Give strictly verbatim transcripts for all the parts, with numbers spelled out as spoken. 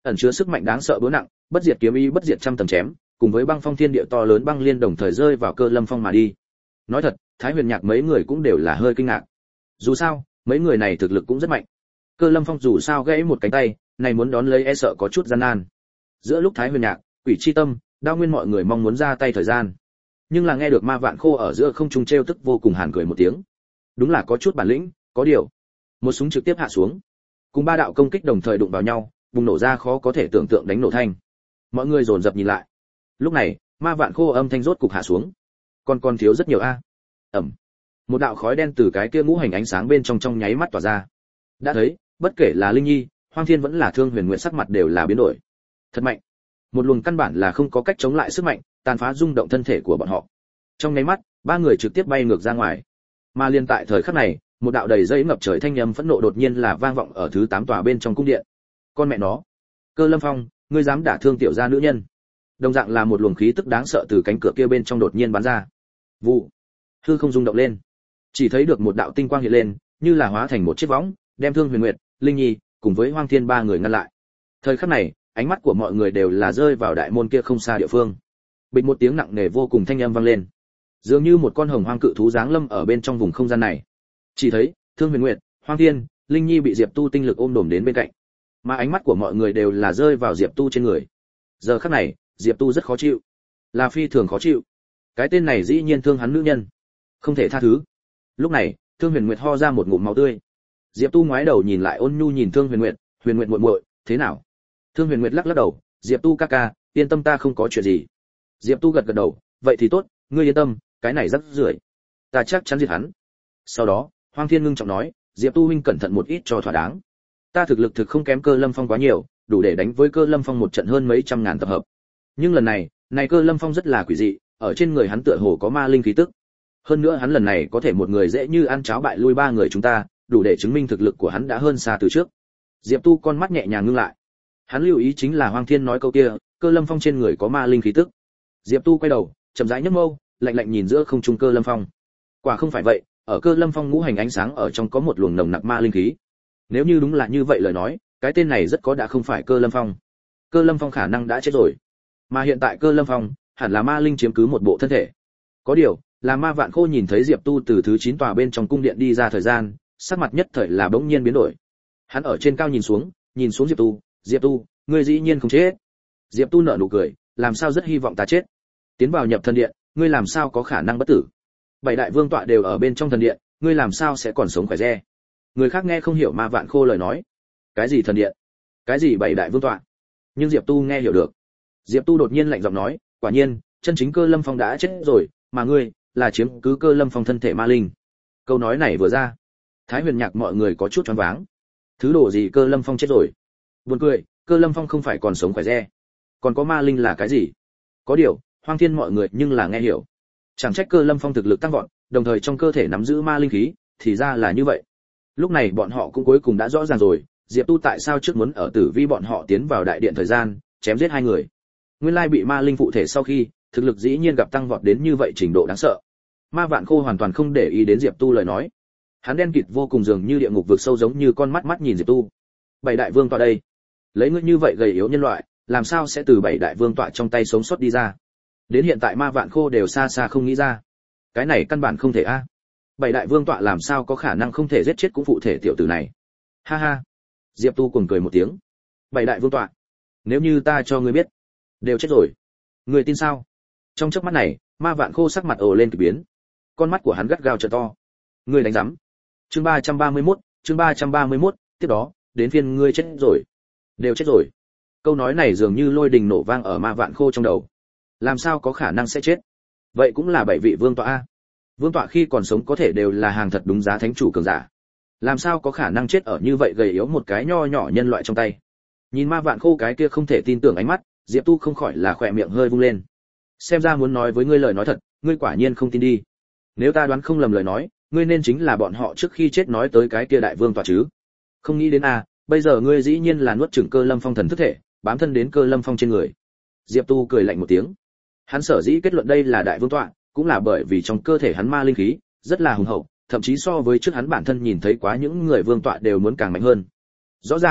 ẩn chứa sức mạnh đáng sợ búa nặng, bất diệt kiếm ý bất diệt trăm tầng chém, cùng với băng phong thiên địa to lớn băng liên đồng thời rơi vào Cơ Lâm Phong mà đi. Nói thật, Thái Huyền Nhạc mấy người cũng đều là hơi kinh ngạc. Dù sao, mấy người này thực lực cũng rất mạnh. Cơ Lâm Phong dù sao gãy một cánh tay, này muốn đón lấy e sợ có chút gian nan. Giữa lúc Thái Huyền Nhạc, Quỷ Chi Tâm, Đao Nguyên mọi người mong muốn ra tay thời gian, nhưng là nghe được Ma Vạn Khô ở giữa không trung trêu tức vô cùng hàn cười một tiếng. Đúng là có chút bản lĩnh, có điều, một súng trực tiếp hạ xuống, cùng ba đạo công kích đồng thời đụng vào nhau, bùng nổ ra khó có thể tưởng tượng đánh nổ thanh. Mọi người dồn dập nhìn lại. Lúc này, Ma Vạn Khô âm thanh rốt cục hạ xuống. Còn còn thiếu rất nhiều a. Ầm. Một đạo khói đen từ cái kia ngũ hành ánh sáng bên trong trong nháy mắt tỏa ra. Đã thấy, bất kể là Linh Nhi, Hoang Thiên vẫn là Thương Huyền Nguyệt sắc mặt đều là biến đổi. Thật mạnh. Một luồng căn bản là không có cách chống lại sức mạnh, tàn phá rung động thân thể của bọn họ. Trong nháy mắt, ba người trực tiếp bay ngược ra ngoài. Mà liên tại thời khắc này, một đạo đầy dây ngập trời thanh âm phẫn nộ đột nhiên là vang vọng ở thứ tám tòa bên trong cung điện. Con mẹ nó, Cơ Lâm Phong, ngươi dám đả thương tiểu gia nữ nhân? Đồng dạng là một luồng khí tức đáng sợ từ cánh cửa kia bên trong đột nhiên bắn ra. Vụ, hư không rung động lên, chỉ thấy được một đạo tinh quang hiện lên, như là hóa thành một chiếc võng, đem Thương Huyền Nguyệt, Linh Nhi cùng với Hoang Thiên ba người ngăn lại. Thời khắc này, ánh mắt của mọi người đều là rơi vào đại môn kia không xa địa phương. Bịch một tiếng nặng nề vô cùng thanh âm vang lên, dường như một con hồng hoang cự thú giáng lâm ở bên trong vùng không gian này. Chỉ thấy Thương Huyền Nguyệt, Hoang Thiên, Linh Nhi bị Diệp Tu tinh lực ôm đồm đến bên cạnh, mà ánh mắt của mọi người đều là rơi vào Diệp Tu trên người. Giờ khắc này, Diệp Tu rất khó chịu, là phi thường khó chịu. Cái tên này dĩ nhiên thương hắn nữ nhân, không thể tha thứ. Lúc này, Thương Huyền Nguyệt ho ra một ngụm máu tươi. Diệp Tu ngoái đầu nhìn lại ôn nhu nhìn Thương Huyền Nguyệt, "Huyền Nguyệt muội muội, thế nào?" Thương Huyền Nguyệt lắc lắc đầu, "Diệp Tu ca ca, yên tâm ta không có chuyện gì." Diệp Tu gật gật đầu, "Vậy thì tốt, ngươi yên tâm, cái này rất rưởi, ta chắc chắn diệt hắn." Sau đó, Hoang Thiên ngưng trọng nói, "Diệp Tu huynh cẩn thận một ít cho thỏa đáng. Ta thực lực thực không kém Cơ Lâm Phong quá nhiều, đủ để đánh với Cơ Lâm Phong một trận hơn mấy trăm ngàn tập hợp. Nhưng lần này, này Cơ Lâm Phong rất là quỷ dị, ở trên người hắn tựa hồ có ma linh khí tức. Hơn nữa hắn lần này có thể một người dễ như ăn cháo bại lui ba người chúng ta, đủ để chứng minh thực lực của hắn đã hơn xa từ trước." Diệp Tu con mắt nhẹ nhàng ngưng lại. Hắn lưu ý chính là Hoang Thiên nói câu kia, Cơ Lâm Phong trên người có ma linh khí tức. Diệp Tu quay đầu, chậm rãi nhấc mâu, lạnh lạnh nhìn giữa không trung Cơ Lâm Phong. Quả không phải vậy, ở Cơ Lâm Phong ngũ hành ánh sáng ở trong có một luồng nồng nặc ma linh khí. Nếu như đúng là như vậy lời nói, cái tên này rất có đã không phải Cơ Lâm Phong. Cơ Lâm Phong khả năng đã chết rồi. Mà hiện tại Cơ Lâm Phong, hẳn là ma linh chiếm cứ một bộ thân thể. Có điều, là Ma Vạn Khô nhìn thấy Diệp Tu từ thứ chín tòa bên trong cung điện đi ra thời gian, sắc mặt nhất thời là bỗng nhiên biến đổi. Hắn ở trên cao nhìn xuống, nhìn xuống Diệp Tu, "Diệp Tu, ngươi dĩ nhiên không chết." Diệp Tu nở nụ cười, "Làm sao rất hy vọng ta chết. Tiến vào nhập thần điện, ngươi làm sao có khả năng bất tử? Bảy đại vương tọa đều ở bên trong thần điện, ngươi làm sao sẽ còn sống khỏe re?" Người khác nghe không hiểu Ma Vạn Khô lời nói. Cái gì thần điện? Cái gì bảy đại vương tọa? Nhưng Diệp Tu nghe hiểu được. Diệp Tu đột nhiên lạnh giọng nói, "Quả nhiên, chân chính Cơ Lâm Phong đã chết rồi, mà ngươi là chiếm cứ Cơ Lâm Phong thân thể ma linh." Câu nói này vừa ra, Thái Huyền Nhạc mọi người có chút choáng váng. Thứ đồ gì Cơ Lâm Phong chết rồi? Buồn cười, Cơ Lâm Phong không phải còn sống khỏe re. Còn có ma linh là cái gì? Có điều, Hoang Thiên mọi người nhưng là nghe hiểu. Chẳng trách Cơ Lâm Phong thực lực tăng vọt, đồng thời trong cơ thể nắm giữ ma linh khí, thì ra là như vậy. Lúc này bọn họ cũng cuối cùng đã rõ ràng rồi, Diệp Tu tại sao trước muốn ở Tử Vi bọn họ tiến vào đại điện thời gian, chém giết hai người. Nguyên lai bị ma linh phụ thể sau khi, thực lực dĩ nhiên gặp tăng vọt đến như vậy trình độ đáng sợ. Ma Vạn Khô hoàn toàn không để ý đến Diệp Tu lời nói. Hắn đen kịt vô cùng dường như địa ngục vực sâu giống như con mắt mắt nhìn Diệp Tu. Bảy đại vương tọa đây, lấy ngươi như vậy gầy yếu nhân loại, làm sao sẽ từ bảy đại vương tọa trong tay sống sót đi ra? Đến hiện tại Ma Vạn Khô đều xa xa không nghĩ ra. Cái này căn bản không thể a. Bảy đại vương tọa làm sao có khả năng không thể giết chết cũng phụ thể tiểu tử này. Ha ha. Diệp Tu cuồng cười một tiếng. Bảy đại vương tọa, nếu như ta cho ngươi biết, đều chết rồi, ngươi tin sao? Trong chớp mắt này, Ma Vạn Khô sắc mặt ồ lên kỳ biến. Con mắt của hắn gắt gao trợn to. Ngươi đánh rắm. Chương ba trăm ba mươi mốt, chương ba trăm ba mươi mốt, tiếp đó, đến phiên ngươi chết rồi. Đều chết rồi. Câu nói này dường như lôi đình nổ vang ở Ma Vạn Khô trong đầu. Làm sao có khả năng sẽ chết? Vậy cũng là bảy vị vương tọa a. Vương tọa khi còn sống có thể đều là hàng thật đúng giá thánh chủ cường giả. Làm sao có khả năng chết ở như vậy gầy yếu một cái nho nhỏ nhân loại trong tay? Nhìn Ma Vạn Khô cái kia không thể tin tưởng ánh mắt, Diệp Tu không khỏi là khỏe miệng hơi vung lên. Xem ra muốn nói với ngươi lời nói thật, ngươi quả nhiên không tin đi. Nếu ta đoán không lầm lời nói, ngươi nên chính là bọn họ trước khi chết nói tới cái kia đại vương tọa chứ? Không nghĩ đến à, bây giờ ngươi dĩ nhiên là nuốt chửng Cơ Lâm Phong thần thức thể, bám thân đến Cơ Lâm Phong trên người. Diệp Tu cười lạnh một tiếng. Hắn sở dĩ kết luận đây là đại vương tọa, cũng là bởi vì trong cơ thể hắn ma linh khí rất là hùng hậu, thậm chí so với trước hắn bản thân nhìn thấy quá những người vương tọa đều muốn càng mạnh hơn. Rõ ràng,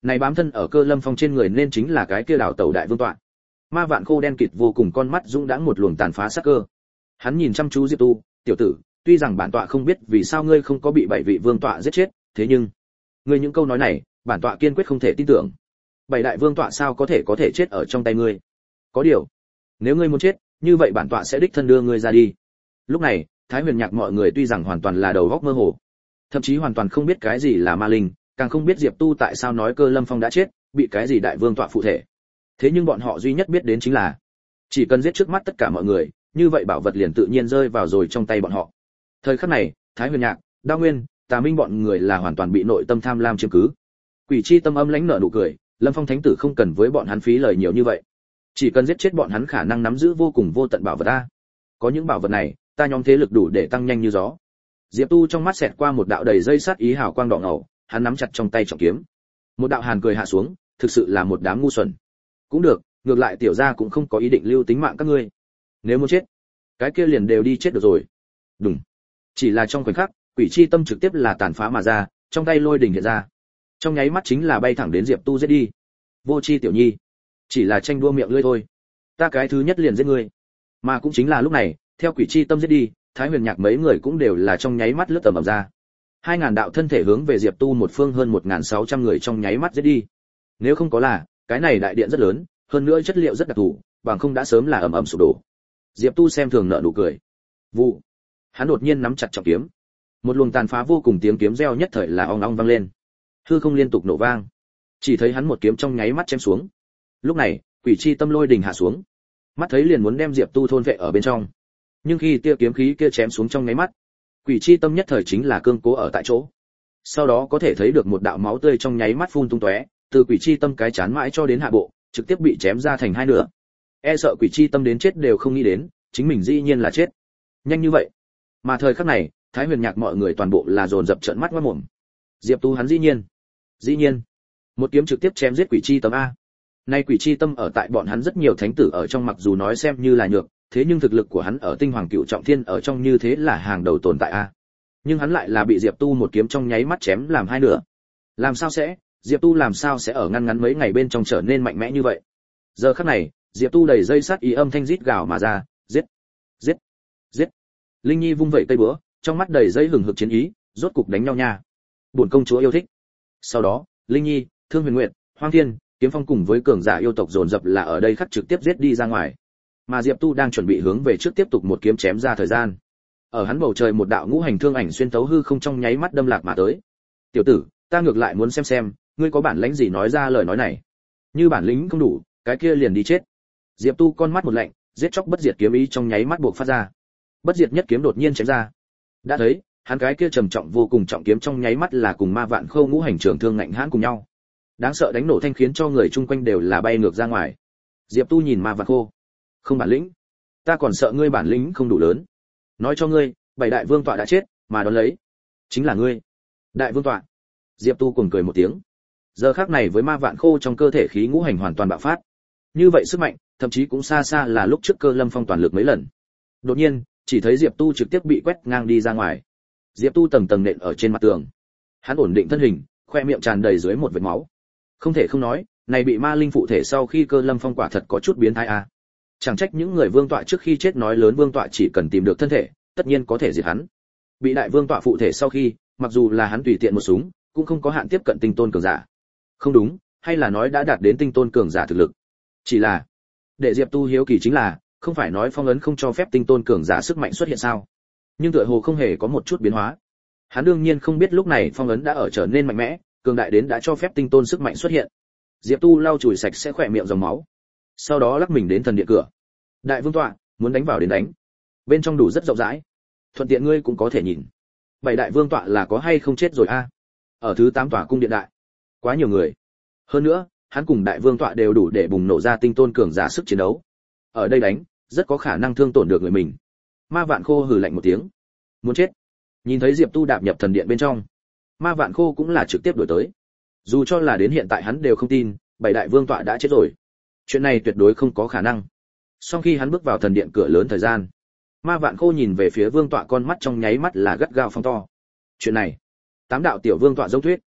Này bám thân ở Cơ Lâm Phong trên người nên chính là cái kia đảo tẩu đại vương tọa. Ma Vạn Khô đen kịt vô cùng con mắt dũng đãng một luồng tàn phá sắc cơ. Hắn nhìn chăm chú Diệp Tu, "Tiểu tử, tuy rằng bản tọa không biết vì sao ngươi không có bị bảy vị vương tọa giết chết, thế nhưng, ngươi những câu nói này, bản tọa kiên quyết không thể tin tưởng. Bảy đại vương tọa sao có thể có thể chết ở trong tay ngươi? Có điều, nếu ngươi muốn chết, như vậy bản tọa sẽ đích thân đưa ngươi ra đi." Lúc này, Thái Huyền Nhạc mọi người tuy rằng hoàn toàn là đầu óc mơ hồ, thậm chí hoàn toàn không biết cái gì là ma linh, càng không biết Diệp Tu tại sao nói Cơ Lâm Phong đã chết, bị cái gì đại vương tọa phụ thể. Thế nhưng bọn họ duy nhất biết đến chính là, chỉ cần giết trước mắt tất cả mọi người, như vậy bảo vật liền tự nhiên rơi vào rồi trong tay bọn họ. Thời khắc này, Thái Huyền Nhạc, Đao Nguyên, Tà Minh bọn người là hoàn toàn bị nội tâm tham lam chiếm cứ. Quỷ Chi Tâm âm lãnh nở nụ cười, Lâm Phong Thánh tử không cần với bọn hắn phí lời nhiều như vậy, chỉ cần giết chết bọn hắn khả năng nắm giữ vô cùng vô tận bảo vật a. Có những bảo vật này, ta nhóm thế lực đủ để tăng nhanh như gió. Diệp Tu trong mắt xẹt qua một đạo đầy dây sát ý hào quang đỏ ngầu, hắn nắm chặt trong tay trọng kiếm. Một đạo hàn cười hạ xuống, thực sự là một đám ngu xuẩn. Cũng được, ngược lại tiểu gia cũng không có ý định lưu tính mạng các ngươi. Nếu muốn chết, cái kia liền đều đi chết được rồi. Đùng. Chỉ là trong khoảnh khắc, Quỷ Chi Tâm trực tiếp là tàn phá mà ra, trong tay lôi đỉnh hiện ra. Trong nháy mắt chính là bay thẳng đến Diệp Tu giết đi. Vô Chi tiểu nhi, chỉ là tranh đua miệng lưỡi thôi. Ta cái thứ nhất liền giết ngươi. Mà cũng chính là lúc này, theo Quỷ Chi Tâm giết đi, Thái Huyền Nhạc mấy người cũng đều là trong nháy mắt lướt tầm ầm ra. Hai ngàn đạo thân thể hướng về Diệp Tu một phương hơn một ngàn sáu trăm người trong nháy mắt giết đi. Nếu không có là, cái này đại điện rất lớn, hơn nữa chất liệu rất đặc thù, bằng không đã sớm là ầm ầm sụp đổ. Diệp Tu xem thường nở nụ cười. Vụ. Hắn đột nhiên nắm chặt trọng kiếm. Một luồng tàn phá vô cùng tiếng kiếm reo nhất thời là ong ong vang lên. Hư không liên tục nổ vang. Chỉ thấy hắn một kiếm trong nháy mắt chém xuống. Lúc này, Quỷ Chi Tâm lôi đình hạ xuống. Mắt thấy liền muốn đem Diệp Tu thôn vệ ở bên trong. Nhưng khi tia kiếm khí kia chém xuống trong nháy mắt, Quỷ Chi Tâm nhất thời chính là cương cố ở tại chỗ. Sau đó có thể thấy được một đạo máu tươi trong nháy mắt phun tung tóe, từ Quỷ Chi Tâm cái chán mãi cho đến hạ bộ, trực tiếp bị chém ra thành hai nửa. E sợ Quỷ Chi Tâm đến chết đều không nghĩ đến, chính mình dĩ nhiên là chết. Nhanh như vậy. Mà thời khắc này, Thái Huyền Nhạc mọi người toàn bộ là dồn dập trợn mắt ngoác mồm. Diệp Tu hắn dĩ nhiên, dĩ nhiên, một kiếm trực tiếp chém giết Quỷ Chi Tâm a. Nay Quỷ Chi Tâm ở tại bọn hắn rất nhiều thánh tử ở trong mặc dù nói xem như là nhược, thế nhưng thực lực của hắn ở Tinh Hoàng Cựu Trọng Thiên ở trong như thế là hàng đầu tồn tại a. Nhưng hắn lại là bị Diệp Tu một kiếm trong nháy mắt chém làm hai nửa. Làm sao sẽ, Diệp Tu làm sao sẽ ở ngăn ngắn mấy ngày bên trong trở nên mạnh mẽ như vậy? Giờ khắc này, Diệp Tu đầy dây sát ý âm thanh rít gào mà ra, giết, giết, giết. Linh Nhi vung vẩy cây búa, trong mắt đầy dây hừng hực chiến ý, rốt cục đánh nhau nha. Bổn công chúa yêu thích. Sau đó, Linh Nhi, Thương Huyền Nguyệt, Hoang Thiên, Kiếm Phong cùng với cường giả yêu tộc dồn dập là ở đây khắc trực tiếp giết đi ra ngoài. Mà Diệp Tu đang chuẩn bị hướng về trước tiếp tục một kiếm chém ra thời gian. Ở hắn bầu trời một đạo ngũ hành thương ảnh xuyên tấu hư không trong nháy mắt đâm lạc mà tới. "Tiểu tử, ta ngược lại muốn xem xem, ngươi có bản lĩnh gì nói ra lời nói này. Như bản lĩnh không đủ, cái kia liền đi chết." Diệp Tu con mắt một lạnh, giết chóc bất diệt kiếm ý trong nháy mắt buộc phát ra. Bất diệt nhất kiếm đột nhiên chém ra. Đã thấy, hắn cái kia trầm trọng vô cùng trọng kiếm trong nháy mắt là cùng Ma Vạn Khâu ngũ hành trường thương ngạnh hãn cùng nhau. Đáng sợ đánh nổ thanh khiến cho người chung quanh đều là bay ngược ra ngoài. Diệp Tu nhìn Ma Vạn Khô, "Không bản lĩnh, ta còn sợ ngươi bản lĩnh không đủ lớn. Nói cho ngươi, bảy đại vương tọa đã chết, mà đón lấy chính là ngươi." Đại vương tọa. Diệp Tu cuồng cười một tiếng. Giờ khắc này với Ma Vạn Khô trong cơ thể khí ngũ hành hoàn toàn bạo phát. Như vậy sức mạnh, thậm chí cũng xa xa là lúc trước Cơ Lâm Phong toàn lực mấy lần. Đột nhiên, chỉ thấy Diệp Tu trực tiếp bị quét ngang đi ra ngoài. Diệp Tu tầng tầng nện ở trên mặt tường. Hắn ổn định thân hình, khoe miệng tràn đầy dưới một vệt máu. Không thể không nói, này bị ma linh phụ thể sau khi Cơ Lâm Phong quả thật có chút biến thái a. À. Chẳng trách những người vương tọa trước khi chết nói lớn vương tọa chỉ cần tìm được thân thể, tất nhiên có thể diệt hắn. Bị đại vương tọa phụ thể sau khi, mặc dù là hắn tùy tiện một súng, cũng không có hạn tiếp cận tinh tôn cường giả. Không đúng, hay là nói đã đạt đến tinh tôn cường giả thực lực. Chỉ là, để Diệp Tu hiếu kỳ chính là, không phải nói phong ấn không cho phép tinh tôn cường giả sức mạnh xuất hiện sao? Nhưng tựa hồ không hề có một chút biến hóa. Hắn đương nhiên không biết lúc này phong ấn đã ở trở nên mạnh mẽ, cường đại đến đã cho phép tinh tôn sức mạnh xuất hiện. Diệp Tu lau chùi sạch sẽ khỏe miệng dòng máu, sau đó lắc mình đến thần điện cửa. Đại vương tọa, muốn đánh vào đến đánh. Bên trong đủ rất rộng rãi, thuận tiện ngươi cũng có thể nhìn. Bảy đại vương tọa là có hay không chết rồi a? À? Ở thứ tám tòa cung điện đại, quá nhiều người. Hơn nữa, hắn cùng đại vương tọa đều đủ để bùng nổ ra tinh tôn cường giả sức chiến đấu. Ở đây đánh, rất có khả năng thương tổn được người mình. Ma Vạn Khô hừ lạnh một tiếng, muốn chết. Nhìn thấy Diệp Tu đạp nhập thần điện bên trong, Ma Vạn Khô cũng là trực tiếp đuổi tới. Dù cho là đến hiện tại hắn đều không tin, bảy đại vương tọa đã chết rồi. Chuyện này tuyệt đối không có khả năng. Sau khi hắn bước vào thần điện cửa lớn thời gian, Ma Vạn Khô nhìn về phía vương tọa con mắt trong nháy mắt là gắt gao phóng to. Chuyện này, tám đạo tiểu vương tọa giống thuyết.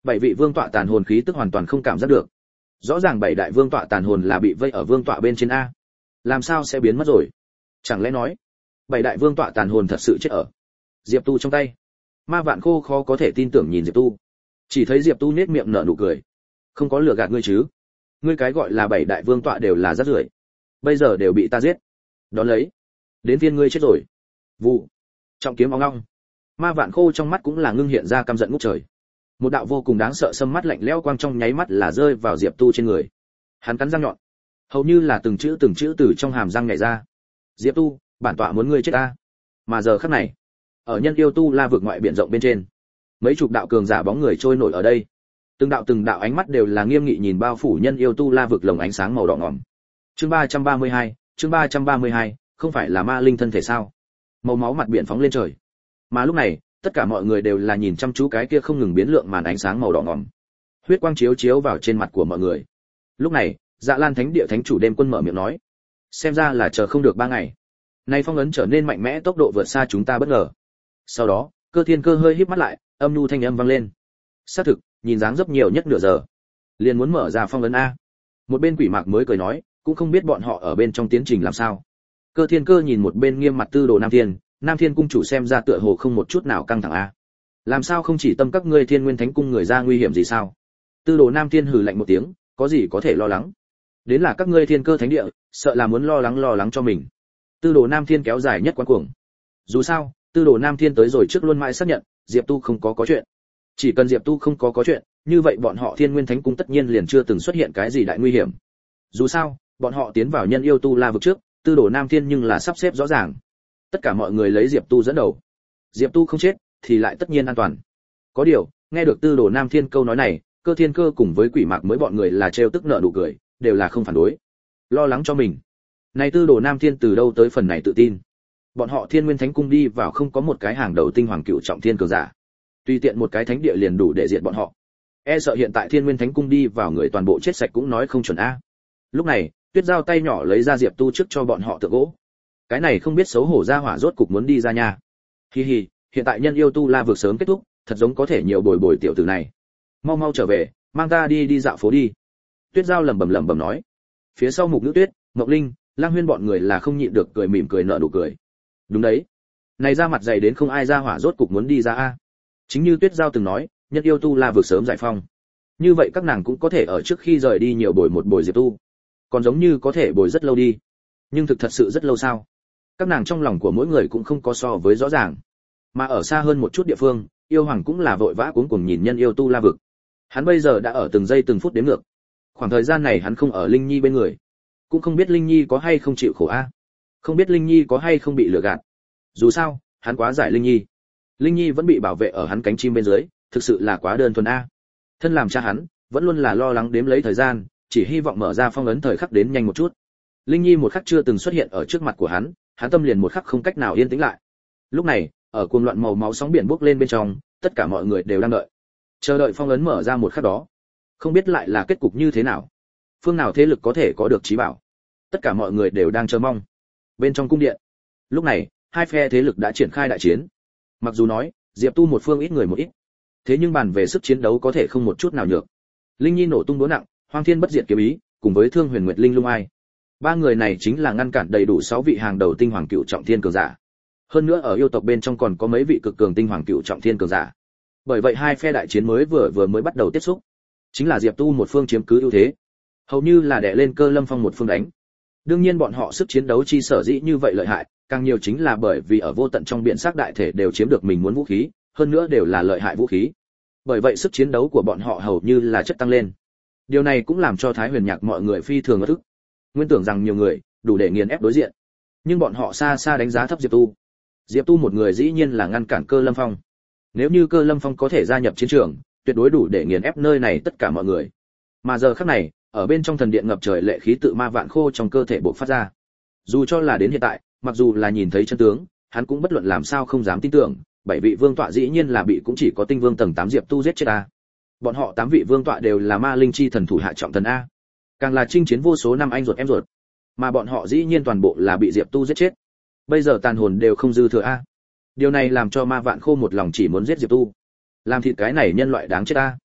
Bảy vị vương tọa tàn hồn khí tức hoàn toàn không cảm giác được. Rõ ràng bảy đại vương tọa tàn hồn là bị vây ở vương tọa bên trên a. Làm sao sẽ biến mất rồi? Chẳng lẽ nói, bảy đại vương tọa tàn hồn thật sự chết ở Diệp Tu trong tay? Ma Vạn Khô khó có thể tin tưởng nhìn Diệp Tu. Chỉ thấy Diệp Tu nhếch miệng nở nụ cười. Không có lừa gạt ngươi chứ? Ngươi cái gọi là bảy đại vương tọa đều là rác rưởi. Bây giờ đều bị ta giết. Đón lấy, đến phiên ngươi chết rồi. Vụ. Trọng kiếm óng ong. Ma Vạn Khô trong mắt cũng là ngưng hiện ra căm giận ngút trời. Một đạo vô cùng đáng sợ sâm mắt lạnh lẽo quang trong nháy mắt là rơi vào Diệp Tu trên người. Hắn cắn răng nhọn, hầu như là từng chữ từng chữ từ trong hàm răng nhảy ra. Diệp Tu, bản tọa muốn ngươi chết ta. Mà giờ khắc này, ở Nhân Yêu Tu La vực ngoại biển rộng bên trên, mấy chục đạo cường giả bóng người trôi nổi ở đây. Từng đạo từng đạo ánh mắt đều là nghiêm nghị nhìn bao phủ Nhân Yêu Tu La vực lồng ánh sáng màu đỏ ngòm. Chương ba trăm ba mươi hai, chương ba trăm ba mươi hai, không phải là ma linh thân thể sao? Màu máu mặt biển phóng lên trời. Mà lúc này, tất cả mọi người đều là nhìn chăm chú cái kia không ngừng biến lượng màn ánh sáng màu đỏ ngòm. Huyết quang chiếu chiếu vào trên mặt của mọi người. Lúc này, Dạ Lan Thánh Địa Thánh chủ Đêm Quân mở miệng nói, xem ra là chờ không được ba ngày. Nay phong ấn trở nên mạnh mẽ, tốc độ vượt xa chúng ta bất ngờ. Sau đó, Cơ Thiên Cơ hơi híp mắt lại, âm nhu thanh âm vang lên. Xác thực, nhìn dáng dấp nhiều nhất nửa giờ, liền muốn mở ra phong ấn a. Một bên Quỷ Mạc mới cười nói, cũng không biết bọn họ ở bên trong tiến trình làm sao. Cơ Thiên Cơ nhìn một bên nghiêm mặt Tư Đồ Nam Thiên, Nam Thiên cung chủ xem ra tựa hồ không một chút nào căng thẳng a. Làm sao không chỉ tâm các ngươi Thiên Nguyên Thánh cung người ra nguy hiểm gì sao? Tư Đồ Nam Thiên hừ lạnh một tiếng, có gì có thể lo lắng? Đến là các ngươi Thiên Cơ Thánh Địa, sợ là muốn lo lắng lo lắng cho mình. Tư Đồ Nam Thiên kéo dài nhất quán cuồng. Dù sao, Tư Đồ Nam Thiên tới rồi trước luôn mãi xác nhận, Diệp Tu không có có chuyện. Chỉ cần Diệp Tu không có có chuyện, như vậy bọn họ Thiên Nguyên Thánh cung tất nhiên liền chưa từng xuất hiện cái gì đại nguy hiểm. Dù sao, bọn họ tiến vào Nhân Yêu Tu La vực trước, Tư Đồ Nam Thiên nhưng là sắp xếp rõ ràng. Tất cả mọi người lấy Diệp Tu dẫn đầu. Diệp Tu không chết thì lại tất nhiên an toàn. Có điều, nghe được Tư Đồ Nam Thiên câu nói này, Cơ Thiên Cơ cùng với Quỷ Mạc mới bọn người là trêu tức nợ nụ cười, đều là không phản đối. Lo lắng cho mình. Này Tư Đồ Nam Thiên từ đâu tới phần này tự tin? Bọn họ Thiên Nguyên Thánh cung đi vào không có một cái hàng đầu tinh hoàng cựu trọng thiên cường giả. Tùy tiện một cái thánh địa liền đủ để diệt bọn họ. E sợ hiện tại Thiên Nguyên Thánh cung đi vào người toàn bộ chết sạch cũng nói không chuẩn a. Lúc này, Tuyết Giao tay nhỏ lấy ra Diệp Tu trước cho bọn họ tượng gỗ. Cái này không biết xấu hổ ra hỏa rốt cục muốn đi ra nha. Hi hi, hiện tại Nhân Yêu Tu La vực sớm kết thúc, thật giống có thể nhiều bồi bồi tiểu tử này. Mau mau trở về, mang ta đi đi dạo phố đi. Tuyết Giao lẩm bẩm lẩm bẩm nói. Phía sau Mục Nữ Tuyết, Ngọc Linh, Lang Huyên bọn người là không nhịn được cười mỉm cười nở nụ cười. Đúng đấy, này ra mặt dày đến không ai ra hỏa rốt cục muốn đi ra a. Chính như Tuyết Giao từng nói, Nhân Yêu Tu La vực sớm giải phong. Như vậy các nàng cũng có thể ở trước khi rời đi nhiều bồi một bồi Diệp Tu. Còn giống như có thể bồi rất lâu đi. Nhưng thực thật sự rất lâu sao? Các nàng trong lòng của mỗi người cũng không có so với rõ ràng. Mà ở xa hơn một chút địa phương, Yêu Hoàng cũng là vội vã cuống cuồng nhìn Nhân Yêu Tu La vực. Hắn bây giờ đã ở từng giây từng phút đếm ngược. Khoảng thời gian này hắn không ở Linh Nhi bên người, cũng không biết Linh Nhi có hay không chịu khổ a, không biết Linh Nhi có hay không bị lừa gạt. Dù sao, hắn quá giải Linh Nhi. Linh Nhi vẫn bị bảo vệ ở hắn cánh chim bên dưới, thực sự là quá đơn thuần a. Thân làm cha hắn, vẫn luôn là lo lắng đếm lấy thời gian, chỉ hy vọng mở ra phong ấn thời khắc đến nhanh một chút. Linh Nhi một khắc chưa từng xuất hiện ở trước mặt của hắn, hắn tâm liền một khắc không cách nào yên tĩnh lại. Lúc này, ở cuồng loạn màu máu sóng biển bốc lên bên trong, tất cả mọi người đều đang đợi, chờ đợi phong ấn mở ra một khắc đó. Không biết lại là kết cục như thế nào, phương nào thế lực có thể có được trí bảo. Tất cả mọi người đều đang chờ mong. Bên trong cung điện, lúc này, hai phe thế lực đã triển khai đại chiến. Mặc dù nói, Diệp Tu một phương ít người một ít, thế nhưng bàn về sức chiến đấu có thể không một chút nào nhược. Linh Nhi nổ tung đố nặng, Hoang Thiên bất diệt kiếm ý, cùng với Thương Huyền Nguyệt Linh Lung Ai, ba người này chính là ngăn cản đầy đủ sáu vị hàng đầu tinh hoàng cựu trọng thiên cường giả. Hơn nữa ở yêu tộc bên trong còn có mấy vị cực cường tinh hoàng cựu trọng thiên cường giả. Bởi vậy hai phe đại chiến mới vừa vừa mới bắt đầu tiếp xúc, chính là Diệp Tu một phương chiếm cứ ưu thế, hầu như là đè lên Cơ Lâm Phong một phương đánh. Đương nhiên bọn họ sức chiến đấu chi sở dĩ như vậy lợi hại, càng nhiều chính là bởi vì ở vô tận trong biển sắc đại thể đều chiếm được mình muốn vũ khí, hơn nữa đều là lợi hại vũ khí. Bởi vậy sức chiến đấu của bọn họ hầu như là chất tăng lên. Điều này cũng làm cho Thái Huyền Nhạc mọi người phi thường ngỡ thức. Nguyên tưởng rằng nhiều người đủ để nghiền ép đối diện, nhưng bọn họ xa xa đánh giá thấp Diệp Tu. Diệp Tu một người dĩ nhiên là ngăn cản Cơ Lâm Phong. Nếu như Cơ Lâm Phong có thể gia nhập chiến trường, tuyệt đối đủ để nghiền ép nơi này tất cả mọi người. Mà giờ khắc này, ở bên trong thần điện ngập trời lệ khí tự Ma Vạn Khô trong cơ thể bộc phát ra. Dù cho là đến hiện tại, mặc dù là nhìn thấy chân tướng, hắn cũng bất luận làm sao không dám tin tưởng, bảy vị vương tọa dĩ nhiên là bị cũng chỉ có tinh vương tầng tám Diệp Tu giết chết a. Bọn họ tám vị vương tọa đều là ma linh chi thần thủ hạ trọng thần a, càng là chinh chiến vô số năm anh ruột em ruột, mà bọn họ dĩ nhiên toàn bộ là bị Diệp Tu giết chết. Bây giờ tàn hồn đều không dư thừa a. Điều này làm cho Ma Vạn Khô một lòng chỉ muốn giết Diệp Tu, làm thịt cái này nhân loại đáng chết a.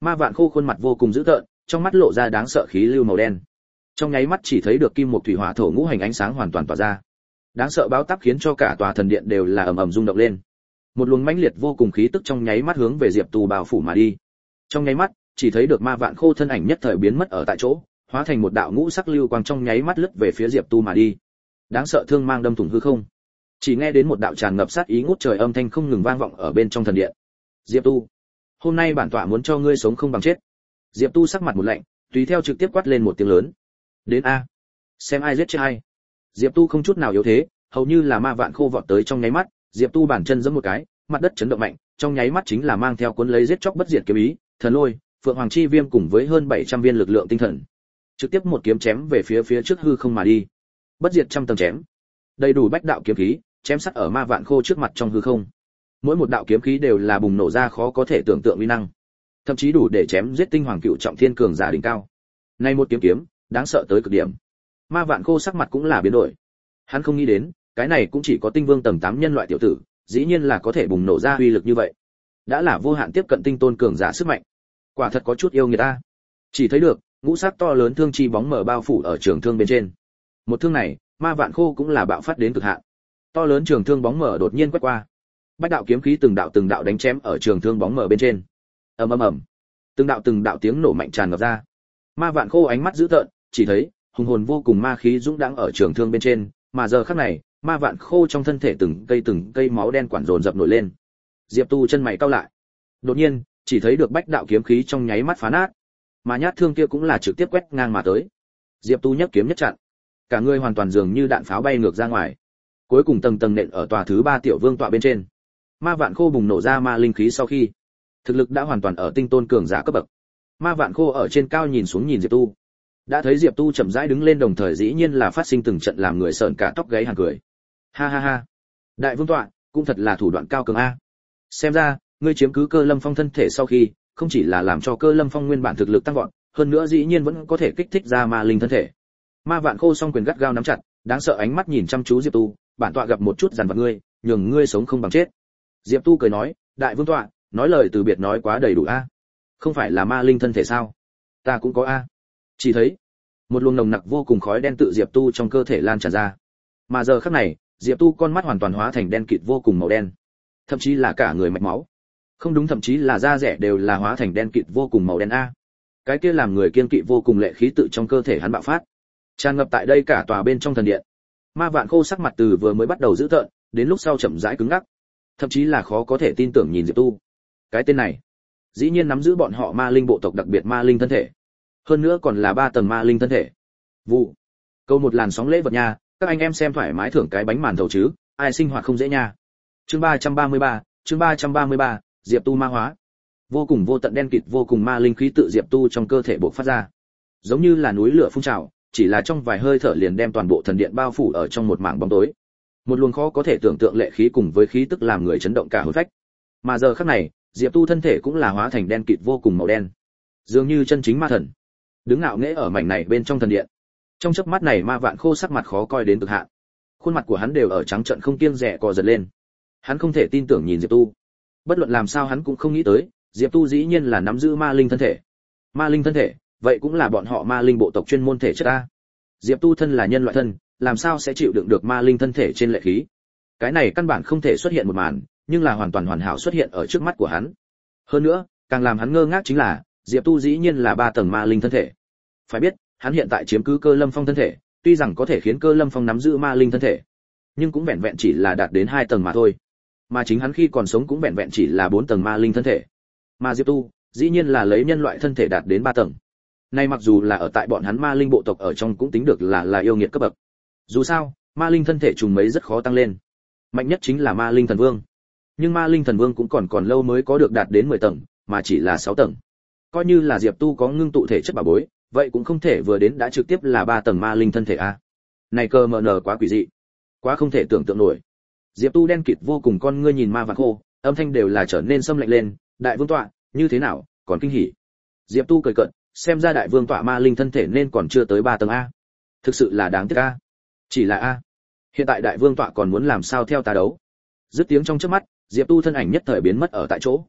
Ma Vạn Khô khuôn mặt vô cùng dữ tợn, trong mắt lộ ra đáng sợ khí lưu màu đen. Trong nháy mắt chỉ thấy được kim một thủy hỏa thổ ngũ hành ánh sáng hoàn toàn tỏa ra. Đáng sợ báo táp khiến cho cả tòa thần điện đều là ầm ầm rung động lên. Một luồng mãnh liệt vô cùng khí tức trong nháy mắt hướng về Diệp Tu bao phủ mà đi. Trong nháy mắt, chỉ thấy được Ma Vạn Khô thân ảnh nhất thời biến mất ở tại chỗ, hóa thành một đạo ngũ sắc lưu quang trong nháy mắt lướt về phía Diệp Tu mà đi. Đáng sợ thương mang đâm thủng hư không. Chỉ nghe đến một đạo tràn ngập sát ý ngút trời âm thanh không ngừng vang vọng ở bên trong thần điện. Diệp Tu, hôm nay bản tọa muốn cho ngươi sống không bằng chết. Diệp Tu sắc mặt một lạnh, tùy theo trực tiếp quát lên một tiếng lớn. Đến a, xem ai giết chết ai. Diệp Tu không chút nào yếu thế, hầu như là Ma Vạn Khô vọt tới trong nháy mắt, Diệp Tu bản chân giẫm một cái, mặt đất chấn động mạnh, trong nháy mắt chính là mang theo cuốn lấy giết chóc bất diệt kiếm ý, thần lôi, phượng hoàng chi viêm cùng với hơn bảy trăm viên lực lượng tinh thần, trực tiếp một kiếm chém về phía phía trước hư không mà đi. Bất diệt trăm tầng chém, đầy đủ bách đạo kiếm khí, chém sắt ở Ma Vạn Khô trước mặt trong hư không. Mỗi một đạo kiếm khí đều là bùng nổ ra khó có thể tưởng tượng uy năng, thậm chí đủ để chém giết tinh hoàng cựu trọng thiên cường giả đỉnh cao. Nay một kiếm kiếm, đáng sợ tới cực điểm. Ma Vạn Khô sắc mặt cũng là biến đổi. Hắn không nghĩ đến, cái này cũng chỉ có tinh vương tầng tám nhân loại tiểu tử, dĩ nhiên là có thể bùng nổ ra uy lực như vậy. Đã là vô hạn tiếp cận tinh tôn cường giả sức mạnh. Quả thật có chút yêu người ta. Chỉ thấy được, ngũ sắc to lớn thương chi bóng mờ bao phủ ở trường thương bên trên. Một thương này, Ma Vạn Khô cũng là bạo phát đến cực hạn. To lớn trường thương bóng mờ đột nhiên quét qua. Bách đạo kiếm khí từng đạo từng đạo đánh chém ở trường thương bóng mờ bên trên. Ầm ầm ầm. Từng đạo từng đạo tiếng nổ mạnh tràn ngập ra. Ma Vạn Khô ánh mắt dữ tợn, chỉ thấy hùng hồn vô cùng ma khí dũng đãng ở trường thương bên trên, mà giờ khắc này, Ma Vạn Khô trong thân thể từng cây từng cây máu đen quản dồn dập nổi lên. Diệp Tu chân mày cau lại. Đột nhiên, chỉ thấy được bách đạo kiếm khí trong nháy mắt phá nát, mà nhát thương kia cũng là trực tiếp quét ngang mà tới. Diệp Tu nhấc kiếm nhất chặn, cả người hoàn toàn dường như đạn pháo bay ngược ra ngoài, cuối cùng tầng tầng nện ở tòa thứ ba tiểu vương tọa bên trên. Ma Vạn Khô bùng nổ ra ma linh khí sau khi, thực lực đã hoàn toàn ở tinh tôn cường giả cấp bậc. Ma Vạn Khô ở trên cao nhìn xuống nhìn Diệp Tu, đã thấy Diệp Tu chậm rãi đứng lên, đồng thời dĩ nhiên là phát sinh từng trận làm người sởn cả tóc gáy hàn cười. Ha ha ha, đại vương tọa cũng thật là thủ đoạn cao cường a. Xem ra ngươi chiếm cứ Cơ Lâm Phong thân thể sau khi, không chỉ là làm cho Cơ Lâm Phong nguyên bản thực lực tăng vọt, hơn nữa dĩ nhiên vẫn có thể kích thích ra ma linh thân thể. Ma Vạn Khô song quyền gắt gao nắm chặt, đáng sợ ánh mắt nhìn chăm chú Diệp Tu, bản tọa gặp một chút dằn vặt ngươi, nhường ngươi sống không bằng chết. Diệp Tu cười nói, đại vương tọa, nói lời từ biệt nói quá đầy đủ a. Không phải là ma linh thân thể sao? Ta cũng có a. Chỉ thấy một luồng nồng nặc vô cùng khói đen tự Diệp Tu trong cơ thể lan tràn ra. Mà giờ khắc này, Diệp Tu con mắt hoàn toàn hóa thành đen kịt vô cùng màu đen, thậm chí là cả người mạch máu. Không đúng, thậm chí là da rẻ đều là hóa thành đen kịt vô cùng màu đen a. Cái kia làm người kiên kỵ vô cùng lệ khí tự trong cơ thể hắn bạo phát, tràn ngập tại đây cả tòa bên trong thần điện. Ma Vạn Khô sắc mặt từ vừa mới bắt đầu dữ tợn, đến lúc sau chậm rãi cứng ngắc, thậm chí là khó có thể tin tưởng nhìn Diệp Tu. Cái tên này, dĩ nhiên nắm giữ bọn họ ma linh bộ tộc đặc biệt ma linh thân thể, hơn nữa còn là ba tầng ma linh thân thể. Vụ. Câu một làn sóng lễ vật nha, các anh em xem thoải mái thưởng cái bánh màn thầu chứ, ai sinh hoạt không dễ nha. Chương ba trăm ba mươi ba, chương ba trăm ba mươi ba, Diệp Tu ma hóa. Vô cùng vô tận đen kịt vô cùng ma linh khí tự Diệp Tu trong cơ thể bộc phát ra, giống như là núi lửa phun trào, chỉ là trong vài hơi thở liền đem toàn bộ thần điện bao phủ ở trong một mảng bóng tối. Một luồng khó có thể tưởng tượng lệ khí cùng với khí tức làm người chấn động cả hồn phách. Mà giờ khắc này, Diệp Tu thân thể cũng là hóa thành đen kịt vô cùng màu đen, dường như chân chính ma thần, đứng ngạo nghễ ở mảnh này bên trong thần điện. Trong chớp mắt này, Ma Vạn Khô sắc mặt khó coi đến cực hạn, khuôn mặt của hắn đều ở trắng trợn không kiêng dè co giật lên. Hắn không thể tin tưởng nhìn Diệp Tu, bất luận làm sao hắn cũng không nghĩ tới, Diệp Tu dĩ nhiên là nắm giữ ma linh thân thể. Ma linh thân thể, vậy cũng là bọn họ ma linh bộ tộc chuyên môn thể chất a. Diệp Tu thân là nhân loại thân, làm sao sẽ chịu đựng được ma linh thân thể trên lệ khí? Cái này căn bản không thể xuất hiện một màn, nhưng là hoàn toàn hoàn hảo xuất hiện ở trước mắt của hắn. Hơn nữa, càng làm hắn ngơ ngác chính là, Diệp Tu dĩ nhiên là ba tầng ma linh thân thể. Phải biết, hắn hiện tại chiếm cứ Cơ Lâm Phong thân thể, tuy rằng có thể khiến Cơ Lâm Phong nắm giữ ma linh thân thể, nhưng cũng vẹn vẹn chỉ là đạt đến hai tầng mà thôi. Mà chính hắn khi còn sống cũng vẹn vẹn chỉ là bốn tầng ma linh thân thể. Mà Diệp Tu, dĩ nhiên là lấy nhân loại thân thể đạt đến ba tầng. Nay mặc dù là ở tại bọn hắn ma linh bộ tộc ở trong cũng tính được là là yêu nghiệt cấp bậc. Dù sao, ma linh thân thể trùng mấy rất khó tăng lên. Mạnh nhất chính là ma linh thần vương. Nhưng ma linh thần vương cũng còn còn lâu mới có được đạt đến mười tầng, mà chỉ là sáu tầng. Coi như là Diệp Tu có ngưng tụ thể chất bảo bối, vậy cũng không thể vừa đến đã trực tiếp là ba tầng ma linh thân thể a. Này cơ mờ nở quá quỷ dị, quá không thể tưởng tượng nổi. Diệp Tu đen kịt vô cùng con ngươi nhìn Ma Vạn Khô, âm thanh đều là trở nên xâm lạnh lên, đại vương tọa, như thế nào, còn kinh hỉ. Diệp Tu cười cợt, xem ra đại vương tọa ma linh thân thể nên còn chưa tới ba tầng a. Thực sự là đáng tiếc a. Chỉ là a. Hiện tại đại vương tọa còn muốn làm sao theo ta đấu. Dứt tiếng trong chớp mắt, Diệp Tu thân ảnh nhất thời biến mất ở tại chỗ.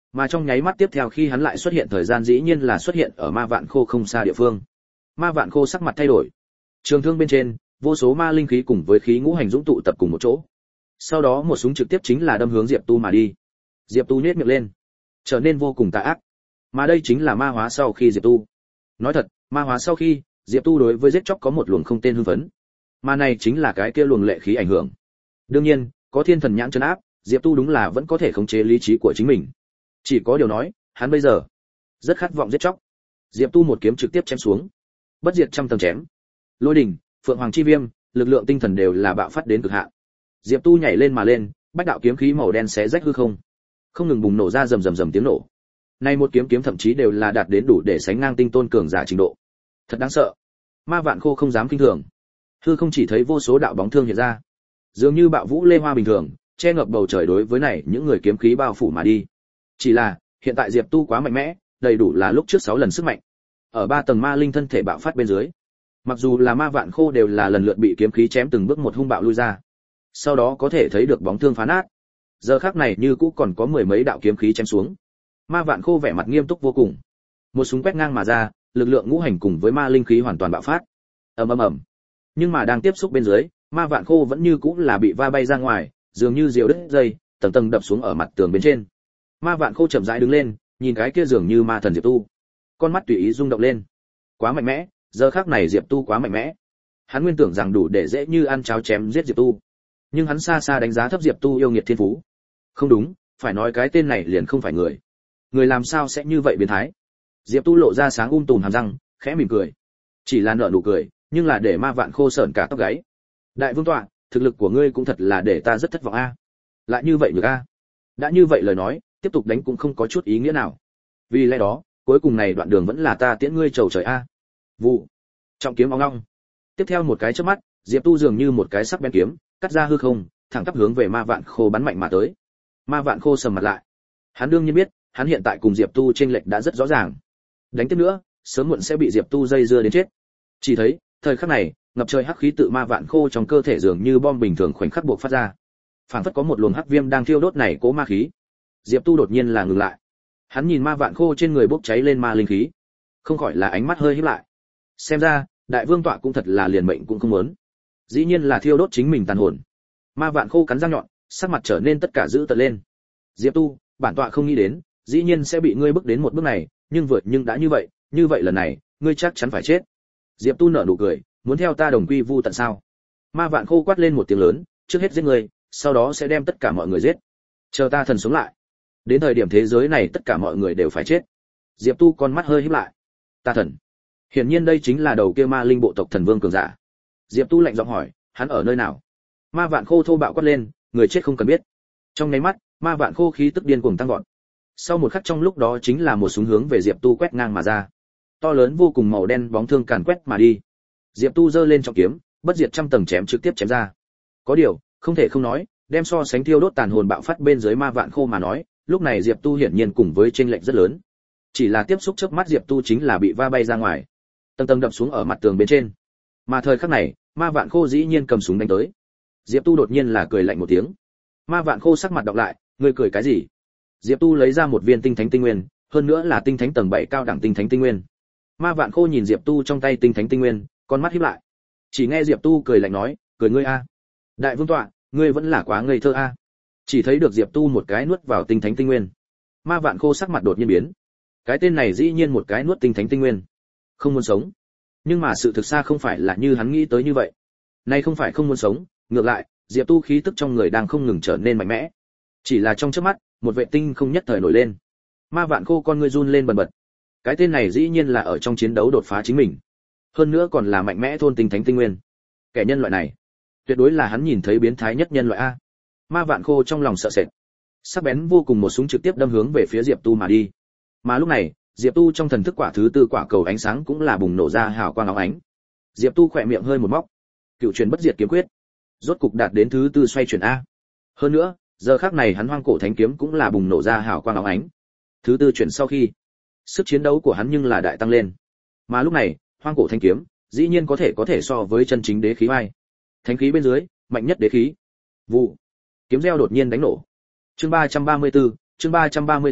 Mà trong nháy mắt tiếp theo khi hắn lại xuất hiện thời gian dĩ nhiên là xuất hiện ở ma vạn khô không xa địa phương. Ma vạn khô sắc mặt thay đổi. Trường thương bên trên, vô số ma linh khí cùng với khí ngũ hành dũng tụ tập cùng một chỗ. Sau đó một súng trực tiếp chính là đâm hướng Diệp Tu mà đi. Diệp Tu nhếch miệng lên, trở nên vô cùng tà ác. Mà đây chính là ma hóa sau khi Diệp Tu. Nói thật, ma hóa sau khi, Diệp Tu đối với giết chóc có một luồng không tên hưng phấn. Mà này chính là cái kia luồng lệ khí ảnh hưởng. Đương nhiên, có thiên thần nhãn trấn áp, Diệp Tu đúng là vẫn có thể khống chế lý trí của chính mình. Chỉ có điều nói, hắn bây giờ rất khát vọng giết chóc. Diệp Tu một kiếm trực tiếp chém xuống. Bất diệt trăm tầng chém. Lôi đỉnh, Phượng Hoàng chi viêm, lực lượng tinh thần đều là bạo phát đến cực hạn. Diệp Tu nhảy lên mà lên, bách đạo kiếm khí màu đen xé rách hư không, không ngừng bùng nổ ra rầm rầm rầm tiếng nổ. Nay một kiếm kiếm thậm chí đều là đạt đến đủ để sánh ngang tinh tôn cường giả trình độ. Thật đáng sợ. Ma vạn khô không dám kinh thường. Hư không chỉ thấy vô số đạo bóng thương hiện ra, dường như bạo vũ lê hoa bình thường, che ngập bầu trời đối với này những người kiếm khí bao phủ mà đi. Chỉ là, hiện tại Diệp Tu quá mạnh mẽ, đầy đủ là lúc trước sáu lần sức mạnh. Ở ba tầng ma linh thân thể bạo phát bên dưới, mặc dù là ma vạn khô đều là lần lượt bị kiếm khí chém từng bước một hung bạo lui ra. Sau đó có thể thấy được bóng thương phá nát. Giờ khắc này như cũ còn có mười mấy đạo kiếm khí chém xuống. Ma vạn khô vẻ mặt nghiêm túc vô cùng. Một súng quét ngang mà ra, lực lượng ngũ hành cùng với ma linh khí hoàn toàn bạo phát. Ầm ầm ầm. Nhưng mà đang tiếp xúc bên dưới, ma vạn khô vẫn như cũ là bị va bay ra ngoài, dường như diều đứt dây, tầng tầng đập xuống ở mặt tường bên trên. Ma vạn khô chậm rãi đứng lên, nhìn cái kia dường như ma thần Diệp Tu, con mắt tùy ý rung động lên. Quá mạnh mẽ, giờ khắc này Diệp Tu quá mạnh mẽ. Hắn nguyên tưởng rằng đủ để dễ như ăn cháo chém giết Diệp Tu, nhưng hắn xa xa đánh giá thấp Diệp Tu yêu nghiệt thiên phú. Không đúng, phải nói cái tên này liền không phải người. Người làm sao sẽ như vậy biến thái? Diệp Tu lộ ra sáng um tùm hàm răng, khẽ mỉm cười. Chỉ là nở nụ cười, nhưng là để ma vạn khô sởn cả tóc gáy. Đại vương tọa, thực lực của ngươi cũng thật là để ta rất thất vọng a. Lại như vậy được a? Đã như vậy lời nói, tiếp tục đánh cũng không có chút ý nghĩa nào. Vì lẽ đó, cuối cùng này đoạn đường vẫn là ta tiễn ngươi trầu trời a. Vụ. Trọng kiếm ong ong. Tiếp theo một cái chớp mắt, Diệp Tu dường như một cái sắc bén kiếm, cắt ra hư không, thẳng tắp hướng về ma vạn khô bắn mạnh mà tới. Ma vạn khô sầm mặt lại. Hắn đương nhiên biết, hắn hiện tại cùng Diệp Tu chênh lệch đã rất rõ ràng. Đánh tiếp nữa, sớm muộn sẽ bị Diệp Tu dây dưa đến chết. Chỉ thấy, thời khắc này, ngập trời hắc khí tự ma vạn khô trong cơ thể dường như bom bình thường khoảnh khắc bộc phát ra. Phản phất có một luồng hắc viêm đang thiêu đốt này cố ma khí. Diệp Tu đột nhiên là ngừng lại. Hắn nhìn ma vạn khô trên người bốc cháy lên ma linh khí, không khỏi là ánh mắt hơi híp lại. Xem ra, đại vương tọa cũng thật là liền mệnh cũng không muốn. Dĩ nhiên là thiêu đốt chính mình tàn hồn. Ma vạn khô cắn răng nhọn, sắc mặt trở nên tất cả dữ tợn lên. Diệp Tu, bản tọa không nghĩ đến, dĩ nhiên sẽ bị ngươi bước đến một bước này, nhưng vượt nhưng đã như vậy, như vậy lần này, ngươi chắc chắn phải chết. Diệp Tu nở nụ cười, muốn theo ta đồng quy vu tận sao? Ma vạn khô quát lên một tiếng lớn, trước hết giết ngươi, sau đó sẽ đem tất cả mọi người giết. Chờ ta thần sống lại, đến thời điểm thế giới này tất cả mọi người đều phải chết. Diệp Tu con mắt hơi híp lại. Ta thần? Hiển nhiên đây chính là đầu kia ma linh bộ tộc thần vương cường giả. Diệp Tu lạnh giọng hỏi, hắn ở nơi nào? Ma vạn khô thô bạo quát lên, người chết không cần biết. Trong nháy mắt, ma vạn khô khí tức điên cuồng tăng vọt. Sau một khắc trong lúc đó chính là một súng hướng về Diệp Tu quét ngang mà ra. To lớn vô cùng màu đen bóng thương càn quét mà đi. Diệp Tu giơ lên trọng kiếm, bất diệt trăm tầng chém trực tiếp chém ra. Có điều, không thể không nói, đem so sánh thiêu đốt tàn hồn bạo phát bên dưới ma vạn khô mà nói, lúc này Diệp Tu hiển nhiên cùng với chênh lệch rất lớn. Chỉ là tiếp xúc chớp mắt Diệp Tu chính là bị va bay ra ngoài, tầng tầng đập xuống ở mặt tường bên trên. Mà thời khắc này, ma vạn khô dĩ nhiên cầm súng đánh tới. Diệp Tu đột nhiên là cười lạnh một tiếng. Ma vạn khô sắc mặt đọc lại, ngươi cười cái gì? Diệp Tu lấy ra một viên tinh thánh tinh nguyên, hơn nữa là tinh thánh tầng bảy cao đẳng tinh thánh tinh nguyên. Ma vạn khô nhìn Diệp Tu trong tay tinh thánh tinh nguyên, con mắt híp lại. Chỉ nghe Diệp Tu cười lạnh nói, cười ngươi a. Đại vương tọa, ngươi vẫn là quá ngây thơ a. Chỉ thấy được Diệp Tu một cái nuốt vào tinh thánh tinh nguyên. Ma vạn khô sắc mặt đột nhiên biến. Cái tên này dĩ nhiên một cái nuốt tinh thánh tinh nguyên. Không muốn sống. Nhưng mà sự thực xa không phải là như hắn nghĩ tới như vậy. Nay không phải không muốn sống, ngược lại, Diệp Tu khí tức trong người đang không ngừng trở nên mạnh mẽ. Chỉ là trong chớp mắt, một vệ tinh không nhất thời nổi lên. Ma vạn khô con ngươi run lên bần bật. Cái tên này dĩ nhiên là ở trong chiến đấu đột phá chính mình, hơn nữa còn là mạnh mẽ thôn tinh thánh tinh nguyên. Kẻ nhân loại này, tuyệt đối là hắn nhìn thấy biến thái nhất nhân loại a. Ma vạn khô trong lòng sợ sệt, sắc bén vô cùng một súng trực tiếp đâm hướng về phía Diệp Tu mà đi. Mà lúc này, Diệp Tu trong thần thức quả thứ tư quả cầu ánh sáng cũng là bùng nổ ra hào quang óng ánh. Diệp Tu khỏe miệng hơi một móc, cựu truyền bất diệt kiếm quyết, rốt cục đạt đến thứ tư xoay chuyển a. Hơn nữa, giờ khắc này hắn hoang cổ thánh kiếm cũng là bùng nổ ra hào quang óng ánh. Thứ tư chuyển sau khi, sức chiến đấu của hắn nhưng là đại tăng lên. Mà lúc này, hoang cổ thánh kiếm, dĩ nhiên có thể có thể so với chân chính đế khí vai. Thánh khí bên dưới, mạnh nhất đế khí. Vụ. Kiếm reo đột nhiên đánh nổ. Chương ba trăm ba mươi tư, chương ba trăm ba mươi tư,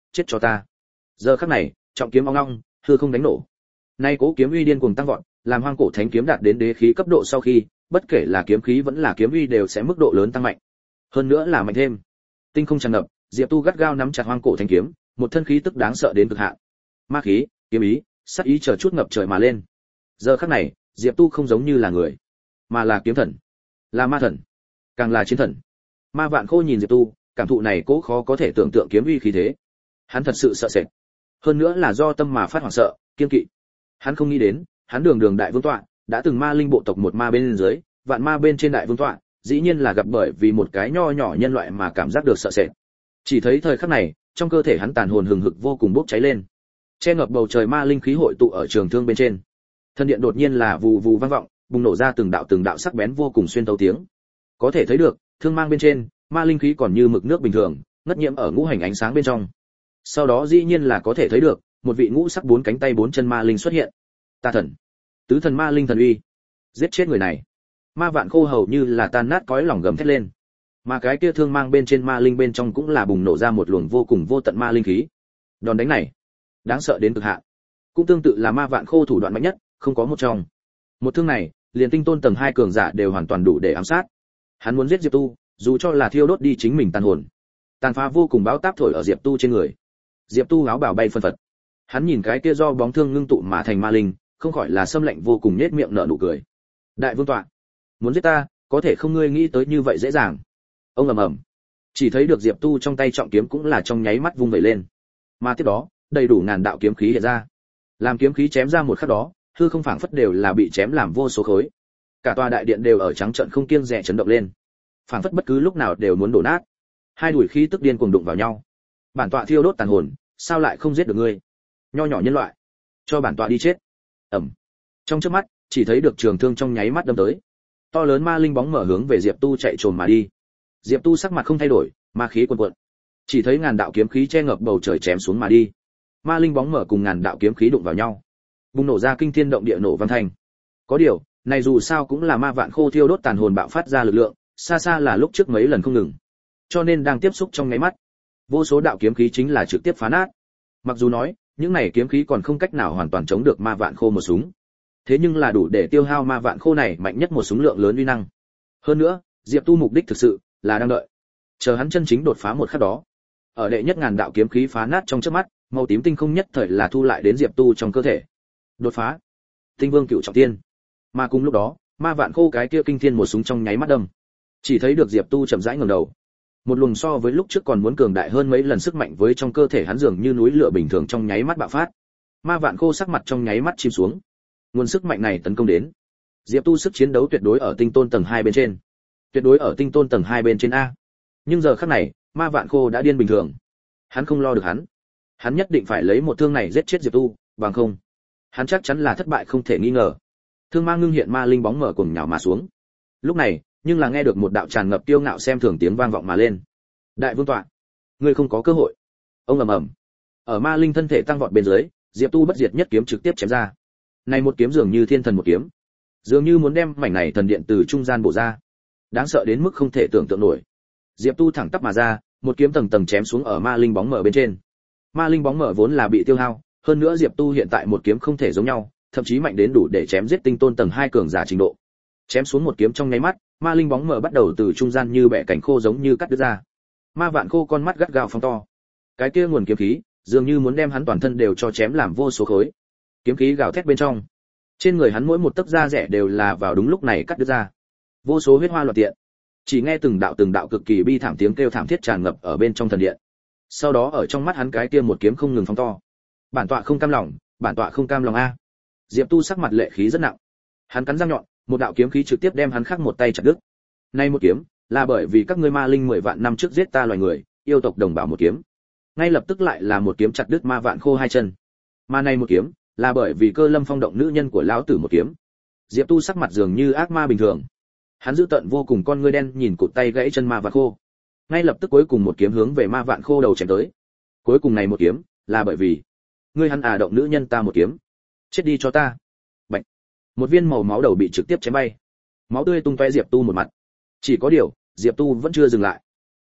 chết cho ta. Giờ khắc này, trọng kiếm ong ong, hư không đánh nổ. Nay cố kiếm uy điên cuồng tăng vọt, làm hoang cổ thánh kiếm đạt đến đế khí cấp độ sau khi, bất kể là kiếm khí vẫn là kiếm uy đều sẽ mức độ lớn tăng mạnh. Hơn nữa là mạnh thêm. Tinh không tràn ngập, Diệp Tu gắt gao nắm chặt hoang cổ thánh kiếm, một thân khí tức đáng sợ đến cực hạn. Ma khí, kiếm ý, sát ý chờ chút ngập trời mà lên. Giờ khắc này, Diệp Tu không giống như là người, mà là kiếm thần, là ma thần, càng là chiến thần. Ma Vạn Khô nhìn Diệp Tu, cảm thụ này cố khó có thể tưởng tượng kiếm uy khí thế. Hắn thật sự sợ sệt. Hơn nữa là do tâm mà phát hoảng sợ, kiên kỵ. Hắn không nghĩ đến, hắn đường đường đại vương tọa, đã từng ma linh bộ tộc một ma bên dưới, vạn ma bên trên đại vương tọa, dĩ nhiên là gặp bởi vì một cái nho nhỏ nhân loại mà cảm giác được sợ sệt. Chỉ thấy thời khắc này, trong cơ thể hắn tàn hồn hừng hực vô cùng bốc cháy lên. Che ngập bầu trời ma linh khí hội tụ ở trường thương bên trên. Thân điện đột nhiên là vù vù vang vọng, bùng nổ ra từng đạo từng đạo sắc bén vô cùng xuyên tấu tiếng. Có thể thấy được, thương mang bên trên, ma linh khí còn như mực nước bình thường, ngất nhiễm ở ngũ hành ánh sáng bên trong. Sau đó dĩ nhiên là có thể thấy được, một vị ngũ sắc bốn cánh tay bốn chân ma linh xuất hiện. Ta thần, tứ thần ma linh thần uy, giết chết người này. Ma Vạn Khô hầu như là tan nát cõi lòng gầm thét lên. Mà cái kia thương mang bên trên ma linh bên trong cũng là bùng nổ ra một luồng vô cùng vô tận ma linh khí. Đòn đánh này, đáng sợ đến cực hạn. Cũng tương tự là Ma Vạn Khô thủ đoạn mạnh nhất, không có một trong. Một thương này, liền tinh tôn tầng hai cường giả đều hoàn toàn đủ để ám sát. Hắn muốn giết Diệp Tu, dù cho là thiêu đốt đi chính mình tàn hồn. Tàn phá vô cùng bão táp thổi ở Diệp Tu trên người. Diệp Tu áo bào bay phân phật. Hắn nhìn cái kia do bóng thương ngưng tụ mà thành ma linh, không khỏi là xâm lạnh vô cùng nhếch miệng nở nụ cười. Đại vương tọa, muốn giết ta, có thể không ngươi nghĩ tới như vậy dễ dàng. Ông ầm ầm. Chỉ thấy được Diệp Tu trong tay trọng kiếm cũng là trong nháy mắt vung vẩy lên. Mà tiếp đó, đầy đủ ngàn đạo kiếm khí hiện ra. Làm kiếm khí chém ra một khắc đó, hư không phảng phất đều là bị chém làm vô số khối. Cả tòa đại điện đều ở trắng trợn không kiêng dè chấn động lên. Phảng phất bất cứ lúc nào đều muốn đổ nát. Hai đùi khí tức điên cuồng đụng vào nhau. Bản tọa thiêu đốt tàn hồn, sao lại không giết được ngươi? Nho nhỏ nhân loại, cho bản tọa đi chết. Ầm. Trong chớp mắt, chỉ thấy được trường thương trong nháy mắt đâm tới. To lớn ma linh bóng mở hướng về Diệp Tu chạy trồm mà đi. Diệp Tu sắc mặt không thay đổi, ma khí cuồn cuộn. Chỉ thấy ngàn đạo kiếm khí che ngập bầu trời chém xuống mà đi. Ma linh bóng mở cùng ngàn đạo kiếm khí đụng vào nhau, bùng nổ ra kinh thiên động địa nổ vang thanh. Có điều, này dù sao cũng là Ma Vạn Khô thiêu đốt tàn hồn bạo phát ra lực lượng, xa xa là lúc trước mấy lần không ngừng. Cho nên đang tiếp xúc trong nháy mắt, vô số đạo kiếm khí chính là trực tiếp phá nát. Mặc dù nói, những này kiếm khí còn không cách nào hoàn toàn chống được Ma Vạn Khô một súng, thế nhưng là đủ để tiêu hao Ma Vạn Khô này mạnh nhất một súng lượng lớn uy năng. Hơn nữa, Diệp Tu mục đích thực sự là đang đợi, chờ hắn chân chính đột phá một khắc đó. Ở đệ nhất ngàn đạo kiếm khí phá nát trong chớp mắt, màu tím tinh không nhất thời là thu lại đến Diệp Tu trong cơ thể. Đột phá, Tinh Vương Cựu Trọng Thiên. Mà cùng lúc đó, Ma Vạn Khô cái kia kinh thiên một súng trong nháy mắt đâm. Chỉ thấy được Diệp Tu chậm rãi ngẩng đầu. Một luồng so với lúc trước còn muốn cường đại hơn mấy lần sức mạnh với trong cơ thể hắn dường như núi lửa bình thường trong nháy mắt bạo phát. Ma Vạn Khô sắc mặt trong nháy mắt chìm xuống. Nguồn sức mạnh này tấn công đến. Diệp Tu sức chiến đấu tuyệt đối ở tinh tôn tầng hai bên trên. Tuyệt đối ở tinh tôn tầng hai bên trên a. Nhưng giờ khắc này, Ma Vạn Khô đã điên bình thường. Hắn không lo được hắn. Hắn nhất định phải lấy một thương này giết chết Diệp Tu, bằng không, hắn chắc chắn là thất bại không thể nghi ngờ. Thương mang ngưng hiện ma linh bóng mở cùng nhào mà xuống. Lúc này, nhưng là nghe được một đạo tràn ngập tiêu ngạo xem thường tiếng vang vọng mà lên. Đại vương tọa, ngươi không có cơ hội. Ông ầm ầm. Ở ma linh thân thể tăng vọt bên dưới, Diệp Tu bất diệt nhất kiếm trực tiếp chém ra. Này một kiếm dường như thiên thần một kiếm, dường như muốn đem mảnh này thần điện từ trung gian bổ ra. Đáng sợ đến mức không thể tưởng tượng nổi. Diệp Tu thẳng tắp mà ra, một kiếm tầng tầng chém xuống ở ma linh bóng mở bên trên. Ma linh bóng mở vốn là bị tiêu hao, hơn nữa Diệp Tu hiện tại một kiếm không thể giống nhau, thậm chí mạnh đến đủ để chém giết tinh tôn tầng hai cường giả trình độ. Chém xuống một kiếm trong nháy mắt, ma linh bóng mở bắt đầu từ trung gian như bẻ cảnh khô giống như cắt đứt ra. Ma Vạn Khô con mắt gắt gao phóng to. Cái kia nguồn kiếm khí, dường như muốn đem hắn toàn thân đều cho chém làm vô số khối. Kiếm khí gào thét bên trong. Trên người hắn mỗi một tấc da rẻ đều là vào đúng lúc này cắt đứt ra. Vô số huyết hoa loạn tiện. Chỉ nghe từng đạo từng đạo cực kỳ bi thảm tiếng kêu thảm thiết tràn ngập ở bên trong thần điện. Sau đó ở trong mắt hắn cái kia một kiếm không ngừng phóng to. Bản tọa không cam lòng, bản tọa không cam lòng a. Diệp Tu sắc mặt lệ khí rất nặng. Hắn cắn răng nhọn, một đạo kiếm khí trực tiếp đem hắn khắc một tay chặt đứt. Nay một kiếm, là bởi vì các ngươi ma linh mười vạn năm trước giết ta loài người, yêu tộc đồng bào một kiếm. Ngay lập tức lại là một kiếm chặt đứt Ma Vạn Khô hai chân. Mà này một kiếm, là bởi vì Cơ Lâm Phong động nữ nhân của lão tử một kiếm. Diệp Tu sắc mặt dường như ác ma bình thường. Hắn giữ tận vô cùng con ngươi đen nhìn cụt tay gãy chân Ma Vạn Khô. Ngay lập tức cuối cùng một kiếm hướng về Ma Vạn Khô đầu chém tới. Cuối cùng này một kiếm, là bởi vì ngươi hắn à động nữ nhân ta một kiếm. Chết đi cho ta. Bạch. Một viên màu máu đầu bị trực tiếp chém bay. Máu tươi tung tóe Diệp Tu một mặt. Chỉ có điều, Diệp Tu vẫn chưa dừng lại.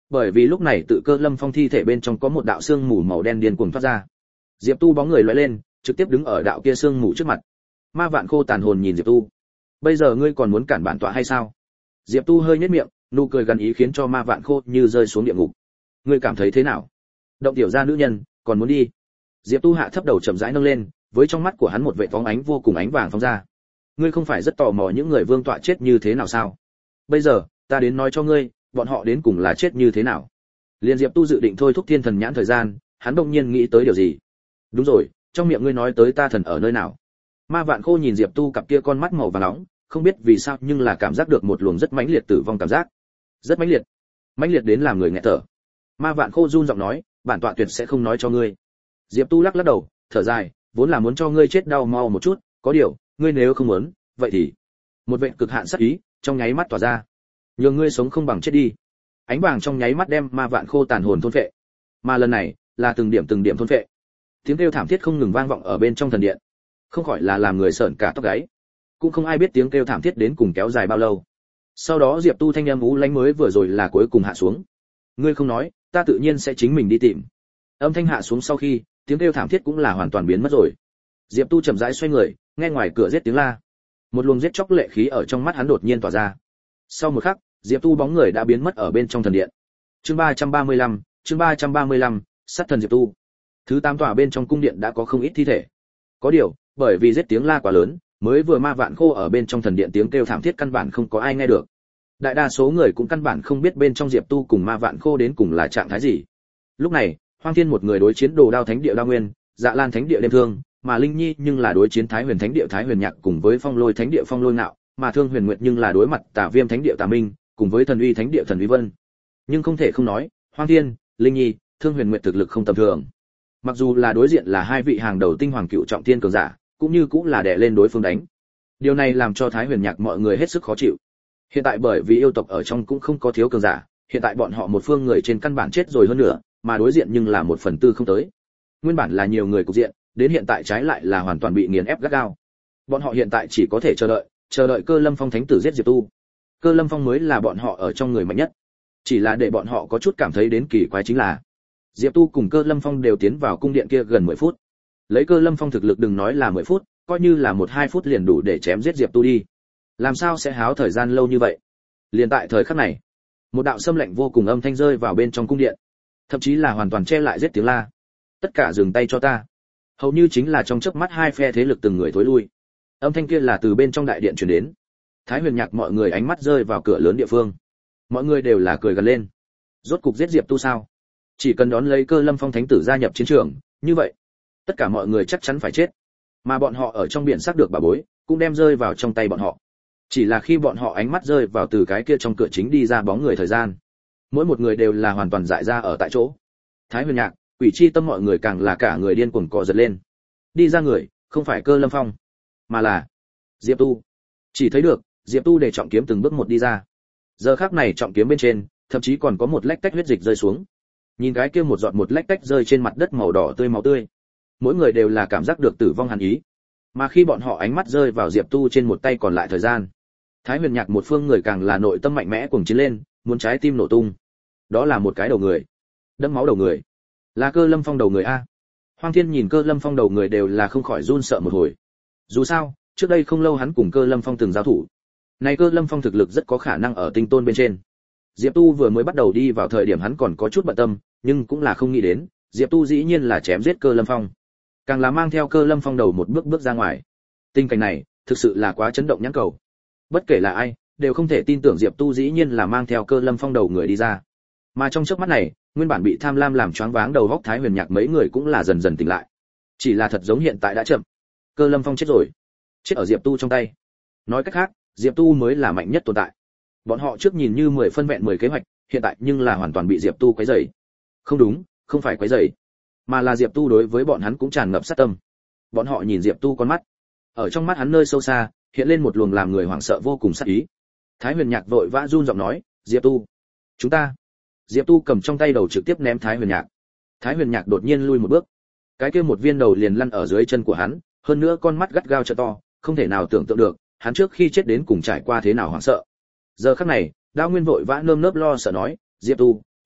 bởi vì lúc này tự Cơ Lâm Phong thi thể bên trong có một đạo xương mù màu đen điên cuồng thoát ra. Diệp Tu bóng người lóe lên, trực tiếp đứng ở đạo kia xương mù trước mặt. Ma Vạn Khô tàn hồn nhìn Diệp Tu. Bây giờ ngươi còn muốn cản bản tọa hay sao? Diệp Tu hơi nhếch miệng, nụ cười gần ý khiến cho Ma Vạn Khô như rơi xuống địa ngục. Ngươi cảm thấy thế nào? Động tiểu gia nữ nhân, còn muốn đi? Diệp Tu hạ thấp đầu chậm rãi nâng lên, với trong mắt của hắn một vệt phóng ánh vô cùng ánh vàng phóng ra. Ngươi không phải rất tò mò những người vương tọa chết như thế nào sao? Bây giờ, ta đến nói cho ngươi, bọn họ đến cùng là chết như thế nào. Liên Diệp Tu dự định thôi thúc thiên thần nhãn thời gian, hắn đột nhiên nghĩ tới điều gì. Đúng rồi, trong miệng ngươi nói tới ta thần ở nơi nào? Ma Vạn Khô nhìn Diệp Tu cặp kia con mắt màu vàng nóng, không biết vì sao nhưng là cảm giác được một luồng rất mãnh liệt tử vong cảm giác. Rất mãnh liệt. Mãnh liệt đến làm người nghẹt thở. Ma Vạn Khô run giọng nói, bản tọa tuyệt sẽ không nói cho ngươi. Diệp Tu lắc lắc đầu, thở dài, vốn là muốn cho ngươi chết đau mau một chút, có điều, ngươi nếu không muốn, vậy thì một vệt cực hạn sát ý trong nháy mắt tỏa ra. Nhường ngươi sống không bằng chết đi. Ánh vàng trong nháy mắt đem Ma Vạn Khô tàn hồn thôn phệ. Mà lần này, là từng điểm từng điểm thôn phệ. Tiếng kêu thảm thiết không ngừng vang vọng ở bên trong thần điện. Không khỏi là làm người sởn cả tóc gáy. Cũng không ai biết tiếng kêu thảm thiết đến cùng kéo dài bao lâu. Sau đó Diệp Tu thanh âm ú lánh mới vừa rồi là cuối cùng hạ xuống. Ngươi không nói, ta tự nhiên sẽ chính mình đi tìm. Âm thanh hạ xuống sau khi, tiếng kêu thảm thiết cũng là hoàn toàn biến mất rồi. Diệp Tu chậm rãi xoay người, nghe ngoài cửa giết tiếng la. Một luồng giết chóc lệ khí ở trong mắt hắn đột nhiên tỏa ra. Sau một khắc, Diệp Tu bóng người đã biến mất ở bên trong thần điện. Chương ba trăm ba mươi lăm, chương ba trăm ba mươi lăm, sát thần Diệp Tu. Thứ tám tòa bên trong cung điện đã có không ít thi thể. Có điều, bởi vì giết tiếng la quá lớn, mới vừa Ma Vạn Khô ở bên trong thần điện tiếng kêu thảm thiết căn bản không có ai nghe được. Đại đa số người cũng căn bản không biết bên trong Diệp Tu cùng Ma Vạn Khô đến cùng là trạng thái gì. Lúc này, Hoang Thiên một người đối chiến Đồ Đao Thánh địa Đao Nguyên, Dạ Lan Thánh địa Đêm Thương, mà Linh Nhi nhưng là đối chiến Thái Huyền Thánh địa Thái Huyền Nhạc cùng với Phong Lôi Thánh địa Phong Lôi Nạo, mà Thương Huyền Nguyệt nhưng là đối mặt Tà Viêm Thánh địa Tà Minh, cùng với Thần Uy Thánh địa Thần Uy Vân. Nhưng không thể không nói, Hoang Thiên, Linh Nhi, Thương Huyền Nguyệt thực lực không tầm thường. Mặc dù là đối diện là hai vị hàng đầu tinh hoàng cựu trọng thiên cường giả, cũng như cũng là đè lên đối phương đánh. Điều này làm cho Thái Huyền Nhạc mọi người hết sức khó chịu. Hiện tại bởi vì yêu tộc ở trong cũng không có thiếu cường giả, hiện tại bọn họ một phương người trên căn bản chết rồi hơn nữa, mà đối diện nhưng là một phần tư không tới. Nguyên bản là nhiều người cục diện, đến hiện tại trái lại là hoàn toàn bị nghiền ép gắt gao. Bọn họ hiện tại chỉ có thể chờ đợi, chờ đợi Cơ Lâm Phong thánh tử giết Diệp Tu. Cơ Lâm Phong mới là bọn họ ở trong người mạnh nhất. Chỉ là để bọn họ có chút cảm thấy đến kỳ quái chính là, Diệp Tu cùng Cơ Lâm Phong đều tiến vào cung điện kia gần mười phút. Lấy Cơ Lâm Phong thực lực đừng nói là mười phút, coi như là một hai phút liền đủ để chém giết Diệp Tu đi. Làm sao sẽ háo thời gian lâu như vậy? Liền tại thời khắc này, một đạo xâm lạnh vô cùng âm thanh rơi vào bên trong cung điện, thậm chí là hoàn toàn che lại giết tiếng la. Tất cả dừng tay cho ta. Hầu như chính là trong chớp mắt hai phe thế lực từng người thối lui. Âm thanh kia là từ bên trong đại điện truyền đến. Thái Huyền Nhạc mọi người ánh mắt rơi vào cửa lớn địa phương. Mọi người đều là cười gần lên. Rốt cục giết Diệp Tu sao? Chỉ cần đón lấy Cơ Lâm Phong thánh tử gia nhập chiến trường, như vậy, tất cả mọi người chắc chắn phải chết. Mà bọn họ ở trong biển xác được bà bối, cũng đem rơi vào trong tay bọn họ. Chỉ là khi bọn họ ánh mắt rơi vào từ cái kia trong cửa chính đi ra bóng người thời gian, mỗi một người đều là hoàn toàn dại ra ở tại chỗ. Thái Huyền Nhạc, Quỷ Chi Tâm mọi người càng là cả người điên cuồng cọ giật lên. Đi ra người, không phải Cơ Lâm Phong, mà là Diệp Tu. Chỉ thấy được, Diệp Tu để trọng kiếm từng bước một đi ra. Giờ khắc này trọng kiếm bên trên, thậm chí còn có một lách tách huyết dịch rơi xuống. Nhìn cái kia một giọt một lách tách rơi trên mặt đất màu đỏ tươi máu tươi, mỗi người đều là cảm giác được tử vong hàn ý. Mà khi bọn họ ánh mắt rơi vào Diệp Tu trên một tay còn lại thời gian, Thái Huyền Nhạc một phương người càng là nội tâm mạnh mẽ cuồng chiến lên, muốn trái tim nổ tung. Đó là một cái đầu người, đẫm máu đầu người, là Cơ Lâm Phong đầu người a. Hoang Thiên nhìn Cơ Lâm Phong đầu người đều là không khỏi run sợ một hồi. Dù sao, trước đây không lâu hắn cùng Cơ Lâm Phong từng giao thủ. Này Cơ Lâm Phong thực lực rất có khả năng ở tinh tôn bên trên. Diệp Tu vừa mới bắt đầu đi vào thời điểm hắn còn có chút bận tâm, nhưng cũng là không nghĩ đến, Diệp Tu dĩ nhiên là chém giết Cơ Lâm Phong, càng là mang theo Cơ Lâm Phong đầu một bước bước ra ngoài. Tình cảnh này, thực sự là quá chấn động nhãn cầu. Bất kể là ai, đều không thể tin tưởng Diệp Tu dĩ nhiên là mang theo Cơ Lâm Phong đầu người đi ra. Mà trong chớp mắt này, nguyên bản bị tham lam làm choáng váng đầu óc Thái Huyền Nhạc mấy người cũng là dần dần tỉnh lại. Chỉ là thật giống hiện tại đã chậm. Cơ Lâm Phong chết rồi, chết ở Diệp Tu trong tay. Nói cách khác, Diệp Tu mới là mạnh nhất tồn tại. Bọn họ trước nhìn như mười phân vẹn mười kế hoạch, hiện tại nhưng là hoàn toàn bị Diệp Tu quấy rầy. Không đúng, không phải quấy rầy, mà là Diệp Tu đối với bọn hắn cũng tràn ngập sát tâm. Bọn họ nhìn Diệp Tu con mắt, ở trong mắt hắn nơi sâu xa, hiện lên một luồng làm người hoảng sợ vô cùng sát ý. Thái Huyền Nhạc vội vã run giọng nói, "Diệp Tu, chúng ta." Diệp Tu cầm trong tay đầu trực tiếp ném Thái Huyền Nhạc. Thái Huyền Nhạc đột nhiên lui một bước. Cái kia một viên đầu liền lăn ở dưới chân của hắn, hơn nữa con mắt gắt gao trợ to, không thể nào tưởng tượng được, hắn trước khi chết đến cùng trải qua thế nào hoảng sợ. Giờ khắc này, Đao Nguyên vội vã nơm nớp lo sợ nói, "Diệp Tu,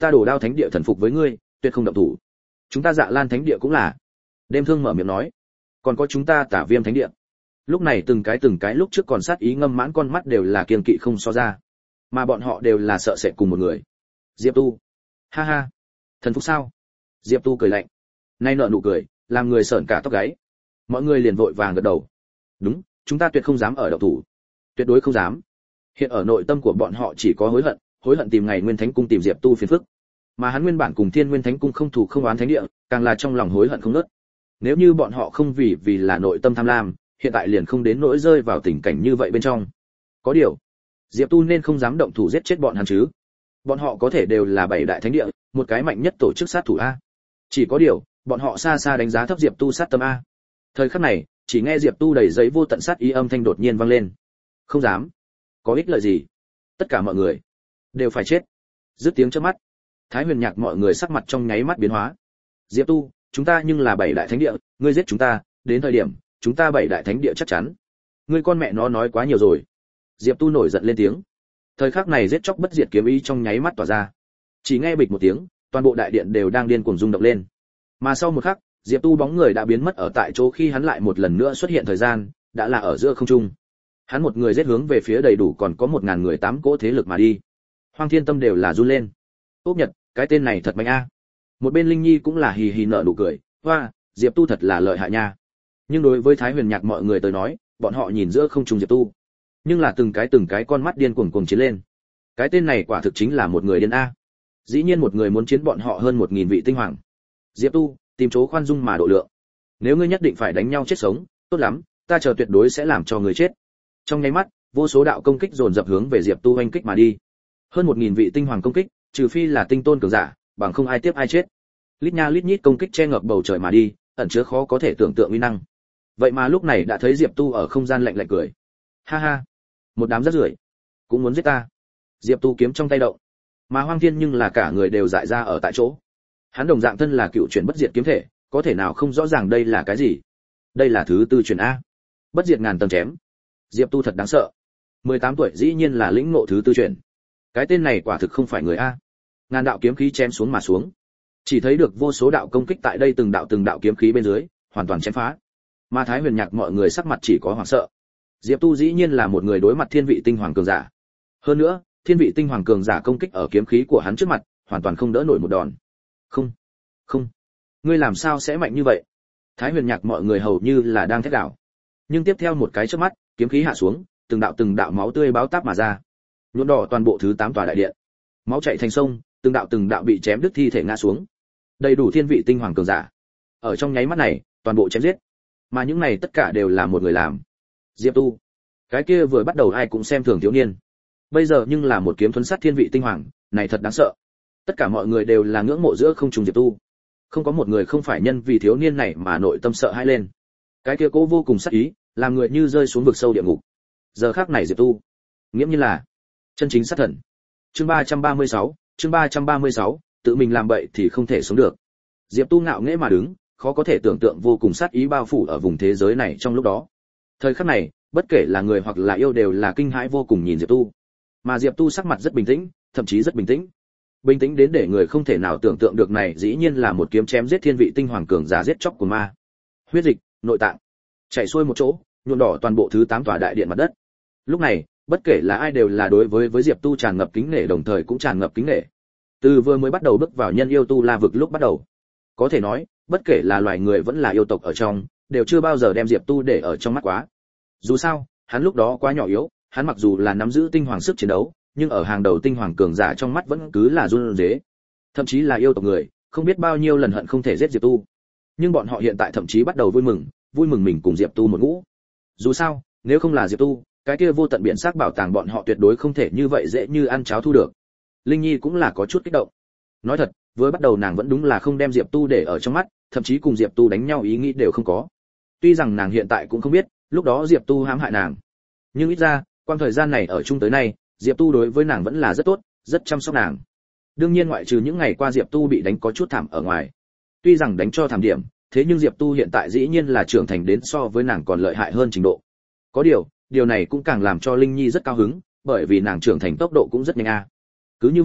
ta Đồ Đao thánh địa thần phục với ngươi, tuyệt không động thủ. Chúng ta Dạ Lan thánh địa cũng là. Đêm Thương mở miệng nói. Còn có chúng ta Tả Viêm thánh địa. Lúc này từng cái từng cái lúc trước còn sát ý ngâm mãn con mắt đều là kiêng kỵ không so ra, mà bọn họ đều là sợ sệt cùng một người. Diệp Tu. Ha ha. Thần phục sao? Diệp Tu cười lạnh. Nay nở nụ cười, làm người sởn cả tóc gáy. Mọi người liền vội vàng gật đầu. Đúng, chúng ta tuyệt không dám ở động thủ. Tuyệt đối không dám. Hiện ở nội tâm của bọn họ chỉ có hối hận, hối hận tìm ngày Nguyên Thánh cung tìm Diệp Tu phiền phức. Mà hắn nguyên bản cùng Thiên Nguyên Thánh cung không thủ không oán thánh địa, càng là trong lòng hối hận không ngớt. Nếu như bọn họ không vì vì là nội tâm tham lam, hiện tại liền không đến nỗi rơi vào tình cảnh như vậy bên trong. Có điều, Diệp Tu nên không dám động thủ giết chết bọn hắn chứ? Bọn họ có thể đều là bảy đại thánh địa, một cái mạnh nhất tổ chức sát thủ a. Chỉ có điều, bọn họ xa xa đánh giá thấp Diệp Tu sát tâm a. Thời khắc này, chỉ nghe Diệp Tu đầy giấy vô tận sát ý âm thanh đột nhiên vang lên. Không dám. Có ích lợi gì? Tất cả mọi người đều phải chết. Dứt tiếng chớp mắt, Thái Huyền Nhạc mọi người sắc mặt trong nháy mắt biến hóa. Diệp Tu, chúng ta nhưng là bảy đại thánh địa, ngươi giết chúng ta, đến thời điểm chúng ta bảy đại thánh địa chắc chắn. Ngươi con mẹ nó nói quá nhiều rồi. Diệp Tu nổi giận lên tiếng. Thời khắc này giết chóc bất diệt kiếm ý trong nháy mắt tỏa ra. Chỉ nghe bịch một tiếng, toàn bộ đại điện đều đang điên cuồng rung động lên. Mà sau một khắc, Diệp Tu bóng người đã biến mất ở tại chỗ, khi hắn lại một lần nữa xuất hiện thời gian, đã là ở giữa không trung. Hắn một người giết hướng về phía đầy đủ còn có một ngàn người tám cỗ thế lực mà đi. Hoang Thiên Tâm đều là run lên. Ốc Nhật, cái tên này thật mạnh a. Một bên Linh Nhi cũng là hì hì nở nụ cười, hoa, Diệp Tu thật là lợi hại nha. Nhưng đối với Thái Huyền Nhạc mọi người tới nói, bọn họ nhìn giữa không trung Diệp Tu, nhưng là từng cái từng cái con mắt điên cuồng cuồng chiến lên. Cái tên này quả thực chính là một người điên a. Dĩ nhiên một người muốn chiến bọn họ hơn một nghìn vị tinh hoàng. Diệp Tu, tìm chỗ khoan dung mà độ lượng. Nếu ngươi nhất định phải đánh nhau chết sống, tốt lắm, ta chờ tuyệt đối sẽ làm cho ngươi chết. Trong nháy mắt, vô số đạo công kích dồn dập hướng về Diệp Tu oanh kích mà đi. Hơn một nghìn vị tinh hoàng công kích, trừ phi là tinh tôn cường giả, bằng không ai tiếp ai chết. Lít nha lít nhít công kích che ngập bầu trời mà đi, ẩn chứa khó có thể tưởng tượng uy năng. Vậy mà lúc này đã thấy Diệp Tu ở không gian lạnh lạnh cười. Ha ha, một đám rác rưởi, cũng muốn giết ta. Diệp Tu kiếm trong tay động, mà Hoang Thiên nhưng là cả người đều dại ra ở tại chỗ. Hắn đồng dạng thân là cựu chuyển bất diệt kiếm thể, có thể nào không rõ ràng đây là cái gì? Đây là thứ tư chuyển a. Bất diệt ngàn tầng chém. Diệp Tu thật đáng sợ. mười tám tuổi dĩ nhiên là lĩnh ngộ thứ tư chuyển. Cái tên này quả thực không phải người a. Ngàn đạo kiếm khí chém xuống mà xuống. Chỉ thấy được vô số đạo công kích tại đây từng đạo từng đạo kiếm khí bên dưới, hoàn toàn chém phá. Mà Thái Huyền Nhạc mọi người sắc mặt chỉ có hoảng sợ. Diệp Tu dĩ nhiên là một người đối mặt thiên vị tinh hoàng cường giả. Hơn nữa, thiên vị tinh hoàng cường giả công kích ở kiếm khí của hắn trước mặt, hoàn toàn không đỡ nổi một đòn. Không, không, ngươi làm sao sẽ mạnh như vậy? Thái Huyền Nhạc mọi người hầu như là đang thét đảo. Nhưng tiếp theo một cái chớp mắt, kiếm khí hạ xuống, từng đạo từng đạo máu tươi báo táp mà ra, nhuộm đỏ toàn bộ thứ tám tòa đại điện. Máu chảy thành sông, từng đạo từng đạo bị chém đứt thi thể ngã xuống. Đầy đủ thiên vị tinh hoàng cường giả. Ở trong nháy mắt này, toàn bộ chém giết. Mà những này tất cả đều là một người làm. Diệp Tu. Cái kia vừa bắt đầu ai cũng xem thường thiếu niên. Bây giờ nhưng là một kiếm thuấn sát thiên vị tinh hoàng, này thật đáng sợ. Tất cả mọi người đều là ngưỡng mộ giữa không trung Diệp Tu. Không có một người không phải nhân vì thiếu niên này mà nội tâm sợ hãi lên. Cái kia cố vô cùng sát ý, làm người như rơi xuống vực sâu địa ngục. Giờ khắc này Diệp Tu, nghiễm như là chân chính sát thần. Chương ba trăm ba mươi sáu, chương ba trăm ba mươi sáu, tự mình làm bậy thì không thể sống được. Diệp Tu ngạo nghễ mà đứng, khó có thể tưởng tượng vô cùng sát ý bao phủ ở vùng thế giới này trong lúc đó. Thời khắc này, bất kể là người hoặc là yêu đều là kinh hãi vô cùng nhìn Diệp Tu. Mà Diệp Tu sắc mặt rất bình tĩnh, thậm chí rất bình tĩnh. Bình tĩnh đến để người không thể nào tưởng tượng được này dĩ nhiên là một kiếm chém giết thiên vị tinh hoàng cường giả giết chóc của ma. Huyết dịch, nội tạng, chảy xuôi một chỗ, nhuộm đỏ toàn bộ thứ tám tòa đại điện mặt đất. Lúc này, bất kể là ai đều là đối với với Diệp Tu tràn ngập kính nể, đồng thời cũng tràn ngập kính nể. Từ vừa mới bắt đầu bước vào nhân yêu tu la vực lúc bắt đầu, có thể nói, bất kể là loài người vẫn là yêu tộc ở trong, đều chưa bao giờ đem Diệp Tu để ở trong mắt quá. Dù sao, hắn lúc đó quá nhỏ yếu, hắn mặc dù là nắm giữ tinh hoàng sức chiến đấu, nhưng ở hàng đầu tinh hoàng cường giả trong mắt vẫn cứ là run rế. Thậm chí là yêu tộc người, không biết bao nhiêu lần hận không thể giết Diệp Tu. Nhưng bọn họ hiện tại thậm chí bắt đầu vui mừng, vui mừng mình cùng Diệp Tu một ngũ. Dù sao, nếu không là Diệp Tu, cái kia vô tận biển sắc bảo tàng bọn họ tuyệt đối không thể như vậy dễ như ăn cháo thu được. Linh Nhi cũng là có chút kích động. Nói thật, với bắt đầu nàng vẫn đúng là không đem Diệp Tu để ở trong mắt, thậm chí cùng Diệp Tu đánh nhau ý nghĩ đều không có. Tuy rằng nàng hiện tại cũng không biết, lúc đó Diệp Tu hãm hại nàng. Nhưng ít ra, quang thời gian này ở chung tới nay, Diệp Tu đối với nàng vẫn là rất tốt, rất chăm sóc nàng. Đương nhiên ngoại trừ những ngày qua Diệp Tu bị đánh có chút thảm ở ngoài. Tuy rằng đánh cho thảm điểm, thế nhưng Diệp Tu hiện tại dĩ nhiên là trưởng thành đến so với nàng còn lợi hại hơn trình độ. Có điều, điều này cũng càng làm cho Linh Nhi rất cao hứng, bởi vì nàng trưởng thành tốc độ cũng rất nhanh a. Cứ như vậy,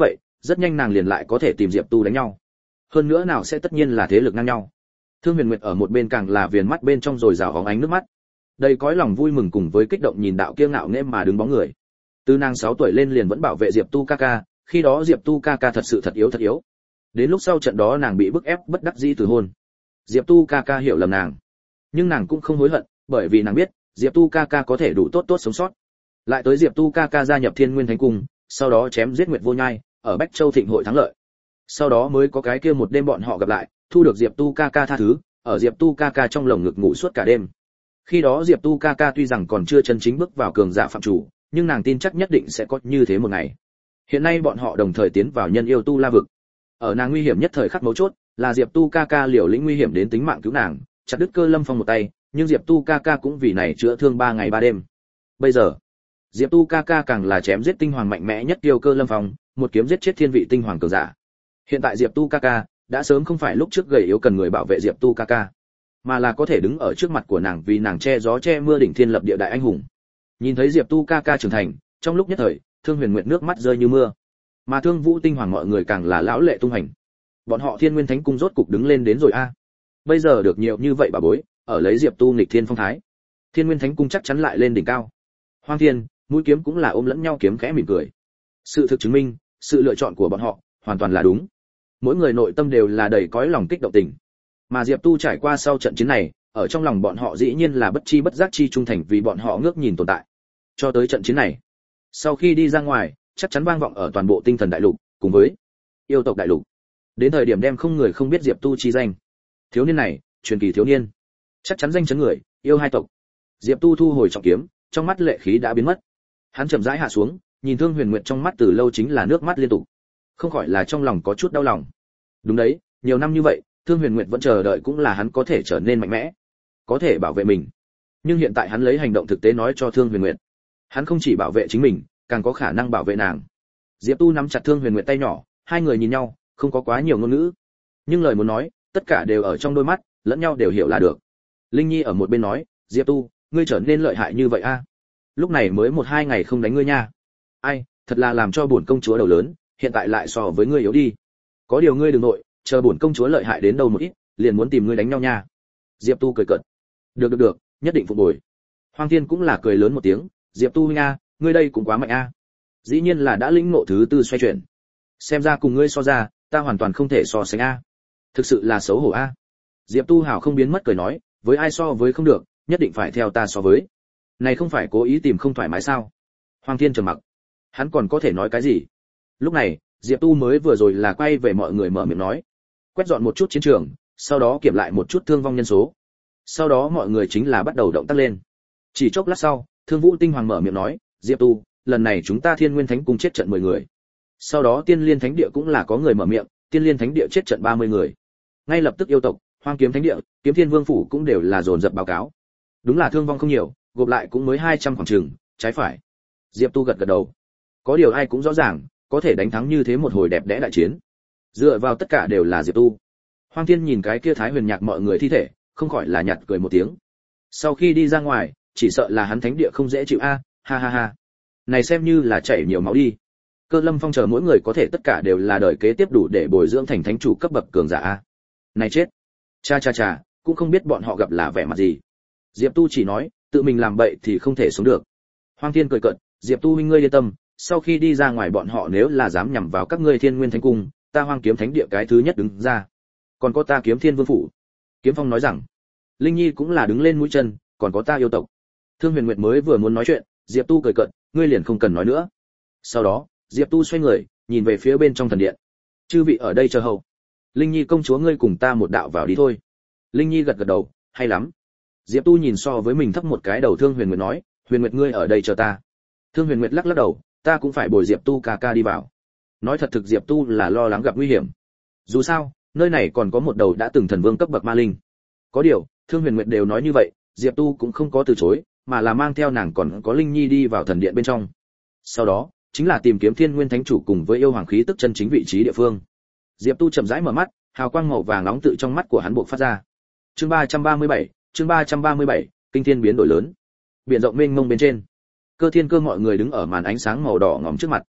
rất nhanh nàng liền lại có thể tìm Diệp Tu đánh nhau. Hơn nữa nào sẽ tất nhiên là thế lực ngang nhau. Thương Huyền Nguyệt ở một bên càng là viền mắt bên trong rồi rào hóng ánh nước mắt. Đầy cõi lòng vui mừng cùng với kích động nhìn đạo kia ngạo nghễ mà đứng bóng người. Từ nàng sáu tuổi lên liền vẫn bảo vệ Diệp Tu ca ca, khi đó Diệp Tu ca ca thật sự thật yếu thật yếu. Đến lúc sau trận đó nàng bị bức ép bất đắc dĩ từ hôn. Diệp Tu ca ca hiểu lầm nàng, nhưng nàng cũng không hối hận, bởi vì nàng biết, Diệp Tu ca ca có thể đủ tốt tốt sống sót. Lại tới Diệp Tu ca ca gia nhập Thiên Nguyên Thánh Cung, sau đó chém giết Nguyệt Vô Nhai, ở Bách Châu Thịnh hội thắng lợi. Sau đó mới có cái kia một đêm bọn họ gặp lại, thu được Diệp Tu ca ca tha thứ, ở Diệp Tu ca ca trong lồng ngực ngủ suốt cả đêm. Khi đó Diệp Tu ca ca tuy rằng còn chưa chân chính bước vào cường giả phạm chủ, nhưng nàng tin chắc nhất định sẽ có như thế một ngày. Hiện nay bọn họ đồng thời tiến vào nhân yêu tu la vực. Ở nàng nguy hiểm nhất thời khắc mấu chốt, là Diệp Tu ca ca liều lĩnh nguy hiểm đến tính mạng cứu nàng, chặt đứt Cơ Lâm Phong một tay, nhưng Diệp Tu ca ca cũng vì này chữa thương ba ngày ba đêm. Bây giờ, Diệp Tu ca ca càng là chém giết tinh hoàng mạnh mẽ nhất tiêu Cơ Lâm Phong, một kiếm giết chết thiên vị tinh hoàng cường giả. Hiện tại Diệp Tu ca ca đã sớm không phải lúc trước gầy yếu cần người bảo vệ Diệp Tu ca ca, mà là có thể đứng ở trước mặt của nàng vì nàng che gió che mưa đỉnh thiên lập địa đại anh hùng. Nhìn thấy Diệp Tu ca ca trưởng thành, trong lúc nhất thời, Thương Huyền Nguyệt nước mắt rơi như mưa, mà Thương Vũ tinh hoàng mọi người càng là lão lệ tung hành. Bọn họ Thiên Nguyên Thánh Cung rốt cục đứng lên đến rồi a. Bây giờ được nhiều như vậy bà bối, ở lấy Diệp Tu nghịch thiên phong thái, Thiên Nguyên Thánh Cung chắc chắn lại lên đỉnh cao. Hoang Thiên, mũi kiếm cũng là ôm lẫn nhau kiếm khẽ mỉm cười. Sự thực chứng minh, sự lựa chọn của bọn họ hoàn toàn là đúng. Mỗi người nội tâm đều là đầy cõi lòng kích động tình. Mà Diệp Tu trải qua sau trận chiến này, ở trong lòng bọn họ dĩ nhiên là bất chi bất giác chi trung thành vì bọn họ ngước nhìn tồn tại. Cho tới trận chiến này, sau khi đi ra ngoài, chắc chắn vang vọng ở toàn bộ tinh thần đại lục, cùng với yêu tộc đại lục. Đến thời điểm đem không người không biết Diệp Tu chi danh. Thiếu niên này, truyền kỳ thiếu niên, chắc chắn danh chấn người, yêu hai tộc. Diệp Tu thu hồi trọng kiếm, trong mắt lệ khí đã biến mất. Hắn chậm rãi hạ xuống, nhìn Thương Huyền Nguyệt trong mắt từ lâu chính là nước mắt liên tục. Không khỏi là trong lòng có chút đau lòng. Đúng đấy, nhiều năm như vậy, Thương Huyền Nguyệt vẫn chờ đợi cũng là hắn có thể trở nên mạnh mẽ, có thể bảo vệ mình. Nhưng hiện tại hắn lấy hành động thực tế nói cho Thương Huyền Nguyệt, hắn không chỉ bảo vệ chính mình, càng có khả năng bảo vệ nàng. Diệp Tu nắm chặt Thương Huyền Nguyệt tay nhỏ, hai người nhìn nhau, không có quá nhiều ngôn ngữ, nhưng lời muốn nói, tất cả đều ở trong đôi mắt, lẫn nhau đều hiểu là được. Linh Nhi ở một bên nói, Diệp Tu, ngươi trở nên lợi hại như vậy a? Lúc này mới một hai ngày không đánh ngươi nha. Ai, thật là làm cho bổn công chúa đầu lớn, hiện tại lại so với ngươi yếu đi. Có điều ngươi đừng nội, chờ bổn công chúa lợi hại đến đâu một ít, liền muốn tìm ngươi đánh nhau nha. Diệp Tu cười cợt. Được được được, nhất định phục bồi. Hoang Thiên cũng là cười lớn một tiếng, Diệp Tu huynh a, ngươi đây cũng quá mạnh a. Dĩ nhiên là đã lĩnh ngộ thứ tư xoay chuyển. Xem ra cùng ngươi so ra, ta hoàn toàn không thể so sánh a. Thực sự là xấu hổ a. Diệp Tu hảo không biến mất cười nói, với ai so với không được, nhất định phải theo ta so với. Này không phải cố ý tìm không thoải mái sao? Hoang Thiên trầm mặc. Hắn còn có thể nói cái gì? Lúc này, Diệp Tu mới vừa rồi là quay về mọi người mở miệng nói, quét dọn một chút chiến trường, sau đó kiểm lại một chút thương vong nhân số. Sau đó mọi người chính là bắt đầu động tác lên. Chỉ chốc lát sau, Thương Vũ tinh hoàng mở miệng nói, Diệp Tu, lần này chúng ta Thiên Nguyên Thánh Cung chết trận mười người. Sau đó Tiên Liên Thánh Địa cũng là có người mở miệng, Tiên Liên Thánh Địa chết trận ba mươi người. Ngay lập tức yêu tộc, Hoang Kiếm Thánh Địa, Kiếm Thiên Vương phủ cũng đều là dồn dập báo cáo. Đúng là thương vong không nhiều, gộp lại cũng mới hai trăm khoảng chừng, trái phải. Diệp Tu gật gật đầu. Có điều ai cũng rõ ràng, có thể đánh thắng như thế một hồi đẹp đẽ đại chiến, dựa vào tất cả đều là Diệp Tu. Hoang Thiên nhìn cái kia Thái Huyền Nhạc mọi người thi thể, không khỏi là nhạt cười một tiếng. Sau khi đi ra ngoài, chỉ sợ là hắn thánh địa không dễ chịu a, ha ha ha. Này xem như là chảy nhiều máu đi. Cơ Lâm Phong chờ mỗi người có thể tất cả đều là đời kế tiếp đủ để bồi dưỡng thành thánh chủ cấp bậc cường giả a. Này chết. Cha cha cha, cũng không biết bọn họ gặp là vẻ mặt gì. Diệp Tu chỉ nói, tự mình làm bậy thì không thể sống được. Hoang Thiên cười cợt, Diệp Tu huynh ngươi yên tâm, sau khi đi ra ngoài bọn họ nếu là dám nhằm vào các ngươi Thiên Nguyên Thánh Cung, ta Hoang Kiếm Thánh Địa cái thứ nhất đứng ra. Còn có ta Kiếm Thiên Vương phủ. Kiếm Phong nói rằng, Linh Nhi cũng là đứng lên mũi chân, còn có ta yêu tộc. Thương Huyền Nguyệt mới vừa muốn nói chuyện, Diệp Tu cười cợt, ngươi liền không cần nói nữa. Sau đó, Diệp Tu xoay người, nhìn về phía bên trong thần điện. Chư vị ở đây chờ hầu. Linh Nhi công chúa ngươi cùng ta một đạo vào đi thôi. Linh Nhi gật gật đầu, hay lắm. Diệp Tu nhìn so với mình thấp một cái đầu Thương Huyền Nguyệt nói, Huyền Nguyệt ngươi ở đây chờ ta. Thương Huyền Nguyệt lắc lắc đầu, ta cũng phải bồi Diệp Tu ca ca đi vào. Nói thật thực Diệp Tu là lo lắng gặp nguy hiểm. Dù sao, nơi này còn có một đầu đã từng thần vương cấp bậc ma linh. Có điều, Thương Huyền Nguyệt đều nói như vậy, Diệp Tu cũng không có từ chối, mà là mang theo nàng còn có Linh Nhi đi vào thần điện bên trong. Sau đó, chính là tìm kiếm Thiên Nguyên Thánh Chủ cùng với yêu hoàng khí tức chân chính vị trí địa phương. Diệp Tu chậm rãi mở mắt, hào quang màu vàng nóng tự trong mắt của hắn bộc phát ra. Chương ba trăm ba mươi bảy, chương ba trăm ba mươi bảy, kinh thiên biến đổi lớn. Biển rộng mênh mông bên trên, Cơ Thiên Cơ mọi người đứng ở màn ánh sáng màu đỏ ngòm trước mặt.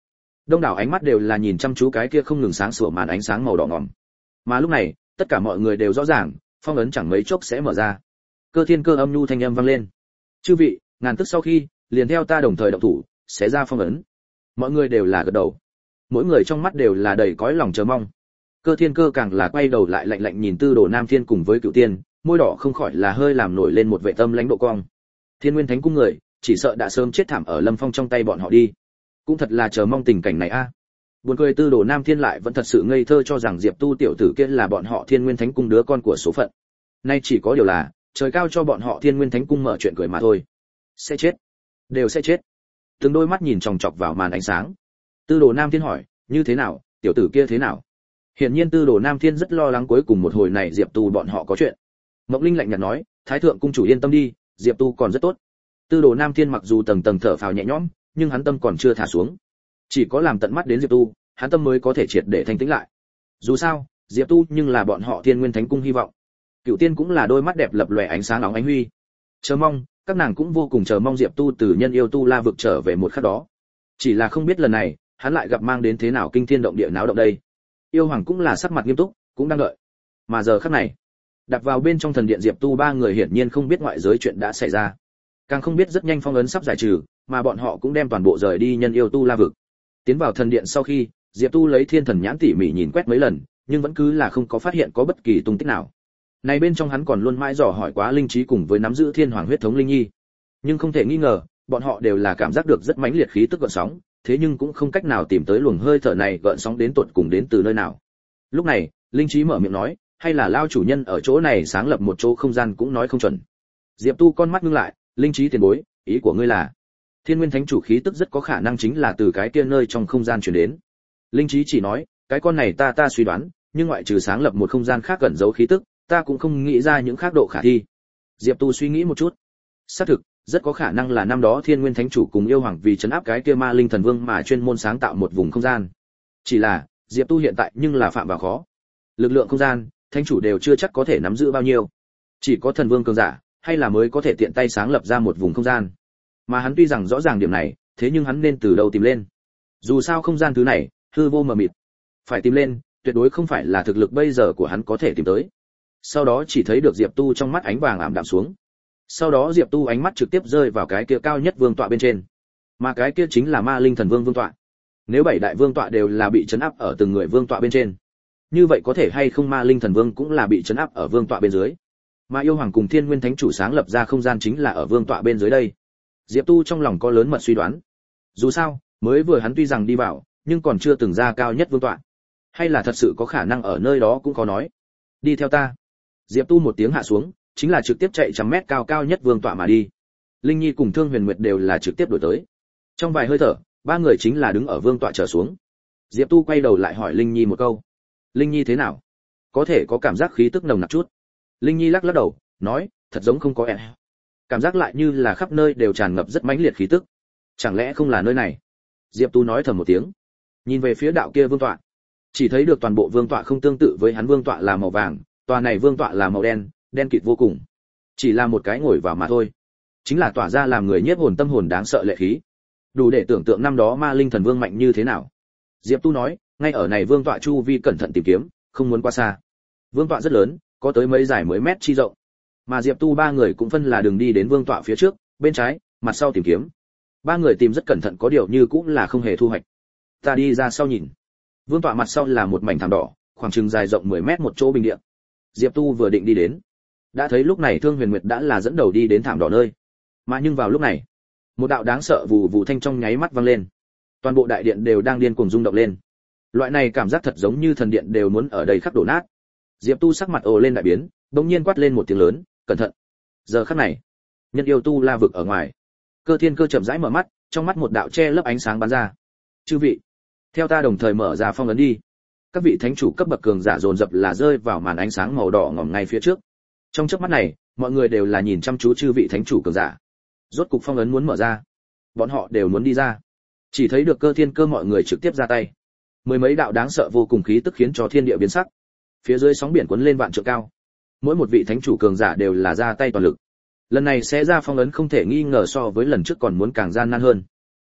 Đông đảo ánh mắt đều là nhìn chăm chú cái kia không ngừng sáng sủa màn ánh sáng màu đỏ ngòm. Mà lúc này, tất cả mọi người đều rõ ràng, phong ấn chẳng mấy chốc sẽ mở ra. Cơ Thiên Cơ âm nhu thanh âm vang lên. Chư vị, ngàn tức sau khi, liền theo ta đồng thời động thủ, sẽ ra phong ấn. Mọi người đều là gật đầu. Mỗi người trong mắt đều là đầy cõi lòng chờ mong. Cơ Thiên Cơ càng là quay đầu lại lạnh lạnh nhìn Tư Đồ Nam Thiên cùng với Cửu Tiên, môi đỏ không khỏi là hơi làm nổi lên một vẻ tâm lãnh độ cong. Thiên Nguyên Thánh cung người, chỉ sợ đã sớm chết thảm ở Lâm Phong trong tay bọn họ đi. Cũng thật là chờ mong tình cảnh này a. Buồn cười Tư Đồ Nam Thiên lại vẫn thật sự ngây thơ cho rằng Diệp Tu tiểu tử kia là bọn họ Thiên Nguyên Thánh cung đứa con của số phận. Nay chỉ có điều là, trời cao cho bọn họ Thiên Nguyên Thánh cung mở chuyện cười mà thôi. Sẽ chết, đều sẽ chết. Từng đôi mắt nhìn chòng chọc vào màn ánh sáng. Tư Đồ Nam Thiên hỏi, như thế nào, tiểu tử kia thế nào? Hiển nhiên Tư Đồ Nam Thiên rất lo lắng cuối cùng một hồi này Diệp Tu bọn họ có chuyện. Mộc Linh lạnh nhạt nói, Thái thượng cung chủ yên tâm đi, Diệp Tu còn rất tốt. Tư Đồ Nam Thiên mặc dù tầng tầng thở phào nhẹ nhõm, nhưng hắn tâm còn chưa thả xuống. Chỉ có làm tận mắt đến Diệp Tu, hắn tâm mới có thể triệt để thanh tĩnh lại. Dù sao, Diệp Tu nhưng là bọn họ Thiên Nguyên Thánh cung hy vọng. Cửu Tiên cũng là đôi mắt đẹp lập lòe ánh sáng nóng ánh huy. Chờ mong, các nàng cũng vô cùng chờ mong Diệp Tu từ nhân yêu tu la vực trở về một khắc đó. Chỉ là không biết lần này, hắn lại gặp mang đến thế nào kinh thiên động địa náo động đây. Yêu Hoàng cũng là sắc mặt nghiêm túc, cũng đang đợi. Mà giờ khắc này, đặt vào bên trong thần điện Diệp Tu ba người hiển nhiên không biết ngoại giới chuyện đã xảy ra, càng không biết rất nhanh phong ấn sắp giải trừ, mà bọn họ cũng đem toàn bộ rời đi nhân yêu tu la vực. Tiến vào thần điện sau khi, Diệp Tu lấy thiên thần nhãn tỉ mỉ nhìn quét mấy lần, nhưng vẫn cứ là không có phát hiện có bất kỳ tung tích nào. Này bên trong hắn còn luôn mãi dò hỏi quá linh trí cùng với nắm giữ thiên hoàng huyết thống linh nhi, nhưng không thể nghi ngờ, bọn họ đều là cảm giác được rất mãnh liệt khí tức gợn sóng, thế nhưng cũng không cách nào tìm tới luồng hơi thở này gợn sóng đến tột cùng đến từ nơi nào. Lúc này, linh trí mở miệng nói, hay là lao chủ nhân ở chỗ này sáng lập một chỗ không gian cũng nói không chuẩn. Diệp Tu con mắt ngưng lại, linh trí tiền bối, ý của ngươi là Thiên Nguyên Thánh chủ khí tức rất có khả năng chính là từ cái kia nơi trong không gian truyền đến. Linh trí chỉ nói, cái con này ta ta suy đoán, nhưng ngoại trừ sáng lập một không gian khác cẩn giấu khí tức, ta cũng không nghĩ ra những khác độ khả thi. Diệp Tu suy nghĩ một chút, xác thực, rất có khả năng là năm đó Thiên Nguyên Thánh chủ cùng yêu hoàng vì trấn áp cái kia ma linh thần vương mà chuyên môn sáng tạo một vùng không gian. Chỉ là, Diệp Tu hiện tại nhưng là phạm vào khó. Lực lượng không gian, thánh chủ đều chưa chắc có thể nắm giữ bao nhiêu. Chỉ có thần vương cường giả, hay là mới có thể tiện tay sáng lập ra một vùng không gian. Mà hắn tuy rằng rõ ràng điểm này, thế nhưng hắn nên từ đâu tìm lên? Dù sao không gian thứ này, hư vô mờ mịt. Phải tìm lên, tuyệt đối không phải là thực lực bây giờ của hắn có thể tìm tới. Sau đó chỉ thấy được Diệp Tu trong mắt ánh vàng ảm đạm xuống. Sau đó Diệp Tu ánh mắt trực tiếp rơi vào cái kia cao nhất vương tọa bên trên. Mà cái kia chính là Ma Linh Thần Vương vương tọa. Nếu bảy đại vương tọa đều là bị trấn áp ở từng người vương tọa bên trên, như vậy có thể hay không Ma Linh Thần Vương cũng là bị trấn áp ở vương tọa bên dưới. Mà yêu hoàng cùng Thiên Nguyên Thánh chủ sáng lập ra không gian chính là ở vương tọa bên dưới đây. Diệp Tu trong lòng có lớn mật suy đoán. Dù sao, mới vừa hắn tuy rằng đi vào, nhưng còn chưa từng ra cao nhất vương tọa. Hay là thật sự có khả năng ở nơi đó cũng có nói. Đi theo ta. Diệp Tu một tiếng hạ xuống, chính là trực tiếp chạy trăm mét cao cao nhất vương tọa mà đi. Linh Nhi cùng Thương Huyền Nguyệt đều là trực tiếp đuổi tới. Trong vài hơi thở, ba người chính là đứng ở vương tọa trở xuống. Diệp Tu quay đầu lại hỏi Linh Nhi một câu. Linh Nhi thế nào? Có thể có cảm giác khí tức nồng nặc chút. Linh Nhi lắc lắc đầu, nói, thật giống không có e. Cảm giác lại như là khắp nơi đều tràn ngập rất mãnh liệt khí tức. Chẳng lẽ không là nơi này? Diệp Tu nói thầm một tiếng, nhìn về phía đạo kia vương tọa. Chỉ thấy được toàn bộ vương tọa không tương tự với hắn vương tọa là màu vàng, tòa này vương tọa là màu đen, đen kịt vô cùng. Chỉ là một cái ngồi vào mà thôi, chính là tỏa ra làm người nhiếp hồn tâm hồn đáng sợ lệ khí. Đủ để tưởng tượng năm đó Ma Linh Thần Vương mạnh như thế nào. Diệp Tu nói, ngay ở này vương tọa chu vi cẩn thận tìm kiếm, không muốn quá xa. Vương tọa rất lớn, có tới mấy dài mấy mét chi rộng. Mà Diệp Tu ba người cũng phân là đường đi đến vương tọa phía trước, bên trái, mặt sau tìm kiếm. Ba người tìm rất cẩn thận có điều như cũng là không hề thu hoạch. Ta đi ra sau nhìn. Vương tọa mặt sau là một mảnh thảm đỏ, khoảng chừng dài rộng mười mét một chỗ bình địa. Diệp Tu vừa định đi đến, đã thấy lúc này Thương Huyền Nguyệt đã là dẫn đầu đi đến thảm đỏ nơi. Mà nhưng vào lúc này, một đạo đáng sợ vù vù thanh trong nháy mắt vang lên. Toàn bộ đại điện đều đang điên cuồng rung động lên. Loại này cảm giác thật giống như thần điện đều muốn ở đây khắc đổ nát. Diệp Tu sắc mặt ồ lên đại biến, bỗng nhiên quát lên một tiếng lớn, cẩn thận. Giờ khắc này, nhân yêu tu la vực ở ngoài, Cơ Thiên Cơ chậm rãi mở mắt, trong mắt một đạo che lấp ánh sáng bắn ra. Chư vị, theo ta đồng thời mở ra phong ấn đi. Các vị thánh chủ cấp bậc cường giả dồn dập là rơi vào màn ánh sáng màu đỏ ngòm ngay phía trước. Trong chớp mắt này, mọi người đều là nhìn chăm chú chư vị thánh chủ cường giả. Rốt cục phong ấn muốn mở ra, bọn họ đều muốn đi ra. Chỉ thấy được Cơ Thiên Cơ mọi người trực tiếp ra tay. Mười mấy đạo đáng sợ vô cùng khí tức khiến cho thiên địa biến sắc. Phía dưới sóng biển cuốn lên vạn trượng cao. Mỗi một vị thánh chủ cường giả đều là ra tay toàn lực. Lần này sẽ ra phong ấn không thể nghi ngờ so với lần trước còn muốn càng gian nan hơn.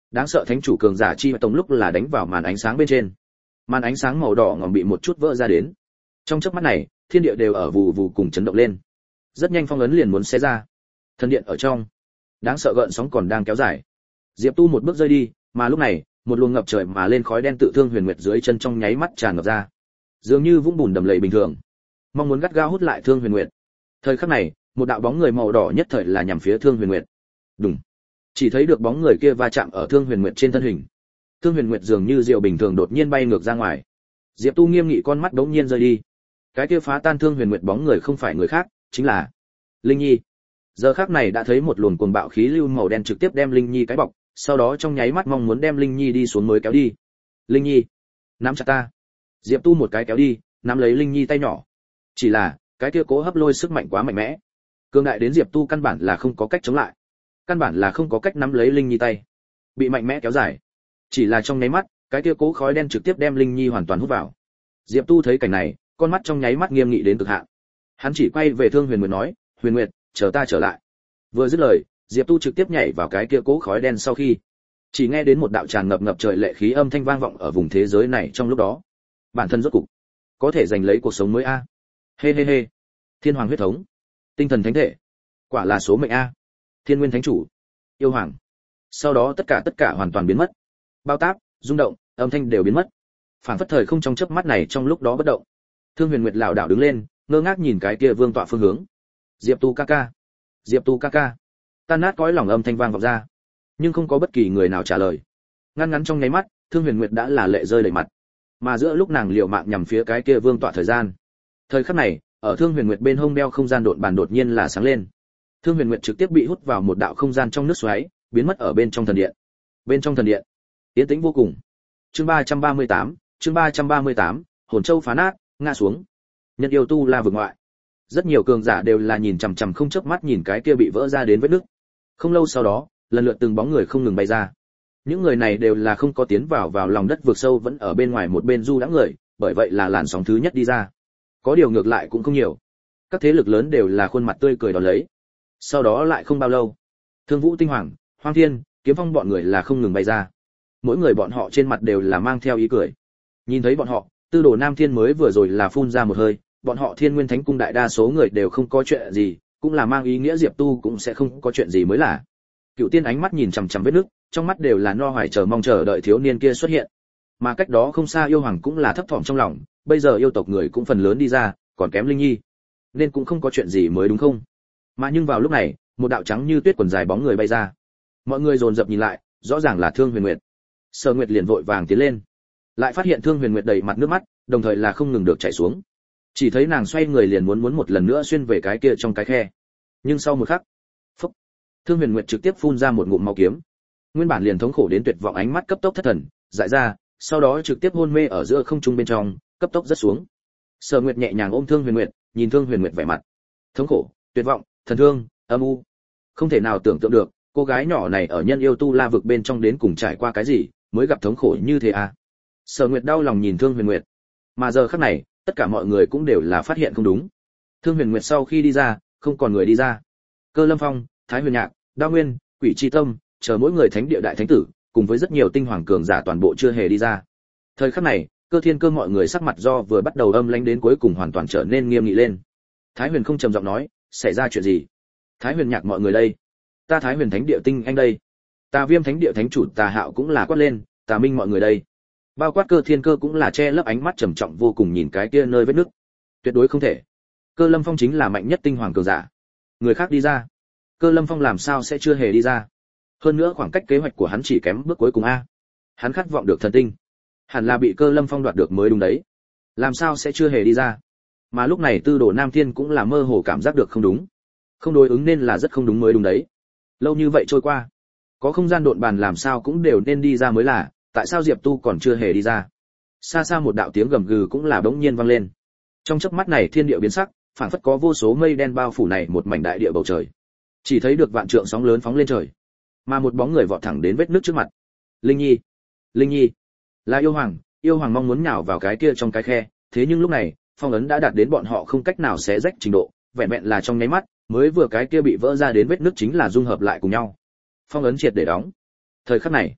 Đáng sợ thánh chủ cường giả chi tổng lúc là đánh vào màn ánh sáng bên trên. Màn ánh sáng màu đỏ ngòm bị một chút vỡ ra đến. Trong chớp mắt này, thiên địa đều ở vù vù cùng chấn động lên. Rất nhanh phong ấn liền muốn xé ra. Thần điện ở trong, đáng sợ gợn sóng còn đang kéo dài. Diệp Tu một bước rơi đi, mà lúc này, một luồng ngập trời mà lên khói đen tự Thương Huyền Nguyệt dưới chân trong nháy mắt tràn ngập ra, dường như vũng bùn đầm lầy bình thường, mong muốn gắt gao hút lại Thương Huyền Nguyệt. Thời khắc này, một đạo bóng người màu đỏ nhất thời là nhằm phía Thương Huyền Nguyệt. Đùng. Chỉ thấy được bóng người kia va chạm ở Thương Huyền Nguyệt trên thân hình. Thương Huyền Nguyệt dường như diều bình thường đột nhiên bay ngược ra ngoài. Diệp Tu nghiêm nghị con mắt đống nhiên rơi đi. Cái kia phá tan Thương Huyền Nguyệt bóng người không phải người khác, chính là Linh Nhi. Giờ khắc này đã thấy một luồng cuồng bạo khí lưu màu đen trực tiếp đem Linh Nhi cái bọc, sau đó trong nháy mắt mong muốn đem Linh Nhi đi xuống mới kéo đi. Linh Nhi, nắm chặt ta. Diệp Tu một cái kéo đi, nắm lấy Linh Nhi tay nhỏ. Chỉ là, cái kia cố hấp lôi sức mạnh quá mạnh mẽ. Cường đại đến Diệp Tu căn bản là không có cách chống lại. Căn bản là không có cách nắm lấy Linh Nhi tay. Bị mạnh mẽ kéo dài. Chỉ là trong nháy mắt, cái kia cố khói đen trực tiếp đem Linh Nhi hoàn toàn hút vào. Diệp Tu thấy cảnh này, con mắt trong nháy mắt nghiêm nghị đến cực hạn. Hắn chỉ quay về Thương Huyền Nguyệt nói, "Huyền Nguyệt, chờ ta trở lại." Vừa dứt lời, Diệp Tu trực tiếp nhảy vào cái kia cố khói đen sau khi, chỉ nghe đến một đạo tràn ngập ngập trời lệ khí âm thanh vang vọng ở vùng thế giới này trong lúc đó. Bản thân rốt cục có thể giành lấy cuộc sống mới a. À. Hê hê hê. Thiên Hoàng huyết thống, tinh thần thánh thể, quả là số mệnh a. Thiên Nguyên thánh chủ, yêu hoàng. Sau đó tất cả tất cả hoàn toàn biến mất. Bao táp, rung động, âm thanh đều biến mất. Phản phất thời không trong chớp mắt này trong lúc đó bất động. Thương Huyền Nguyệt lảo đảo đứng lên, ngơ ngác nhìn cái kia vương tọa phương hướng. Diệp Tu ca ca, Diệp Tu ca ca. Tan nát cõi lòng âm thanh vang vọng ra, nhưng không có bất kỳ người nào trả lời. Ngắn ngắn trong nháy mắt, Thương Huyền Nguyệt đã là lệ rơi đầy mặt, mà giữa lúc nàng liều mạng nhằm phía cái kia vương tọa thời gian, thời khắc này, ở Thương Huyền Nguyệt bên hông đeo không gian độn bàn đột nhiên là sáng lên. Thương Huyền Nguyệt trực tiếp bị hút vào một đạo không gian trong nước xoáy, biến mất ở bên trong thần điện. Bên trong thần điện, yên tĩnh vô cùng. Chương ba trăm ba mươi tám, chương ba trăm ba mươi tám, hồn châu phá nát, ngã xuống. Nhân yêu tu la vực ngoại. Rất nhiều cường giả đều là nhìn chằm chằm không chớp mắt nhìn cái kia bị vỡ ra đến vết nứt. Không lâu sau đó, lần lượt từng bóng người không ngừng bay ra. Những người này đều là không có tiến vào vào lòng đất vực sâu, vẫn ở bên ngoài một bên du đãng người, bởi vậy là làn sóng thứ nhất đi ra. Có điều ngược lại cũng không nhiều. Các thế lực lớn đều là khuôn mặt tươi cười đón lấy. Sau đó lại không bao lâu, Thương Vũ Tinh Hoàng, Hoang Thiên, Kiếm Phong bọn người là không ngừng bay ra. Mỗi người bọn họ trên mặt đều là mang theo ý cười. Nhìn thấy bọn họ, Tư Đồ Nam Thiên mới vừa rồi là phun ra một hơi, bọn họ Thiên Nguyên Thánh Cung đại đa số người đều không có chuyện gì, cũng là mang ý nghĩa Diệp Tu cũng sẽ không có chuyện gì mới là. Cựu Tiên ánh mắt nhìn chằm chằm vết nước, trong mắt đều là no hoài chờ mong chờ đợi thiếu niên kia xuất hiện. Mà cách đó không xa yêu hoàng cũng là thấp thỏm trong lòng, bây giờ yêu tộc người cũng phần lớn đi ra, còn kém Linh Nhi, nên cũng không có chuyện gì mới đúng không? Mà nhưng vào lúc này, một đạo trắng như tuyết quần dài bóng người bay ra. Mọi người dồn dập nhìn lại, rõ ràng là Thương Huyền Nguyệt. Sở Nguyệt liền vội vàng tiến lên, lại phát hiện Thương Huyền Nguyệt đầy mặt nước mắt, đồng thời là không ngừng được chảy xuống. Chỉ thấy nàng xoay người liền muốn muốn một lần nữa xuyên về cái kia trong cái khe. Nhưng sau một khắc, phốc, Thương Huyền Nguyệt trực tiếp phun ra một ngụm máu kiếm. Nguyên bản liền thống khổ đến tuyệt vọng ánh mắt cấp tốc thất thần, dại ra, sau đó trực tiếp hôn mê ở giữa không trung bên trong, cấp tốc rất xuống. Sở Nguyệt nhẹ nhàng ôm Thương Huyền Nguyệt, nhìn Thương Huyền Nguyệt vẻ mặt thống khổ, tuyệt vọng, thần thương, âm u. Không thể nào tưởng tượng được, cô gái nhỏ này ở nhân yêu tu la vực bên trong đến cùng trải qua cái gì, mới gặp thống khổ như thế à? Sở Nguyệt đau lòng nhìn Thương Huyền Nguyệt. Mà giờ khắc này, tất cả mọi người cũng đều là phát hiện không đúng. Thương Huyền Nguyệt sau khi đi ra, không còn người đi ra. Cơ Lâm Phong, Thái Huyền Nhạc, Đao Nguyên, Quỷ Chi Tâm, chờ mỗi người thánh địa đại thánh tử, cùng với rất nhiều tinh hoàng cường giả toàn bộ chưa hề đi ra. Thời khắc này, Cơ Thiên Cơ mọi người sắc mặt do vừa bắt đầu âm lãnh đến cuối cùng hoàn toàn trở nên nghiêm nghị lên. Thái Huyền không trầm giọng nói, xảy ra chuyện gì? Thái Huyền Nhạc mọi người đây, ta Thái Huyền thánh địa tinh anh đây, ta Viêm thánh địa thánh chủ Tà Hạo cũng là quát lên, Tà Minh mọi người đây. Bao quát Cơ Thiên Cơ cũng là che lấp ánh mắt trầm trọng vô cùng nhìn cái kia nơi vết nứt. Tuyệt đối không thể. Cơ Lâm Phong chính là mạnh nhất tinh hoàng cường giả. Người khác đi ra, Cơ Lâm Phong làm sao sẽ chưa hề đi ra? Hơn nữa khoảng cách kế hoạch của hắn chỉ kém bước cuối cùng a. Hắn khát vọng được thần tinh, hẳn là bị Cơ Lâm Phong đoạt được mới đúng đấy. Làm sao sẽ chưa hề đi ra? Mà lúc này Tư Đồ Nam Thiên cũng là mơ hồ cảm giác được không đúng. Không đối ứng nên là rất không đúng mới đúng đấy. Lâu như vậy trôi qua, có không gian độn bàn làm sao cũng đều nên đi ra mới là, tại sao Diệp Tu còn chưa hề đi ra? Xa xa một đạo tiếng gầm gừ cũng là bỗng nhiên vang lên. Trong chớp mắt này thiên địa biến sắc, phảng phất có vô số mây đen bao phủ này một mảnh đại địa bầu trời. Chỉ thấy được vạn trượng sóng lớn phóng lên trời, mà một bóng người vọt thẳng đến vết nước trước mặt. Linh Nhi, Linh Nhi, là yêu hoàng. Yêu hoàng mong muốn nhào vào cái kia trong cái khe, thế nhưng lúc này phong ấn đã đạt đến bọn họ không cách nào xé rách trình độ, vẹn vẹn là trong nháy mắt, mới vừa cái kia bị vỡ ra đến vết nước chính là dung hợp lại cùng nhau. Phong ấn triệt để đóng. Thời khắc này,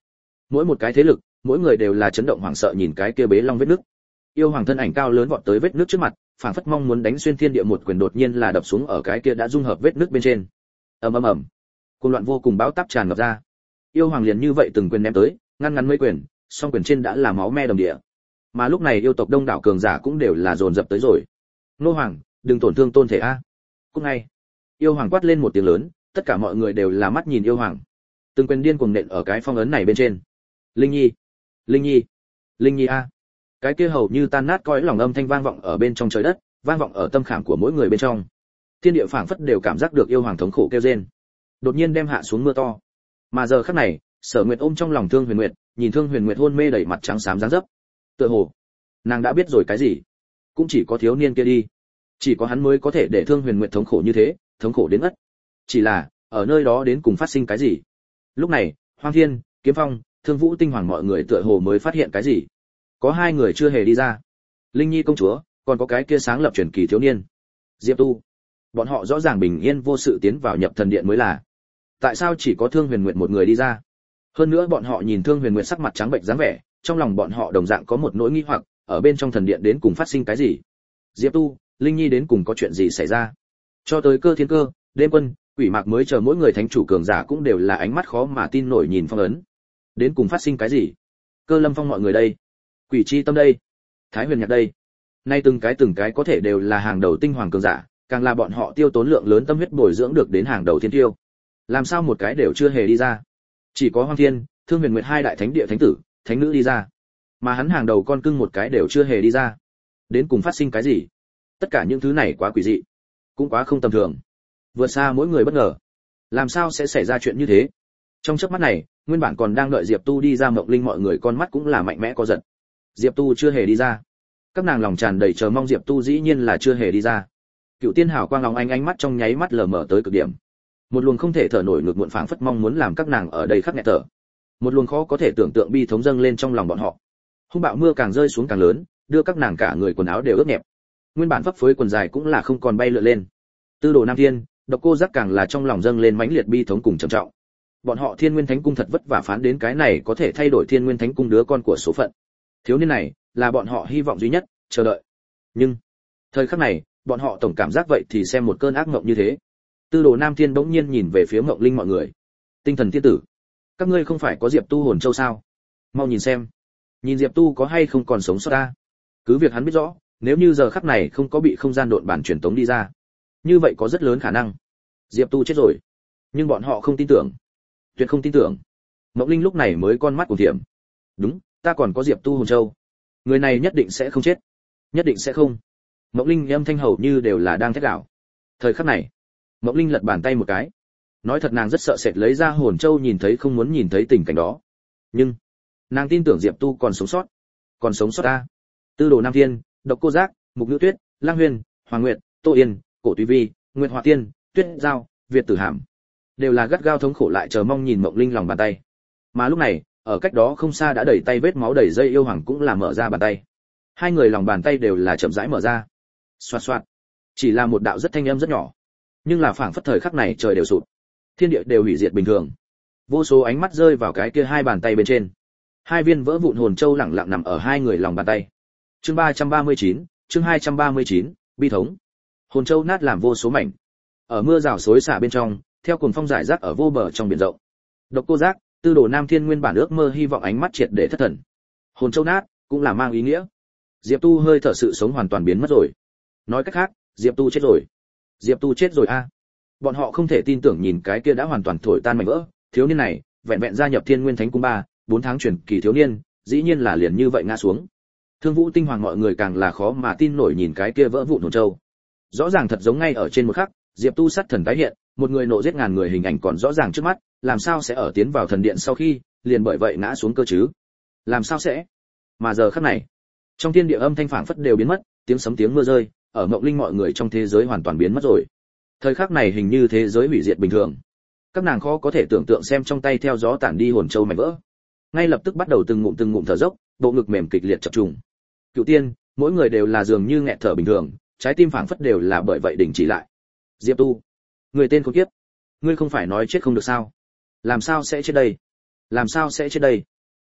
Mỗi một cái thế lực, mỗi người đều là chấn động hoảng sợ nhìn cái kia bế long vết nước. Yêu hoàng thân ảnh cao lớn vọt tới vết nước trước mặt, phảng phất mong muốn đánh xuyên thiên địa, một quyền đột nhiên là đập xuống ở cái kia đã dung hợp vết nước bên trên. Ầm ầm ầm. Cuồng loạn vô cùng bão táp tràn ngập ra. Yêu hoàng liền như vậy từng quyền ném tới, ngăn ngắn mấy quyền, song quyền trên đã là máu me đầm địa. Mà lúc này yêu tộc đông đảo cường giả cũng đều là dồn dập tới rồi. Nô hoàng, đừng tổn thương tôn thể a. Cũng ngay. Yêu hoàng quát lên một tiếng lớn, tất cả mọi người đều là mắt nhìn yêu hoàng. Từng quyền điên cuồng nện ở cái phong ấn này bên trên. Linh Nhi, Linh Nhi, Linh Nhi a. Cái kia hầu như tan nát cõi lòng âm thanh vang vọng ở bên trong trời đất, vang vọng ở tâm khảm của mỗi người bên trong. Thiên địa phảng phất đều cảm giác được yêu hoàng thống khổ kêu rên. Đột nhiên đem hạ xuống mưa to. Mà giờ khắc này, Sở Nguyệt ôm trong lòng Thương Huyền Nguyệt, nhìn Thương Huyền Nguyệt hôn mê đầy mặt trắng xám dáng dấp. Tựa hồ, nàng đã biết rồi cái gì, cũng chỉ có thiếu niên kia đi, chỉ có hắn mới có thể để Thương Huyền Nguyệt thống khổ như thế, thống khổ đến ngất. Chỉ là, ở nơi đó đến cùng phát sinh cái gì? Lúc này, Hoang Thiên, Kiếm Phong, Thương Vũ Tinh Hoàng mọi người tựa hồ mới phát hiện cái gì. Có hai người chưa hề đi ra. Linh Nhi công chúa, còn có cái kia sáng lập truyền kỳ thiếu niên, Diệp Tu. Bọn họ rõ ràng bình yên vô sự tiến vào nhập thần điện mới là. Tại sao chỉ có Thương Huyền Nguyệt một người đi ra? Hơn nữa bọn họ nhìn Thương Huyền Nguyệt sắc mặt trắng bệch dáng vẻ, trong lòng bọn họ đồng dạng có một nỗi nghi hoặc, ở bên trong thần điện đến cùng phát sinh cái gì? Diệp Tu, Linh Nhi đến cùng có chuyện gì xảy ra? Cho tới Cơ Thiên Cơ, Đêm Quân, Quỷ Mạc mới chờ mỗi người thánh chủ cường giả cũng đều là ánh mắt khó mà tin nổi nhìn phong ấn. Đến cùng phát sinh cái gì? Cơ Lâm Phong mọi người đây, Quỷ Chi Tâm đây, Thái Huyền Nhạc đây. Nay từng cái từng cái có thể đều là hàng đầu tinh hoàng cường giả, càng là bọn họ tiêu tốn lượng lớn tâm huyết bồi dưỡng được đến hàng đầu thiên tiêu. Làm sao một cái đều chưa hề đi ra? Chỉ có Hoang Thiên, Thương Huyền Nguyệt hai đại thánh địa thánh tử, thánh nữ đi ra. Mà hắn hàng đầu con cưng một cái đều chưa hề đi ra. Đến cùng phát sinh cái gì? Tất cả những thứ này quá quỷ dị, cũng quá không tầm thường. Vượt xa mỗi người bất ngờ. Làm sao sẽ xảy ra chuyện như thế? Trong chớp mắt này, nguyên bản còn đang đợi Diệp Tu đi ra Mộng Linh mọi người con mắt cũng là mạnh mẽ co giật. Diệp Tu chưa hề đi ra. Các nàng lòng tràn đầy chờ mong Diệp Tu dĩ nhiên là chưa hề đi ra. Cựu Tiên Hào quang lòng ánh ánh mắt trong nháy mắt lờ mờ tới cực điểm. Một luồng không thể thở nổi ngược muộn phảng phất mong muốn làm các nàng ở đây khắc nghẹt thở. Một luồng khó có thể tưởng tượng bi thống dâng lên trong lòng bọn họ. Hung bạo mưa càng rơi xuống càng lớn, đưa các nàng cả người quần áo đều ướt nhẹp. Nguyên bản phấp phới quần dài cũng là không còn bay lượn lên. Tư Đồ Nam Thiên, Độc Cô Giác càng là trong lòng dâng lên mãnh liệt bi thống cùng trầm trọng. Bọn họ Thiên Nguyên Thánh Cung thật vất vả phán đến cái này có thể thay đổi Thiên Nguyên Thánh Cung đứa con của số phận. Thiếu niên này là bọn họ hy vọng duy nhất, chờ đợi. Nhưng thời khắc này, bọn họ tổng cảm giác vậy thì xem một cơn ác mộng như thế. Tư Đồ Nam Thiên bỗng nhiên nhìn về phía Mộng Linh mọi người. Tinh Thần Tiên tử, các ngươi không phải có Diệp Tu hồn châu sao? Mau nhìn xem, nhìn Diệp Tu có hay không còn sống sót ta. Cứ việc hắn biết rõ, nếu như giờ khắc này không có bị không gian độn bản truyền tống đi ra, như vậy có rất lớn khả năng Diệp Tu chết rồi. Nhưng bọn họ không tin tưởng, tuyệt không tin tưởng. Mộng Linh lúc này mới con mắt của thiểm. Đúng, ta còn có Diệp Tu hồn châu. Người này nhất định sẽ không chết, nhất định sẽ không. Mộng Linh âm thanh hầu như đều là đang thét gào. Thời khắc này, Mộng Linh lật bàn tay một cái. Nói thật nàng rất sợ sệt lấy ra hồn châu nhìn thấy không muốn nhìn thấy tình cảnh đó. Nhưng nàng tin tưởng Diệp Tu còn sống sót, còn sống sót ta. Tư Đồ Nam Thiên, Độc Cô Giác, Mục Nữ Tuyết, Lang Huyền, Hoàng Nguyệt, Tô Yên, Cổ Tùy Vi, Nguyệt Hỏa Tiên, Tuyết Giao, Việt Tử Hàm, đều là gắt gao thống khổ lại chờ mong nhìn Mộng Linh lòng bàn tay. Mà lúc này, ở cách đó không xa đã đầy tay vết máu đầy dây yêu hoàng cũng là mở ra bàn tay. Hai người lòng bàn tay đều là chậm rãi mở ra. Xoạt xoạt. Chỉ là một đạo rất thanh âm rất nhỏ, nhưng là phảng phất thời khắc này trời đều sụp, thiên địa đều hủy diệt bình thường. Vô số ánh mắt rơi vào cái kia hai bàn tay bên trên. Hai viên vỡ vụn hồn châu lẳng lặng nằm ở hai người lòng bàn tay. Chương ba trăm ba mươi chín, chương hai trăm ba mươi chín, bi thống. Hồn châu nát làm vô số mảnh. Ở mưa rào xối xả bên trong, theo cuồng phong rải rác ở vô bờ trong biển rộng. Độc Cô Giác, Tư Đồ Nam Thiên nguyên bản ước mơ hy vọng ánh mắt triệt để thất thần. Hồn châu nát, cũng là mang ý nghĩa Diệp Tu hơi thở sự sống hoàn toàn biến mất rồi. Nói cách khác, Diệp Tu chết rồi. Diệp Tu chết rồi a. À. Bọn họ không thể tin tưởng nhìn cái kia đã hoàn toàn thổi tan mảnh vỡ, thiếu niên này, vẹn vẹn gia nhập Thiên Nguyên Thánh Cung ba, bốn tháng truyền kỳ thiếu niên, dĩ nhiên là liền như vậy ngã xuống. Thương Vũ Tinh Hoàng mọi người càng là khó mà tin nổi nhìn cái kia vỡ vụn hồn châu. Rõ ràng thật giống ngay ở trên một khắc, Diệp Tu sát thần tái hiện, một người nộ giết ngàn người hình ảnh còn rõ ràng trước mắt, làm sao sẽ ở tiến vào thần điện sau khi, liền bởi vậy ngã xuống cơ chứ? Làm sao sẽ? Mà giờ khắc này, trong thiên địa âm thanh phảng phất đều biến mất, tiếng sấm tiếng mưa rơi, ở Mộng Linh mọi người trong thế giới hoàn toàn biến mất rồi. Thời khắc này hình như thế giới hủy diệt bình thường. Các nàng khó có thể tưởng tượng xem trong tay theo gió tản đi hồn châu mảnh vỡ. Ngay lập tức bắt đầu từng ngụm từng ngụm thở dốc, bộ ngực mềm kịch liệt chập trùng. Cựu Tiên, mỗi người đều là dường như nghẹt thở bình thường, trái tim phảng phất đều là bởi vậy đình chỉ lại. Diệp Tu, người tên khốn kiếp, ngươi không phải nói chết không được sao? Làm sao sẽ chết đây? Làm sao sẽ chết đây?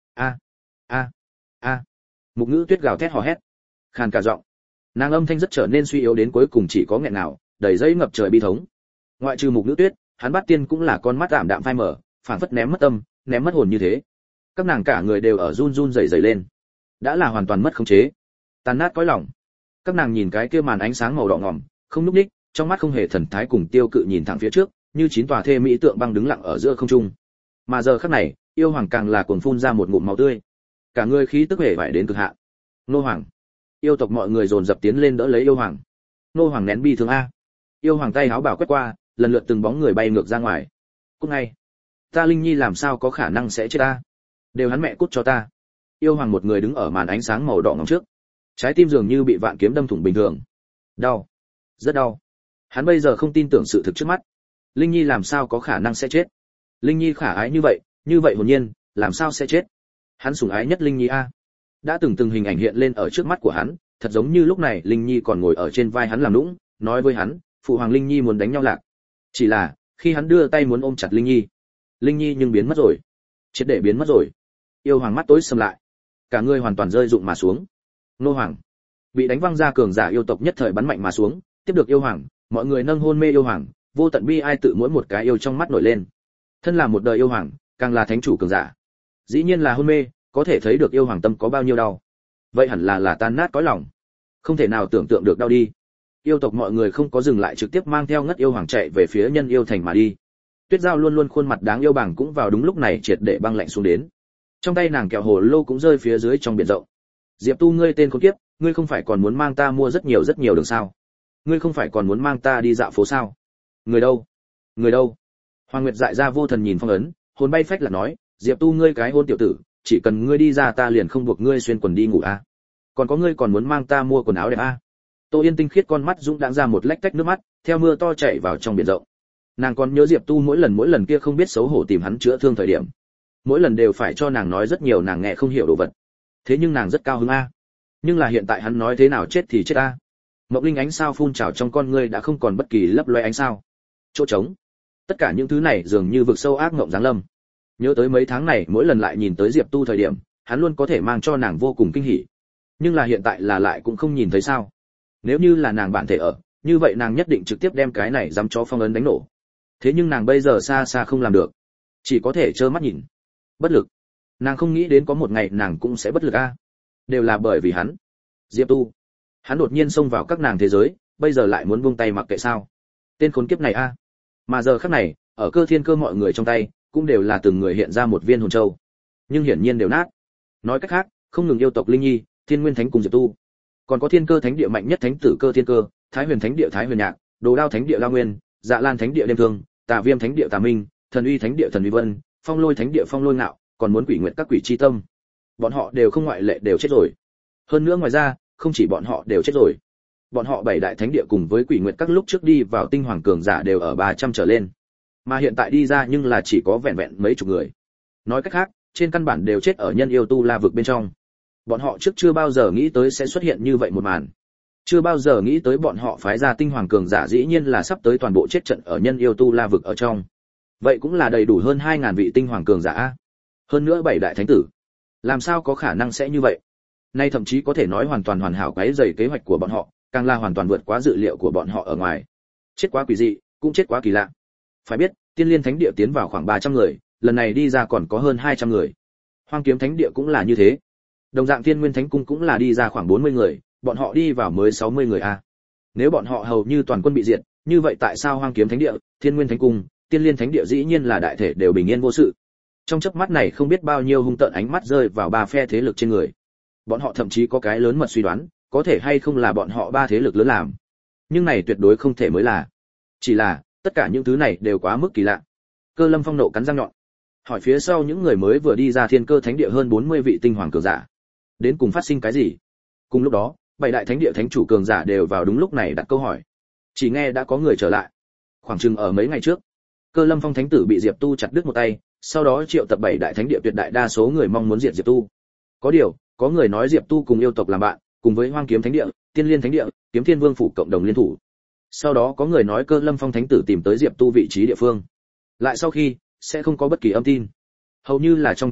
a a a Mục Ngữ Tuyết gào thét hò hét, khàn cả giọng. Nàng âm thanh rất trở nên suy yếu đến cuối cùng chỉ có nghẹn ngào, đầy dây ngập trời bi thống. Ngoại trừ Mục Ngữ Tuyết, hắn Bát Tiên cũng là con mắt ảm đạm phai mờ, phảng phất ném mất tâm, ném mất hồn như thế. Các nàng cả người đều ở run run rẩy rẩy lên, đã là hoàn toàn mất khống chế, tàn nát cõi lòng. Các nàng nhìn cái kia màn ánh sáng màu đỏ ngòm, không lúc ních, trong mắt không hề thần thái cùng tiêu cự nhìn thẳng phía trước, như chín tòa thê mỹ tượng băng đứng lặng ở giữa không trung. Mà giờ khắc này, yêu hoàng càng là cuồng phun ra một ngụm máu tươi, cả người khí tức hề vải đến cực hạn. Nô hoàng, yêu tộc mọi người dồn dập tiến lên đỡ lấy yêu hoàng. Nô hoàng nén bi thương a. Yêu hoàng tay háo bảo quét qua, lần lượt từng bóng người bay ngược ra ngoài. Cút ngay, ta Linh Nhi làm sao có khả năng sẽ chết ta? Đều hắn mẹ cút cho ta. Yêu hoàng một người đứng ở màn ánh sáng màu đỏ ngòm trước, trái tim dường như bị vạn kiếm đâm thủng bình thường. Đau, rất đau. Hắn bây giờ không tin tưởng sự thực trước mắt. Linh Nhi làm sao có khả năng sẽ chết? Linh Nhi khả ái như vậy, như vậy hồn nhiên, làm sao sẽ chết? Hắn sủng ái nhất Linh Nhi a. Đã từng từng hình ảnh hiện lên ở trước mắt của hắn, thật giống như lúc này Linh Nhi còn ngồi ở trên vai hắn làm nũng, nói với hắn, phụ hoàng Linh Nhi muốn đánh nhau lạc. Chỉ là, khi hắn đưa tay muốn ôm chặt Linh Nhi, Linh Nhi nhưng biến mất rồi, triệt để biến mất rồi. Yêu hoàng mắt tối sầm lại, cả người hoàn toàn rơi rụng mà xuống. Nô hoàng bị đánh văng ra, cường giả yêu tộc nhất thời bắn mạnh mà xuống, tiếp được yêu hoàng, mọi người nâng hôn mê yêu hoàng, vô tận bi ai tự mỗi một cái yêu trong mắt nổi lên. Thân là một đời yêu hoàng, càng là thánh chủ cường giả, dĩ nhiên là hôn mê, có thể thấy được yêu hoàng tâm có bao nhiêu đau. Vậy hẳn là là tan nát cõi lòng, không thể nào tưởng tượng được đau đi. Yêu tộc mọi người không có dừng lại, trực tiếp mang theo ngất yêu hoàng chạy về phía nhân yêu thành mà đi. Tuyết Giao luôn luôn khuôn mặt đáng yêu bảng cũng vào đúng lúc này triệt để băng lạnh xuống đến. Trong tay nàng kẹo hồ lô cũng rơi phía dưới trong biển rộng. Diệp Tu, ngươi tên khốn kiếp, ngươi không phải còn muốn mang ta mua rất nhiều rất nhiều đường sao? Ngươi không phải còn muốn mang ta đi dạo phố sao? Người đâu? Người đâu? Hoàng Nguyệt dại ra vô thần nhìn phong ấn, hồn bay phách là nói, Diệp Tu ngươi cái hôn tiểu tử, chỉ cần ngươi đi ra ta liền không buộc ngươi xuyên quần đi ngủ a. À? Còn có ngươi còn muốn mang ta mua quần áo đẹp a? À? Tô Yên tinh khiết con mắt dũng đãng ra một lách tách nước mắt, theo mưa to chảy vào trong biển rộng. Nàng còn nhớ Diệp Tu mỗi lần mỗi lần kia không biết xấu hổ tìm hắn chữa thương thời điểm, mỗi lần đều phải cho nàng nói rất nhiều nàng nghe không hiểu đồ vật. Thế nhưng nàng rất cao hứng a. Nhưng là hiện tại hắn nói thế nào chết thì chết a. Mộng Linh ánh sao phun trào trong con ngươi đã không còn bất kỳ lấp loé ánh sao. Chỗ trống. Tất cả những thứ này dường như vực sâu ác ngộng giáng lâm. Nhớ tới mấy tháng này, mỗi lần lại nhìn tới Diệp Tu thời điểm, hắn luôn có thể mang cho nàng vô cùng kinh hỉ. Nhưng là hiện tại là lại cũng không nhìn thấy sao? Nếu như là nàng bạn thể ở, như vậy nàng nhất định trực tiếp đem cái này dám cho phong ấn đánh nổ. Thế nhưng nàng bây giờ xa xa không làm được, chỉ có thể trơ mắt nhìn, bất lực. Nàng không nghĩ đến có một ngày nàng cũng sẽ bất lực a. Đều là bởi vì hắn, Diệp Tu. Hắn đột nhiên xông vào các nàng thế giới, bây giờ lại muốn buông tay mặc kệ sao? Tên khốn kiếp này a. Mà giờ khắc này, ở Cơ Thiên Cơ mọi người trong tay, cũng đều là từng người hiện ra một viên hồn châu, nhưng hiển nhiên đều nát. Nói cách khác, không ngừng yêu tộc Linh Nhi, Thiên Nguyên Thánh cùng Diệp Tu, còn có Thiên Cơ Thánh địa mạnh nhất thánh tử Cơ Thiên Cơ, Thái Huyền Thánh địa Thái Huyền Nhạc, Đồ Đao Thánh địa La Nguyên, Dạ Lan Thánh địa Đêm Thương, Tà Viêm Thánh địa Tà Minh, Thần Uy Thánh địa Thần Uy Vân, Phong Lôi Thánh địa Phong Lôi Ngạo, còn muốn Quỷ Nguyệt các quỷ chi tâm. Bọn họ đều không ngoại lệ đều chết rồi. Hơn nữa ngoài ra, không chỉ bọn họ đều chết rồi. Bọn họ bảy đại thánh địa cùng với Quỷ Nguyệt các lúc trước đi vào tinh hoàng cường giả đều ở ba trăm trở lên. Mà hiện tại đi ra nhưng là chỉ có vẹn vẹn mấy chục người. Nói cách khác, trên căn bản đều chết ở nhân yêu tu la vực bên trong. Bọn họ trước chưa bao giờ nghĩ tới sẽ xuất hiện như vậy một màn. Chưa bao giờ nghĩ tới bọn họ phái ra tinh hoàng cường giả dĩ nhiên là sắp tới toàn bộ chết trận ở nhân yêu tu la vực ở trong. Vậy cũng là đầy đủ hơn hai ngàn vị tinh hoàng cường giả. Hơn nữa bảy đại thánh tử. Làm sao có khả năng sẽ như vậy? Nay thậm chí có thể nói hoàn toàn hoàn hảo quấy rầy kế hoạch của bọn họ, càng là hoàn toàn vượt quá dự liệu của bọn họ ở ngoài. Chết quá quỷ dị, cũng chết quá kỳ lạ. Phải biết, Tiên Liên Thánh địa tiến vào khoảng ba trăm người, lần này đi ra còn có hơn hai trăm người. Hoang Kiếm Thánh địa cũng là như thế. Đồng dạng Tiên Nguyên Thánh cung cũng là đi ra khoảng bốn mươi người, bọn họ đi vào mới sáu mươi người a. Nếu bọn họ hầu như toàn quân bị diệt, như vậy tại sao Hoang Kiếm Thánh địa, Thiên Nguyên Thánh cung, Tiên Liên Thánh địa dĩ nhiên là đại thể đều bình yên vô sự? Trong chớp mắt này không biết bao nhiêu hung tợn ánh mắt rơi vào ba phe thế lực trên người. Bọn họ thậm chí có cái lớn mật suy đoán, có thể hay không là bọn họ ba thế lực lớn làm. Nhưng này tuyệt đối không thể mới là. Chỉ là, tất cả những thứ này đều quá mức kỳ lạ. Cơ Lâm Phong nộ cắn răng nhọn, hỏi phía sau những người mới vừa đi ra Thiên Cơ Thánh địa hơn bốn mươi vị tinh hoàng cường giả, đến cùng phát sinh cái gì? Cùng lúc đó, bảy đại thánh địa thánh chủ cường giả đều vào đúng lúc này đặt câu hỏi. Chỉ nghe đã có người trở lại. Khoảng chừng ở mấy ngày trước, Cơ Lâm Phong thánh tử bị Diệp Tu chặt đứt một tay, sau đó triệu tập bảy đại thánh địa tuyệt đại đa số người mong muốn diệt Diệp Tu. Có điều, có người nói Diệp Tu cùng yêu tộc làm bạn, cùng với Hoang Kiếm Thánh địa, Tiên Liên Thánh địa, Kiếm Thiên Vương phủ cộng đồng liên thủ. Sau đó có người nói Cơ Lâm Phong thánh tử tìm tới Diệp Tu vị trí địa phương. Lại sau khi, sẽ không có bất kỳ âm tin. Hầu như là trong chớp mắt,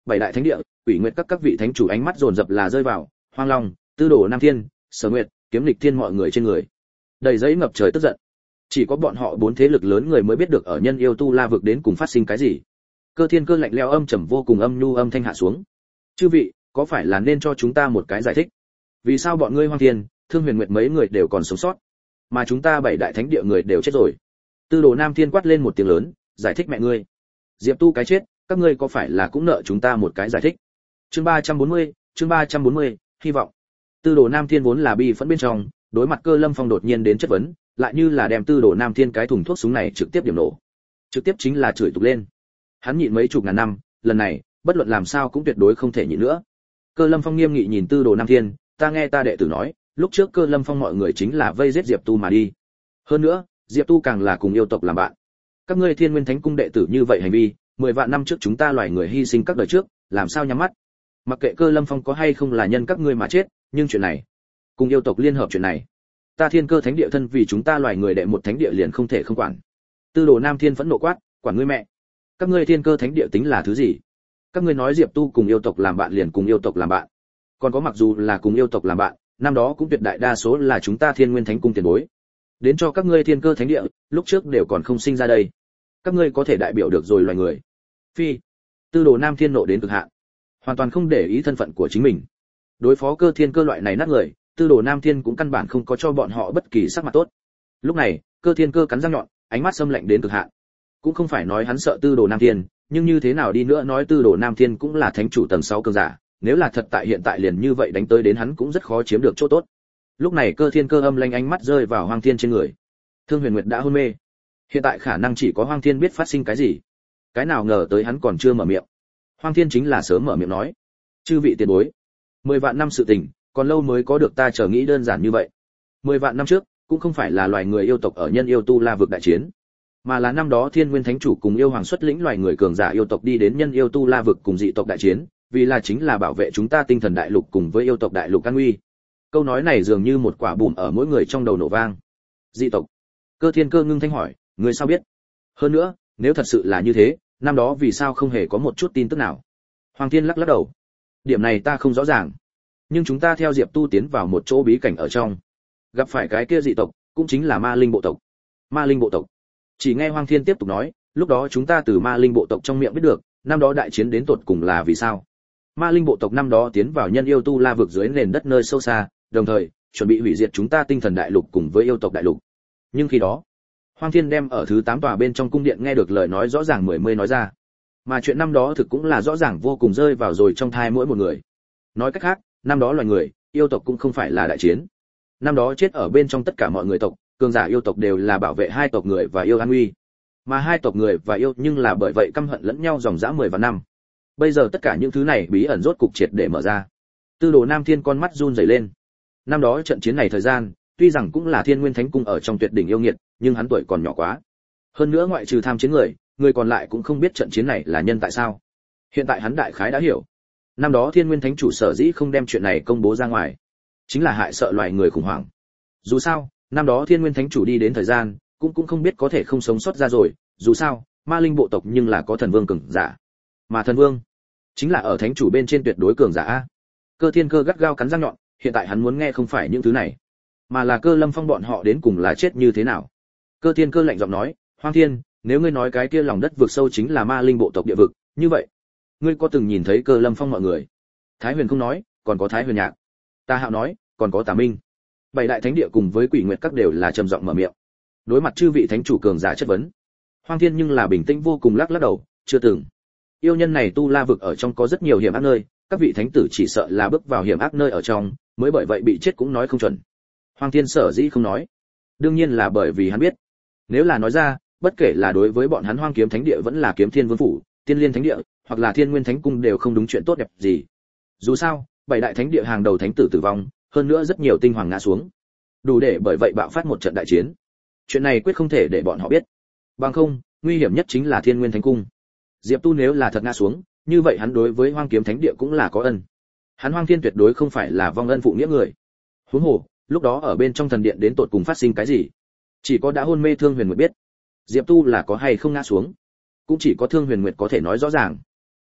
bảy đại thánh địa, Quỷ Nguyệt các các vị thánh chủ ánh mắt dồn dập là rơi vào Hoang Long, Tư Đồ Nam Thiên, Sở Nguyệt, Kiếm Lịch Thiên mọi người trên người. Đầy giấy ngập trời tức giận. Chỉ có bọn họ bốn thế lực lớn người mới biết được ở nhân yêu tu la vực đến cùng phát sinh cái gì. Cơ Thiên Cơ lạnh lẽo âm trầm vô cùng âm nhu âm thanh hạ xuống. Chư vị, có phải là nên cho chúng ta một cái giải thích? Vì sao bọn ngươi Hoang Thiên, Thương Huyền Nguyệt mấy người đều còn sống sót, mà chúng ta bảy đại thánh địa người đều chết rồi? Tư Đồ Nam Thiên quát lên một tiếng lớn, giải thích mẹ ngươi. Diệp Tu cái chết, các ngươi có phải là cũng nợ chúng ta một cái giải thích? Chương ba trăm bốn mươi, chương ba trăm bốn mươi, hy vọng. Tư Đồ Nam Thiên vốn là bi phẫn bên trong, đối mặt Cơ Lâm Phong đột nhiên đến chất vấn, lại như là đem Tư Đồ Nam Thiên cái thùng thuốc súng này trực tiếp điểm nổ. Trực tiếp chính là chửi tục lên. Hắn nhịn mấy chục ngàn năm, lần này, bất luận làm sao cũng tuyệt đối không thể nhịn nữa. Cơ Lâm Phong nghiêm nghị nhìn Tư Đồ Nam Thiên, ta nghe ta đệ tử nói, lúc trước Cơ Lâm Phong mọi người chính là vây giết Diệp Tu mà đi. Hơn nữa, Diệp Tu càng là cùng yêu tộc làm bạn. Các ngươi Thiên Nguyên Thánh cung đệ tử như vậy hành vi, mười vạn năm trước chúng ta loài người hy sinh các đời trước, làm sao nhắm mắt? Mặc kệ Cơ Lâm Phong có hay không là nhân các ngươi mà chết, nhưng chuyện này, cùng yêu tộc liên hợp chuyện này, ta Thiên Cơ Thánh địa thân vì chúng ta loài người đệ một thánh địa liền không thể không quản. Tư Đồ Nam Thiên phẫn nộ quát, quản ngươi mẹ. Các ngươi Thiên Cơ Thánh địa tính là thứ gì? Các ngươi nói Diệp Tu cùng yêu tộc làm bạn liền cùng yêu tộc làm bạn. Còn có mặc dù là cùng yêu tộc làm bạn, năm đó cũng tuyệt đại đa số là chúng ta Thiên Nguyên Thánh cung tiền bối. Đến cho các ngươi Thiên Cơ Thánh địa, lúc trước đều còn không sinh ra đây. Các ngươi có thể đại biểu được rồi loài người. Phi. Tư Đồ Nam Thiên nộ đến cực hạn, hoàn toàn không để ý thân phận của chính mình. Đối phó Cơ Thiên Cơ loại này nát người, Tư Đồ Nam Thiên cũng căn bản không có cho bọn họ bất kỳ sắc mặt tốt. Lúc này, Cơ Thiên Cơ cắn răng nhọn, ánh mắt xâm lạnh đến cực hạn. Cũng không phải nói hắn sợ Tư Đồ Nam Thiên, nhưng như thế nào đi nữa nói Tư Đồ Nam Thiên cũng là thánh chủ tầng sáu cường giả, nếu là thật tại hiện tại liền như vậy đánh tới đến hắn cũng rất khó chiếm được chỗ tốt. Lúc này Cơ Thiên Cơ âm lanh ánh mắt rơi vào Hoang Thiên trên người. Thương Huyền Nguyệt đã hôn mê, hiện tại khả năng chỉ có Hoang Thiên biết phát sinh cái gì. Cái nào ngờ tới hắn còn chưa mở miệng. Hoang Thiên chính là sớm mở miệng nói, chư vị tiền bối, mười vạn năm sự tình, còn lâu mới có được ta chờ nghĩ đơn giản như vậy. Mười vạn năm trước, cũng không phải là loài người yêu tộc ở nhân yêu tu la vực đại chiến, mà là năm đó Thiên Nguyên Thánh chủ cùng yêu hoàng xuất lĩnh loài người cường giả yêu tộc đi đến nhân yêu tu la vực cùng dị tộc đại chiến, vì là chính là bảo vệ chúng ta tinh thần đại lục cùng với yêu tộc đại lục an nguy. Câu nói này dường như một quả bùm ở mỗi người trong đầu nổ vang. Dị tộc? Cơ Thiên Cơ ngưng thanh hỏi, người sao biết? Hơn nữa, nếu thật sự là như thế, năm đó vì sao không hề có một chút tin tức nào? Hoàng Thiên lắc lắc đầu. Điểm này ta không rõ ràng, nhưng chúng ta theo Diệp Tu tiến vào một chỗ bí cảnh ở trong, gặp phải cái kia dị tộc, cũng chính là Ma Linh bộ tộc. Ma Linh bộ tộc? Chỉ nghe Hoàng Thiên tiếp tục nói, lúc đó chúng ta từ Ma Linh bộ tộc trong miệng biết được, năm đó đại chiến đến tột cùng là vì sao? Ma Linh bộ tộc năm đó tiến vào nhân yêu tu la vực dưới nền đất nơi sâu xa, đồng thời chuẩn bị hủy diệt chúng ta tinh thần đại lục cùng với yêu tộc đại lục. Nhưng khi đó, Hoang Thiên đem ở thứ tám tòa bên trong cung điện nghe được lời nói rõ ràng mười mươi nói ra. Mà chuyện năm đó thực cũng là rõ ràng vô cùng rơi vào rồi trong thai mỗi một người. Nói cách khác, năm đó loài người, yêu tộc cũng không phải là đại chiến. Năm đó chết ở bên trong tất cả mọi người tộc, cường giả yêu tộc đều là bảo vệ hai tộc người và yêu an nguy. Mà hai tộc người và yêu nhưng là bởi vậy căm hận lẫn nhau dòng dã mười vạn năm. Bây giờ tất cả những thứ này bí ẩn rốt cục triệt để mở ra. Tư Đồ Nam Thiên con mắt run rẩy lên. Năm đó trận chiến này thời gian, tuy rằng cũng là Thiên Nguyên Thánh cung ở trong tuyệt đỉnh yêu nghiệt, nhưng hắn tuổi còn nhỏ quá. Hơn nữa ngoại trừ tham chiến người, người còn lại cũng không biết trận chiến này là nhân tại sao. Hiện tại hắn đại khái đã hiểu. Năm đó Thiên Nguyên Thánh chủ sở dĩ không đem chuyện này công bố ra ngoài, chính là hại sợ loài người khủng hoảng. Dù sao, năm đó Thiên Nguyên Thánh chủ đi đến thời gian, cũng cũng không biết có thể không sống sót ra rồi, dù sao, Ma Linh bộ tộc nhưng là có thần vương cường giả. Mà thần vương chính là ở thánh chủ bên trên tuyệt đối cường giả a. Cơ Thiên Cơ gắt gao cắn răng nhọn, hiện tại hắn muốn nghe không phải những thứ này, mà là Cơ Lâm Phong bọn họ đến cùng là chết như thế nào. Cơ Thiên Cơ lạnh giọng nói, Hoang Thiên, nếu ngươi nói cái kia lòng đất vực sâu chính là Ma Linh bộ tộc địa vực, như vậy, ngươi có từng nhìn thấy Cơ Lâm Phong mọi người? Thái Huyền không nói, còn có Thái Huyền Nhạc. Ta Hạo nói, còn có Tà Minh. Bảy đại thánh địa cùng với Quỷ Nguyệt các đều là trầm giọng mở miệng. Đối mặt chư vị thánh chủ cường giả chất vấn, Hoang Thiên nhưng là bình tĩnh vô cùng lắc lắc đầu, chưa từng. Yêu nhân này tu la vực ở trong có rất nhiều hiểm ác nơi, các vị thánh tử chỉ sợ là bước vào hiểm ác nơi ở trong, mới bởi vậy bị chết cũng nói không chuẩn. Hoang Thiên sở dĩ không nói, đương nhiên là bởi vì hắn biết, nếu là nói ra, bất kể là đối với bọn hắn Hoang Kiếm Thánh địa vẫn là Kiếm Thiên Vương phủ, Tiên Liên Thánh địa, hoặc là Thiên Nguyên Thánh cung đều không đúng chuyện tốt đẹp gì. Dù sao, bảy đại thánh địa hàng đầu thánh tử tử vong, hơn nữa rất nhiều tinh hoàng ngã xuống, đủ để bởi vậy bạo phát một trận đại chiến. Chuyện này quyết không thể để bọn họ biết. Bằng không, nguy hiểm nhất chính là Thiên Nguyên Thánh cung. Diệp Tu nếu là thật ngã xuống, như vậy hắn đối với Hoang Kiếm Thánh địa cũng là có ân. Hắn Hoang Thiên tuyệt đối không phải là vong ân phụ nghĩa người. Huống hồ, lúc đó ở bên trong thần điện đến tột cùng phát sinh cái gì, chỉ có đã hôn mê Thương Huyền Nguyệt biết. Diệp Tu là có hay không ngã xuống, cũng chỉ có Thương Huyền Nguyệt có thể nói rõ ràng.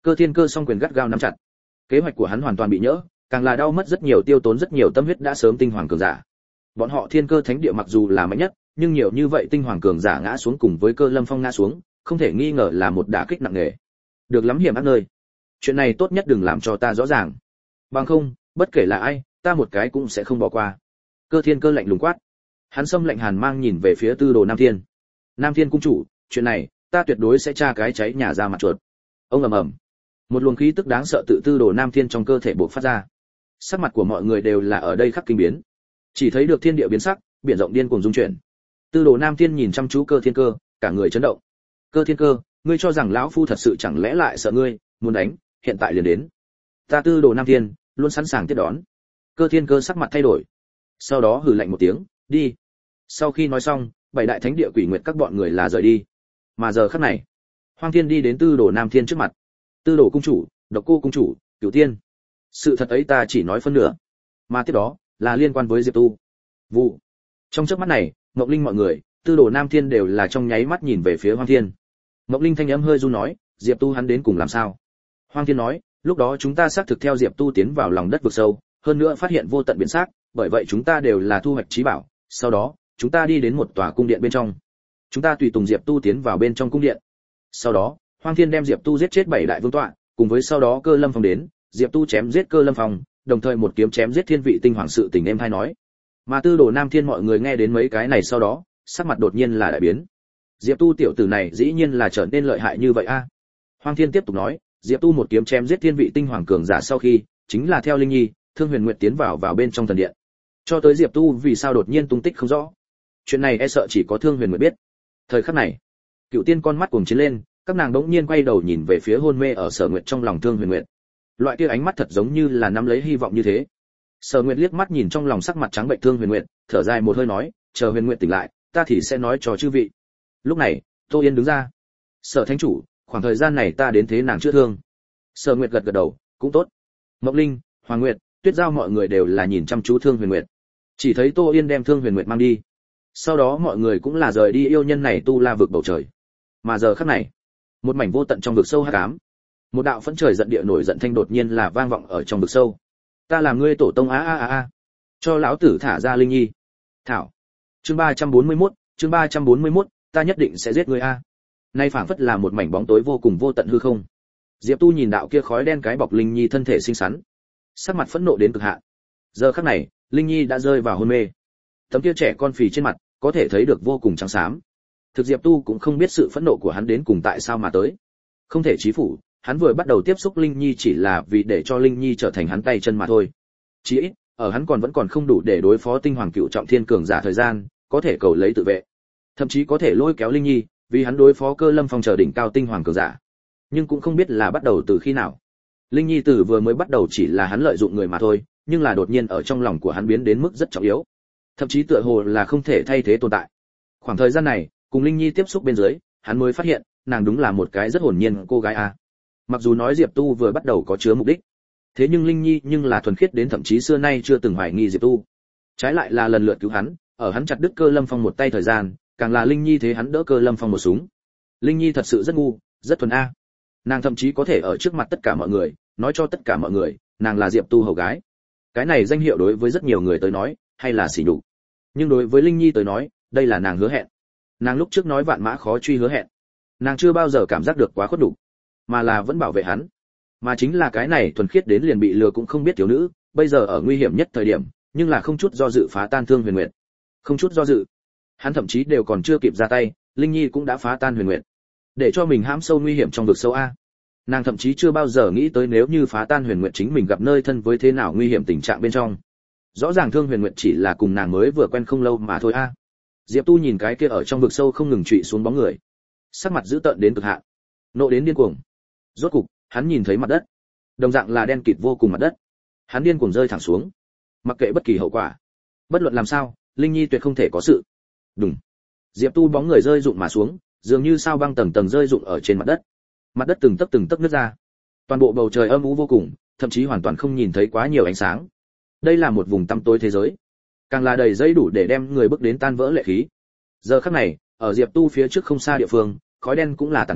Cơ Thiên Cơ song quyền gắt gao nắm chặt. Kế hoạch của hắn hoàn toàn bị nhỡ, càng là đau mất rất nhiều, tiêu tốn rất nhiều tâm huyết đã sớm tinh hoàng cường giả. Bọn họ Thiên Cơ Thánh Địa mặc dù là mạnh nhất, nhưng nhiều như vậy tinh hoàng cường giả ngã xuống cùng với Cơ Lâm Phong ngã xuống, không thể nghi ngờ là một đả kích nặng nề. Được lắm hiểm ác nơi. Chuyện này tốt nhất đừng làm cho ta rõ ràng. Bằng không, bất kể là ai, ta một cái cũng sẽ không bỏ qua. Cơ Thiên Cơ lạnh lùng quát. Hắn xâm lạnh hàn mang nhìn về phía Tư Đồ Nam Thiên. Nam Thiên cung chủ, chuyện này, ta tuyệt đối sẽ tra cái cháy nhà ra mặt chuột. Ông ầm ầm. Một luồng khí tức đáng sợ tự Tư Đồ Nam Thiên trong cơ thể bộc phát ra. Sắc mặt của mọi người đều là ở đây khắc kinh biến. Chỉ thấy được thiên địa biến sắc, biển rộng điên cuồng rung chuyển. Tư Đồ Nam Thiên nhìn chăm chú Cơ Thiên Cơ, cả người chấn động. Cơ Thiên Cơ, ngươi cho rằng lão phu thật sự chẳng lẽ lại sợ ngươi, muốn đánh, hiện tại liền đến. Ta Tư Đồ Nam Thiên, luôn sẵn sàng tiếp đón. Cơ Thiên Cơ sắc mặt thay đổi. Sau đó hừ lạnh một tiếng, đi. Sau khi nói xong, bảy đại thánh địa quỷ nguyệt các bọn người là rời đi. Mà giờ khắc này, Hoang Thiên đi đến Tư Đồ Nam Thiên trước mặt. Tư Đồ cung chủ, Độc Cô cung chủ, Cửu Tiên. Sự thật ấy ta chỉ nói phân nửa, mà tiếp đó là liên quan với Diệp Tu. Vụ. Trong chớp mắt này, Ngọc Linh mọi người, Tư Đồ Nam Thiên đều là trong nháy mắt nhìn về phía Hoang Thiên. Ngọc Linh thanh âm hơi run nói, Diệp Tu hắn đến cùng làm sao? Hoang Thiên nói, lúc đó chúng ta xác thực theo Diệp Tu tiến vào lòng đất vực sâu, hơn nữa phát hiện vô tận biển xác, bởi vậy chúng ta đều là thu hoạch trí bảo. Sau đó, chúng ta đi đến một tòa cung điện bên trong. Chúng ta tùy tùng Diệp Tu tiến vào bên trong cung điện. Sau đó, Hoang Thiên đem Diệp Tu giết chết bảy đại vương tọa, cùng với sau đó Cơ Lâm Phong đến, Diệp Tu chém giết Cơ Lâm Phong, đồng thời một kiếm chém giết thiên vị tinh hoàng sự tình em hay nói. Mà Tư Đồ Nam Thiên mọi người nghe đến mấy cái này sau đó, sắc mặt đột nhiên là đại biến. Diệp Tu tiểu tử này dĩ nhiên là trở nên lợi hại như vậy a. À? Hoang Thiên tiếp tục nói, Diệp Tu một kiếm chém giết thiên vị tinh hoàng cường giả sau khi, chính là theo Linh Nhi, Thương Huyền Nguyệt tiến vào vào bên trong thần điện. Cho tới Diệp Tu vì sao đột nhiên tung tích không rõ. Chuyện này e sợ chỉ có Thương Huyền Nguyệt biết. Thời khắc này, Cựu Tiên con mắt cuồng chiến lên, các nàng đống nhiên quay đầu nhìn về phía hôn mê ở Sở Nguyệt trong lòng Thương Huyền Nguyệt. Loại kia ánh mắt thật giống như là nắm lấy hy vọng như thế. Sở Nguyệt liếc mắt nhìn trong lòng sắc mặt trắng bệnh Thương Huyền Nguyệt, thở dài một hơi nói, chờ Huyền Nguyệt tỉnh lại, ta thì sẽ nói cho chư vị. Lúc này, Tô Yên đứng ra. Sở thánh chủ, khoảng thời gian này ta đến thế nàng chữa thương. Sở Nguyệt gật gật đầu, cũng tốt. Mộc Linh, Hoàng Nguyệt, Tuyết Giao mọi người đều là nhìn chăm chú Thương Huyền Nguyệt. Chỉ thấy Tô Yên đem Thương Huyền Nguyệt mang đi. Sau đó mọi người cũng là rời đi yêu nhân này tu la vực bầu trời. Mà giờ khắc này, một mảnh vô tận trong vực sâu hắc ám, một đạo phẫn trời giận địa nổi giận thanh đột nhiên là vang vọng ở trong vực sâu. Ta làm ngươi tổ tông a a a a, cho lão tử thả ra Linh Nhi. Thảo. Chương ba trăm bốn mươi mốt, chương ba trăm bốn mươi mốt, ta nhất định sẽ giết ngươi a. Nay phảng phất là một mảnh bóng tối vô cùng vô tận hư không. Diệp Tu nhìn đạo kia khói đen cái bọc Linh Nhi thân thể xinh xắn, sắc mặt phẫn nộ đến cực hạn. Giờ khắc này, Linh Nhi đã rơi vào hôn mê. Tấm kia trẻ con phì trên mặt, có thể thấy được vô cùng trắng xám. Thực Diệp Tu cũng không biết sự phẫn nộ của hắn đến cùng tại sao mà tới. Không thể chí phủ, hắn vừa bắt đầu tiếp xúc Linh Nhi chỉ là vì để cho Linh Nhi trở thành hắn tay chân mà thôi. Chỉ ít, ở hắn còn vẫn còn không đủ để đối phó tinh hoàng cựu trọng thiên cường giả thời gian, có thể cầu lấy tự vệ. Thậm chí có thể lôi kéo Linh Nhi, vì hắn đối phó Cơ Lâm Phong chờ đỉnh cao tinh hoàng cường giả. Nhưng cũng không biết là bắt đầu từ khi nào. Linh Nhi từ vừa mới bắt đầu chỉ là hắn lợi dụng người mà thôi, nhưng là đột nhiên ở trong lòng của hắn biến đến mức rất trọng yếu. Thậm chí tựa hồ là không thể thay thế tồn tại. Khoảng thời gian này, cùng Linh Nhi tiếp xúc bên dưới, hắn mới phát hiện, nàng đúng là một cái rất hồn nhiên cô gái a. Mặc dù nói Diệp Tu vừa bắt đầu có chứa mục đích, thế nhưng Linh Nhi nhưng là thuần khiết đến thậm chí xưa nay chưa từng hoài nghi Diệp Tu. Trái lại là lần lượt cứu hắn, ở hắn chặt đứt Cơ Lâm Phong một tay thời gian, càng là Linh Nhi thế hắn đỡ Cơ Lâm Phong một súng. Linh Nhi thật sự rất ngu, rất thuần a. Nàng thậm chí có thể ở trước mặt tất cả mọi người, nói cho tất cả mọi người, nàng là Diệp Tu hầu gái. Cái này danh hiệu đối với rất nhiều người tới nói, hay là sỉ nhục. Nhưng đối với Linh Nhi tới nói, đây là nàng hứa hẹn. Nàng lúc trước nói vạn mã khó truy hứa hẹn. Nàng chưa bao giờ cảm giác được quá khuất đủ, mà là vẫn bảo vệ hắn. Mà chính là cái này thuần khiết đến liền bị lừa cũng không biết thiếu nữ, bây giờ ở nguy hiểm nhất thời điểm, nhưng là không chút do dự phá tan Thương Huyền Nguyệt. Không chút do dự. Hắn thậm chí đều còn chưa kịp ra tay, Linh Nhi cũng đã phá tan Huyền Nguyệt. Để cho mình hãm sâu nguy hiểm trong vực sâu a. Nàng thậm chí chưa bao giờ nghĩ tới nếu như phá tan Huyền Nguyệt chính mình gặp nơi thân với thế nào nguy hiểm tình trạng bên trong. Rõ ràng Thương Huyền Nguyệt chỉ là cùng nàng mới vừa quen không lâu mà thôi a. Diệp Tu nhìn cái kia ở trong vực sâu không ngừng trụy xuống bóng người, sắc mặt dữ tợn đến cực hạn, nộ đến điên cuồng. Rốt cục, hắn nhìn thấy mặt đất, đồng dạng là đen kịt vô cùng mặt đất. Hắn điên cuồng rơi thẳng xuống, mặc kệ bất kỳ hậu quả. Bất luận làm sao, Linh Nhi tuyệt không thể có sự. Đùng. Diệp Tu bóng người rơi rụng mà xuống, dường như sao băng tầng tầng rơi rụng ở trên mặt đất. Mặt đất từng tấc từng tấc nứt ra. Toàn bộ bầu trời âm u vô cùng, thậm chí hoàn toàn không nhìn thấy quá nhiều ánh sáng. Đây là một vùng tăm tối thế giới, càng là đầy dây đủ để đem người bước đến tan vỡ lệ khí. Giờ khắc này, ở Diệp Tu phía trước không xa địa phương, khói đen cũng là tàn đi,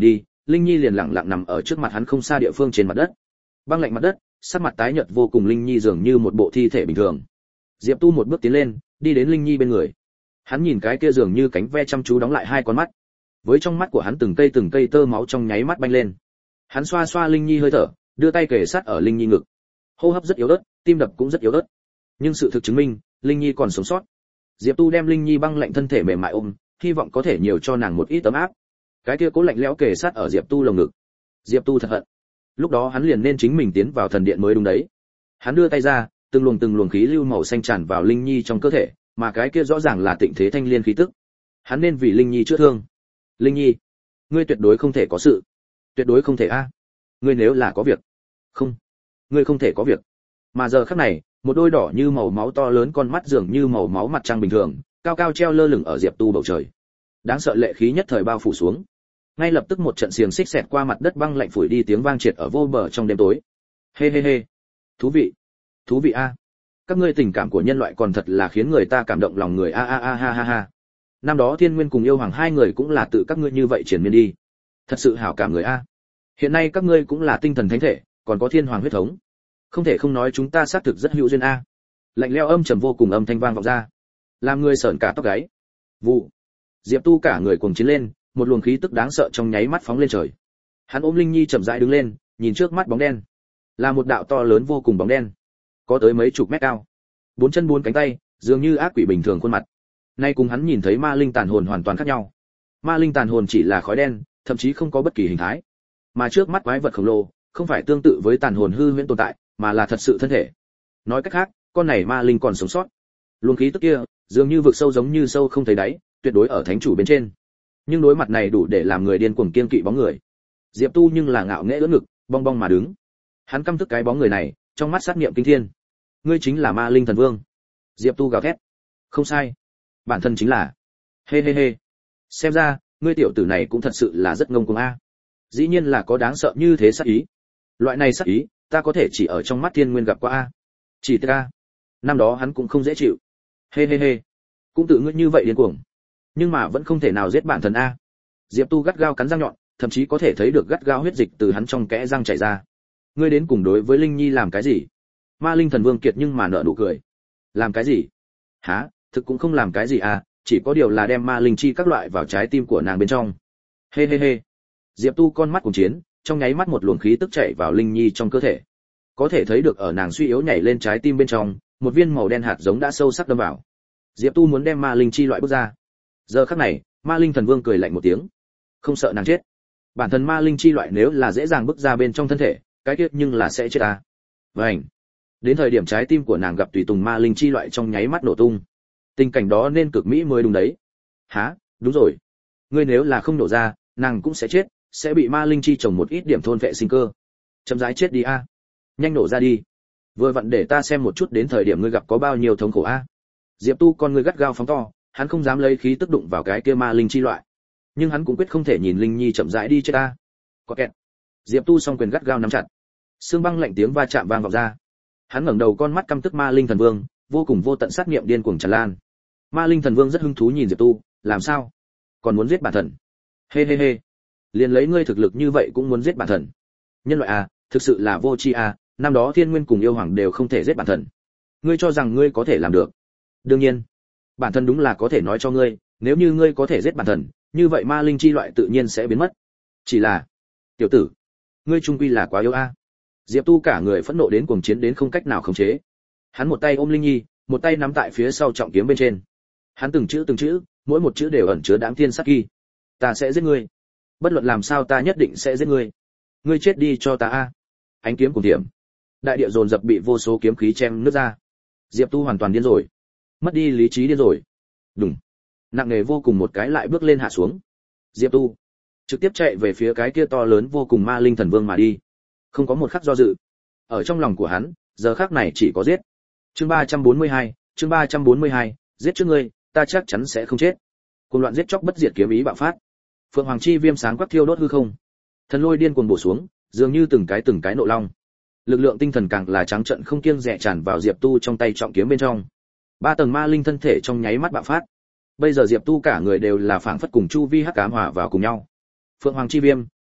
Linh Nhi liền lặng lặng nằm ở trước mặt hắn không xa địa phương trên mặt đất. Băng lạnh mặt đất, sắc mặt tái nhợt vô cùng Linh Nhi dường như một bộ thi thể bình thường. Diệp Tu một bước tiến lên, đi đến Linh Nhi bên người. Hắn nhìn cái kia dường như cánh ve chăm chú đóng lại hai con mắt. Với trong mắt của hắn từng cây từng cây tơ máu trong nháy mắt banh lên. Hắn xoa xoa Linh Nhi hơi thở, đưa tay kề sát ở Linh Nhi ngực. Hô hấp rất yếu ớt, tim đập cũng rất yếu ớt. Nhưng sự thực chứng minh, Linh Nhi còn sống sót. Diệp Tu đem Linh Nhi băng lạnh thân thể mềm mại ôm, hy vọng có thể nhiều cho nàng một ít tấm áp. Cái kia cố lạnh lẽo kề sát ở Diệp Tu lồng ngực. Diệp Tu thật hận. Lúc đó hắn liền nên chính mình tiến vào thần điện mới đúng đấy. Hắn đưa tay ra, từng luồng từng luồng khí lưu màu xanh tràn vào Linh Nhi trong cơ thể, mà cái kia rõ ràng là Tịnh Thế Thanh Liên khí tức. Hắn nên vì Linh Nhi chữa thương. Linh Nhi, ngươi tuyệt đối không thể có sự. Tuyệt đối không thể a. Ngươi nếu là có việc. Không, ngươi không thể có việc. Mà giờ khắc này, một đôi đỏ như màu máu to lớn con mắt dường như màu máu mặt trăng bình thường, cao cao treo lơ lửng ở Diệp Tu bầu trời. Đáng sợ lệ khí nhất thời bao phủ xuống. Ngay lập tức một trận xiềng xích xẹt qua mặt đất băng lạnh phủi đi tiếng vang triệt ở vô bờ trong đêm tối. Hê hê hê. Thú vị. Thú vị a. Các ngươi tình cảm của nhân loại còn thật là khiến người ta cảm động lòng người a a a ha ha ha. Năm đó Thiên Nguyên cùng Yêu Hoàng hai người cũng là tự các ngươi như vậy triển miên đi. Thật sự hảo cảm người a. Hiện nay các ngươi cũng là tinh thần thánh thể, còn có thiên hoàng huyết thống. Không thể không nói chúng ta xác thực rất hữu duyên a. Lạnh lẽo âm trầm vô cùng âm thanh vang vọng ra, làm người sởn cả tóc gáy. Vụ. Diệp Tu cả người cuồng chiến lên, một luồng khí tức đáng sợ trong nháy mắt phóng lên trời. Hắn ôm Linh Nhi chậm rãi đứng lên, nhìn trước mắt bóng đen, là một đạo to lớn vô cùng bóng đen, có tới mấy chục mét cao, bốn chân bốn cánh tay, dường như ác quỷ bình thường khuôn mặt. Nay cùng hắn nhìn thấy ma linh tàn hồn hoàn toàn khác nhau. Ma linh tàn hồn chỉ là khói đen, thậm chí không có bất kỳ hình thái, mà trước mắt quái vật khổng lồ không phải tương tự với tàn hồn hư huyễn tồn tại, mà là thật sự thân thể. Nói cách khác, con này ma linh còn sống sót. Luồng khí tức kia, dường như vực sâu giống như sâu không thấy đáy, tuyệt đối ở thánh chủ bên trên. Nhưng đối mặt này đủ để làm người điên cuồng kiên kỵ bóng người. Diệp Tu nhưng là ngạo nghễ ưỡn ngực, bong bong mà đứng. Hắn căm tức cái bóng người này, trong mắt sát niệm kinh thiên. Ngươi chính là Ma Linh Thần Vương. Diệp Tu gào thét. Không sai, bản thân chính là. Hê hê hê. Xem ra, ngươi tiểu tử này cũng thật sự là rất ngông cuồng a. Dĩ nhiên là có đáng sợ như thế sát ý. Loại này sát ý, ta có thể chỉ ở trong mắt Thiên Nguyên gặp qua a. Chỉ ta. Năm đó hắn cũng không dễ chịu. Hê hê hê. Cũng tự ngươi như vậy điên cuồng, nhưng mà vẫn không thể nào giết bản thân a. Diệp Tu gắt gao cắn răng nhọn, thậm chí có thể thấy được gắt gao huyết dịch từ hắn trong kẽ răng chảy ra. Ngươi đến cùng đối với Linh Nhi làm cái gì? Ma Linh Thần Vương kiệt nhưng mà nở nụ cười. Làm cái gì? Hả? Thực cũng không làm cái gì à, chỉ có điều là đem ma linh chi các loại vào trái tim của nàng bên trong. Hê hê hê. Diệp Tu con mắt cùng chiến, trong nháy mắt một luồng khí tức chảy vào Linh Nhi trong cơ thể. Có thể thấy được ở nàng suy yếu nhảy lên trái tim bên trong, một viên màu đen hạt giống đã sâu sắc đâm vào. Diệp Tu muốn đem ma linh chi loại bước ra. Giờ khắc này, Ma Linh Thần Vương cười lạnh một tiếng, không sợ nàng chết. Bản thân ma linh chi loại nếu là dễ dàng bước ra bên trong thân thể, cái kia nhưng là sẽ chết à. Vành. Đến thời điểm trái tim của nàng gặp tùy tùng ma linh chi loại trong nháy mắt nổ tung. Tình cảnh đó nên cực mỹ mới đúng đấy. Hả? Đúng rồi. Ngươi nếu là không nổ ra, nàng cũng sẽ chết, sẽ bị ma linh chi trồng một ít điểm thôn vệ sinh cơ. Chậm rãi chết đi a. À. Nhanh nổ ra đi. Vừa vặn để ta xem một chút đến thời điểm ngươi gặp có bao nhiêu thống khổ a. À. Diệp Tu con ngươi gắt gao phóng to, hắn không dám lấy khí tức đụng vào cái kia ma linh chi loại, nhưng hắn cũng quyết không thể nhìn Linh Nhi chậm rãi đi chết ta. Có kẹt. Diệp Tu song quyền gắt gao nắm chặt, xương băng lạnh tiếng va chạm vang vọng ra. Hắn ngẩng đầu con mắt căm tức Ma Linh Thần Vương, vô cùng vô tận sát niệm điên cuồng tràn lan. Ma Linh Thần Vương rất hứng thú nhìn Diệp Tu, làm sao? Còn muốn giết bản thần? Hê hê hê. Liền lấy ngươi thực lực như vậy cũng muốn giết bản thần? Nhân loại à, thực sự là vô tri à, năm đó Thiên Nguyên cùng Yêu Hoàng đều không thể giết bản thần. Ngươi cho rằng ngươi có thể làm được? Đương nhiên, bản thân đúng là có thể nói cho ngươi, nếu như ngươi có thể giết bản thần, như vậy ma linh chi loại tự nhiên sẽ biến mất. Chỉ là, tiểu tử, ngươi trung quy là quá yếu a. Diệp Tu cả người phẫn nộ đến cuồng chiến đến không cách nào khống chế. Hắn một tay ôm Linh Nhi, một tay nắm tại phía sau trọng kiếm bên trên. Hắn từng chữ từng chữ, mỗi một chữ đều ẩn chứa đáng thiên sát khí. Ta sẽ giết ngươi. Bất luận làm sao ta nhất định sẽ giết ngươi. Ngươi chết đi cho ta a. Ánh kiếm cùng tiệm. Đại địa dồn dập bị vô số kiếm khí chém nứt ra. Diệp Tu hoàn toàn điên rồi. Mất đi lý trí điên rồi. Đùng. Nặng nề vô cùng một cái lại bước lên hạ xuống. Diệp Tu trực tiếp chạy về phía cái kia to lớn vô cùng Ma Linh Thần Vương mà đi. Không có một khắc do dự. Ở trong lòng của hắn, giờ khắc này chỉ có giết. Chương ba trăm bốn mươi hai, chương ba trăm bốn mươi hai, giết trước ngươi, ta chắc chắn sẽ không chết. Cùng loạn giết chóc bất diệt kiếm ý bạo phát. Phượng Hoàng chi viêm sáng quắc thiêu đốt hư không. Thần lôi điên cuồng bổ xuống, dường như từng cái từng cái nộ long. Lực lượng tinh thần càng là trắng trợn không kiêng dè tràn vào Diệp Tu trong tay trọng kiếm bên trong. Ba tầng ma linh thân thể trong nháy mắt bạo phát. Bây giờ Diệp Tu cả người đều là phảng phất cùng chu vi hắc ám hòa vào cùng nhau. Phượng Hoàng chi viêm,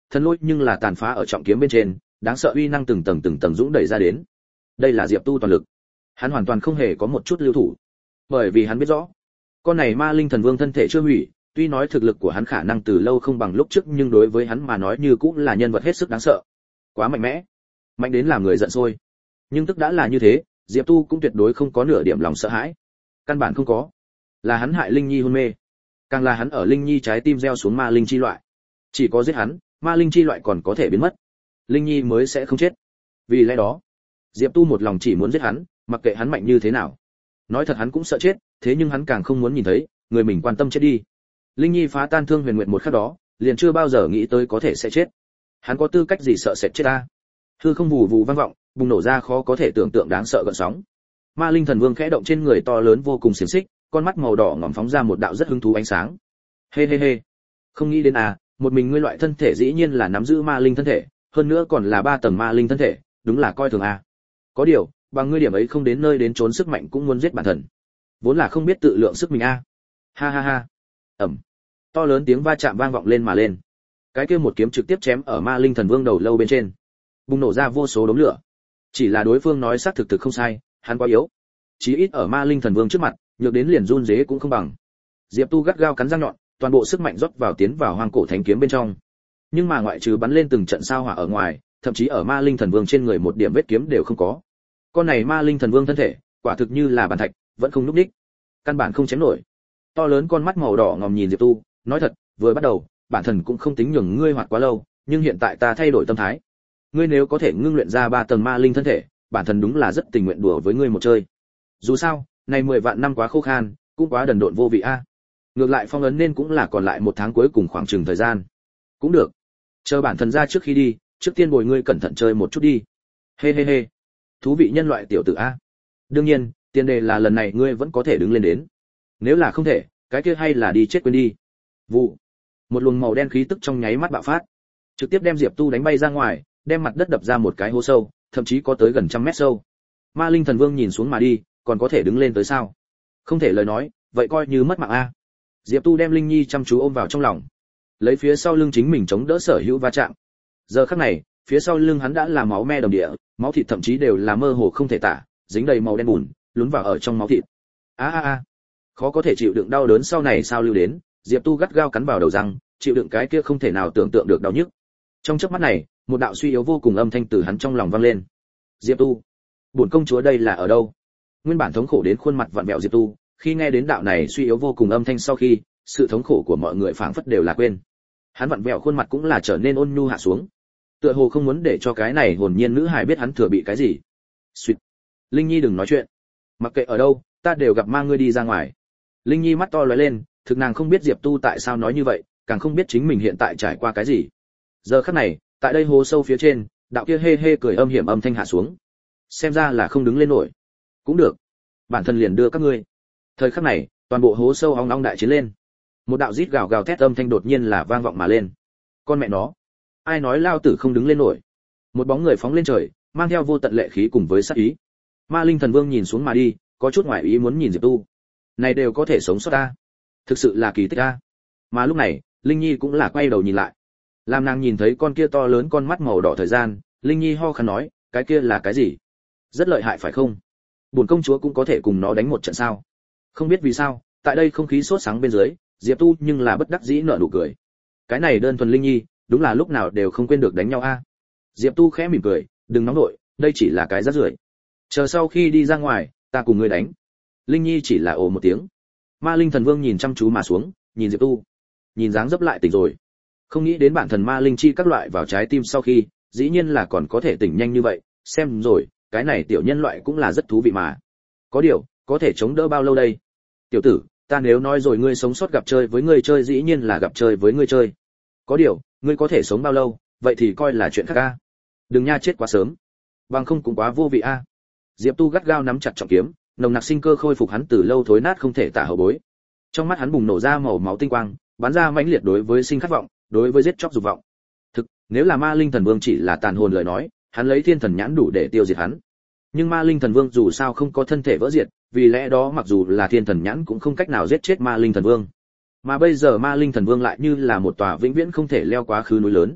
thần lôi nhưng là tàn phá ở trọng kiếm bên trên, đáng sợ uy năng từng tầng từng tầng dũng đẩy ra đến. Đây là Diệp Tu toàn lực. Hắn hoàn toàn không hề có một chút lưu thủ, bởi vì hắn biết rõ, con này Ma Linh Thần Vương thân thể chưa hủy, tuy nói thực lực của hắn khả năng từ lâu không bằng lúc trước, nhưng đối với hắn mà nói như cũng là nhân vật hết sức đáng sợ. Quá mạnh mẽ, mạnh đến làm người giận sôi. Nhưng tức đã là như thế, Diệp Tu cũng tuyệt đối không có nửa điểm lòng sợ hãi. Căn bản không có. Là hắn hại Linh Nhi hôn mê, càng là hắn ở Linh Nhi trái tim gieo xuống ma linh chi loại. Chỉ có giết hắn, ma linh chi loại còn có thể biến mất, Linh Nhi mới sẽ không chết. Vì lẽ đó, Diệp Tu một lòng chỉ muốn giết hắn, mặc kệ hắn mạnh như thế nào. Nói thật hắn cũng sợ chết, thế nhưng hắn càng không muốn nhìn thấy người mình quan tâm chết đi. Linh Nhi phá tan thương huyền nguyệt một khắc đó, liền chưa bao giờ nghĩ tới có thể sẽ chết. Hắn có tư cách gì sợ sẽ chết ta? Hư không vù vù vang vọng, bùng nổ ra khó có thể tưởng tượng đáng sợ gợn sóng. Ma Linh Thần Vương khẽ động trên người to lớn vô cùng xiển xích, con mắt màu đỏ ngòm phóng ra một đạo rất hứng thú ánh sáng. Hê hê hê. Không nghĩ đến à, một mình ngươi loại thân thể dĩ nhiên là nắm giữ ma linh thân thể, hơn nữa còn là ba tầng ma linh thân thể, đúng là coi thường à. Có điều, bằng ngươi điểm ấy không đến nơi đến trốn sức mạnh cũng muốn giết bản thân. Vốn là không biết tự lượng sức mình a. À. Ha ha ha. Ầm. To lớn tiếng va chạm vang vọng lên mà lên. Cái kia một kiếm trực tiếp chém ở Ma Linh Thần Vương đầu lâu bên trên, bùng nổ ra vô số đốm lửa. Chỉ là đối phương nói xác thực thực không sai, hắn quá yếu. Chí ít ở Ma Linh Thần Vương trước mặt, nhược đến liền run rế cũng không bằng. Diệp Tu gắt gao cắn răng nhọn, toàn bộ sức mạnh rót vào tiến vào Hoang Cổ Thánh kiếm bên trong. Nhưng mà ngoại trừ bắn lên từng trận sao hỏa ở ngoài, thậm chí ở Ma Linh Thần Vương trên người một điểm vết kiếm đều không có. Con này Ma Linh Thần Vương thân thể, quả thực như là bàn thạch, vẫn không lúc đích, căn bản không chém nổi. To lớn con mắt màu đỏ ngòm nhìn Diệp Tu, nói thật, vừa bắt đầu, bản thân cũng không tính nhường ngươi hoạt quá lâu, nhưng hiện tại ta thay đổi tâm thái. Ngươi nếu có thể ngưng luyện ra ba tầng ma linh thân thể, bản thân đúng là rất tình nguyện đùa với ngươi một chơi. Dù sao, này mười vạn năm quá khô khan, cũng quá đần độn vô vị a. Ngược lại phong ấn nên cũng là còn lại một tháng cuối cùng khoảng chừng thời gian. Cũng được. Chờ bản thân ra trước khi đi, trước tiên bồi ngươi cẩn thận chơi một chút đi. Hê hê hê. Thú vị nhân loại tiểu tử a. Đương nhiên, tiền đề là lần này ngươi vẫn có thể đứng lên đến. Nếu là không thể, cái kia hay là đi chết quên đi. Vụ. Một luồng màu đen khí tức trong nháy mắt bạo phát, trực tiếp đem Diệp Tu đánh bay ra ngoài, đem mặt đất đập ra một cái hố sâu, thậm chí có tới gần trăm mét sâu. Ma Linh Thần Vương nhìn xuống mà đi, còn có thể đứng lên tới sao? Không thể lời nói, vậy coi như mất mạng a. Diệp Tu đem Linh Nhi chăm chú ôm vào trong lòng, lấy phía sau lưng chính mình chống đỡ sở hữu va chạm. Giờ khắc này, phía sau lưng hắn đã là máu me đồng địa, máu thịt thậm chí đều là mơ hồ không thể tả, dính đầy màu đen bùn, lún vào ở trong máu thịt. A a a. Khó có thể chịu đựng đau đớn sau này sao lưu đến, Diệp Tu gắt gao cắn vào đầu răng, chịu đựng cái kia không thể nào tưởng tượng được đau nhức. Trong chớp mắt này, một đạo suy yếu vô cùng âm thanh từ hắn trong lòng vang lên. Diệp Tu, bổn công chúa đây là ở đâu? Nguyên bản thống khổ đến khuôn mặt vặn vẹo Diệp Tu, khi nghe đến đạo này suy yếu vô cùng âm thanh sau khi, sự thống khổ của mọi người phảng phất đều là quên. Hắn vặn vẹo khuôn mặt cũng là trở nên ôn nhu hạ xuống, tựa hồ không muốn để cho cái này hồn nhiên nữ hài biết hắn thừa bị cái gì. Xuyệt. Linh Nhi đừng nói chuyện, mặc kệ ở đâu, ta đều gặp ma ngươi đi ra ngoài. Linh Nhi mắt to lóe lên, thực nàng không biết Diệp Tu tại sao nói như vậy, càng không biết chính mình hiện tại trải qua cái gì. Giờ khắc này, tại đây hố sâu phía trên, đạo kia hê hê cười âm hiểm âm thanh hạ xuống. Xem ra là không đứng lên nổi. Cũng được, bản thân liền đưa các ngươi. Thời khắc này, toàn bộ hố sâu ong ong đại chiến lên. Một đạo rít gào gào thét âm thanh đột nhiên là vang vọng mà lên. Con mẹ nó, ai nói lao tử không đứng lên nổi? Một bóng người phóng lên trời, mang theo vô tận lệ khí cùng với sát ý. Ma Linh Thần Vương nhìn xuống mà đi, có chút ngoại ý muốn nhìn Diệp Tu. Này đều có thể sống sót ta, thực sự là kỳ tích a. Mà lúc này, Linh Nhi cũng là quay đầu nhìn lại. Làm nàng nhìn thấy con kia to lớn con mắt màu đỏ thời gian, Linh Nhi ho khăn nói, cái kia là cái gì? Rất lợi hại phải không? Bổn công chúa cũng có thể cùng nó đánh một trận sao? Không biết vì sao, tại đây không khí sốt sáng bên dưới, Diệp Tu nhưng là bất đắc dĩ nở nụ cười. Cái này đơn thuần Linh Nhi, đúng là lúc nào đều không quên được đánh nhau a. Diệp Tu khẽ mỉm cười, đừng nóng nội, đây chỉ là cái rác rưởi. Chờ sau khi đi ra ngoài, ta cùng ngươi đánh. Linh Nhi chỉ là ồ một tiếng. Ma Linh Thần Vương nhìn chăm chú mà xuống, nhìn Diệp Tu, nhìn dáng dấp lại tỉnh rồi. Không nghĩ đến bản thần ma linh chi các loại vào trái tim sau khi, dĩ nhiên là còn có thể tỉnh nhanh như vậy, xem rồi, cái này tiểu nhân loại cũng là rất thú vị mà. Có điều, có thể chống đỡ bao lâu đây? Tiểu tử, ta nếu nói rồi ngươi sống sót gặp chơi với ngươi chơi dĩ nhiên là gặp chơi với ngươi chơi. Có điều, ngươi có thể sống bao lâu, vậy thì coi là chuyện khác a. Đừng nha chết quá sớm, bằng không cũng quá vô vị a. Diệp Tu gắt gao nắm chặt trọng kiếm, nồng nặc sinh cơ khôi phục hắn từ lâu thối nát không thể tả hậu bối. Trong mắt hắn bùng nổ ra màu máu tinh quang, bắn ra mãnh liệt đối với sinh khát vọng, đối với giết chóc dục vọng. Thực, nếu là Ma Linh Thần Vương chỉ là tàn hồn lời nói, hắn lấy Thiên Thần nhãn đủ để tiêu diệt hắn. Nhưng Ma Linh Thần Vương dù sao không có thân thể vỡ diệt, vì lẽ đó mặc dù là Thiên Thần nhãn cũng không cách nào giết chết Ma Linh Thần Vương. Mà bây giờ Ma Linh Thần Vương lại như là một tòa vĩnh viễn không thể leo quá khứ núi lớn.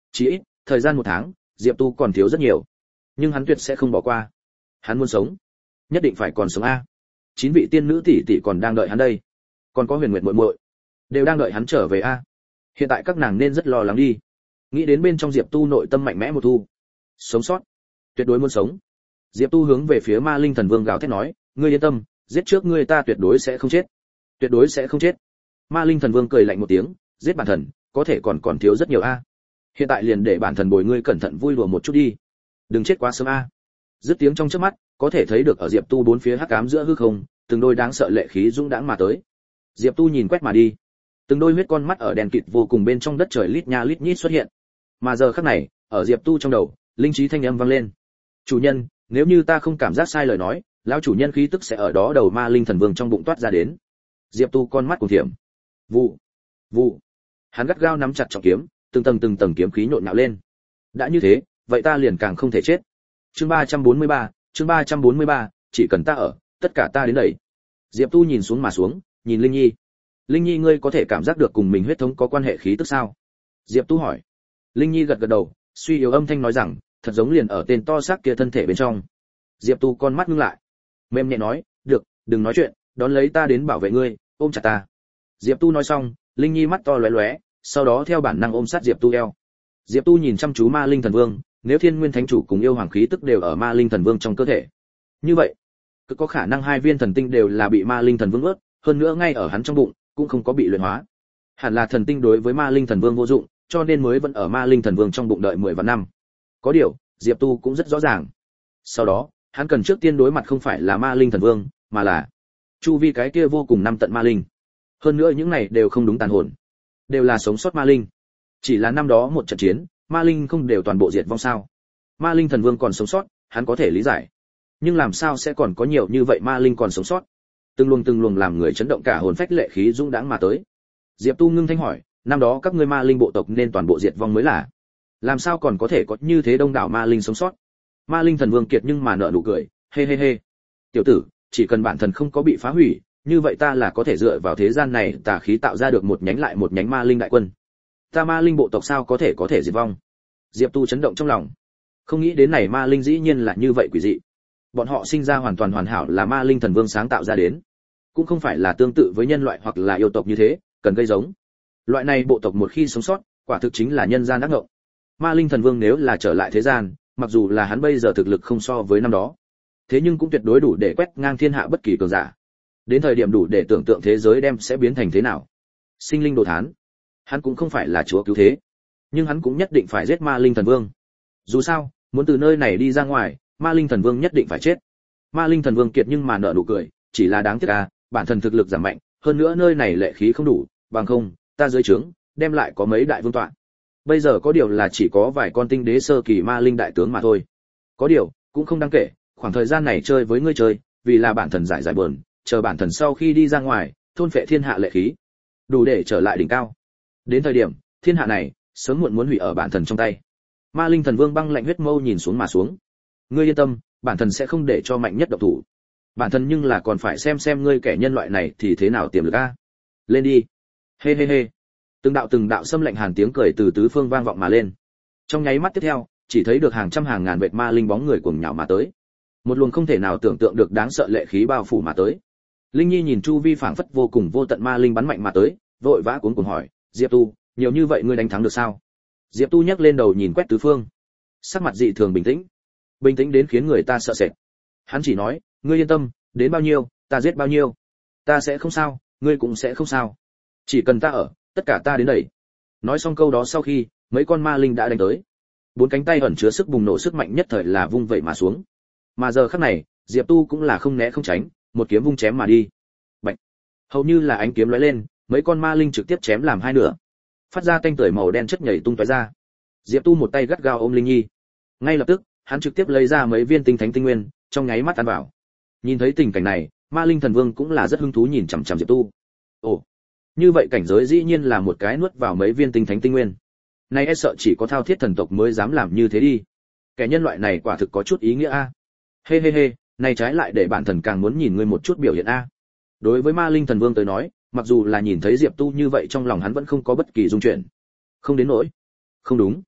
Chỉ ít thời gian một tháng, Diệp Tu còn thiếu rất nhiều, nhưng hắn tuyệt sẽ không bỏ qua. Hắn muốn sống, nhất định phải còn sống a. Chín vị tiên nữ tỷ tỷ còn đang đợi hắn đây, còn có Huyền Nguyệt muội muội, đều đang đợi hắn trở về a. Hiện tại các nàng nên rất lo lắng đi. Nghĩ đến bên trong Diệp Tu nội tâm mạnh mẽ một thu. Sống sót, tuyệt đối muốn sống. Diệp Tu hướng về phía Ma Linh Thần Vương gào thét nói, ngươi yên tâm, giết trước ngươi ta tuyệt đối sẽ không chết, tuyệt đối sẽ không chết. Ma Linh Thần Vương cười lạnh một tiếng, giết bản thần, có thể còn còn thiếu rất nhiều a. Hiện tại liền để bản thần bồi ngươi cẩn thận vui đùa một chút đi, đừng chết quá sớm a. Dứt tiếng trong chớp mắt, có thể thấy được ở Diệp Tu bốn phía hắc ám giữa hư không, từng đôi đáng sợ lệ khí dũng đãng mà tới. Diệp Tu nhìn quét mà đi, từng đôi huyết con mắt ở đèn kịt vô cùng bên trong đất trời lít nha lít nhít xuất hiện. Mà giờ khắc này, ở Diệp Tu trong đầu, linh trí thanh âm vang lên. Chủ nhân, nếu như ta không cảm giác sai lời nói, lão chủ nhân khí tức sẽ ở đó đầu Ma Linh Thần Vương trong bụng toát ra đến. Diệp Tu con mắt cuồng thiểm. Vụ, vụ. Hắn gắt gao nắm chặt trọng kiếm, từng tầng từng tầng kiếm khí nhộn nhạo lên. Đã như thế, vậy ta liền càng không thể chết. Chương ba trăm bốn mươi ba, chương ba trăm bốn mươi ba, chỉ cần ta ở, tất cả ta đến đây. Diệp Tu nhìn xuống mà xuống, nhìn Linh Nhi. Linh Nhi, ngươi có thể cảm giác được cùng mình huyết thống có quan hệ khí tức sao? Diệp Tu hỏi. Linh Nhi gật gật đầu, suy yếu âm thanh nói rằng, thật giống liền ở tên to xác kia thân thể bên trong. Diệp Tu con mắt ngưng lại, mềm nhẹ nói, được, đừng nói chuyện, đón lấy ta đến bảo vệ ngươi, ôm chặt ta. Diệp Tu nói xong, Linh Nhi mắt to lóe lóe, sau đó theo bản năng ôm sát Diệp Tu eo. Diệp Tu nhìn chăm chú Ma Linh Thần Vương, nếu Thiên Nguyên Thánh Chủ cùng yêu hoàng khí tức đều ở Ma Linh Thần Vương trong cơ thể, như vậy, cứ có khả năng hai viên thần tinh đều là bị Ma Linh Thần Vương ướt, hơn nữa ngay ở hắn trong bụng cũng không có bị luyện hóa. Hẳn là thần tinh đối với Ma Linh Thần Vương vô dụng, cho nên mới vẫn ở Ma Linh Thần Vương trong bụng đợi mười vạn năm. Có điều, Diệp Tu cũng rất rõ ràng. Sau đó, hắn cần trước tiên đối mặt không phải là Ma Linh Thần Vương, mà là chu vi cái kia vô cùng năm tận ma linh. Hơn nữa những này đều không đúng tàn hồn, đều là sống sót ma linh. Chỉ là năm đó một trận chiến, ma linh không đều toàn bộ diệt vong sao? Ma Linh Thần Vương còn sống sót, hắn có thể lý giải. Nhưng làm sao sẽ còn có nhiều như vậy ma linh còn sống sót? Từng luồng từng luồng làm người chấn động cả hồn phách lệ khí dũng đãng mà tới. Diệp Tu ngưng thanh hỏi, năm đó các ngươi ma linh bộ tộc nên toàn bộ diệt vong mới là, làm sao còn có thể có như thế đông đảo ma linh sống sót? Ma Linh Thần Vương kiệt nhưng mà nở nụ cười, hê hê hê. Tiểu tử, chỉ cần bản thần không có bị phá hủy, như vậy ta là có thể dựa vào thế gian này tà khí tạo ra được một nhánh lại một nhánh ma linh đại quân. Ta ma linh bộ tộc sao có thể có thể diệt vong? Diệp Tu chấn động trong lòng, không nghĩ đến này ma linh dĩ nhiên là như vậy quỷ dị. Bọn họ sinh ra hoàn toàn hoàn hảo là Ma Linh Thần Vương sáng tạo ra đến, cũng không phải là tương tự với nhân loại hoặc là yêu tộc như thế, cần gây giống. Loại này bộ tộc một khi sống sót, quả thực chính là nhân gian ác ngộng. Ma Linh Thần Vương nếu là trở lại thế gian, mặc dù là hắn bây giờ thực lực không so với năm đó, thế nhưng cũng tuyệt đối đủ để quét ngang thiên hạ bất kỳ cường giả. Đến thời điểm đủ để tưởng tượng thế giới đem sẽ biến thành thế nào. Sinh linh đồ thán, hắn cũng không phải là chúa cứu thế, nhưng hắn cũng nhất định phải giết Ma Linh Thần Vương. Dù sao, muốn từ nơi này đi ra ngoài, Ma Linh Thần Vương nhất định phải chết. Ma Linh Thần Vương kiệt nhưng mà nở nụ cười, chỉ là đáng tiếc à, bản thân thực lực giảm mạnh, hơn nữa nơi này lệ khí không đủ, bằng không, ta dưới trướng, đem lại có mấy đại vương tọa. Bây giờ có điều là chỉ có vài con tinh đế sơ kỳ ma linh đại tướng mà thôi. Có điều, cũng không đáng kể, khoảng thời gian này chơi với ngươi chơi, vì là bản thần giải giải buồn, chờ bản thần sau khi đi ra ngoài, thôn phệ thiên hạ lệ khí, đủ để trở lại đỉnh cao. Đến thời điểm, thiên hạ này sớm muộn muốn hủy ở bản thần trong tay. Ma Linh Thần Vương băng lạnh huyết mâu nhìn xuống mà xuống. Ngươi yên tâm, bản thần sẽ không để cho mạnh nhất độc thủ. Bản thần nhưng là còn phải xem xem ngươi kẻ nhân loại này thì thế nào tiềm lực a. Lên đi. Hê hê hê. Từng đạo từng đạo xâm lạnh hàn tiếng cười từ tứ phương vang vọng mà lên. Trong nháy mắt tiếp theo, chỉ thấy được hàng trăm hàng ngàn vệt ma linh bóng người cuồng nhào mà tới. Một luồng không thể nào tưởng tượng được đáng sợ lệ khí bao phủ mà tới. Linh Nhi nhìn chu vi phảng phất vô cùng vô tận ma linh bắn mạnh mà tới, vội vã cuống cuồng hỏi, Diệp Tu, nhiều như vậy ngươi đánh thắng được sao? Diệp Tu nhấc lên đầu nhìn quét tứ phương, sắc mặt dị thường bình tĩnh, bình tĩnh đến khiến người ta sợ sệt. Hắn chỉ nói, ngươi yên tâm, đến bao nhiêu, ta giết bao nhiêu, ta sẽ không sao, ngươi cũng sẽ không sao. Chỉ cần ta ở, tất cả ta đến đây. Nói xong câu đó sau khi, mấy con ma linh đã đánh tới. Bốn cánh tay ẩn chứa sức bùng nổ sức mạnh nhất thời là vung vậy mà xuống. Mà giờ khắc này, Diệp Tu cũng là không né không tránh, một kiếm vung chém mà đi. Bạch. Hầu như là ánh kiếm lóe lên, mấy con ma linh trực tiếp chém làm hai nửa, phát ra tanh tưởi màu đen chất nhảy tung tóe ra. Diệp Tu một tay gắt gao ôm Linh Nhi, ngay lập tức, hắn trực tiếp lấy ra mấy viên tinh thánh tinh nguyên, trong nháy mắt ăn vào. Nhìn thấy tình cảnh này, Ma Linh Thần Vương cũng là rất hứng thú nhìn chằm chằm Diệp Tu. Ồ, như vậy cảnh giới dĩ nhiên là một cái nuốt vào mấy viên tinh thánh tinh nguyên. Này e sợ chỉ có thao thiết thần tộc mới dám làm như thế đi. Kẻ nhân loại này quả thực có chút ý nghĩa a. Hê hê hê, này trái lại để bản thần càng muốn nhìn ngươi một chút biểu hiện a. Đối với Ma Linh Thần Vương tới nói, mặc dù là nhìn thấy Diệp Tu như vậy trong lòng hắn vẫn không có bất kỳ rung chuyển. Không đến nỗi. Không đúng.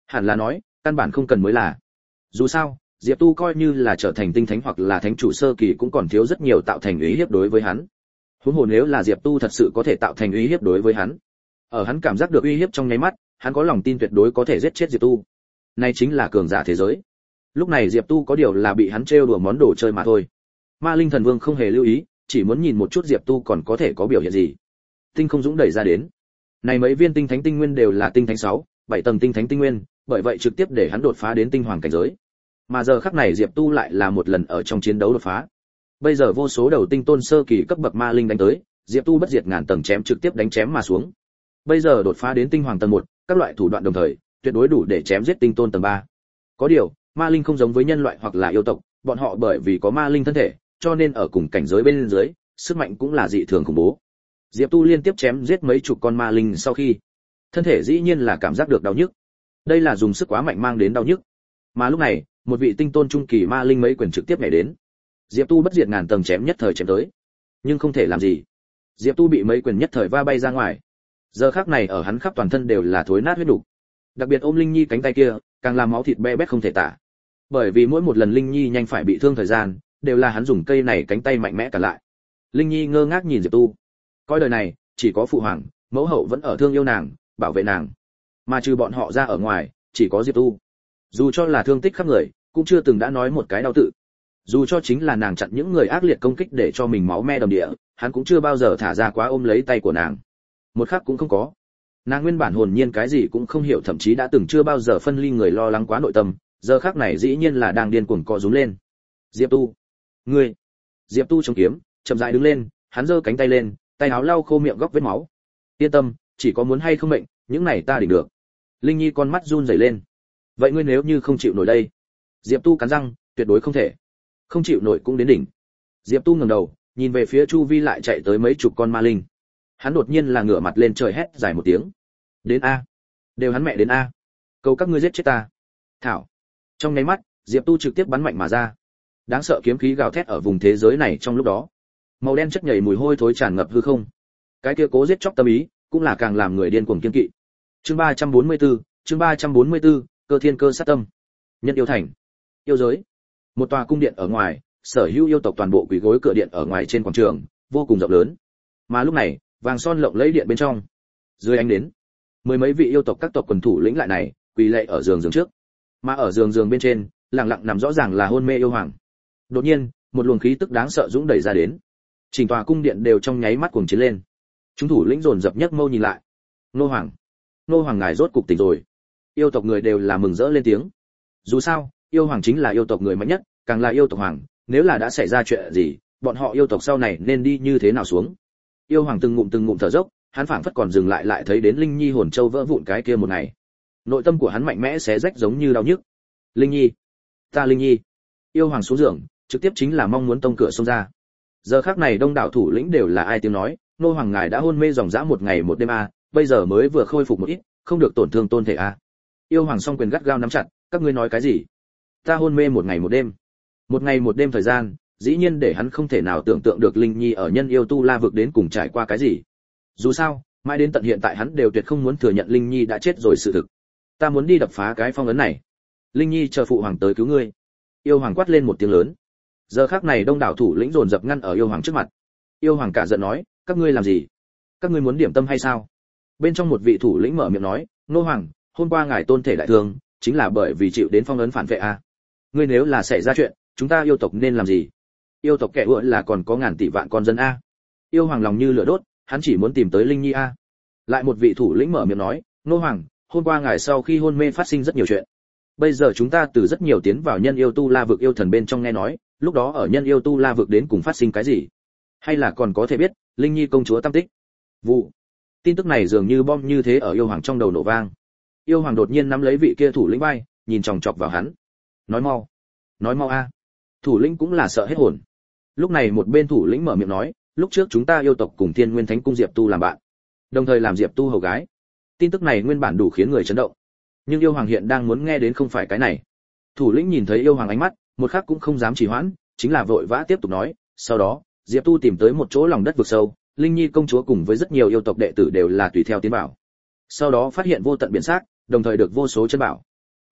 Hẳn là nói, căn bản không cần mới là. Dù sao, Diệp Tu coi như là trở thành tinh thánh hoặc là thánh chủ sơ kỳ cũng còn thiếu rất nhiều tạo thành uy hiếp đối với hắn. Huống hồ nếu là Diệp Tu thật sự có thể tạo thành uy hiếp đối với hắn, ở hắn cảm giác được uy hiếp trong nháy mắt, hắn có lòng tin tuyệt đối có thể giết chết Diệp Tu. Này chính là cường giả thế giới. Lúc này Diệp Tu có điều là bị hắn trêu đùa món đồ chơi mà thôi. Ma Linh Thần Vương không hề lưu ý, chỉ muốn nhìn một chút Diệp Tu còn có thể có biểu hiện gì. Tinh không dũng đẩy ra đến. Này mấy viên tinh thánh tinh nguyên đều là tinh thánh sáu, bảy tầng tinh thánh tinh nguyên, bởi vậy trực tiếp để hắn đột phá đến tinh hoàng cảnh giới. Mà giờ khắc này Diệp Tu lại là một lần ở trong chiến đấu đột phá. Bây giờ vô số đầu tinh tôn sơ kỳ cấp bậc ma linh đánh tới, Diệp Tu bất diệt ngàn tầng chém trực tiếp đánh chém mà xuống. Bây giờ đột phá đến tinh hoàng tầng một, các loại thủ đoạn đồng thời, tuyệt đối đủ để chém giết tinh tôn tầng ba. Có điều, ma linh không giống với nhân loại hoặc là yêu tộc, bọn họ bởi vì có ma linh thân thể, cho nên ở cùng cảnh giới bên dưới, sức mạnh cũng là dị thường khủng bố. Diệp Tu liên tiếp chém giết mấy chục con ma linh sau khi, thân thể dĩ nhiên là cảm giác được đau nhức. Đây là dùng sức quá mạnh mang đến đau nhức. Mà lúc này, một vị tinh tôn trung kỳ ma linh mấy quyền trực tiếp nhảy đến. Diệp Tu bất diệt ngàn tầng chém nhất thời chém tới, nhưng không thể làm gì. Diệp Tu bị mấy quyền nhất thời va bay ra ngoài. Giờ khắc này ở hắn khắp toàn thân đều là thối nát huyết đủ. Đặc biệt ôm Linh Nhi cánh tay kia, càng làm máu thịt be bét không thể tả. Bởi vì mỗi một lần Linh Nhi nhanh phải bị thương thời gian, đều là hắn dùng cây này cánh tay mạnh mẽ cả lại. Linh Nhi ngơ ngác nhìn Diệp Tu. Coi đời này, chỉ có phụ hoàng, mẫu hậu vẫn ở thương yêu nàng, bảo vệ nàng. Mà trừ bọn họ ra ở ngoài, chỉ có Diệp Tu. Dù cho là thương tích khắp người, cũng chưa từng đã nói một cái đau tự. Dù cho chính là nàng chặn những người ác liệt công kích để cho mình máu me đầm địa, hắn cũng chưa bao giờ thả ra quá ôm lấy tay của nàng. Một khắc cũng không có. Nàng nguyên bản hồn nhiên cái gì cũng không hiểu, thậm chí đã từng chưa bao giờ phân ly người lo lắng quá nội tâm, giờ khắc này dĩ nhiên là đang điên cuồng co rúm lên. Diệp Tu, ngươi! Diệp Tu chống kiếm, chậm rãi đứng lên, hắn giơ cánh tay lên, tay áo lau khô miệng góc vết máu. Yên tâm, chỉ có muốn hay không mệnh, những này ta định được. Linh Nhi con mắt run rẩy lên. Vậy ngươi nếu như không chịu nổi đây? Diệp Tu cắn răng, tuyệt đối không thể. Không chịu nổi cũng đến đỉnh. Diệp Tu ngẩng đầu, nhìn về phía chu vi lại chạy tới mấy chục con ma linh. Hắn đột nhiên là ngửa mặt lên trời hét dài một tiếng. Đến a, đều hắn mẹ đến a. Cầu các ngươi giết chết ta. Thảo. Trong nháy mắt, Diệp Tu trực tiếp bắn mạnh mà ra. Đáng sợ kiếm khí gào thét ở vùng thế giới này trong lúc đó. Màu đen chất nhầy mùi hôi thối tràn ngập hư không. Cái kia cố giết chóc tâm ý, cũng là càng làm người điên cuồng kiên kỵ. Chương ba trăm bốn mươi tư, chương ba trăm bốn mươi tư, cơ thiên cơ sát tâm. Nhân yêu thành. Yêu giới. Một tòa cung điện ở ngoài, sở hữu yêu tộc toàn bộ quỳ gối cửa điện ở ngoài trên quảng trường, vô cùng rộng lớn. Mà lúc này, vàng son lộng lẫy điện bên trong, dưới ánh đến, mười mấy vị yêu tộc các tộc quần thủ lĩnh lại này, quỳ lạy ở giường giường trước. Mà ở giường giường bên trên, lặng lặng nằm rõ ràng là hôn mê yêu hoàng. Đột nhiên, một luồng khí tức đáng sợ dũng đẩy ra đến. Chỉnh tòa cung điện đều trong nháy mắt cuồng chiến lên. Chúng thủ lĩnh dồn dập nhấc mâu nhìn lại. Nô hoàng, nô hoàng ngài rốt cục tỉnh rồi. Yêu tộc người đều là mừng rỡ lên tiếng. Dù sao, yêu hoàng chính là yêu tộc người mạnh nhất, càng là yêu tộc hoàng, nếu là đã xảy ra chuyện gì, bọn họ yêu tộc sau này nên đi như thế nào xuống. Yêu hoàng từng ngụm từng ngụm thở dốc, hắn phảng phất còn dừng lại lại thấy đến Linh Nhi hồn châu vỡ vụn cái kia một ngày. Nội tâm của hắn mạnh mẽ xé rách giống như đau nhức. Linh Nhi, ta Linh Nhi. Yêu hoàng xuống giường, trực tiếp chính là mong muốn tông cửa xông ra. Giờ khắc này đông đảo thủ lĩnh đều là ai tiếng nói, nô hoàng ngài đã hôn mê dòng dã một ngày một đêm a, bây giờ mới vừa khôi phục một ít, không được tổn thương tôn thể a. Yêu hoàng song quyền gắt gao nắm chặt, các ngươi nói cái gì? Ta hôn mê một ngày một đêm. Một ngày một đêm thời gian, dĩ nhiên để hắn không thể nào tưởng tượng được Linh Nhi ở nhân yêu tu la vực đến cùng trải qua cái gì. Dù sao, mãi đến tận hiện tại hắn đều tuyệt không muốn thừa nhận Linh Nhi đã chết rồi sự thực. Ta muốn đi đập phá cái phong ấn này. Linh Nhi chờ phụ hoàng tới cứu ngươi. Yêu hoàng quát lên một tiếng lớn. Giờ khắc này đông đảo thủ lĩnh dồn dập ngăn ở yêu hoàng trước mặt. Yêu hoàng cả giận nói, các ngươi làm gì? Các ngươi muốn điểm tâm hay sao? Bên trong một vị thủ lĩnh mở miệng nói, nô hoàng, hôm qua ngài tôn thể đại thương, chính là bởi vì chịu đến phong ấn phản vệ a. Ngươi nếu là xảy ra chuyện, chúng ta yêu tộc nên làm gì? Yêu tộc kẻ ựa là còn có ngàn tỷ vạn con dân a. Yêu hoàng lòng như lửa đốt, hắn chỉ muốn tìm tới Linh Nhi a. Lại một vị thủ lĩnh mở miệng nói, nô hoàng, hôm qua ngài sau khi hôn mê phát sinh rất nhiều chuyện. Bây giờ chúng ta từ rất nhiều tiến vào nhân yêu tu la vực yêu thần bên trong nghe nói, lúc đó ở nhân yêu tu la vực đến cùng phát sinh cái gì? Hay là còn có thể biết, Linh Nhi công chúa tâm tích? Vụ. Tin tức này dường như bom như thế ở yêu hoàng trong đầu nổ vang. Yêu hoàng đột nhiên nắm lấy vị kia thủ lĩnh vai, nhìn chòng chọc vào hắn. Nói mau, nói mau a. Thủ lĩnh cũng là sợ hết hồn. Lúc này một bên thủ lĩnh mở miệng nói, lúc trước chúng ta yêu tộc cùng Thiên Nguyên Thánh cung Diệp Tu làm bạn, đồng thời làm Diệp Tu hầu gái. Tin tức này nguyên bản đủ khiến người chấn động. Nhưng yêu hoàng hiện đang muốn nghe đến không phải cái này. Thủ lĩnh nhìn thấy yêu hoàng ánh mắt, một khắc cũng không dám trì hoãn, chính là vội vã tiếp tục nói, sau đó, Diệp Tu tìm tới một chỗ lòng đất vực sâu, Linh Nhi công chúa cùng với rất nhiều yêu tộc đệ tử đều là tùy theo tiến bảo. Sau đó phát hiện vô tận biển xác, đồng thời được vô số chân bảo.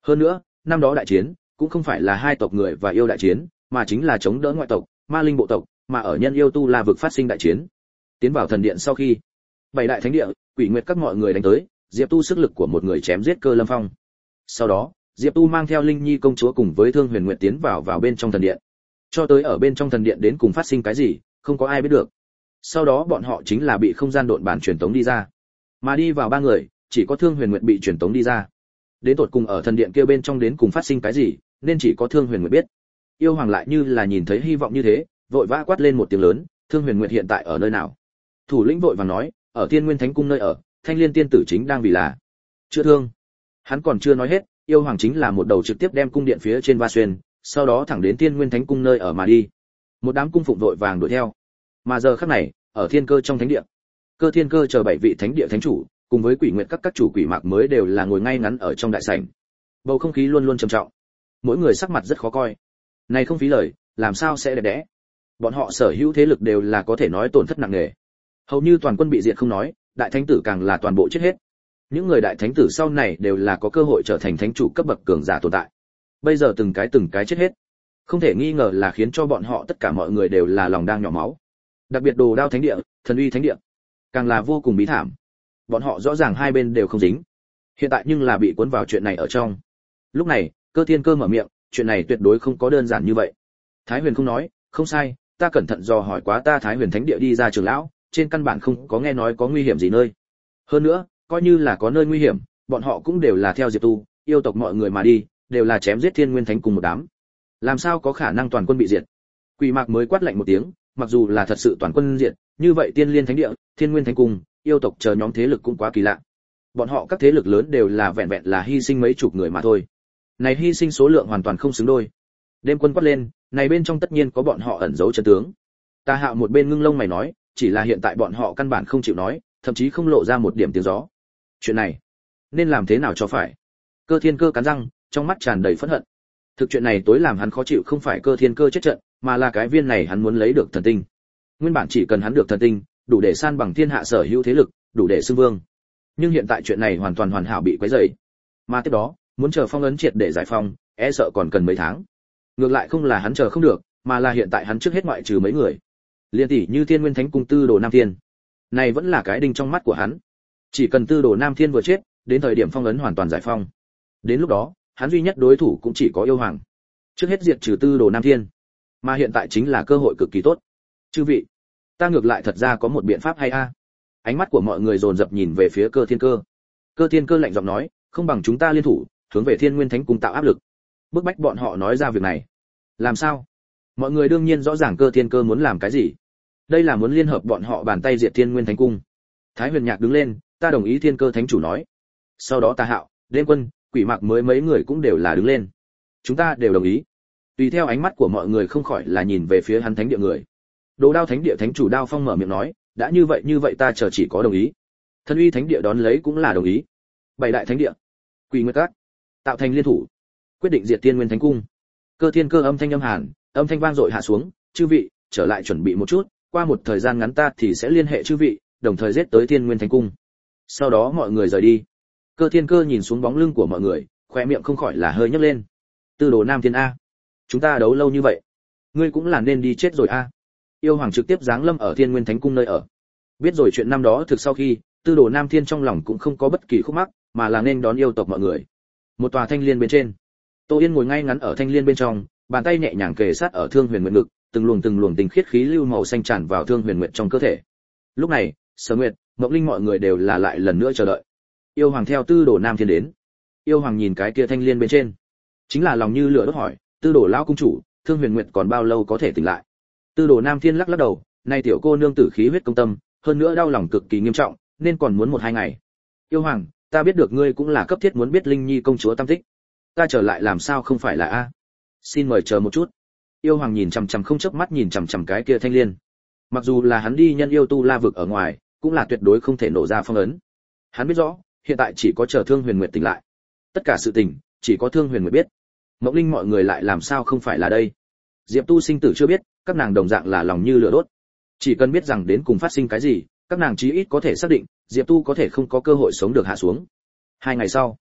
Hơn nữa, năm đó đại chiến cũng không phải là hai tộc người và yêu đại chiến, mà chính là chống đỡ ngoại tộc, ma linh bộ tộc, mà ở nhân yêu tu la vực phát sinh đại chiến. Tiến vào thần điện sau khi, bảy đại thánh địa, quỷ nguyệt các mọi người đánh tới, Diệp Tu sức lực của một người chém giết Cơ Lâm Phong. Sau đó, Diệp Tu mang theo Linh Nhi công chúa cùng với Thương Huyền Nguyệt tiến vào vào bên trong thần điện. Cho tới ở bên trong thần điện đến cùng phát sinh cái gì, không có ai biết được. Sau đó bọn họ chính là bị không gian độn bản truyền tống đi ra. Mà đi vào ba người, chỉ có Thương Huyền Nguyệt bị truyền tống đi ra. Đến tột cùng ở thần điện kia bên trong đến cùng phát sinh cái gì, nên chỉ có Thương Huyền Nguyệt biết. Yêu Hoàng lại như là nhìn thấy hy vọng như thế, vội vã quát lên một tiếng lớn, Thương Huyền Nguyệt hiện tại ở nơi nào? Thủ lĩnh vội vàng nói, ở Thiên Nguyên Thánh Cung nơi ở, Thanh Liên tiên tử chính đang vì là chữa thương. Hắn còn chưa nói hết, Yêu Hoàng chính là một đầu trực tiếp đem cung điện phía trên va xuyên, sau đó thẳng đến Thiên Nguyên Thánh Cung nơi ở mà đi. Một đám cung phụng vội vàng đuổi theo. Mà giờ khắc này, ở Thiên Cơ trong thánh địa, Cơ Thiên Cơ chờ bảy vị thánh địa thánh chủ, cùng với Quỷ Nguyệt các các chủ quỷ mạc mới đều là ngồi ngay ngắn ở trong đại sảnh. Bầu không khí luôn luôn trầm trọng, mỗi người sắc mặt rất khó coi. Này không phí lời, làm sao sẽ đẹp đẽ? Bọn họ sở hữu thế lực đều là có thể nói tổn thất nặng nề. Hầu như toàn quân bị diệt không nói, đại thánh tử càng là toàn bộ chết hết. Những người đại thánh tử sau này đều là có cơ hội trở thành thánh chủ cấp bậc cường giả tồn tại. Bây giờ từng cái từng cái chết hết, không thể nghi ngờ là khiến cho bọn họ tất cả mọi người đều là lòng đang nhỏ máu. Đặc biệt Đồ Đao thánh địa, Thần Uy thánh địa, càng là vô cùng bí thảm. Bọn họ rõ ràng hai bên đều không dính, hiện tại nhưng là bị cuốn vào chuyện này ở trong. Lúc này, Cơ Thiên Cơ mở miệng, chuyện này tuyệt đối không có đơn giản như vậy. Thái Huyền không nói, không sai, ta cẩn thận dò hỏi quá ta Thái Huyền thánh địa đi ra trưởng lão, trên căn bản không có nghe nói có nguy hiểm gì nơi. Hơn nữa, coi như là có nơi nguy hiểm, bọn họ cũng đều là theo Diệp Tu, yêu tộc mọi người mà đi, đều là chém giết Thiên Nguyên Thánh cùng một đám. Làm sao có khả năng toàn quân bị diệt? Quỷ Mạc mới quát lạnh một tiếng, mặc dù là thật sự toàn quân diệt, như vậy Tiên Liên Thánh địa, Thiên Nguyên Thánh cung, yêu tộc chờ nhóm thế lực cũng quá kỳ lạ. Bọn họ các thế lực lớn đều là vẹn vẹn là hy sinh mấy chục người mà thôi. Này hy sinh số lượng hoàn toàn không xứng đôi. Đêm Quân quát lên, này bên trong tất nhiên có bọn họ ẩn giấu chân tướng. Ta Hạo một bên ngưng lông mày nói, chỉ là hiện tại bọn họ căn bản không chịu nói, thậm chí không lộ ra một điểm tiếng gió. Chuyện này, nên làm thế nào cho phải? Cơ Thiên Cơ cắn răng, trong mắt tràn đầy phẫn hận. Thực chuyện này tối làm hắn khó chịu không phải Cơ Thiên Cơ chết trận, mà là cái viên này hắn muốn lấy được thần tinh. Nguyên bản chỉ cần hắn được thần tinh, đủ để san bằng thiên hạ sở hữu thế lực, đủ để xưng vương. Nhưng hiện tại chuyện này hoàn toàn hoàn hảo bị quấy rầy. Mà tiếp đó, muốn chờ phong ấn triệt để giải phong, e sợ còn cần mấy tháng. Ngược lại không là hắn chờ không được, mà là hiện tại hắn trước hết ngoại trừ mấy người. Liên tỷ như Thiên Nguyên Thánh cung Tư Đồ Nam Thiên, này vẫn là cái đinh trong mắt của hắn. Chỉ cần Tư Đồ Nam Thiên vừa chết, đến thời điểm phong ấn hoàn toàn giải phong. Đến lúc đó, hắn duy nhất đối thủ cũng chỉ có Yêu Hoàng. Trước hết diệt trừ Tư Đồ Nam Thiên, mà hiện tại chính là cơ hội cực kỳ tốt. Chư vị, ta ngược lại thật ra có một biện pháp hay a. Ánh mắt của mọi người dồn dập nhìn về phía Cơ Thiên Cơ. Cơ Thiên Cơ lạnh giọng nói, không bằng chúng ta liên thủ, hướng về Thiên Nguyên Thánh cung tạo áp lực, bức bách bọn họ nói ra việc này. Làm sao? Mọi người đương nhiên rõ ràng Cơ Thiên Cơ muốn làm cái gì. Đây là muốn liên hợp bọn họ bàn tay diệt Thiên Nguyên Thánh cung. Thái Huyền Nhạc đứng lên, ta đồng ý Thiên Cơ Thánh chủ nói. Sau đó Ta Hạo, Đêm Quân, Quỷ Mạc mới mấy người cũng đều là đứng lên. Chúng ta đều đồng ý. Tùy theo ánh mắt của mọi người không khỏi là nhìn về phía hắn thánh địa người. Đồ Đao thánh địa thánh chủ Đao Phong mở miệng nói, đã như vậy như vậy ta chờ chỉ có đồng ý. Thần Uy thánh địa đón lấy cũng là đồng ý. Bảy đại thánh địa, Quỷ Nguyệt các, tạo thành liên thủ, quyết định diệt Thiên Nguyên Thánh cung. Cơ Thiên Cơ âm thanh âm hàn, âm thanh vang dội hạ xuống, chư vị, trở lại chuẩn bị một chút, qua một thời gian ngắn ta thì sẽ liên hệ chư vị, đồng thời giết tới Thiên Nguyên Thánh cung. Sau đó mọi người rời đi. Cơ Thiên Cơ nhìn xuống bóng lưng của mọi người, khóe miệng không khỏi là hơi nhếch lên. Tư Đồ Nam Thiên a, chúng ta đấu lâu như vậy, ngươi cũng là nên đi chết rồi a. Yêu Hoàng trực tiếp giáng lâm ở Thiên Nguyên Thánh cung nơi ở. Biết rồi chuyện năm đó thực sau khi, Tư Đồ Nam Thiên trong lòng cũng không có bất kỳ khúc mắc, mà là nên đón yêu tộc mọi người. Một tòa thanh liên bên trên, Tô Yên ngồi ngay ngắn ở thanh liên bên trong, bàn tay nhẹ nhàng kề sát ở Thương Huyền Nguyệt ngực, từng luồng từng luồng tinh khiết khí lưu màu xanh tràn vào Thương Huyền Nguyệt trong cơ thể. Lúc này, Sở Nguyệt, Mộng Linh mọi người đều là lại lần nữa chờ đợi. Yêu Hoàng theo Tư Đồ Nam Thiên đến. Yêu Hoàng nhìn cái kia thanh liên bên trên, chính là lòng như lửa đốt hỏi, Tư Đồ lão cung chủ, Thương Huyền Nguyệt còn bao lâu có thể tỉnh lại? Tư Đồ Nam Thiên lắc lắc đầu, nay tiểu cô nương tử khí huyết công tâm, hơn nữa đau lòng cực kỳ nghiêm trọng, nên còn muốn một hai ngày. Yêu Hoàng, ta biết được ngươi cũng là cấp thiết muốn biết Linh Nhi công chúa tâm tích. Ta trở lại làm sao không phải là a? Xin mời chờ một chút. Yêu Hoàng nhìn chằm chằm không chớp mắt nhìn chằm chằm cái kia thanh liên. Mặc dù là hắn đi nhân yêu tu la vực ở ngoài, cũng là tuyệt đối không thể nổ ra phong ấn. Hắn biết rõ, hiện tại chỉ có chờ Thương Huyền Nguyệt tỉnh lại. Tất cả sự tình, chỉ có Thương Huyền Nguyệt biết. Mộng Linh mọi người lại làm sao không phải là đây? Diệp Tu sinh tử chưa biết, các nàng đồng dạng là lòng như lửa đốt. Chỉ cần biết rằng đến cùng phát sinh cái gì, các nàng chí ít có thể xác định, Diệp Tu có thể không có cơ hội sống được hạ xuống. Hai ngày sau,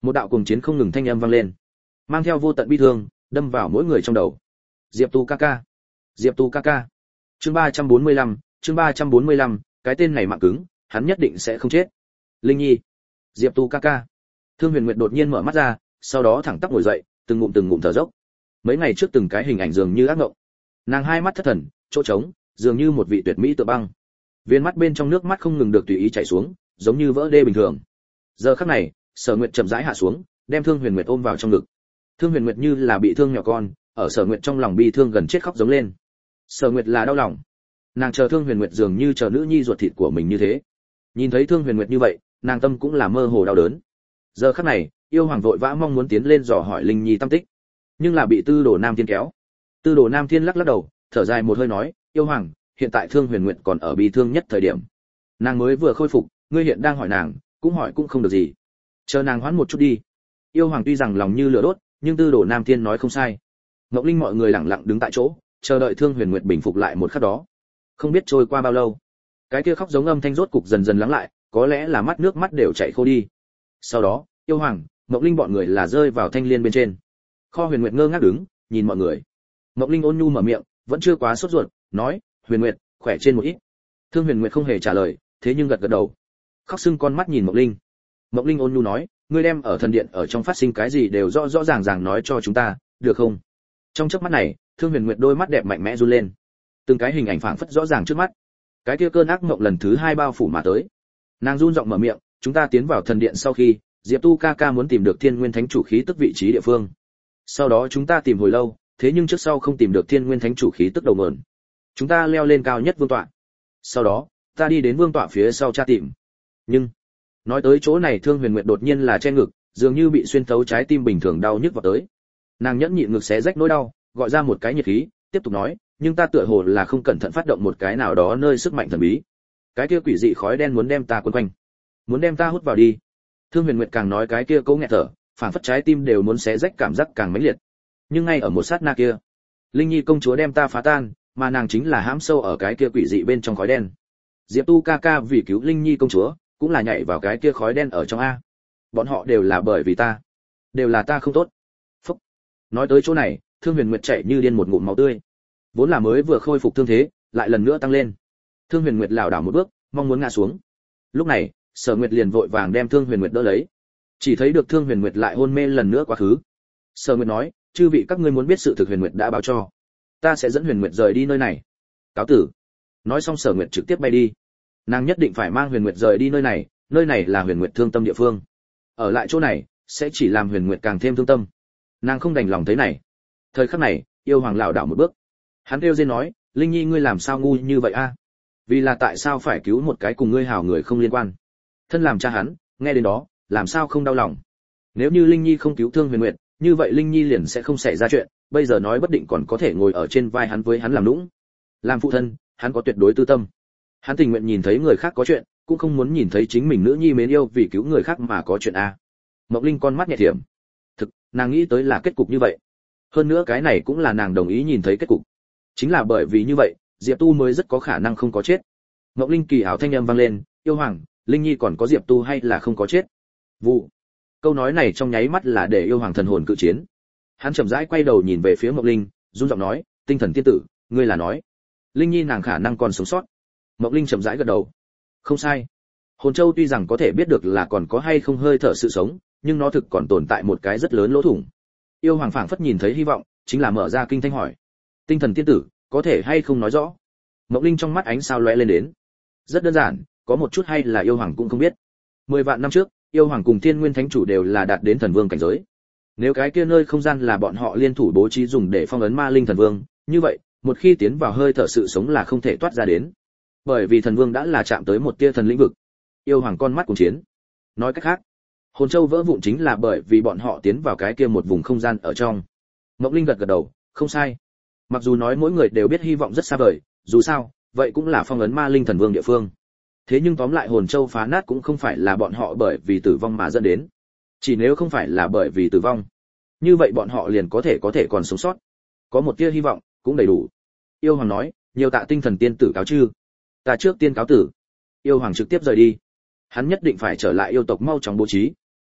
Một đạo cuồng chiến không ngừng thanh âm vang lên, mang theo vô tận bi thương, đâm vào mỗi người trong đầu. Diệp Tu ca ca, Diệp Tu ca ca. Chương ba trăm bốn mươi lăm, chương ba trăm bốn mươi lăm, cái tên này mạng cứng, hắn nhất định sẽ không chết. Linh Nhi, Diệp Tu ca ca. Thương Huyền Nguyệt đột nhiên mở mắt ra, sau đó thẳng tắp ngồi dậy, từng ngụm từng ngụm thở dốc. Mấy ngày trước từng cái hình ảnh dường như ác mộng. Nàng hai mắt thất thần, chỗ trống, dường như một vị tuyệt mỹ tựa băng. Viên mắt bên trong nước mắt không ngừng được tùy ý chảy xuống, giống như vỡ đê bình thường. Giờ khắc này, Sở Nguyệt chậm rãi hạ xuống, đem Thương Huyền Nguyệt ôm vào trong ngực. Thương Huyền Nguyệt như là bị thương nhỏ con, ở Sở Nguyệt trong lòng bi thương gần chết khóc giống lên. Sở Nguyệt là đau lòng. Nàng chờ Thương Huyền Nguyệt dường như chờ nữ nhi ruột thịt của mình như thế. Nhìn thấy Thương Huyền Nguyệt như vậy, nàng tâm cũng là mơ hồ đau đớn. Giờ khắc này, yêu hoàng vội vã mong muốn tiến lên dò hỏi Linh Nhi tâm tích, nhưng là bị Tư Đồ Nam Thiên kéo. Tư Đồ Nam Thiên lắc lắc đầu, thở dài một hơi nói, yêu hoàng, hiện tại Thương Huyền Nguyệt còn ở bi thương nhất thời điểm. Nàng mới vừa khôi phục, ngươi hiện đang hỏi nàng, cũng hỏi cũng không được gì. Chờ nàng hoãn một chút đi. Yêu hoàng tuy rằng lòng như lửa đốt, nhưng Tư Đồ Nam Thiên nói không sai. Ngọc Linh mọi người lặng lặng đứng tại chỗ, chờ đợi Thương Huyền Nguyệt bình phục lại một khắc đó. Không biết trôi qua bao lâu, cái kia khóc giống âm thanh rốt cục dần dần lắng lại, có lẽ là mắt nước mắt đều chảy khô đi. Sau đó, yêu hoàng, Ngọc Linh bọn người là rơi vào thanh liên bên trên. Kho Huyền Nguyệt ngơ ngác đứng, nhìn mọi người. Ngọc Linh ôn nhu mở miệng, vẫn chưa quá sốt ruột, nói, Huyền Nguyệt, khỏe trên một ít. Thương Huyền Nguyệt không hề trả lời, thế nhưng gật gật đầu. Khóc sưng con mắt nhìn Ngọc Linh. Ngọc Linh ôn nhu nói, ngươi đem ở thần điện ở trong phát sinh cái gì đều rõ rõ ràng ràng nói cho chúng ta, được không? Trong chớp mắt này, Thương Huyền Nguyệt đôi mắt đẹp mạnh mẽ run lên. Từng cái hình ảnh phảng phất rõ ràng trước mắt. Cái kia cơn ác mộng lần thứ hai bao phủ mà tới. Nàng run giọng mở miệng, chúng ta tiến vào thần điện sau khi, Diệp Tu ca ca muốn tìm được Thiên Nguyên Thánh chủ khí tức vị trí địa phương. Sau đó chúng ta tìm hồi lâu, thế nhưng trước sau không tìm được Thiên Nguyên Thánh chủ khí tức đầu nguồn. Chúng ta leo lên cao nhất vương tọa. Sau đó, ta đi đến vương tọa phía sau tra tìm. Nhưng, nói tới chỗ này Thương Huyền Nguyệt đột nhiên là che ngực, dường như bị xuyên thấu trái tim bình thường đau nhức vào tới. Nàng nhẫn nhịn ngực xé rách nỗi đau, gọi ra một cái nhiệt khí, tiếp tục nói, nhưng ta tựa hồ là không cẩn thận phát động một cái nào đó nơi sức mạnh thần bí. Cái kia quỷ dị khói đen muốn đem ta quấn quanh, muốn đem ta hút vào đi. Thương Huyền Nguyệt càng nói cái kia cố nghẹt thở, phảng phất trái tim đều muốn xé rách cảm giác càng mãnh liệt. Nhưng ngay ở một sát na kia, Linh Nhi công chúa đem ta phá tan, mà nàng chính là hãm sâu ở cái kia quỷ dị bên trong khói đen. Diệp Tu ca ca vì cứu Linh Nhi công chúa, cũng là nhảy vào cái kia khói đen ở trong a. Bọn họ đều là bởi vì ta, đều là ta không tốt. Phúc. Nói tới chỗ này, Thương Huyền Nguyệt chảy như điên một ngụm máu tươi. Vốn là mới vừa khôi phục thương thế, lại lần nữa tăng lên. Thương Huyền Nguyệt lảo đảo một bước, mong muốn ngã xuống. Lúc này, Sở Nguyệt liền vội vàng đem Thương Huyền Nguyệt đỡ lấy. Chỉ thấy được Thương Huyền Nguyệt lại hôn mê lần nữa quá khứ. Sở Nguyệt nói, chư vị các ngươi muốn biết sự thực Huyền Nguyệt đã báo cho, ta sẽ dẫn Huyền Nguyệt rời đi nơi này. Cáo tử. Nói xong Sở Nguyệt trực tiếp bay đi. Nàng nhất định phải mang Huyền Nguyệt rời đi nơi này, nơi này là Huyền Nguyệt thương tâm địa phương. Ở lại chỗ này sẽ chỉ làm Huyền Nguyệt càng thêm thương tâm. Nàng không đành lòng thấy này. Thời khắc này, yêu hoàng lảo đảo một bước. Hắn kêu rên nói, Linh Nhi ngươi làm sao ngu như vậy a? Vì là tại sao phải cứu một cái cùng ngươi hảo người không liên quan? Thân làm cha hắn, nghe đến đó, làm sao không đau lòng? Nếu như Linh Nhi không cứu Thương Huyền Nguyệt, như vậy Linh Nhi liền sẽ không xảy ra chuyện, bây giờ nói bất định còn có thể ngồi ở trên vai hắn với hắn làm nũng. Làm phụ thân, hắn có tuyệt đối tư tâm. Hắn tình nguyện nhìn thấy người khác có chuyện, cũng không muốn nhìn thấy chính mình nữ nhi mến yêu vì cứu người khác mà có chuyện a. Mộng Linh con mắt nhẹ thiểm. Thực, nàng nghĩ tới là kết cục như vậy. Hơn nữa cái này cũng là nàng đồng ý nhìn thấy kết cục. Chính là bởi vì như vậy, Diệp Tu mới rất có khả năng không có chết. Mộng Linh kỳ ảo thanh âm vang lên, yêu hoàng, Linh Nhi còn có Diệp Tu hay là không có chết? Vụ. Câu nói này trong nháy mắt là để yêu hoàng thần hồn cự chiến. Hắn chậm rãi quay đầu nhìn về phía Mộng Linh, run giọng nói, tinh thần tiên tử, ngươi là nói, Linh Nhi nàng khả năng còn sống sót. Mộng Linh chậm rãi gật đầu. Không sai. Hồn Châu tuy rằng có thể biết được là còn có hay không hơi thở sự sống, nhưng nó thực còn tồn tại một cái rất lớn lỗ thủng. Yêu hoàng phảng phất nhìn thấy hy vọng, chính là mở ra kinh thanh hỏi, tinh thần tiên tử, có thể hay không nói rõ? Mộng Linh trong mắt ánh sao lóe lên đến. Rất đơn giản, có một chút hay là yêu hoàng cũng không biết. Mười vạn năm trước, yêu hoàng cùng Thiên Nguyên Thánh chủ đều là đạt đến thần vương cảnh giới. Nếu cái kia nơi không gian là bọn họ liên thủ bố trí dùng để phong ấn ma linh thần vương, như vậy, một khi tiến vào hơi thở sự sống là không thể toát ra đến. Bởi vì thần vương đã là chạm tới một tia thần lĩnh vực. Yêu hoàng con mắt cùng chiến. Nói cách khác, Hồn Châu vỡ vụn chính là bởi vì bọn họ tiến vào cái kia một vùng không gian ở trong. Mộng Linh gật gật đầu, không sai. Mặc dù nói mỗi người đều biết hy vọng rất xa vời, dù sao, vậy cũng là phong ấn ma linh thần vương địa phương. Thế nhưng tóm lại Hồn Châu phá nát cũng không phải là bọn họ bởi vì tử vong mà dẫn đến. Chỉ nếu không phải là bởi vì tử vong, như vậy bọn họ liền có thể có thể còn sống sót. Có một tia hy vọng, cũng đầy đủ. Yêu hoàng nói, nhiều tạ tinh thần tiên tử cáo chư. Ta trước tiên cáo tử. Yêu hoàng trực tiếp rời đi. Hắn nhất định phải trở lại yêu tộc mau chóng bố trí.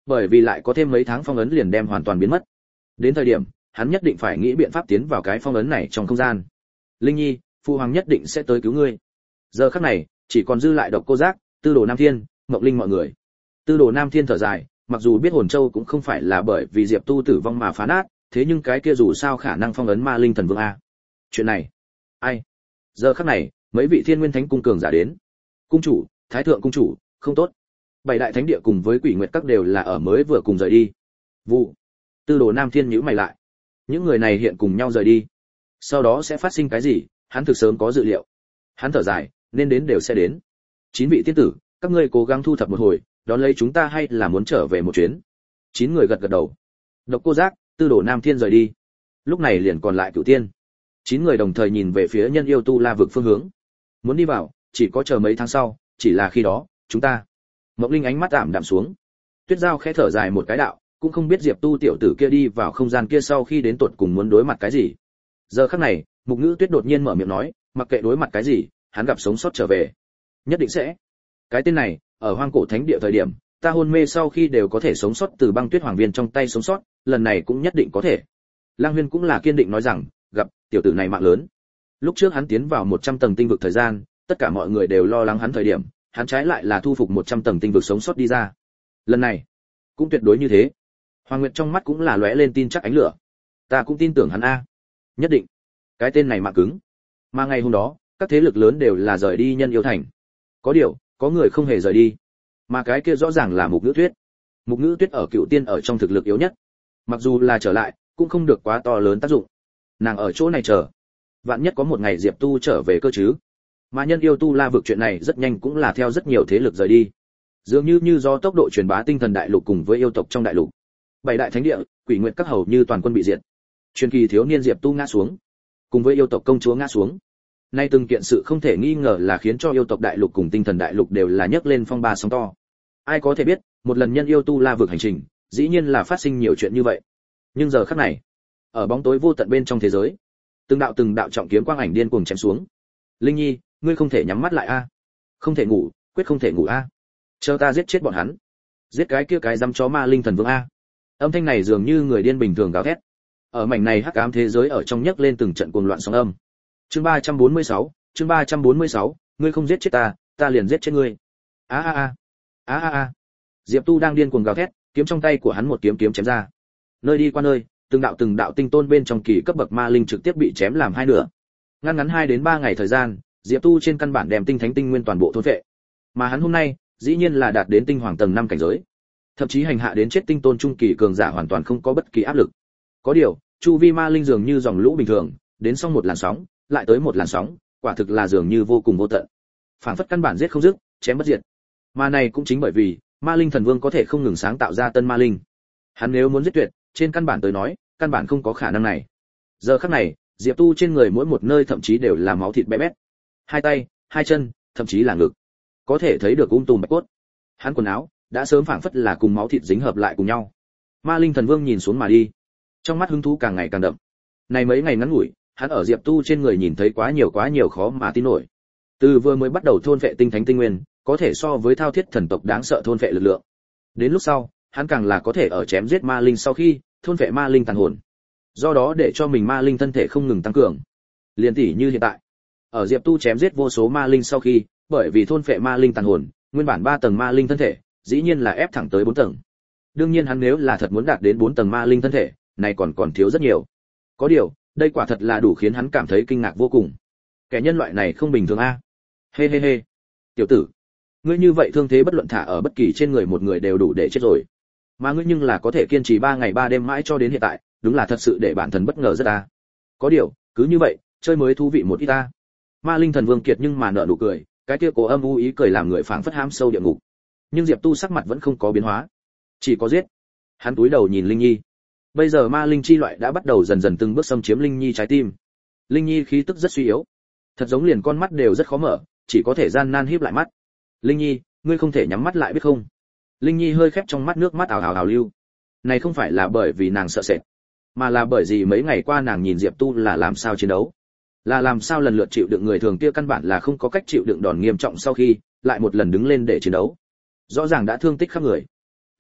bởi vì lại có thêm mấy tháng phong ấn liền đem hoàn toàn biến mất. Đến thời điểm hắn nhất định phải nghĩ biện pháp tiến vào cái phong ấn này trong không gian. Linh Nhi, phụ hoàng nhất định sẽ tới cứu ngươi. Giờ khắc này chỉ còn dư lại Độc Cô Giác, Tư Đồ Nam Thiên, Mộng Linh mọi người. Tư Đồ Nam Thiên thở dài, mặc dù biết hồn châu cũng không phải là bởi vì Diệp Tu tử vong mà phá nát, thế nhưng cái kia dù sao khả năng phong ấn Ma Linh Thần Vương a. Chuyện này, ai? Giờ khắc này, mấy vị Thiên Nguyên Thánh cung cường giả đến. Cung chủ, Thái thượng cung chủ, không tốt. Bảy đại thánh địa cùng với Quỷ Nguyệt các đều là ở mới vừa cùng rời đi. Vụ. Tư Đồ Nam Thiên nhíu mày lại. Những người này hiện cùng nhau rời đi. Sau đó sẽ phát sinh cái gì, hắn thực sớm có dự liệu. Hắn thở dài, nên đến đều sẽ đến. Chín vị tiên tử, các ngươi cố gắng thu thập một hồi, đón lấy chúng ta hay là muốn trở về một chuyến. Chín người gật gật đầu. Độc Cô Giác, Tư Đồ Nam Thiên rời đi. Lúc này liền còn lại Cửu Tiên. Chín người đồng thời nhìn về phía Nhân Yêu Tu La vực phương hướng. Muốn đi vào, chỉ có chờ mấy tháng sau, chỉ là khi đó, chúng ta. Mộng Linh ánh mắt ảm đạm xuống. Tuyết Giao khẽ thở dài một cái đạo, cũng không biết Diệp Tu tiểu tử kia đi vào không gian kia sau khi đến tột cùng muốn đối mặt cái gì. Giờ khắc này, Mục Ngữ Tuyết đột nhiên mở miệng nói, mặc kệ đối mặt cái gì, hắn gặp sống sót trở về, nhất định sẽ. Cái tên này, ở Hoang Cổ Thánh Địa thời điểm, ta hôn mê sau khi đều có thể sống sót từ Băng Tuyết Hoàng Viên trong tay sống sót, lần này cũng nhất định có thể. Lang Huyên cũng là kiên định nói rằng, gặp tiểu tử này mạng lớn. Lúc trước hắn tiến vào một trăm tầng tinh vực thời gian, tất cả mọi người đều lo lắng hắn thời điểm, hắn trái lại là thu phục một trăm tầng tinh vực sống sót đi ra. Lần này, cũng tuyệt đối như thế. Hoàng Nguyệt trong mắt cũng là lóe lên tin chắc ánh lửa. Ta cũng tin tưởng hắn a. Nhất định. Cái tên này mạng cứng. Mà ngày hôm đó, các thế lực lớn đều là rời đi Nhân Yêu thành. Có điều, có người không hề rời đi. Mà cái kia rõ ràng là Mục Ngữ Tuyết. Mục Ngữ Tuyết ở Cựu Tiên ở trong thực lực yếu nhất. Mặc dù là trở lại, cũng không được quá to lớn tác dụng. Nàng ở chỗ này chờ. Vạn nhất có một ngày Diệp Tu trở về cơ chứ. Mà Nhân Yêu Tu La vực chuyện này rất nhanh cũng là theo rất nhiều thế lực rời đi. Dường như như do tốc độ truyền bá tinh thần đại lục cùng với yêu tộc trong đại lục. Bảy đại thánh địa, Quỷ Nguyệt các hầu như toàn quân bị diệt. Truyền kỳ thiếu niên Diệp Tu ngã xuống, cùng với yêu tộc công chúa ngã xuống. Nay từng kiện sự không thể nghi ngờ là khiến cho yêu tộc đại lục cùng tinh thần đại lục đều là nhấc lên phong ba sóng to. Ai có thể biết, một lần Nhân Yêu Tu La vực hành trình, dĩ nhiên là phát sinh nhiều chuyện như vậy. Nhưng giờ khắc này, ở bóng tối vô tận bên trong thế giới, từng đạo từng đạo trọng kiếm quang ảnh điên cuồng chém xuống. Linh Nhi, ngươi không thể nhắm mắt lại a. Không thể ngủ, quyết không thể ngủ a. Chờ ta giết chết bọn hắn. Giết cái kia cái dăm chó Ma Linh Thần Vương a. Âm thanh này dường như người điên bình thường gào thét. Ở mảnh này hắc ám thế giới ở trong nhấc lên từng trận cuồng loạn sóng âm. Chương ba trăm bốn mươi sáu, chương ba trăm bốn mươi sáu, ngươi không giết chết ta, ta liền giết chết ngươi. A a a. A a a. Diệp Tu đang điên cuồng gào thét, kiếm trong tay của hắn một kiếm kiếm chém ra. Nơi đi qua nơi, từng đạo từng đạo tinh tôn bên trong kỳ cấp bậc ma linh trực tiếp bị chém làm hai nửa. Ngắn ngắn hai đến ba ngày thời gian, Diệp Tu trên căn bản đem tinh thánh tinh nguyên toàn bộ thôn phệ. Mà hắn hôm nay, dĩ nhiên là đạt đến tinh hoàng tầng năm cảnh giới. Thậm chí hành hạ đến chết tinh tôn trung kỳ cường giả hoàn toàn không có bất kỳ áp lực. Có điều, chu vi ma linh dường như dòng lũ bình thường, đến xong một làn sóng, lại tới một làn sóng, quả thực là dường như vô cùng vô tận. Phản phất căn bản giết không dứt, chém bất diệt. Mà này cũng chính bởi vì, Ma Linh Thần Vương có thể không ngừng sáng tạo ra tân ma linh. Hắn nếu muốn giết tuyệt, trên căn bản tới nói, căn bản không có khả năng này. Giờ khắc này, Diệp Tu trên người mỗi một nơi thậm chí đều là máu thịt bé bét. Hai tay, hai chân, thậm chí là ngực. Có thể thấy được um tùm bạch cốt. Hắn quần áo đã sớm phảng phất là cùng máu thịt dính hợp lại cùng nhau. Ma Linh Thần Vương nhìn xuống mà đi, trong mắt hứng thú càng ngày càng đậm. Này mấy ngày ngắn ngủi, hắn ở Diệp Tu trên người nhìn thấy quá nhiều quá nhiều khó mà tin nổi. Từ vừa mới bắt đầu thôn phệ tinh thánh tinh nguyên, có thể so với thao thiết thần tộc đáng sợ thôn phệ lực lượng. Đến lúc sau, hắn càng là có thể ở chém giết ma linh sau khi thôn phệ ma linh tàn hồn. Do đó để cho mình ma linh thân thể không ngừng tăng cường. Liên tỷ như hiện tại, ở Diệp Tu chém giết vô số ma linh sau khi, bởi vì thôn phệ ma linh tàn hồn, nguyên bản ba tầng ma linh thân thể, dĩ nhiên là ép thẳng tới bốn tầng. Đương nhiên hắn nếu là thật muốn đạt đến bốn tầng ma linh thân thể, này còn còn thiếu rất nhiều. Có điều, đây quả thật là đủ khiến hắn cảm thấy kinh ngạc vô cùng. Kẻ nhân loại này không bình thường a. Hê hê hê. Tiểu tử, ngươi như vậy thương thế bất luận thả ở bất kỳ trên người một người đều đủ để chết rồi. Mà ngươi nhưng là có thể kiên trì ba ngày ba đêm mãi cho đến hiện tại, đúng là thật sự để bản thân bất ngờ rất a. Có điều, cứ như vậy, chơi mới thú vị một ít ta. Ma Linh Thần Vương kiệt nhưng mà nở nụ cười, cái kia cố âm u ý cười làm người phảng phất hãm sâu địa ngục. Nhưng Diệp Tu sắc mặt vẫn không có biến hóa, chỉ có giết. Hắn cúi đầu nhìn Linh Nhi. Bây giờ ma linh chi loại đã bắt đầu dần dần từng bước xâm chiếm Linh Nhi trái tim. Linh Nhi khí tức rất suy yếu, thật giống liền con mắt đều rất khó mở, chỉ có thể gian nan híp lại mắt. Linh Nhi, ngươi không thể nhắm mắt lại biết không? Linh Nhi hơi khép trong mắt, nước mắt ào ào ào lưu. Này không phải là bởi vì nàng sợ sệt, mà là bởi vì mấy ngày qua nàng nhìn Diệp Tu là làm sao chiến đấu, là làm sao lần lượt chịu đựng người thường kia căn bản là không có cách chịu đựng đòn nghiêm trọng sau khi lại một lần đứng lên để chiến đấu. Rõ ràng đã thương tích khắp người,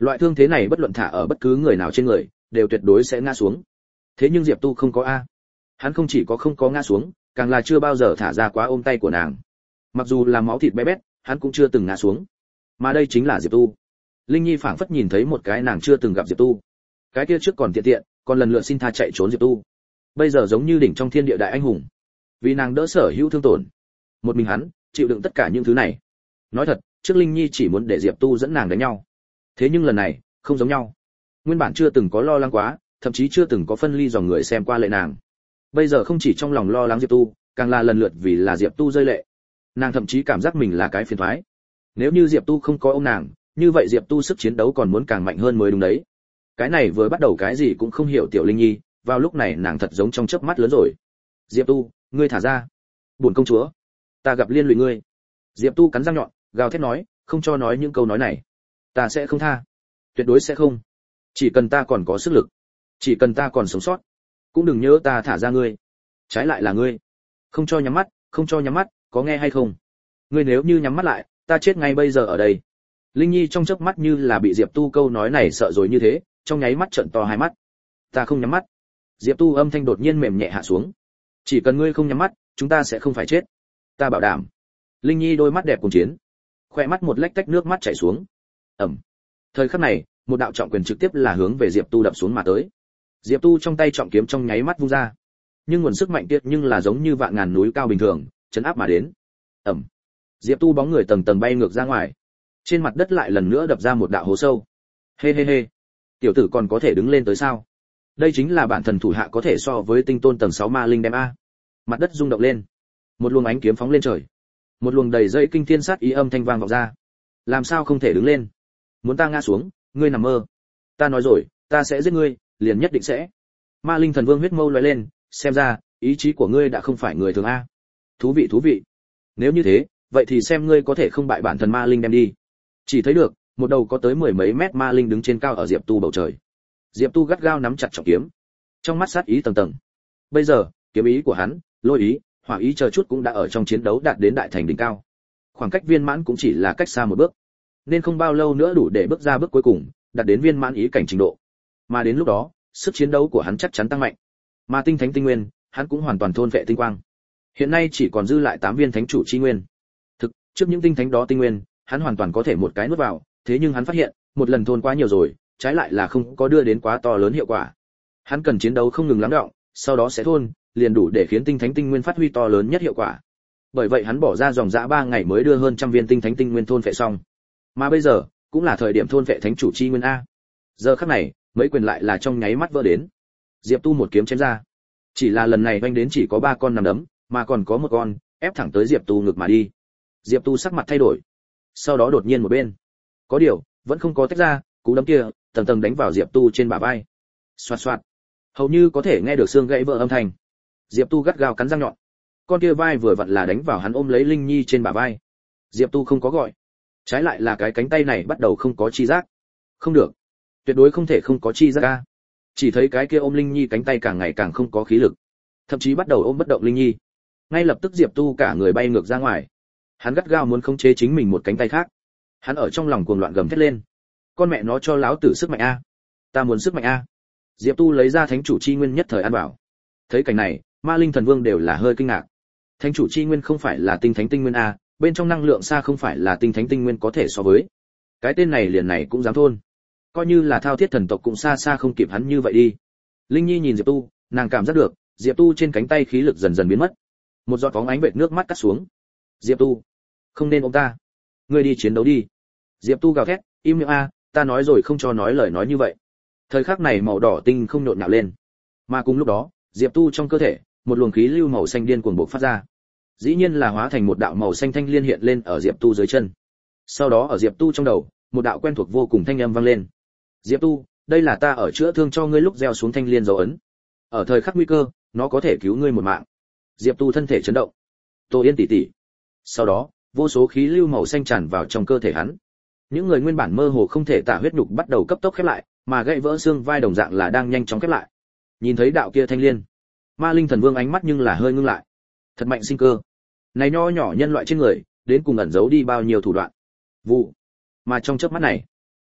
Loại thương thế này bất luận thả ở bất cứ người nào trên người đều tuyệt đối sẽ ngã xuống. Thế nhưng Diệp Tu không có a. Hắn không chỉ có không có ngã xuống, càng là chưa bao giờ thả ra quá ôm tay của nàng. Mặc dù là máu thịt bé bét, hắn cũng chưa từng ngã xuống. Mà đây chính là Diệp Tu. Linh Nhi phảng phất nhìn thấy một cái nàng chưa từng gặp Diệp Tu. Cái kia trước còn tiện tiện, còn lần lượt xin tha chạy trốn Diệp Tu. Bây giờ giống như đỉnh trong thiên địa đại anh hùng. Vì nàng đỡ sở hữu thương tổn, một mình hắn chịu đựng tất cả những thứ này. Nói thật, trước Linh Nhi chỉ muốn để Diệp Tu dẫn nàng đánh nhau. Thế nhưng lần này, không giống nhau. Nguyên bản chưa từng có lo lắng quá, thậm chí chưa từng có phân ly dòng người xem qua lệ nàng. Bây giờ không chỉ trong lòng lo lắng Diệp Tu, càng là lần lượt vì là Diệp Tu rơi lệ. Nàng thậm chí cảm giác mình là cái phiền toái. Nếu như Diệp Tu không có ông nàng, như vậy Diệp Tu sức chiến đấu còn muốn càng mạnh hơn mới đúng đấy. Cái này vừa bắt đầu cái gì cũng không hiểu tiểu Linh Nhi, vào lúc này nàng thật giống trong chớp mắt lớn rồi. Diệp Tu, ngươi thả ra. Buồn công chúa, ta gặp liên lụy ngươi. Diệp Tu cắn răng nhọn, gào thét nói, không cho nói những câu nói này. Ta sẽ không tha, tuyệt đối sẽ không. Chỉ cần ta còn có sức lực, chỉ cần ta còn sống sót, cũng đừng nhớ ta thả ra ngươi. Trái lại là ngươi, không cho nhắm mắt, không cho nhắm mắt, có nghe hay không? Ngươi nếu như nhắm mắt lại, ta chết ngay bây giờ ở đây. Linh Nhi trong chớp mắt như là bị Diệp Tu câu nói này sợ rồi như thế, trong nháy mắt trợn to hai mắt. Ta không nhắm mắt. Diệp Tu âm thanh đột nhiên mềm nhẹ hạ xuống. Chỉ cần ngươi không nhắm mắt, chúng ta sẽ không phải chết. Ta bảo đảm. Linh Nhi đôi mắt đẹp cùng chiến, khoe mắt một lách tách nước mắt chảy xuống. Ầm. Thời khắc này, một đạo trọng quyền trực tiếp là hướng về Diệp Tu đập xuống mà tới. Diệp Tu trong tay trọng kiếm trong nháy mắt vung ra, nhưng nguồn sức mạnh kia nhưng là giống như vạn ngàn núi cao bình thường, chấn áp mà đến. Ầm. Diệp Tu bóng người tầng tầng bay ngược ra ngoài, trên mặt đất lại lần nữa đập ra một đạo hố sâu. Hê hê hê, tiểu tử còn có thể đứng lên tới sao? Đây chính là bản thần thủ hạ có thể so với tinh tôn tầng sáu ma linh đem a. Mặt đất rung động lên, một luồng ánh kiếm phóng lên trời, một luồng đầy dây kinh thiên sát ý âm thanh vang vọng ra. Làm sao không thể đứng lên? Muốn ta ngã xuống, ngươi nằm mơ. Ta nói rồi, ta sẽ giết ngươi, liền nhất định sẽ. Ma linh thần vương huyết mâu lóe lên, xem ra ý chí của ngươi đã không phải người thường a. Thú vị thú vị. Nếu như thế, vậy thì xem ngươi có thể không bại bản thần ma linh đem đi. Chỉ thấy được một đầu có tới mười mấy mét ma linh đứng trên cao ở Diệp Tu bầu trời. Diệp Tu gắt gao nắm chặt trọng kiếm, trong mắt sát ý tầng tầng. Bây giờ, kiếm ý của hắn, lôi ý, hỏa ý chờ chút cũng đã ở trong chiến đấu đạt đến đại thành đỉnh cao. Khoảng cách viên mãn cũng chỉ là cách xa một bước, nên không bao lâu nữa đủ để bước ra bước cuối cùng, đạt đến viên mãn ý cảnh trình độ. Mà đến lúc đó, sức chiến đấu của hắn chắc chắn tăng mạnh. Mà tinh thánh tinh nguyên, hắn cũng hoàn toàn thôn vệ tinh quang. Hiện nay chỉ còn dư lại tám viên thánh chủ chi nguyên. Thực, trước những tinh thánh đó tinh nguyên, hắn hoàn toàn có thể một cái nuốt vào, thế nhưng hắn phát hiện, một lần thôn quá nhiều rồi, trái lại là không có đưa đến quá to lớn hiệu quả. Hắn cần chiến đấu không ngừng lắng đọng, sau đó sẽ thôn, liền đủ để khiến tinh thánh tinh nguyên phát huy to lớn nhất hiệu quả. Bởi vậy hắn bỏ ra dòng dã ba ngày mới đưa hơn trăm viên tinh thánh tinh nguyên thôn phệ xong. Mà bây giờ, cũng là thời điểm thôn phệ thánh chủ chi nguyên a. Giờ khắc này, mấy quyền lại là trong nháy mắt vỡ đến. Diệp Tu một kiếm chém ra. Chỉ là lần này vanh đến chỉ có ba con nằm đấm, mà còn có một con ép thẳng tới Diệp Tu ngực mà đi. Diệp Tu sắc mặt thay đổi, sau đó đột nhiên một bên, có điều vẫn không có tách ra, cú đấm kia tầng tầng đánh vào Diệp Tu trên bả vai. Xoạt xoạt, hầu như có thể nghe được xương gãy vỡ âm thanh. Diệp Tu gắt gao cắn răng nhọn, con kia vai vừa vặn là đánh vào hắn ôm lấy Linh Nhi trên bả vai. Diệp Tu không có gọi, trái lại là cái cánh tay này bắt đầu không có chi giác. Không được, tuyệt đối không thể không có chi giác a. Chỉ thấy cái kia ôm Linh Nhi cánh tay càng ngày càng không có khí lực, thậm chí bắt đầu ôm bất động Linh Nhi. Ngay lập tức Diệp Tu cả người bay ngược ra ngoài. Hắn gắt gao muốn khống chế chính mình một cánh tay khác. Hắn ở trong lòng cuồng loạn gầm thét lên, con mẹ nó cho láo tử sức mạnh a, ta muốn sức mạnh a. Diệp Tu lấy ra thánh chủ chi nguyên nhất thời ăn bảo. Thấy cảnh này, Ma Linh Thần Vương đều là hơi kinh ngạc. Thánh chủ chi nguyên không phải là tinh thánh tinh nguyên a, bên trong năng lượng xa không phải là tinh thánh tinh nguyên có thể so với. Cái tên này liền này cũng dám thôn. Coi như là thao thiết thần tộc cũng xa xa không kịp hắn như vậy đi. Linh Nhi nhìn Diệp Tu, nàng cảm giác được, Diệp Tu trên cánh tay khí lực dần dần biến mất. Một giọt bóng ánh vệt nước mắt cắt xuống. Diệp Tu, không nên ôm ta, ngươi đi chiến đấu đi. Diệp Tu gào thét, im miệng a, ta nói rồi không cho nói lời nói như vậy. Thời khắc này màu đỏ tinh không nhộn nhạo lên, mà cùng lúc đó, Diệp Tu trong cơ thể, một luồng khí lưu màu xanh điên cuồng bộc phát ra. Dĩ nhiên là hóa thành một đạo màu xanh thanh liên hiện lên ở Diệp Tu dưới chân. Sau đó ở Diệp Tu trong đầu, một đạo quen thuộc vô cùng thanh âm vang lên. Diệp Tu, đây là ta ở chữa thương cho ngươi lúc gieo xuống thanh liên dấu ấn. Ở thời khắc nguy cơ, nó có thể cứu ngươi một mạng. Diệp Tu thân thể chấn động. Tô Yên tỷ tỷ. Sau đó, vô số khí lưu màu xanh tràn vào trong cơ thể hắn. Những người nguyên bản mơ hồ không thể tả huyết nhục bắt đầu cấp tốc khép lại, mà gãy vỡ xương vai đồng dạng là đang nhanh chóng khép lại. Nhìn thấy đạo kia thanh liên, Ma Linh Thần Vương ánh mắt nhưng là hơi ngưng lại. Thật mạnh sinh cơ. Này nho nhỏ nhân loại trên người, đến cùng ẩn giấu đi bao nhiêu thủ đoạn. Vụ. Mà trong chớp mắt này,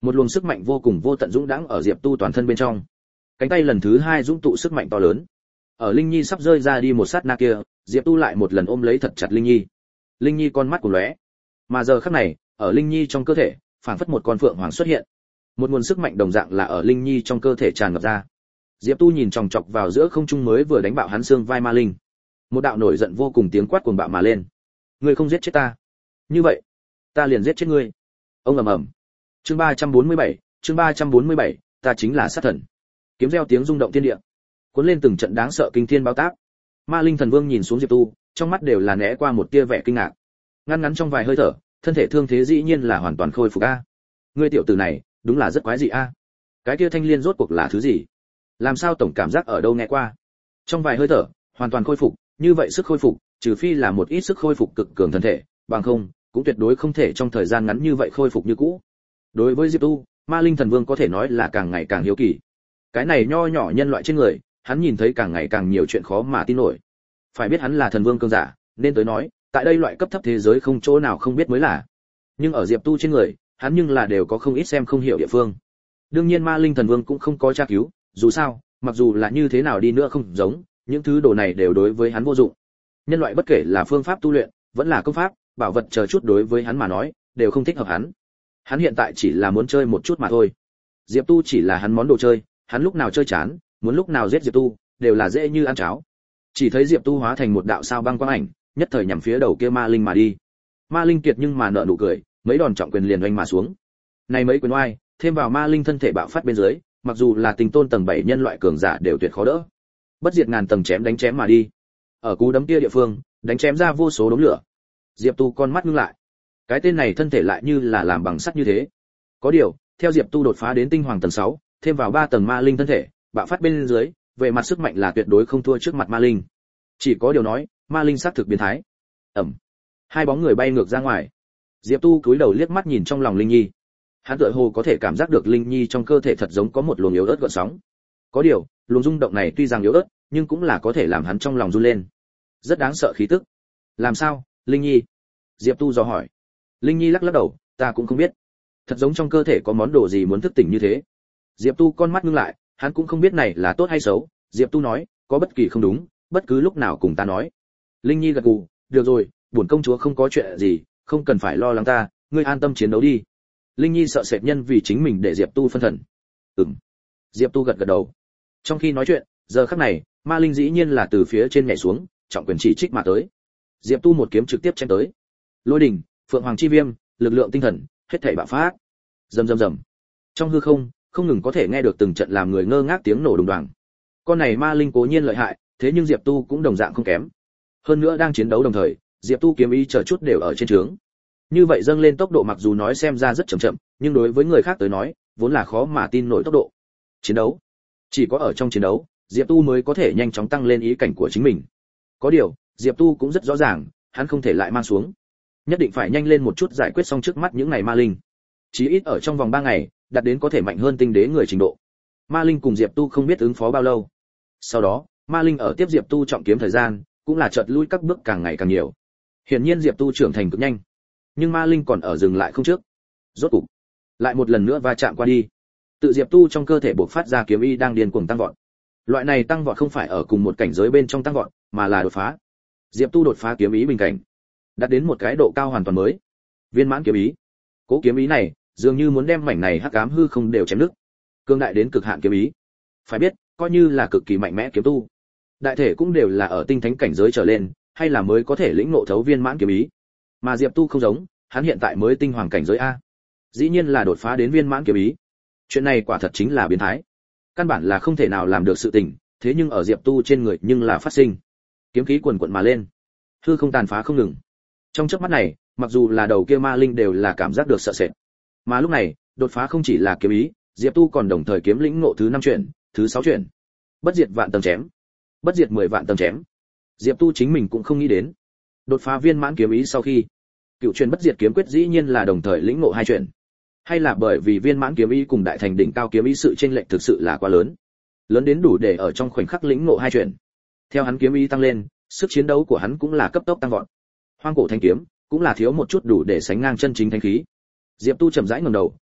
Một luồng sức mạnh vô cùng vô tận dũng đãng ở Diệp Tu toàn thân bên trong. Cánh tay lần thứ hai dũng tụ sức mạnh to lớn. Ở Linh Nhi sắp rơi ra đi một sát na kia, Diệp Tu lại một lần ôm lấy thật chặt Linh Nhi. Linh Nhi con mắt của lóe. Mà giờ khắc này, ở Linh Nhi trong cơ thể, phảng phất một con phượng hoàng xuất hiện. Một nguồn sức mạnh đồng dạng là ở Linh Nhi trong cơ thể tràn ngập ra. Diệp Tu nhìn chòng chọc vào giữa không trung mới vừa đánh bạo hắn xương vai ma linh. Một đạo nổi giận vô cùng tiếng quát cuồng bạo mà lên. Ngươi không giết chết ta, như vậy, ta liền giết chết ngươi. Ông ầm ầm. Chương ba trăm bốn mươi bảy, chương ba trăm bốn mươi bảy, ta chính là sát thần. Kiếm reo tiếng rung động thiên địa, cuốn lên từng trận đáng sợ kinh thiên báo táp. Ma linh thần vương nhìn xuống Diệp Tu, trong mắt đều là né qua một tia vẻ kinh ngạc. Ngắn ngắn trong vài hơi thở, thân thể thương thế dĩ nhiên là hoàn toàn khôi phục a. Ngươi tiểu tử này, đúng là rất quái dị a. Cái kia thanh liên rốt cuộc là thứ gì? Làm sao tổng cảm giác ở đâu nghe qua? Trong vài hơi thở, hoàn toàn khôi phục, như vậy sức khôi phục, trừ phi là một ít sức khôi phục cực cường thân thể, bằng không, cũng tuyệt đối không thể trong thời gian ngắn như vậy khôi phục như cũ. Đối với Diệp Tu, Ma Linh Thần Vương có thể nói là càng ngày càng hiếu kỳ. Cái này nho nhỏ nhân loại trên người, hắn nhìn thấy càng ngày càng nhiều chuyện khó mà tin nổi. Phải biết hắn là thần vương cường giả, nên tới nói, tại đây loại cấp thấp thế giới không chỗ nào không biết mới là. Nhưng ở Diệp Tu trên người, hắn nhưng là đều có không ít xem không hiểu địa phương. Đương nhiên Ma Linh Thần Vương cũng không có tra cứu, dù sao, mặc dù là như thế nào đi nữa không giống, những thứ đồ này đều đối với hắn vô dụng. Nhân loại bất kể là phương pháp tu luyện, vẫn là công pháp, bảo vật chờ chút đối với hắn mà nói, đều không thích hợp hắn. Hắn hiện tại chỉ là muốn chơi một chút mà thôi. Diệp Tu chỉ là hắn món đồ chơi, hắn lúc nào chơi chán, muốn lúc nào giết Diệp Tu, đều là dễ như ăn cháo. Chỉ thấy Diệp Tu hóa thành một đạo sao băng quang ảnh, nhất thời nhằm phía đầu kia ma linh mà đi. Ma linh kiệt nhưng mà nở nụ cười, mấy đòn trọng quyền liền oanh mà xuống. Này mấy quyền oai, thêm vào ma linh thân thể bạo phát bên dưới, mặc dù là tình tôn tầng bảy nhân loại cường giả đều tuyệt khó đỡ. Bất diệt ngàn tầng chém đánh chém mà đi. Ở cú đấm kia địa phương, đánh chém ra vô số đốm lửa. Diệp Tu con mắt ngưng lại. Cái tên này thân thể lại như là làm bằng sắt như thế. Có điều, theo Diệp Tu đột phá đến tinh hoàng tầng sáu, thêm vào ba tầng ma linh thân thể, bạo phát bên dưới, về mặt sức mạnh là tuyệt đối không thua trước mặt ma linh. Chỉ có điều nói, ma linh xác thực biến thái. Ầm. Hai bóng người bay ngược ra ngoài. Diệp Tu cúi đầu liếc mắt nhìn trong lòng Linh Nhi. Hắn tựa hồ có thể cảm giác được Linh Nhi trong cơ thể thật giống có một luồng yếu ớt gợn sóng. Có điều, luồng rung động này tuy rằng yếu ớt, nhưng cũng là có thể làm hắn trong lòng run lên. Rất đáng sợ khí tức. Làm sao, Linh Nhi? Diệp Tu dò hỏi. Linh Nhi lắc lắc đầu, ta cũng không biết. Thật giống trong cơ thể có món đồ gì muốn thức tỉnh như thế. Diệp Tu con mắt ngưng lại, hắn cũng không biết này là tốt hay xấu. Diệp Tu nói, có bất kỳ không đúng, bất cứ lúc nào cùng ta nói. Linh Nhi gật gù, được rồi, bổn công chúa không có chuyện gì, không cần phải lo lắng ta, ngươi an tâm chiến đấu đi. Linh Nhi sợ sệt nhân vì chính mình để Diệp Tu phân thần. Ừm. Diệp Tu gật gật đầu. Trong khi nói chuyện, giờ khắc này, ma linh dĩ nhiên là từ phía trên nhảy xuống, trọng quyền chỉ trích mà tới. Diệp Tu một kiếm trực tiếp chém tới. Lôi đỉnh, Phượng Hoàng chi viêm, lực lượng tinh thần, hết thảy bạo phát. Rầm rầm rầm. Trong hư không, không ngừng có thể nghe được từng trận làm người ngơ ngác tiếng nổ đùng đoàng. Con này ma linh cố nhiên lợi hại, thế nhưng Diệp Tu cũng đồng dạng không kém. Hơn nữa đang chiến đấu đồng thời, Diệp Tu kiếm ý chờ chút đều ở trên trướng. Như vậy dâng lên tốc độ mặc dù nói xem ra rất chậm chậm, nhưng đối với người khác tới nói, vốn là khó mà tin nổi tốc độ. Chiến đấu, chỉ có ở trong chiến đấu, Diệp Tu mới có thể nhanh chóng tăng lên ý cảnh của chính mình. Có điều, Diệp Tu cũng rất rõ ràng, hắn không thể lại mang xuống. Nhất định phải nhanh lên một chút giải quyết xong trước mắt những ngày ma linh. Chí ít ở trong vòng ba ngày, đạt đến có thể mạnh hơn tinh đế người trình độ. Ma linh cùng Diệp Tu không biết ứng phó bao lâu. Sau đó, ma linh ở tiếp Diệp Tu trọng kiếm thời gian, cũng là chợt lui các bước càng ngày càng nhiều. Hiển nhiên Diệp Tu trưởng thành cực nhanh, nhưng ma linh còn ở dừng lại không trước. Rốt cục, lại một lần nữa va chạm qua đi. Tự Diệp Tu trong cơ thể bộc phát ra kiếm ý đang điên cuồng tăng vọt. Loại này tăng vọt không phải ở cùng một cảnh giới bên trong tăng vọt, mà là đột phá. Diệp Tu đột phá kiếm ý bình cảnh, đạt đến một cái độ cao hoàn toàn mới. Viên mãn kiếm ý. Cố kiếm ý này, dường như muốn đem mảnh này hắc ám hư không đều chém nứt. Cương đại đến cực hạn kiếm ý. Phải biết, coi như là cực kỳ mạnh mẽ kiếm tu, đại thể cũng đều là ở tinh thánh cảnh giới trở lên, hay là mới có thể lĩnh ngộ thấu viên mãn kiếm ý. Mà Diệp Tu không giống, hắn hiện tại mới tinh hoàng cảnh giới a. Dĩ nhiên là đột phá đến viên mãn kiếm ý. Chuyện này quả thật chính là biến thái. Căn bản là không thể nào làm được sự tình, thế nhưng ở Diệp Tu trên người nhưng là phát sinh. Kiếm khí quần quật mà lên, hư không tàn phá không ngừng. Trong chớp mắt này, mặc dù là đầu kia ma linh đều là cảm giác được sợ sệt. Mà lúc này, đột phá không chỉ là kiếm ý, Diệp Tu còn đồng thời kiếm lĩnh ngộ thứ năm chuyển, thứ sáu chuyển. Bất diệt vạn tầng chém, bất diệt mười vạn tầng chém. Diệp Tu chính mình cũng không nghĩ đến. Đột phá viên mãn kiếm ý sau khi, cựu truyền bất diệt kiếm quyết dĩ nhiên là đồng thời lĩnh ngộ hai chuyển. Hay là bởi vì viên mãn kiếm ý cùng đại thành đỉnh cao kiếm ý sự chênh lệch thực sự là quá lớn. Lớn đến đủ để ở trong khoảnh khắc lĩnh ngộ hai chuyển. Theo hắn kiếm ý tăng lên, sức chiến đấu của hắn cũng là cấp tốc tăng vọt. Hoang cổ thanh kiếm cũng là thiếu một chút đủ để sánh ngang chân chính thanh khí. Diệp Tu chậm rãi ngẩng đầu,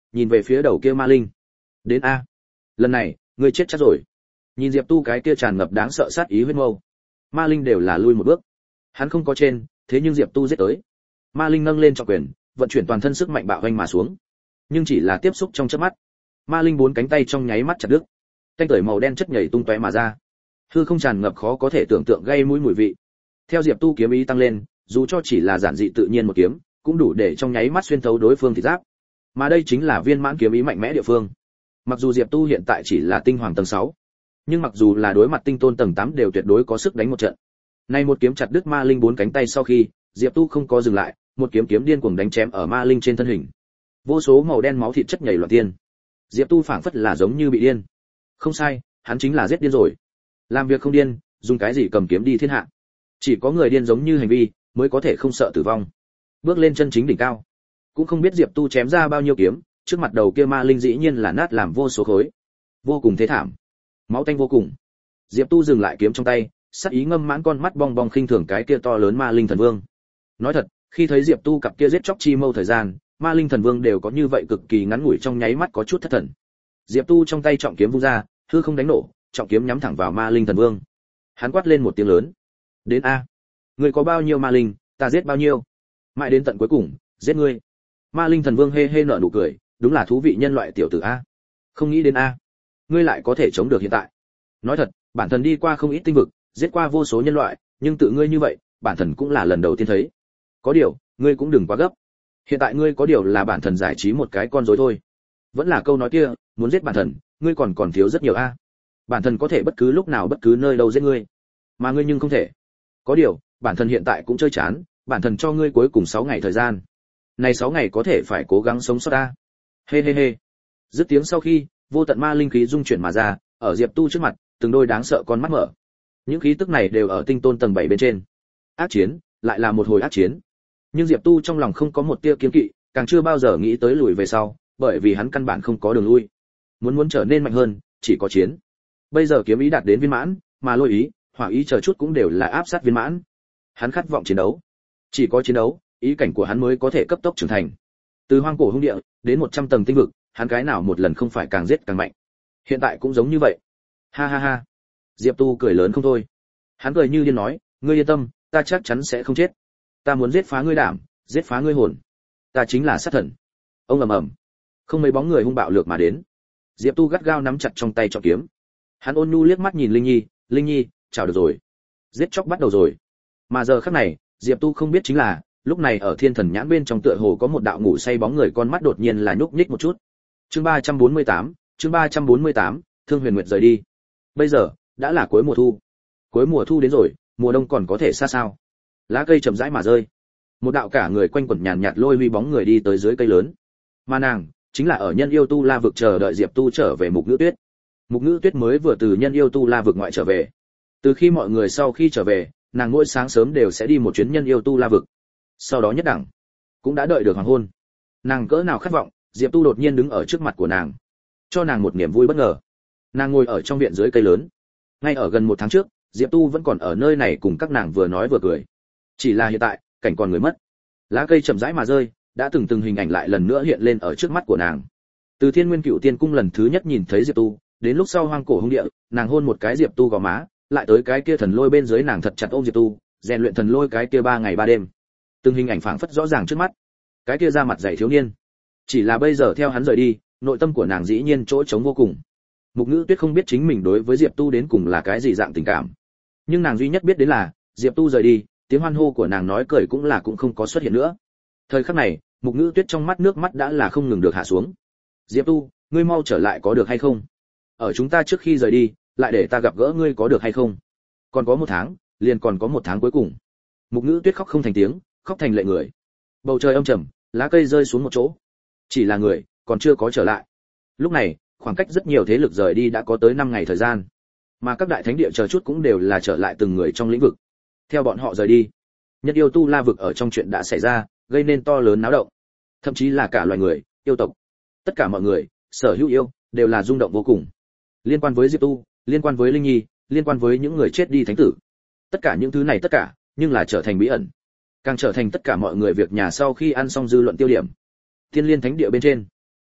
nhìn về phía đầu kia ma linh. Đến a, lần này ngươi chết chắc rồi. Nhìn Diệp Tu cái kia tràn ngập đáng sợ sát ý huyết mâu, ma linh đều là lui một bước. Hắn không có trên, thế nhưng Diệp Tu giết tới. Ma linh nâng lên trọng quyền, vận chuyển toàn thân sức mạnh bạo hoành mà xuống. Nhưng chỉ là tiếp xúc trong chớp mắt, ma linh bốn cánh tay trong nháy mắt chặt đứt. Canh tưởi màu đen chất nhảy tung tóe mà ra. Hư không tràn ngập khó có thể tưởng tượng gây mũi mùi vị. Theo Diệp Tu kiếm ý tăng lên, dù cho chỉ là giản dị tự nhiên một kiếm, cũng đủ để trong nháy mắt xuyên thấu đối phương thịt giáp. Mà đây chính là viên mãn kiếm ý mạnh mẽ địa phương. Mặc dù Diệp Tu hiện tại chỉ là tinh hoàng tầng sáu, nhưng mặc dù là đối mặt tinh tôn tầng tám đều tuyệt đối có sức đánh một trận. Nay một kiếm chặt đứt ma linh bốn cánh tay sau khi, Diệp Tu không có dừng lại, một kiếm kiếm điên cuồng đánh chém ở ma linh trên thân hình. Vô số màu đen máu thịt chất nhảy loạn tiên. Diệp Tu phảng phất là giống như bị điên. Không sai, hắn chính là giết điên rồi. Làm việc không điên, dùng cái gì cầm kiếm đi thiên hạ. Chỉ có người điên giống như hành vi, mới có thể không sợ tử vong. Bước lên chân chính đỉnh cao. Cũng không biết Diệp Tu chém ra bao nhiêu kiếm, trước mặt đầu kia ma linh dĩ nhiên là nát làm vô số khối. Vô cùng thế thảm. Máu tanh vô cùng. Diệp Tu dừng lại kiếm trong tay, sắc ý ngâm mãn con mắt bong bong khinh thường cái kia to lớn ma linh thần vương. Nói thật, khi thấy Diệp Tu cặp kia giết chóc chi mâu thời gian, ma linh thần vương đều có như vậy cực kỳ ngắn ngủi trong nháy mắt có chút thất thần. Diệp Tu trong tay trọng kiếm vung ra, hư không đánh nổ, trọng kiếm nhắm thẳng vào ma linh thần vương. Hắn quát lên một tiếng lớn. Đến a, người có bao nhiêu ma linh, ta giết bao nhiêu. Mãi đến tận cuối cùng, giết ngươi. Ma linh thần vương hê hê nở nụ cười, đúng là thú vị nhân loại tiểu tử a. Không nghĩ đến a, ngươi lại có thể chống được hiện tại. Nói thật, bản thân đi qua không ít tinh vực, giết qua vô số nhân loại, nhưng tự ngươi như vậy, bản thân cũng là lần đầu tiên thấy. Có điều, ngươi cũng đừng quá gấp. Hiện tại ngươi có điều là bản thân giải trí một cái con rối thôi. Vẫn là câu nói kia, muốn giết bản thân, ngươi còn còn thiếu rất nhiều a. Bản thân có thể bất cứ lúc nào bất cứ nơi đâu giết ngươi, mà ngươi nhưng không thể. Có điều, bản thân hiện tại cũng chơi chán, bản thân cho ngươi cuối cùng sáu ngày thời gian. Này sáu ngày có thể phải cố gắng sống sót ta. Hê hê hê. Dứt tiếng sau khi, vô tận ma linh khí dung chuyển mà ra, ở Diệp Tu trước mặt, từng đôi đáng sợ con mắt mở. Những khí tức này đều ở tinh tôn tầng bảy bên trên. Ác chiến, lại là một hồi ác chiến. Nhưng Diệp Tu trong lòng không có một tia kiêng kỵ, càng chưa bao giờ nghĩ tới lùi về sau, bởi vì hắn căn bản không có đường lui. Muốn muốn trở nên mạnh hơn, chỉ có chiến. Bây giờ kiếm ý đạt đến viên mãn, mà lôi ý, hỏa ý chờ chút cũng đều là áp sát viên mãn. Hắn khát vọng chiến đấu. Chỉ có chiến đấu, ý cảnh của hắn mới có thể cấp tốc trưởng thành. Từ hoang cổ hung địa đến một trăm tầng tinh vực, hắn cái nào một lần không phải càng giết càng mạnh. Hiện tại cũng giống như vậy. Ha ha ha. Diệp Tu cười lớn không thôi. Hắn cười như điên nói, ngươi yên tâm, ta chắc chắn sẽ không chết. Ta muốn giết phá ngươi đảm, giết phá ngươi hồn. Ta chính là sát thần. Ông ầm ầm. Không mấy bóng người hung bạo lược mà đến. Diệp Tu gắt gao nắm chặt trong tay trọng kiếm. Hắn ôn nhu liếc mắt nhìn Linh Nhi, Linh Nhi, chào được rồi. Giết chóc bắt đầu rồi. Mà giờ khắc này, Diệp Tu không biết chính là, lúc này ở thiên thần nhãn bên trong tựa hồ có một đạo ngủ say bóng người con mắt đột nhiên là nhúc nhích một chút. Chương ba trăm bốn mươi tám, chương ba trăm bốn mươi tám, Thương Huyền Nguyệt rời đi. Bây giờ, đã là cuối mùa thu. Cuối mùa thu đến rồi, mùa đông còn có thể xa sao? Lá cây chậm rãi mà rơi. Một đạo cả người quanh quẩn nhàn nhạt lôi huy bóng người đi tới dưới cây lớn. Mà nàng, chính là ở Nhân Yêu Tu La vực chờ đợi Diệp Tu trở về Mục Ngữ Tuyết. Mục Ngữ Tuyết mới vừa từ Nhân Yêu Tu La vực ngoại trở về. Từ khi mọi người sau khi trở về, nàng mỗi sáng sớm đều sẽ đi một chuyến Nhân Yêu Tu La vực. Sau đó nhất đẳng, cũng đã đợi được hoàng hôn. Nàng cỡ nào khát vọng, Diệp Tu đột nhiên đứng ở trước mặt của nàng, cho nàng một niềm vui bất ngờ. Nàng ngồi ở trong viện dưới cây lớn. Ngay ở gần một tháng trước, Diệp Tu vẫn còn ở nơi này cùng các nàng vừa nói vừa cười. Chỉ là hiện tại, cảnh còn người mất. Lá cây chậm rãi mà rơi, đã từng từng hình ảnh lại lần nữa hiện lên ở trước mắt của nàng. Từ Thiên Nguyên Cựu Tiên Cung lần thứ nhất nhìn thấy Diệp Tu, đến lúc sau hoang cổ hung địa, nàng hôn một cái Diệp Tu gò má, lại tới cái kia thần lôi bên dưới nàng thật chặt ôm Diệp Tu, rèn luyện thần lôi cái kia ba ngày ba đêm. Từng hình ảnh phảng phất rõ ràng trước mắt. Cái kia ra mặt dày thiếu niên, chỉ là bây giờ theo hắn rời đi, nội tâm của nàng dĩ nhiên chỗ trống vô cùng. Mục Ngữ Tuyết không biết chính mình đối với Diệp Tu đến cùng là cái gì dạng tình cảm, nhưng nàng duy nhất biết đến là Diệp Tu rời đi, tiếng hoan hô của nàng nói cười cũng là cũng không có xuất hiện nữa. Thời khắc này, Mục Ngữ Tuyết trong mắt nước mắt đã là không ngừng được hạ xuống. Diệp Tu, ngươi mau trở lại có được hay không? Ở chúng ta trước khi rời đi, lại để ta gặp gỡ ngươi có được hay không? Còn có một tháng, liền còn có một tháng cuối cùng. Mục Ngữ Tuyết khóc không thành tiếng, khóc thành lệ người. Bầu trời âm trầm, lá cây rơi xuống một chỗ. Chỉ là người, còn chưa có trở lại. Lúc này, khoảng cách rất nhiều thế lực rời đi đã có tới năm ngày thời gian. Mà các đại thánh địa chờ chút cũng đều là trở lại từng người trong lĩnh vực. Theo bọn họ rời đi, Nhất Yêu Tu La vực ở trong chuyện đã xảy ra, gây nên to lớn náo động. Thậm chí là cả loài người, yêu tộc, tất cả mọi người, sở hữu yêu, đều là rung động vô cùng. Liên quan với Diệp Tu, liên quan với Linh Nhi, liên quan với những người chết đi thánh tử. Tất cả những thứ này tất cả, nhưng là trở thành bí ẩn. Càng trở thành tất cả mọi người việc nhà sau khi ăn xong dư luận tiêu điểm. Thiên Liên Thánh địa bên trên,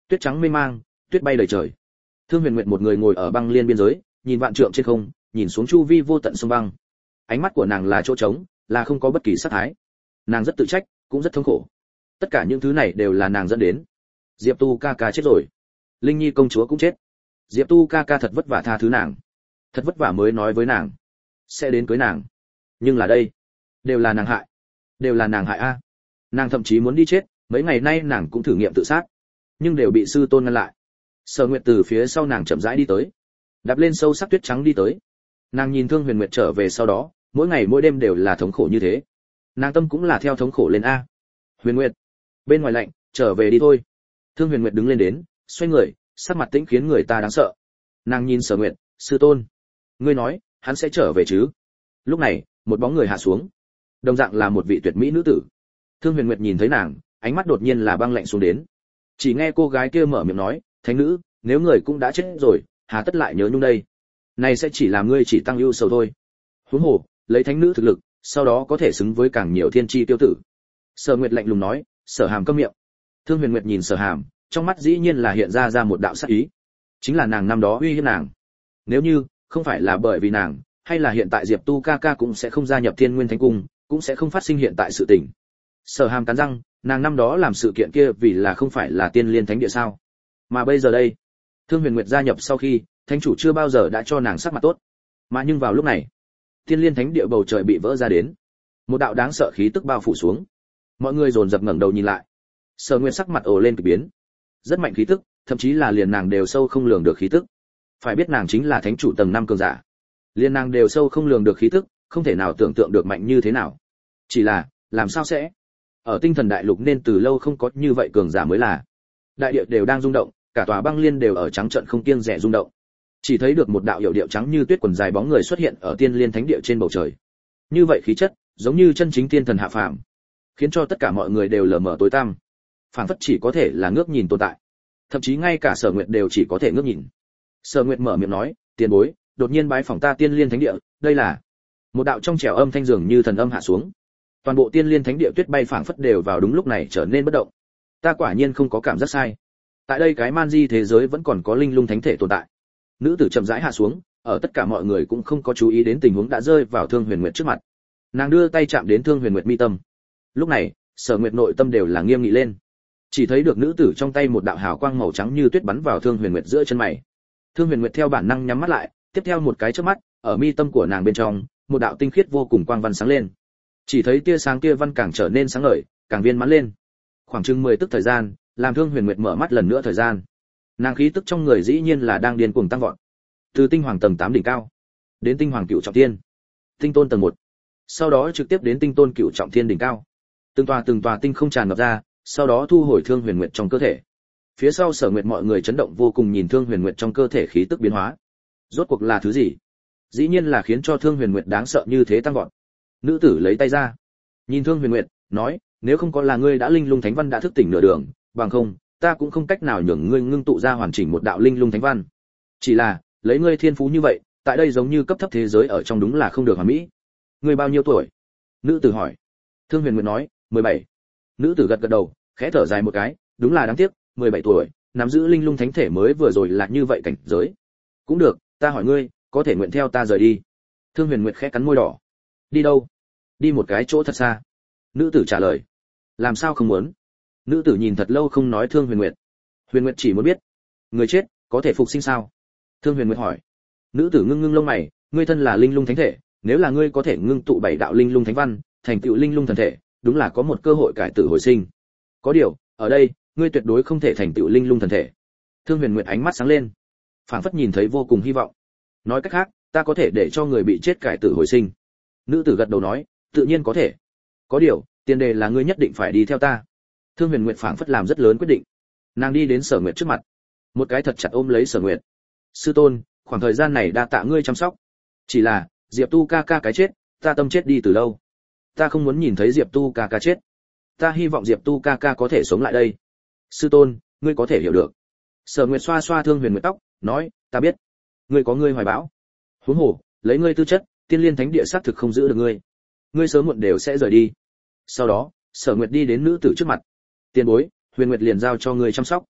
Tuyết trắng mê mang, tuyết bay đầy trời. Thương Huyền Nguyệt một người ngồi ở băng liên biên giới, nhìn vạn trượng trên không, nhìn xuống chu vi vô tận sông băng. Ánh mắt của nàng là chỗ trống, là không có bất kỳ sát thái. Nàng rất tự trách, cũng rất thống khổ. Tất cả những thứ này đều là nàng dẫn đến. Diệp Tu ca ca chết rồi, Linh Nhi công chúa cũng chết. Diệp Tu ca ca thật vất vả tha thứ nàng, thật vất vả mới nói với nàng sẽ đến cưới nàng, nhưng là đây đều là nàng hại, đều là nàng hại a. Nàng thậm chí muốn đi chết, mấy ngày nay nàng cũng thử nghiệm tự sát, nhưng đều bị sư tôn ngăn lại. Sở Nguyệt từ phía sau nàng chậm rãi đi tới, đạp lên sâu sắc tuyết trắng đi tới. Nàng nhìn Thương Huyền Nguyệt trở về sau đó, mỗi ngày mỗi đêm đều là thống khổ như thế, nàng tâm cũng là theo thống khổ lên a. Huyền Nguyệt, bên ngoài lạnh, trở về đi thôi. Thương Huyền Nguyệt đứng lên đến, xoay người, sắc mặt tĩnh khiến người ta đáng sợ. Nàng nhìn Sở Nguyệt, sư tôn, ngươi nói hắn sẽ trở về chứ? Lúc này một bóng người hạ xuống, đồng dạng là một vị tuyệt mỹ nữ tử. Thương Huyền Nguyệt nhìn thấy nàng, ánh mắt đột nhiên là băng lạnh xuống đến. Chỉ nghe cô gái kia mở miệng nói, thánh nữ, nếu người cũng đã chết rồi, hà tất lại nhớ nhung đây? Này sẽ chỉ làm ngươi chỉ tăng ưu sầu thôi. Huống hồ, lấy thánh nữ thực lực, sau đó có thể xứng với càng nhiều thiên chi tiêu tử. Sở Nguyệt lạnh lùng nói, Sở Hàm câm miệng. Thương Huyền Nguyệt nhìn Sở Hàm, trong mắt dĩ nhiên là hiện ra ra một đạo sát ý. Chính là nàng năm đó uy hiếp nàng. Nếu như không phải là bởi vì nàng, hay là hiện tại Diệp Tu ca ca cũng sẽ không gia nhập Thiên Nguyên Thánh Cung, cũng sẽ không phát sinh hiện tại sự tình. Sở Hàm cắn răng, nàng năm đó làm sự kiện kia vì là không phải là Tiên Liên Thánh Địa sao? Mà bây giờ đây, Thương Huyền Nguyệt gia nhập sau khi, thánh chủ chưa bao giờ đã cho nàng sắc mặt tốt. Mà nhưng vào lúc này, Tiên Liên Thánh Địa bầu trời bị vỡ ra đến, một đạo đáng sợ khí tức bao phủ xuống. Mọi người dồn dập ngẩng đầu nhìn lại. Sở Nguyệt sắc mặt ồ lên kỳ biến. Rất mạnh khí tức, thậm chí là liền nàng đều sâu không lường được khí tức. Phải biết nàng chính là thánh chủ tầng năm cường giả. Liên nàng đều sâu không lường được khí tức, không thể nào tưởng tượng được mạnh như thế nào. Chỉ là, làm sao sẽ? Ở Tinh Thần Đại Lục nên từ lâu không có như vậy cường giả mới là. Đại địa đều đang rung động, cả tòa băng liên đều ở trắng trận không kiêng dè rung động. Chỉ thấy được một đạo hiệu điệu trắng như tuyết quần dài bóng người xuất hiện ở Tiên Liên Thánh Địa trên bầu trời. Như vậy khí chất, giống như chân chính tiên thần hạ phàm, khiến cho tất cả mọi người đều lờ mờ tối tăm, phảng phất chỉ có thể là ngước nhìn tồn tại. Thậm chí ngay cả Sở Nguyệt đều chỉ có thể ngước nhìn. Sở Nguyệt mở miệng nói, tiền bối, đột nhiên bái phỏng ta Tiên Liên Thánh Địa, đây là. Một đạo trong trẻo âm thanh dường như thần âm hạ xuống. Toàn bộ Tiên Liên Thánh Địa tuyết bay phảng phất đều vào đúng lúc này trở nên bất động. Ta quả nhiên không có cảm giác sai. Tại đây cái man di thế giới vẫn còn có linh lung thánh thể tồn tại. Nữ tử chậm rãi hạ xuống, ở tất cả mọi người cũng không có chú ý đến tình huống đã rơi vào Thương Huyền Nguyệt trước mặt. Nàng đưa tay chạm đến Thương Huyền Nguyệt mi tâm. Lúc này, Sở Nguyệt nội tâm đều là nghiêm nghị lên. Chỉ thấy được nữ tử trong tay một đạo hào quang màu trắng như tuyết bắn vào Thương Huyền Nguyệt giữa chân mày. Thương Huyền Nguyệt theo bản năng nhắm mắt lại, tiếp theo một cái chớp mắt, ở mi tâm của nàng bên trong, một đạo tinh khiết vô cùng quang văn sáng lên. Chỉ thấy tia sáng kia văn càng trở nên sáng ngời, càng viên mãn lên. Khoảng chừng mười tức thời gian, làm Thương Huyền Nguyệt mở mắt lần nữa thời gian. Nàng khí tức trong người dĩ nhiên là đang điên cuồng tăng vọt. Từ tinh hoàng tầng tám đỉnh cao, đến tinh hoàng cửu trọng thiên, tinh tôn tầng một, sau đó trực tiếp đến tinh tôn cửu trọng thiên đỉnh cao. Từng tòa từng tòa tinh không tràn ngập ra, sau đó thu hồi Thương Huyền Nguyệt trong cơ thể. Phía sau Sở Nguyệt mọi người chấn động vô cùng nhìn Thương Huyền Nguyệt trong cơ thể khí tức biến hóa. Rốt cuộc là thứ gì? Dĩ nhiên là khiến cho Thương Huyền Nguyệt đáng sợ như thế tăng vọt. Nữ tử lấy tay ra, nhìn Thương Huyền Nguyệt, nói, nếu không có là ngươi đã linh lung thánh văn đã thức tỉnh nửa đường, bằng không, ta cũng không cách nào nhường ngươi ngưng tụ ra hoàn chỉnh một đạo linh lung thánh văn. Chỉ là, lấy ngươi thiên phú như vậy, tại đây giống như cấp thấp thế giới ở trong đúng là không được hoàn mỹ. Ngươi bao nhiêu tuổi? Nữ tử hỏi. Thương Huyền Nguyệt nói, mười bảy. Nữ tử gật gật đầu, khẽ thở dài một cái, đúng là đáng tiếc, mười bảy tuổi, nắm giữ linh lung thánh thể mới vừa rồi là như vậy cảnh giới. Cũng được, ta hỏi ngươi, có thể nguyện theo ta rời đi? Thương Huyền Nguyệt khẽ cắn môi đỏ. Đi đâu? Đi một cái chỗ thật xa. Nữ tử trả lời. Làm sao không muốn? Nữ tử nhìn thật lâu không nói Thương Huyền Nguyệt. Huyền Nguyệt chỉ muốn biết, người chết có thể phục sinh sao? Thương Huyền Nguyệt hỏi. Nữ tử ngưng ngưng lông mày, ngươi thân là linh lung thánh thể, nếu là ngươi có thể ngưng tụ bảy đạo linh lung thánh văn, thành tựu linh lung thần thể, đúng là có một cơ hội cải tử hồi sinh. Có điều, ở đây, ngươi tuyệt đối không thể thành tựu linh lung thần thể. Thương Huyền Nguyệt ánh mắt sáng lên, phảng phất nhìn thấy vô cùng hy vọng. Nói cách khác, ta có thể để cho người bị chết cải tử hồi sinh. Nữ tử gật đầu nói, tự nhiên có thể. Có điều, tiền đề là ngươi nhất định phải đi theo ta. Thương Huyền Nguyệt phảng phất làm rất lớn quyết định. Nàng đi đến Sở Nguyệt trước mặt, một cái thật chặt ôm lấy Sở Nguyệt. Sư tôn, khoảng thời gian này đa tạ ngươi chăm sóc. Chỉ là, Diệp Tu ca ca cái chết, ta tâm chết đi từ lâu. Ta không muốn nhìn thấy Diệp Tu ca ca chết. Ta hy vọng Diệp Tu ca ca có thể sống lại đây. Sư tôn, ngươi có thể hiểu được. Sở Nguyệt xoa xoa Thương Huyền Nguyệt tóc, nói, ta biết. Ngươi có ngươi hoài bão. Huống hồ, lấy ngươi tư chất, Tiên Liên Thánh Địa xác thực không giữ được ngươi. Ngươi sớm muộn đều sẽ rời đi. Sau đó, Sở Nguyệt đi đến nữ tử trước mặt. Tiền bối, Huyền Nguyệt liền giao cho ngươi chăm sóc.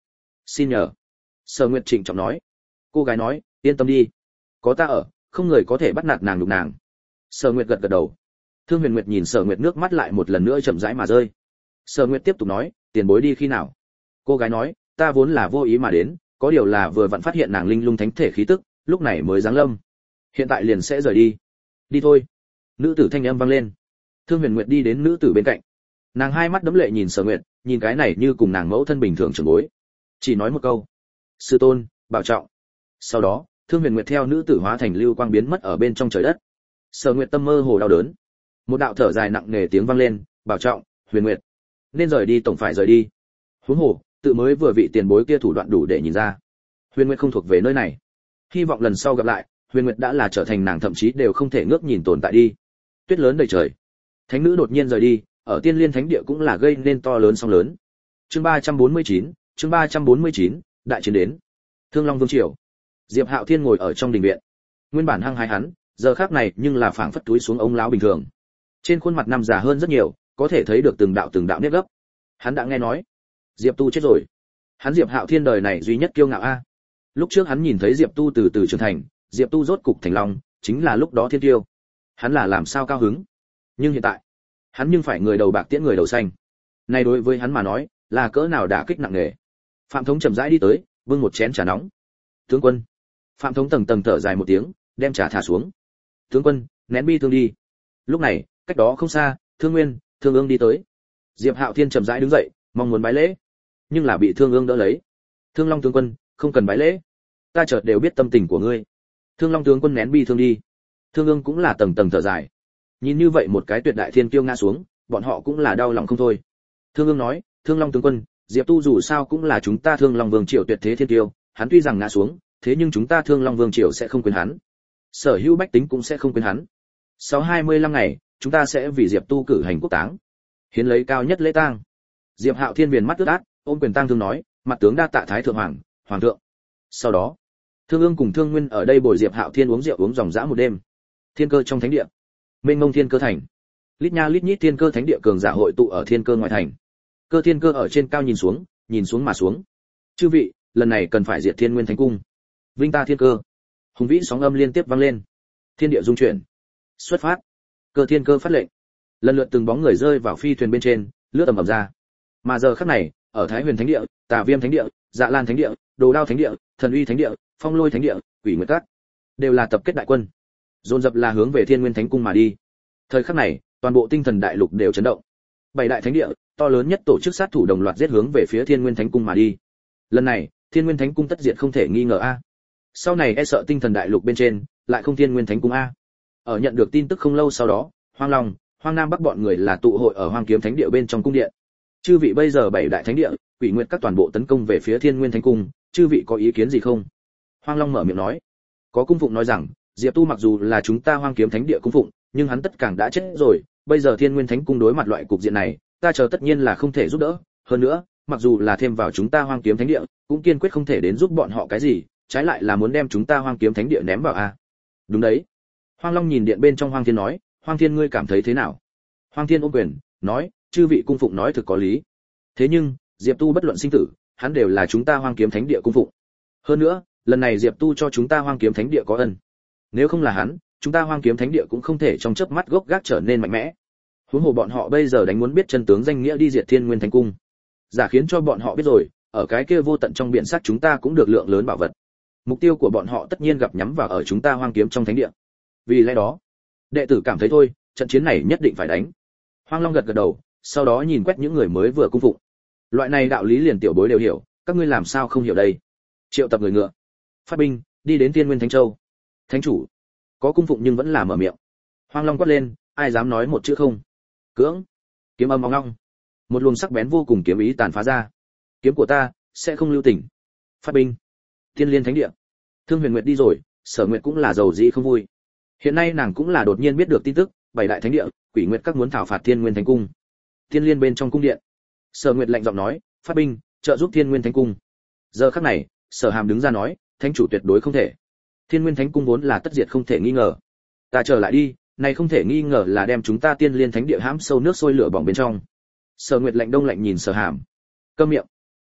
Xin nhờ. Sở Nguyệt trịnh trọng nói. Cô gái nói, yên tâm đi, có ta ở, không người có thể bắt nạt nàng nhục nàng. Sở Nguyệt gật gật đầu. Thương Huyền Nguyệt nhìn Sở Nguyệt, nước mắt lại một lần nữa chậm rãi mà rơi. Sở Nguyệt tiếp tục nói, tiền bối đi khi nào? Cô gái nói, ta vốn là vô ý mà đến, có điều là vừa vặn phát hiện nàng linh lung thánh thể khí tức, lúc này mới giáng lâm. Hiện tại liền sẽ rời đi. Đi thôi. Nữ tử thanh âm vang lên. Thương Huyền Nguyệt đi đến nữ tử bên cạnh. Nàng hai mắt đẫm lệ nhìn Sở Nguyệt, nhìn cái này như cùng nàng mẫu thân bình thường trưởng bối. Chỉ nói một câu, sư tôn, bảo trọng. Sau đó, Thương Huyền Nguyệt theo nữ tử hóa thành lưu quang biến mất ở bên trong trời đất. Sở Nguyệt tâm mơ hồ đau đớn. Một đạo thở dài nặng nề tiếng vang lên, bảo trọng, Huyền Nguyệt. Nên rời đi tổng phải rời đi. Huống hồ, tự mới vừa vị tiền bối kia thủ đoạn đủ để nhìn ra. Huyền Nguyệt không thuộc về nơi này. Hy vọng lần sau gặp lại, Huyền Nguyệt đã là trở thành nàng thậm chí đều không thể ngước nhìn tồn tại đi. Tuyết lớn đầy trời. Thánh nữ đột nhiên rời đi, ở Tiên Liên Thánh địa cũng là gây nên to lớn sóng lớn. Chương ba trăm bốn mươi chín, chương ba trăm bốn mươi chín, đại chiến đến. Thương Long Vương triều. Diệp Hạo Thiên ngồi ở trong đình viện. Nguyên bản hăng hái hắn, giờ khắc này nhưng là phảng phất túi xuống ống lão bình thường. Trên khuôn mặt năm già hơn rất nhiều, có thể thấy được từng đạo từng đạo nếp gấp. Hắn đã nghe nói, Diệp Tu chết rồi. Hắn Diệp Hạo Thiên đời này duy nhất kiêu ngạo a. Lúc trước hắn nhìn thấy Diệp Tu từ từ trưởng thành, Diệp Tu rốt cục thành long, chính là lúc đó thiên tiêu. Hắn là làm sao cao hứng. Nhưng hiện tại, hắn nhưng phải người đầu bạc tiễn người đầu xanh. Này đối với hắn mà nói, là cỡ nào đả kích nặng nề. Phạm Thống chậm rãi đi tới, bưng một chén trà nóng. Tướng quân. Phạm Thống tầng tầng thở dài một tiếng, đem trà thả xuống. Tướng quân, nén bi thương đi. Lúc này, cách đó không xa, Thương Nguyên, Thương Ương đi tới. Diệp Hạo Thiên chậm rãi đứng dậy, mong muốn bái lễ, nhưng là bị Thương Ương đỡ lấy. Thương Long tướng quân, không cần bái lễ, ta chợt đều biết tâm tình của ngươi. Thương Long tướng quân nén bi thương đi. Thương Ương cũng là tầng tầng thở dài. Nhìn như vậy một cái tuyệt đại thiên kiêu ngã xuống, bọn họ cũng là đau lòng không thôi. Thương Ương nói, Thương Long tướng quân, Diệp Tu dù sao cũng là chúng ta Thương Long Vương triều tuyệt thế thiên kiêu, hắn tuy rằng ngã xuống, thế nhưng chúng ta Thương Long Vương triều sẽ không quên hắn. Sở hữu bách tính cũng sẽ không quên hắn. Sau hai mươi lăm ngày, chúng ta sẽ vì Diệp Tu cử hành quốc táng, hiến lấy cao nhất lễ tang. Diệp Hạo Thiên viền mắt ướt át, ôm quyền tang thương nói, mặt tướng đa tạ thái thượng hoàng, hoàng thượng. Sau đó, Thương Ương cùng Thương Nguyên ở đây bồi Diệp Hạo Thiên uống rượu uống ròng rã một đêm. Thiên cơ trong thánh địa, mênh mông thiên cơ thành, lít nha lít nhít thiên cơ thánh địa cường giả hội tụ ở thiên cơ ngoài thành. Cơ thiên cơ ở trên cao nhìn xuống, nhìn xuống mà xuống. Chư vị, lần này cần phải diệt Thiên Nguyên Thánh cung. Vinh ta thiên cơ. Hùng vĩ sóng âm liên tiếp vang lên. Thiên địa rung chuyển. Xuất phát. Cơ thiên cơ phát lệnh. Lần lượt từng bóng người rơi vào phi thuyền bên trên, lướt ầm ầm ra. Mà giờ khắc này, ở Thái Huyền Thánh địa, Tà Viêm Thánh địa, Dạ Lan Thánh địa, Đồ Đao Thánh địa, Thần Uy Thánh địa, Phong Lôi Thánh địa, Quỷ Nguyệt Các, đều là tập kết đại quân, dồn dập là hướng về Thiên Nguyên Thánh cung mà đi. Thời khắc này, toàn bộ tinh thần đại lục đều chấn động. Bảy đại thánh địa, to lớn nhất tổ chức sát thủ đồng loạt giết hướng về phía Thiên Nguyên Thánh cung mà đi. Lần này, Thiên Nguyên Thánh cung tất diệt không thể nghi ngờ a. Sau này e sợ tinh thần đại lục bên trên lại không Thiên Nguyên Thánh cung a. Ở nhận được tin tức không lâu sau đó, Hoang Long, Hoang Nam Bắc bọn người là tụ hội ở Hoang Kiếm Thánh địa bên trong cung điện. Chư vị bây giờ bảy đại thánh địa, Quỷ Nguyệt các toàn bộ tấn công về phía Thiên Nguyên Thánh cung, chư vị có ý kiến gì không? Hoang Long mở miệng nói. Có cung phụng nói rằng, Diệp Tu mặc dù là chúng ta Hoang Kiếm Thánh địa cung phụng, nhưng hắn tất cả đã chết rồi, bây giờ Thiên Nguyên Thánh cung đối mặt loại cục diện này, ta chờ tất nhiên là không thể giúp đỡ, hơn nữa, mặc dù là thêm vào chúng ta Hoang Kiếm Thánh địa, cũng kiên quyết không thể đến giúp bọn họ cái gì, trái lại là muốn đem chúng ta Hoang Kiếm Thánh địa ném vào a. Đúng đấy. Hoang Long nhìn điện bên trong Hoang Thiên nói, Hoang Thiên ngươi cảm thấy thế nào? Hoang Thiên ôm quyền, nói, chư vị cung phụng nói thực có lý. Thế nhưng, Diệp Tu bất luận sinh tử, hắn đều là chúng ta Hoang Kiếm Thánh địa cung phụng. Hơn nữa, lần này Diệp Tu cho chúng ta Hoang Kiếm Thánh địa có ân. Nếu không là hắn, chúng ta Hoang Kiếm Thánh địa cũng không thể trong chớp mắt gốc gác trở nên mạnh mẽ. Huống hồ bọn họ bây giờ đánh muốn biết chân tướng danh nghĩa đi diệt Thiên Nguyên Thánh cung. Giả khiến cho bọn họ biết rồi, ở cái kia vô tận trong biển sắc chúng ta cũng được lượng lớn bảo vật. Mục tiêu của bọn họ tất nhiên gặp nhắm vào ở chúng ta Hoang Kiếm trong thánh địa. Vì lẽ đó, đệ tử cảm thấy thôi, trận chiến này nhất định phải đánh. Hoang Long gật gật đầu, sau đó nhìn quét những người mới vừa cung phụng. Loại này đạo lý liền tiểu bối đều hiểu, các ngươi làm sao không hiểu đây? Triệu tập người ngựa, phát binh, đi đến Thiên Nguyên Thánh Châu. Thánh chủ, có cung phụng nhưng vẫn là mở miệng. Hoang Long quát lên, ai dám nói một chữ không? Cưỡng. Kiếm âm ong ong. Một luồng sắc bén vô cùng kiếm ý tàn phá ra. Kiếm của ta sẽ không lưu tình. Phát binh. Thiên Liên Thánh địa. Thương Huyền Nguyệt đi rồi, Sở Nguyệt cũng là giàu dĩ không vui. Hiện nay nàng cũng là đột nhiên biết được tin tức, bảy đại thánh địa, Quỷ Nguyệt các muốn thảo phạt Thiên Nguyên Thánh cung. Thiên Liên bên trong cung điện. Sở Nguyệt lạnh giọng nói, phát binh, trợ giúp Thiên Nguyên Thánh cung. Giờ khắc này, Sở Hàm đứng ra nói, thánh chủ tuyệt đối không thể. Thiên Nguyên Thánh cung vốn là tất diệt không thể nghi ngờ. Ta trở lại đi, này không thể nghi ngờ là đem chúng ta Tiên Liên Thánh địa hãm sâu nước sôi lửa bỏng bên trong. Sở Nguyệt lạnh đông lạnh nhìn Sở Hàm. Câm miệng.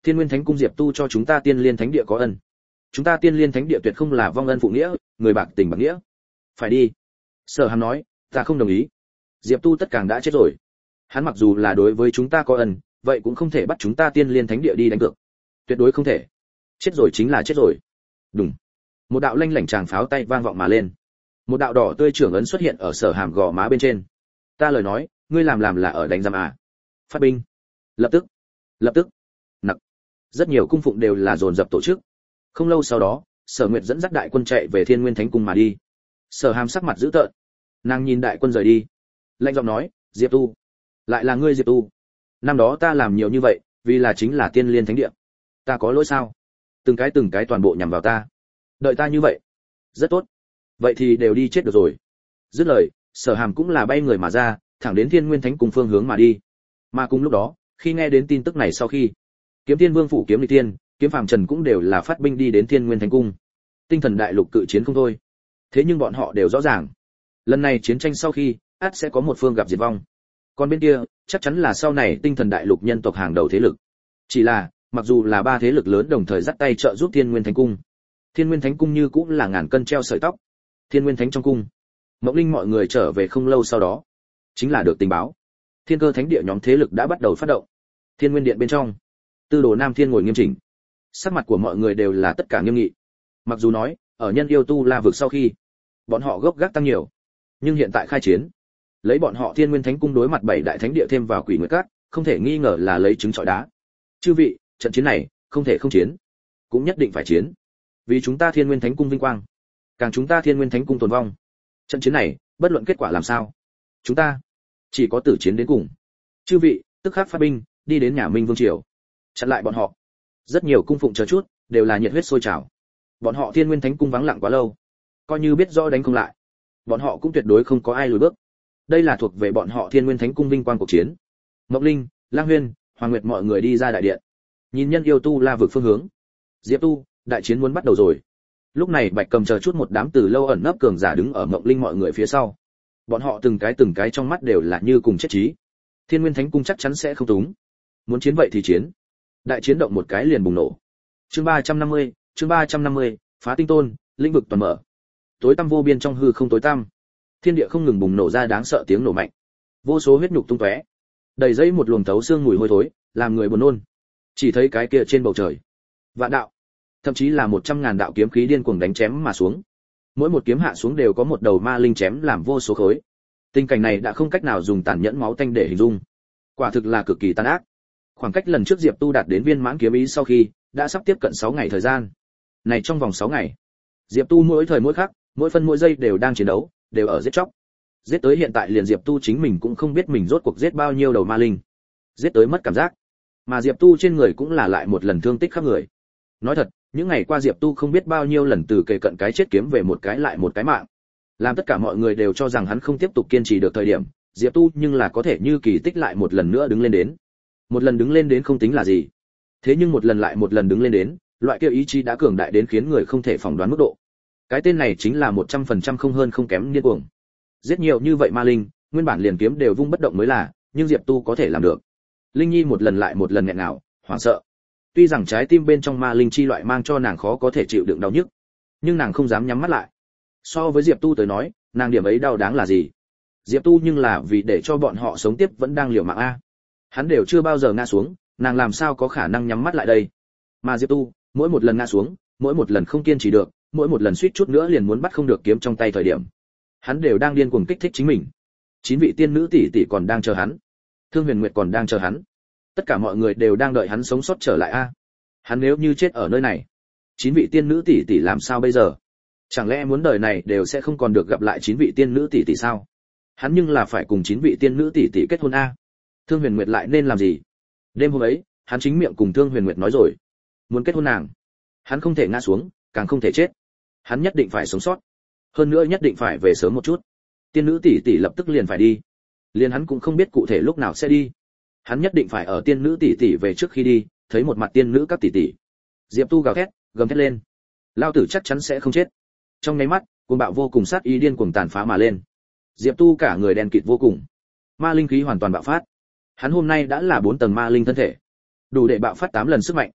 Thiên Nguyên Thánh cung Diệp Tu cho chúng ta Tiên Liên Thánh địa có ân. Chúng ta Tiên Liên Thánh địa tuyệt không là vong ân phụ nghĩa, người bạc tình bạc nghĩa. Phải đi. Sở Hàm nói, ta không đồng ý. Diệp Tu tất càng đã chết rồi. Hắn mặc dù là đối với chúng ta có ân, vậy cũng không thể bắt chúng ta Tiên Liên Thánh địa đi đánh cược. Tuyệt đối không thể. Chết rồi chính là chết rồi. Đùng. Một đạo lanh lảnh tràng pháo tay vang vọng mà lên. Một đạo đỏ tươi trưởng ấn xuất hiện ở Sở Hàm gò má bên trên. Ta lời nói, ngươi làm làm là ở đánh giam à? Phát binh. Lập tức. Lập tức. Nặc. Rất nhiều cung phụng đều là dồn dập tổ chức. Không lâu sau đó, Sở Nguyệt dẫn dắt đại quân chạy về Thiên Nguyên Thánh cung mà đi. Sở Hàm sắc mặt dữ tợn. Nàng nhìn đại quân rời đi, lạnh giọng nói, Diệp Tu, lại là ngươi Diệp Tu. Năm đó ta làm nhiều như vậy, vì là chính là Tiên Liên Thánh địa. Ta có lỗi sao? Từng cái từng cái toàn bộ nhằm vào ta. Đợi ta như vậy. Rất tốt. Vậy thì đều đi chết được rồi. Dứt lời, Sở Hàm cũng là bay người mà ra, thẳng đến Thiên Nguyên Thánh cung phương hướng mà đi. Mà cùng lúc đó, khi nghe đến tin tức này sau khi, Kiếm Tiên Vương phủ Kiếm Lịch Tiên, Kiếm Phàm Trần cũng đều là phát binh đi đến Thiên Nguyên Thánh cung. Tinh Thần Đại Lục cự chiến không thôi. Thế nhưng bọn họ đều rõ ràng, lần này chiến tranh sau khi, ắt sẽ có một phương gặp diệt vong. Còn bên kia, chắc chắn là sau này Tinh Thần Đại Lục nhân tộc hàng đầu thế lực. Chỉ là, mặc dù là ba thế lực lớn đồng thời dắt tay trợ giúp Thiên Nguyên Thánh cung, Thiên Nguyên Thánh cung như cũng là ngàn cân treo sợi tóc. Thiên Nguyên Thánh trong cung, Mộng Linh mọi người trở về không lâu sau đó, chính là được tình báo, Thiên Cơ Thánh địa nhóm thế lực đã bắt đầu phát động. Thiên Nguyên điện bên trong, Tư Đồ Nam Thiên ngồi nghiêm chỉnh, sắc mặt của mọi người đều là tất cả nghiêm nghị. Mặc dù nói, ở nhân yêu tu la vực sau khi, bọn họ gốc gác tăng nhiều, nhưng hiện tại khai chiến, lấy bọn họ Thiên Nguyên Thánh cung đối mặt bảy đại thánh địa thêm vào Quỷ Nguyệt Các, không thể nghi ngờ là lấy trứng trọi đá. Chư vị, trận chiến này, không thể không chiến, cũng nhất định phải chiến. Vì chúng ta Thiên Nguyên Thánh cung vinh quang, càng chúng ta Thiên Nguyên Thánh cung tồn vong. Trận chiến này, bất luận kết quả làm sao, chúng ta chỉ có tử chiến đến cùng. Chư vị, tức khắc phát binh, đi đến nhà Minh Vương triều, chặn lại bọn họ. Rất nhiều cung phụng chờ chút, đều là nhiệt huyết sôi trào. Bọn họ Thiên Nguyên Thánh cung vắng lặng quá lâu, coi như biết rõ đánh không lại, bọn họ cũng tuyệt đối không có ai lùi bước. Đây là thuộc về bọn họ Thiên Nguyên Thánh cung vinh quang cuộc chiến. Ngọc Linh, Lang Huyên, Hoàng Nguyệt mọi người đi ra đại điện, nhìn nhân yêu tu la vực phương hướng. Diệp Tu, đại chiến muốn bắt đầu rồi. Lúc này Bạch Cầm chờ chút một đám từ lâu ẩn nấp cường giả đứng ở Ngọc Linh mọi người phía sau. Bọn họ từng cái từng cái trong mắt đều là như cùng chết chí. Thiên Nguyên Thánh cung chắc chắn sẽ không túng. Muốn chiến vậy thì chiến. Đại chiến động một cái liền bùng nổ. Chương ba trăm năm mươi, chương ba trăm năm mươi, phá tinh tôn, lĩnh vực toàn mở. Tối tăm vô biên trong hư không tối tăm, thiên địa không ngừng bùng nổ ra đáng sợ tiếng nổ mạnh. Vô số huyết nhục tung tóe, đầy dây một luồng thấu xương mùi hôi thối, làm người buồn nôn. Chỉ thấy cái kia trên bầu trời, vạn đạo, thậm chí là một trăm ngàn đạo kiếm khí điên cuồng đánh chém mà xuống. Mỗi một kiếm hạ xuống đều có một đầu ma linh chém làm vô số khối. Tình cảnh này đã không cách nào dùng tàn nhẫn máu tanh để hình dung, quả thực là cực kỳ tàn ác. Khoảng cách lần trước Diệp Tu đạt đến viên mãn kiếm ý sau khi, đã sắp tiếp cận sáu ngày thời gian. Này trong vòng sáu ngày, Diệp Tu mỗi thời mỗi khắc, mỗi phân mỗi giây đều đang chiến đấu, đều ở giết chóc. Giết tới hiện tại liền Diệp Tu chính mình cũng không biết mình rốt cuộc giết bao nhiêu đầu ma linh. Giết tới mất cảm giác. Mà Diệp Tu trên người cũng là lại một lần thương tích khắp người. Nói thật, những ngày qua Diệp Tu không biết bao nhiêu lần từ kề cận cái chết kiếm về một cái lại một cái mạng. Làm tất cả mọi người đều cho rằng hắn không tiếp tục kiên trì được thời điểm, Diệp Tu nhưng là có thể như kỳ tích lại một lần nữa đứng lên đến. Một lần đứng lên đến không tính là gì. Thế nhưng một lần lại một lần đứng lên đến, loại kia ý chí đã cường đại đến khiến người không thể phỏng đoán mức độ. Cái tên này chính là một trăm phần trăm không hơn không kém điên cuồng. Giết nhiều như vậy ma linh, nguyên bản liền kiếm đều vung bất động mới là, nhưng Diệp Tu có thể làm được. Linh Nhi một lần lại một lần nghẹn ngào, hoảng sợ. Tuy rằng trái tim bên trong ma linh chi loại mang cho nàng khó có thể chịu đựng đau nhức, nhưng nàng không dám nhắm mắt lại. So với Diệp Tu tới nói, nàng điểm ấy đau đáng là gì? Diệp Tu nhưng là vì để cho bọn họ sống tiếp vẫn đang liều mạng a. Hắn đều chưa bao giờ ngã xuống, nàng làm sao có khả năng nhắm mắt lại đây? Mà Diệp Tu, mỗi một lần ngã xuống, mỗi một lần không kiên trì được, mỗi một lần suýt chút nữa liền muốn bắt không được kiếm trong tay thời điểm, hắn đều đang điên cuồng kích thích chính mình. Chín vị tiên nữ tỷ tỷ còn đang chờ hắn, Thương Huyền Nguyệt còn đang chờ hắn, tất cả mọi người đều đang đợi hắn sống sót trở lại a. Hắn nếu như chết ở nơi này, chín vị tiên nữ tỷ tỷ làm sao bây giờ? Chẳng lẽ muốn đời này đều sẽ không còn được gặp lại chín vị tiên nữ tỷ tỷ sao? Hắn nhưng là phải cùng chín vị tiên nữ tỷ tỷ kết hôn a. Thương Huyền Nguyệt lại nên làm gì? Đêm hôm ấy, hắn chính miệng cùng Thương Huyền Nguyệt nói rồi, muốn kết hôn nàng. Hắn không thể ngã xuống, càng không thể chết. Hắn nhất định phải sống sót. Hơn nữa nhất định phải về sớm một chút. Tiên nữ tỷ tỷ lập tức liền phải đi. Liền hắn cũng không biết cụ thể lúc nào sẽ đi. Hắn nhất định phải ở tiên nữ tỷ tỷ về trước khi đi, thấy một mặt tiên nữ các tỷ tỷ. Diệp Tu gào thét, gầm thét lên. Lao tử chắc chắn sẽ không chết. Trong nháy mắt, cuồng bạo vô cùng sát ý điên cuồng tàn phá mà lên. Diệp Tu cả người đen kịt vô cùng. Ma linh khí hoàn toàn bạo phát. Hắn hôm nay đã là bốn tầng ma linh thân thể, đủ để bạo phát tám lần sức mạnh,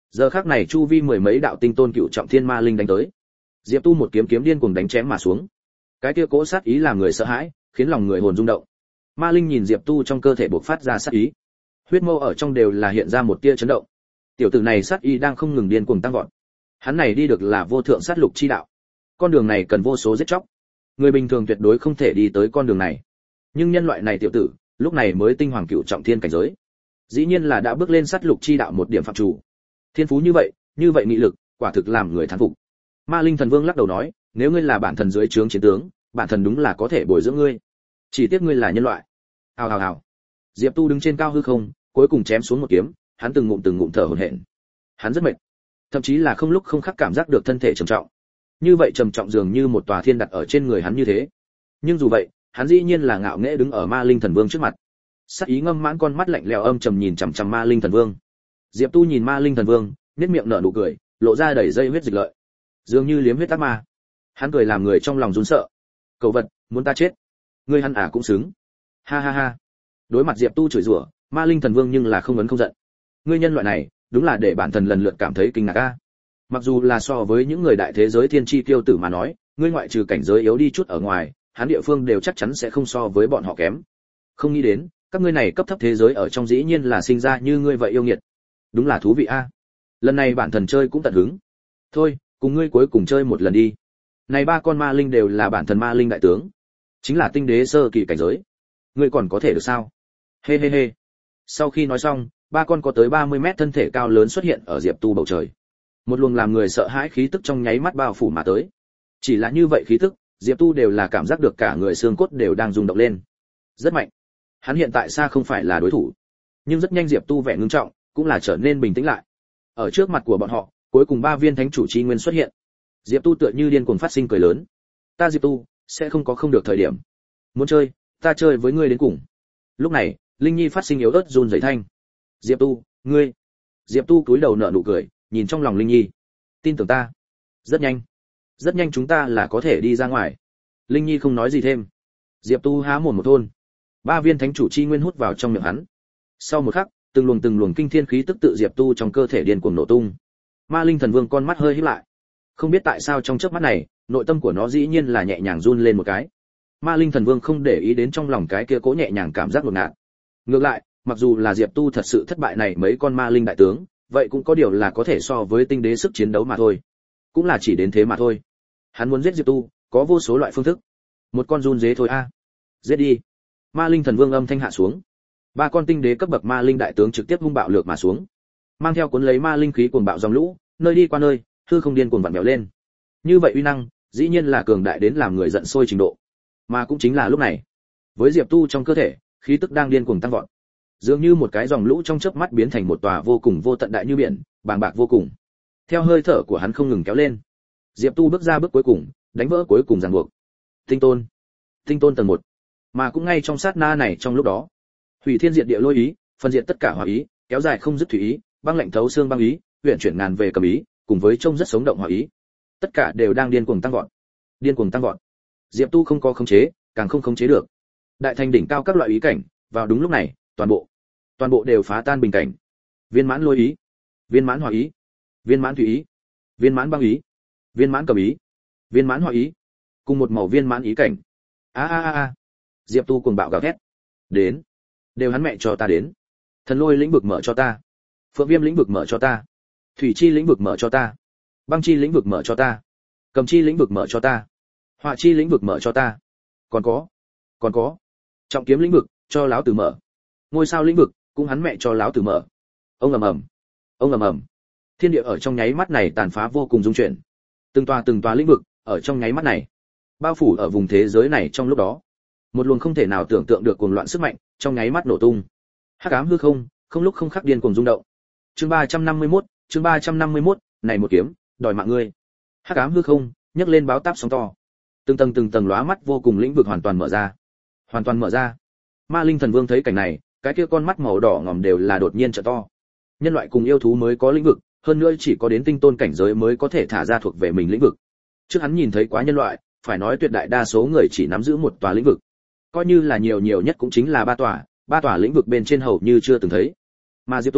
Giờ khắc này chu vi mười mấy đạo tinh tôn cựu trọng thiên ma linh đánh tới. Diệp Tu một kiếm kiếm điên cuồng đánh chém mà xuống. Cái kia cố sát ý làm người sợ hãi, khiến lòng người hồn rung động. Ma linh nhìn Diệp Tu trong cơ thể bộc phát ra sát ý, huyết mâu ở trong đều là hiện ra một tia chấn động. Tiểu tử này sát ý đang không ngừng điên cuồng tăng vọt. Hắn này đi được là vô thượng sát lục chi đạo. Con đường này cần vô số giết chóc. Người bình thường tuyệt đối không thể đi tới con đường này. Nhưng nhân loại này tiểu tử, lúc này mới tinh hoàng cựu trọng thiên cảnh giới. Dĩ nhiên là đã bước lên sát lục chi đạo một điểm phạm chủ. Thiên phú như vậy, như vậy nghị lực, quả thực làm người thán phục. Ma Linh Thần Vương lắc đầu nói, nếu ngươi là bản thần dưới trướng chiến tướng, bản thần đúng là có thể bồi dưỡng ngươi. Chỉ tiếc ngươi là nhân loại. Hào hào hào. Diệp Tu đứng trên cao hư không, cuối cùng chém xuống một kiếm, hắn từng ngụm từng ngụm thở hổn hển. Hắn rất mệt, thậm chí là không lúc không khắc cảm giác được thân thể trầm trọng. Như vậy trầm trọng dường như một tòa thiên đặt ở trên người hắn như thế. Nhưng dù vậy, hắn dĩ nhiên là ngạo nghễ đứng ở Ma Linh Thần Vương trước mặt. Sắc ý ngâm mãn con mắt lạnh lẽo âm trầm nhìn chằm chằm Ma Linh Thần Vương. Diệp Tu nhìn Ma Linh Thần Vương, nhếch miệng nở nụ cười, lộ ra đầy dây huyết dịch lợi, dường như liếm huyết ác ma. Hắn cười làm người trong lòng run sợ. Cậu vật, muốn ta chết? Ngươi hắn à cũng xứng. Ha ha ha. Đối mặt Diệp Tu chửi rủa, Ma Linh Thần Vương nhưng là không vấn không giận. Ngươi nhân loại này, đúng là để bản thần lần lượt cảm thấy kinh ngạc a. Mặc dù là so với những người đại thế giới thiên chi tiêu tử mà nói, ngươi ngoại trừ cảnh giới yếu đi chút ở ngoài, hắn địa phương đều chắc chắn sẽ không so với bọn họ kém. Không nghĩ đến, các ngươi này cấp thấp thế giới ở trong dĩ nhiên là sinh ra như ngươi vậy yêu nghiệt. Đúng là thú vị a. Lần này bản thần chơi cũng tận hứng. Thôi, cùng ngươi cuối cùng chơi một lần đi. Này ba con ma linh đều là bản thần ma linh đại tướng, chính là tinh đế sơ kỳ cảnh giới. Ngươi còn có thể được sao? Hê hê hê. Sau khi nói xong, ba con có tới ba mươi mét thân thể cao lớn xuất hiện ở Diệp Tu bầu trời. Một luồng làm người sợ hãi khí tức trong nháy mắt bao phủ mà tới. Chỉ là như vậy khí tức, Diệp Tu đều là cảm giác được cả người xương cốt đều đang rung động lên. Rất mạnh. Hắn hiện tại xa không phải là đối thủ. Nhưng rất nhanh Diệp Tu vẻ ngưng trọng, cũng là trở nên bình tĩnh lại. Ở trước mặt của bọn họ, cuối cùng ba viên thánh chủ chi nguyên xuất hiện. Diệp Tu tựa như điên cuồng phát sinh cười lớn. Ta Diệp Tu, sẽ không có không được thời điểm. Muốn chơi, ta chơi với ngươi đến cùng. Lúc này, Linh Nhi phát sinh yếu ớt run rẩy thanh. Diệp Tu, ngươi. Diệp Tu cúi đầu nở nụ cười, nhìn trong lòng Linh Nhi. Tin tưởng ta. Rất nhanh. Rất nhanh chúng ta là có thể đi ra ngoài. Linh Nhi không nói gì thêm. Diệp Tu há mồm một thôn. Ba viên thánh chủ chi nguyên hút vào trong miệng hắn. Sau một khắc, từng luồng từng luồng kinh thiên khí tức tự Diệp Tu trong cơ thể điên cuồng nổ tung. Ma Linh Thần Vương con mắt hơi híp lại. Không biết tại sao trong chớp mắt này, nội tâm của nó dĩ nhiên là nhẹ nhàng run lên một cái. Ma Linh Thần Vương không để ý đến trong lòng cái kia cố nhẹ nhàng cảm giác đột ngạt. Ngược lại, mặc dù là Diệp Tu thật sự thất bại này mấy con ma linh đại tướng, vậy cũng có điều là có thể so với tinh đế sức chiến đấu mà thôi. Cũng là chỉ đến thế mà thôi. Hắn muốn giết Diệp Tu, có vô số loại phương thức. Một con run dế thôi a. À. Giết đi. Ma Linh Thần Vương âm thanh hạ xuống. Ba con tinh đế cấp bậc ma linh đại tướng trực tiếp hung bạo lược mà xuống. Mang theo cuốn lấy ma linh khí cuồng bạo dòng lũ, nơi đi qua nơi, hư không điên cuồng vặn vẹo lên. Như vậy uy năng, dĩ nhiên là cường đại đến làm người giận sôi trình độ. Mà cũng chính là lúc này, với Diệp Tu trong cơ thể, khí tức đang điên cuồng tăng vọt. Dường như một cái dòng lũ trong chớp mắt biến thành một tòa vô cùng vô tận đại như biển, bàng bạc vô cùng. Theo hơi thở của hắn không ngừng kéo lên, Diệp Tu bước ra bước cuối cùng, đánh vỡ cuối cùng ràng buộc. Tinh tôn, tinh tôn tầng một. Mà cũng ngay trong sát na này trong lúc đó, hủy thiên diệt địa lôi ý, phân diệt tất cả hỏa ý, kéo dài không dứt thủy ý, băng lạnh thấu xương băng ý, huyền chuyển ngàn về cầm ý, cùng với trông rất sống động hỏa ý, tất cả đều đang điên cuồng tăng vọt. Điên cuồng tăng vọt. Diệp Tu không có khống chế, càng không khống chế được. Đại thành đỉnh cao các loại ý cảnh, vào đúng lúc này, toàn bộ, toàn bộ đều phá tan bình cảnh. Viên mãn lôi ý, viên mãn hỏa ý, viên mãn thủy ý, viên mãn băng ý, viên mãn cầm ý, viên mãn hỏa ý, cùng một màu viên mãn ý cảnh. A a a a. Diệp Tu cuồng bạo gào thét. Đến, đều hắn mẹ cho ta đến. Thần lôi lĩnh vực mở cho ta. Phượng viêm lĩnh vực mở cho ta. Thủy chi lĩnh vực mở cho ta. Băng chi lĩnh vực mở cho ta. Cầm chi lĩnh vực mở cho ta. Hỏa chi lĩnh vực mở cho ta. Còn có, còn có. Trọng kiếm lĩnh vực, cho lão tử mở. Ngôi sao lĩnh vực, cũng hắn mẹ cho lão tử mở. Ông ầm ầm, ông ầm ầm. Thiên địa ở trong nháy mắt này tàn phá vô cùng rung chuyển. Từng tòa từng tòa lĩnh vực, ở trong nháy mắt này, bao phủ ở vùng thế giới này trong lúc đó. Một luồng không thể nào tưởng tượng được cuồng loạn sức mạnh, trong nháy mắt nổ tung. Hắc ám hư không, không lúc không khắc điên cuồng rung động. Chương ba trăm năm mươi mốt, chương ba trăm năm mươi mốt, này một kiếm, đòi mạng ngươi. Hắc ám hư không, nhấc lên báo táp sóng to. Từng tầng từng tầng lóa mắt vô cùng lĩnh vực hoàn toàn mở ra. Hoàn toàn mở ra. Ma Linh Thần Vương thấy cảnh này, cái kia con mắt màu đỏ ngòm đều là đột nhiên trợ to. Nhân loại cùng yêu thú mới có lĩnh vực, hơn nữa chỉ có đến tinh tôn cảnh giới mới có thể thả ra thuộc về mình lĩnh vực. Trước hắn nhìn thấy quá nhân loại, phải nói tuyệt đại đa số người chỉ nắm giữ một tòa lĩnh vực. Coi như là nhiều nhiều nhất cũng chính là ba tòa, ba tòa lĩnh vực bên trên hầu như chưa từng thấy. Mà Diệp Tu,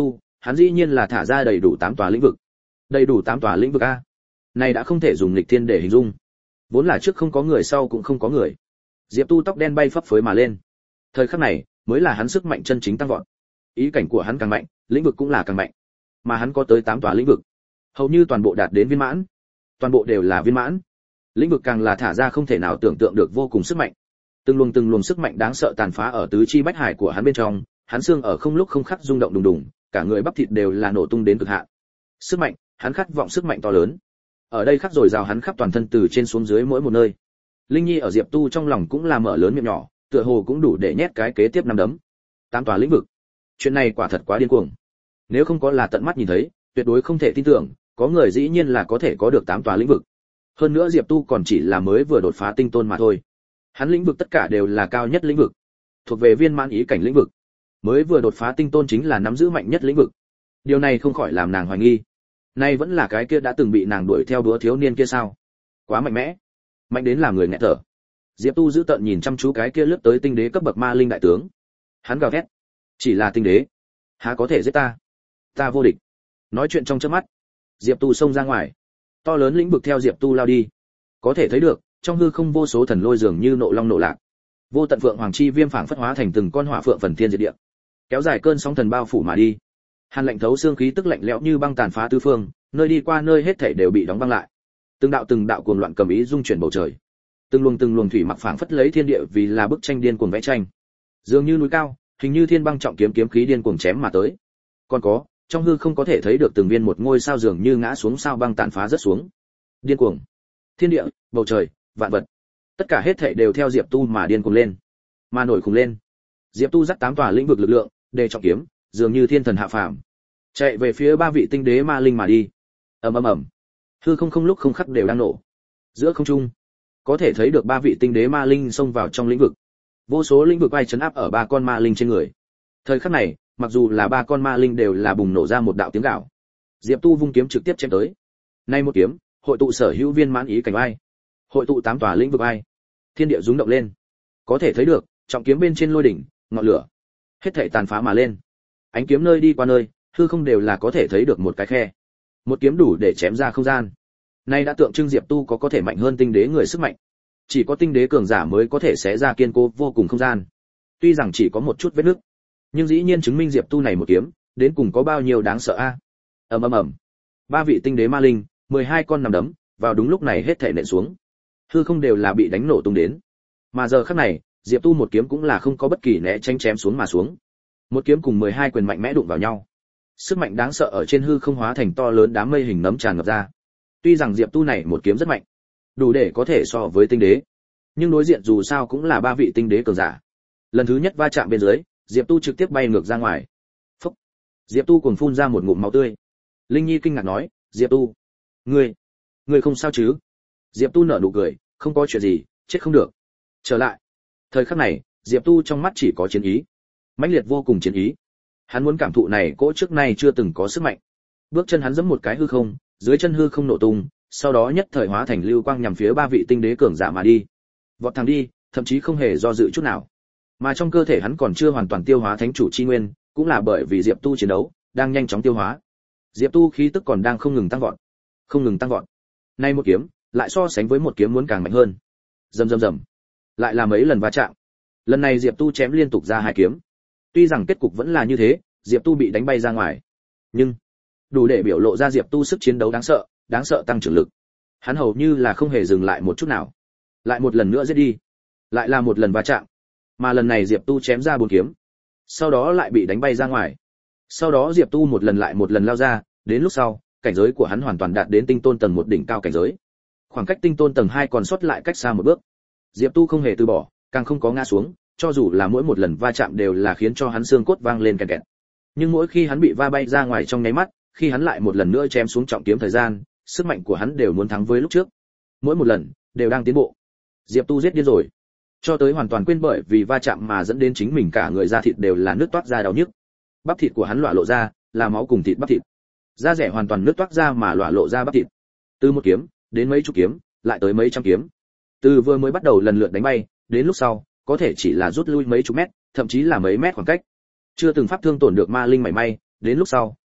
hắn dĩ nhiên là thả ra đầy đủ tám tòa lĩnh vực. Đầy đủ tám tòa lĩnh vực a. Này đã không thể dùng nghịch thiên để hình dung. Vốn là trước không có người sau cũng không có người. Diệp Tu tóc đen bay phấp phới mà lên. Thời khắc này, mới là hắn sức mạnh chân chính tăng vọt. Ý cảnh của hắn càng mạnh, lĩnh vực cũng là càng mạnh. Mà hắn có tới tám tòa lĩnh vực, hầu như toàn bộ đạt đến viên mãn. Toàn bộ đều là viên mãn. Lĩnh vực càng là thả ra không thể nào tưởng tượng được vô cùng sức mạnh. Từng luồng từng luồng sức mạnh đáng sợ tàn phá ở tứ chi bách hải của hắn bên trong, hắn xương ở không lúc không khắc rung động đùng đùng, cả người bắp thịt đều là nổ tung đến cực hạn. Sức mạnh, hắn khát vọng sức mạnh to lớn. Ở đây khắc rồi rào hắn khắp toàn thân từ trên xuống dưới mỗi một nơi. Linh Nhi ở Diệp Tu trong lòng cũng là mở lớn miệng nhỏ, tựa hồ cũng đủ để nhét cái kế tiếp năm đấm. Tám tòa lĩnh vực. Chuyện này quả thật quá điên cuồng. Nếu không có là tận mắt nhìn thấy, tuyệt đối không thể tin tưởng, có người dĩ nhiên là có thể có được tám tòa lĩnh vực. Hơn nữa Diệp Tu còn chỉ là mới vừa đột phá tinh tôn mà thôi. Hắn lĩnh vực tất cả đều là cao nhất lĩnh vực, thuộc về viên mãn ý cảnh lĩnh vực. Mới vừa đột phá tinh tôn chính là nắm giữ mạnh nhất lĩnh vực. Điều này không khỏi làm nàng hoài nghi. Nay vẫn là cái kia đã từng bị nàng đuổi theo đúa thiếu niên kia sao? Quá mạnh mẽ, mạnh đến làm người nghẹt thở. Diệp Tu giữ tợn nhìn chăm chú cái kia lướt tới tinh đế cấp bậc ma linh đại tướng. Hắn gào thét, chỉ là tinh đế, há có thể giết ta? Ta vô địch. Nói chuyện trong chớp mắt, Diệp Tu xông ra ngoài. To lớn lĩnh vực theo Diệp Tu lao đi. Có thể thấy được, trong hư không vô số thần lôi dường như nộ long nộ lạc. Vô tận phượng hoàng chi viêm phảng phất hóa thành từng con hỏa phượng phần thiên diệt địa. Kéo dài cơn sóng thần bao phủ mà đi. Hàn lạnh thấu xương khí tức lạnh lẽo như băng tàn phá tứ phương, nơi đi qua nơi hết thảy đều bị đóng băng lại. Từng đạo từng đạo cuồng loạn cầm ý dung chuyển bầu trời. Từng luồng từng luồng thủy mặc phảng phất lấy thiên địa vì là bức tranh điên cuồng vẽ tranh. Dường như núi cao, hình như thiên băng trọng kiếm kiếm khí điên cuồng chém mà tới. Còn có, trong hư không có thể thấy được từng viên một ngôi sao dường như ngã xuống sao băng tàn phá rất xuống. Điên cuồng. Thiên địa, bầu trời, vạn vật, tất cả hết thảy đều theo Diệp Tu mà điên cuồng lên, mà nổi khủng lên. Diệp Tu dắt tám tòa lĩnh vực lực lượng, đề trọng kiếm, dường như thiên thần hạ phàm, chạy về phía ba vị tinh đế ma linh mà đi. Ầm ầm ầm, hư không không lúc không khắc đều đang nổ. Giữa không trung, có thể thấy được ba vị tinh đế ma linh xông vào trong lĩnh vực. Vô số lĩnh vực bay chấn áp ở ba con ma linh trên người. Thời khắc này, mặc dù là ba con ma linh đều là bùng nổ ra một đạo tiếng gào. Diệp Tu vung kiếm trực tiếp chém tới. Nay một kiếm, hội tụ sở hữu viên mãn ý cảnh ai, hội tụ tám tòa lĩnh vực ai. Thiên địa rung động lên. Có thể thấy được, trọng kiếm bên trên lôi đỉnh, ngọn lửa, hết thảy tàn phá mà lên. Ánh kiếm nơi đi qua nơi, hư không đều là có thể thấy được một cái khe. Một kiếm đủ để chém ra không gian. Nay đã tượng trưng Diệp Tu có có thể mạnh hơn tinh đế người sức mạnh. Chỉ có tinh đế cường giả mới có thể xé ra kiên cố vô cùng không gian. Tuy rằng chỉ có một chút vết nứt, nhưng dĩ nhiên chứng minh Diệp Tu này một kiếm, đến cùng có bao nhiêu đáng sợ a. Ầm ầm ầm. Ba vị tinh đế ma linh, mười hai con nằm đấm, vào đúng lúc này hết thảy nện xuống. Hư không đều là bị đánh nổ tung đến. Mà giờ khắc này, Diệp Tu một kiếm cũng là không có bất kỳ né tránh chém xuống mà xuống. Một kiếm cùng mười hai quyền mạnh mẽ đụng vào nhau. Sức mạnh đáng sợ ở trên hư không hóa thành to lớn đám mây hình nấm tràn ngập ra. Tuy rằng Diệp Tu này một kiếm rất mạnh, đủ để có thể so với tinh đế, nhưng đối diện dù sao cũng là ba vị tinh đế cường giả. Lần thứ nhất va chạm bên dưới, Diệp Tu trực tiếp bay ngược ra ngoài. Phốc. Diệp Tu cuồng phun ra một ngụm máu tươi. Linh Nhi kinh ngạc nói, "Diệp Tu, ngươi, ngươi không sao chứ?" Diệp Tu nở nụ cười, "Không có chuyện gì, chết không được." Trở lại. Thời khắc này, Diệp Tu trong mắt chỉ có chiến ý, mãnh liệt vô cùng chiến ý. Hắn muốn cảm thụ này cỗ trước nay chưa từng có sức mạnh. Bước chân hắn giẫm một cái hư không, dưới chân hư không nổ tung, sau đó nhất thời hóa thành lưu quang nhằm phía ba vị tinh đế cường giả mà đi. Vọt thẳng đi, thậm chí không hề do dự chút nào. Mà trong cơ thể hắn còn chưa hoàn toàn tiêu hóa thánh chủ chi nguyên, cũng là bởi vì Diệp Tu chiến đấu đang nhanh chóng tiêu hóa. Diệp Tu khí tức còn đang không ngừng tăng vọt, không ngừng tăng vọt. Nay một kiếm, lại so sánh với một kiếm muốn càng mạnh hơn. Rầm rầm rầm. Lại là mấy lần va chạm. Lần này Diệp Tu chém liên tục ra hai kiếm. Tuy rằng kết cục vẫn là như thế, Diệp Tu bị đánh bay ra ngoài, nhưng đủ để biểu lộ ra Diệp Tu sức chiến đấu đáng sợ, đáng sợ tăng trưởng lực. Hắn hầu như là không hề dừng lại một chút nào. Lại một lần nữa giết đi. Lại là một lần va chạm. Mà lần này Diệp Tu chém ra bốn kiếm, sau đó lại bị đánh bay ra ngoài. Sau đó Diệp Tu một lần lại một lần lao ra, đến lúc sau, cảnh giới của hắn hoàn toàn đạt đến tinh tôn tầng một đỉnh cao cảnh giới. Khoảng cách tinh tôn tầng hai còn sót lại cách xa một bước. Diệp Tu không hề từ bỏ, càng không có ngã xuống, cho dù là mỗi một lần va chạm đều là khiến cho hắn xương cốt vang lên kẹt kẹt. Nhưng mỗi khi hắn bị va bay ra ngoài trong nháy mắt, khi hắn lại một lần nữa chém xuống trọng kiếm thời gian, sức mạnh của hắn đều muốn thắng với lúc trước. Mỗi một lần đều đang tiến bộ. Diệp Tu giết điên rồi, cho tới hoàn toàn quên bởi vì va chạm mà dẫn đến chính mình cả người da thịt đều là nứt toát ra đau nhức. Bắp thịt của hắn lọa lộ ra, là máu cùng thịt bắp thịt. Da rẻ hoàn toàn nứt toát ra mà lọa lộ ra bắp thịt. Từ một kiếm đến mấy chục kiếm, lại tới mấy trăm kiếm. Từ vừa mới bắt đầu lần lượt đánh bay, đến lúc sau, có thể chỉ là rút lui mấy chục mét, thậm chí là mấy mét khoảng cách. Chưa từng pháp thương tổn được ma linh mảy may, đến lúc sau,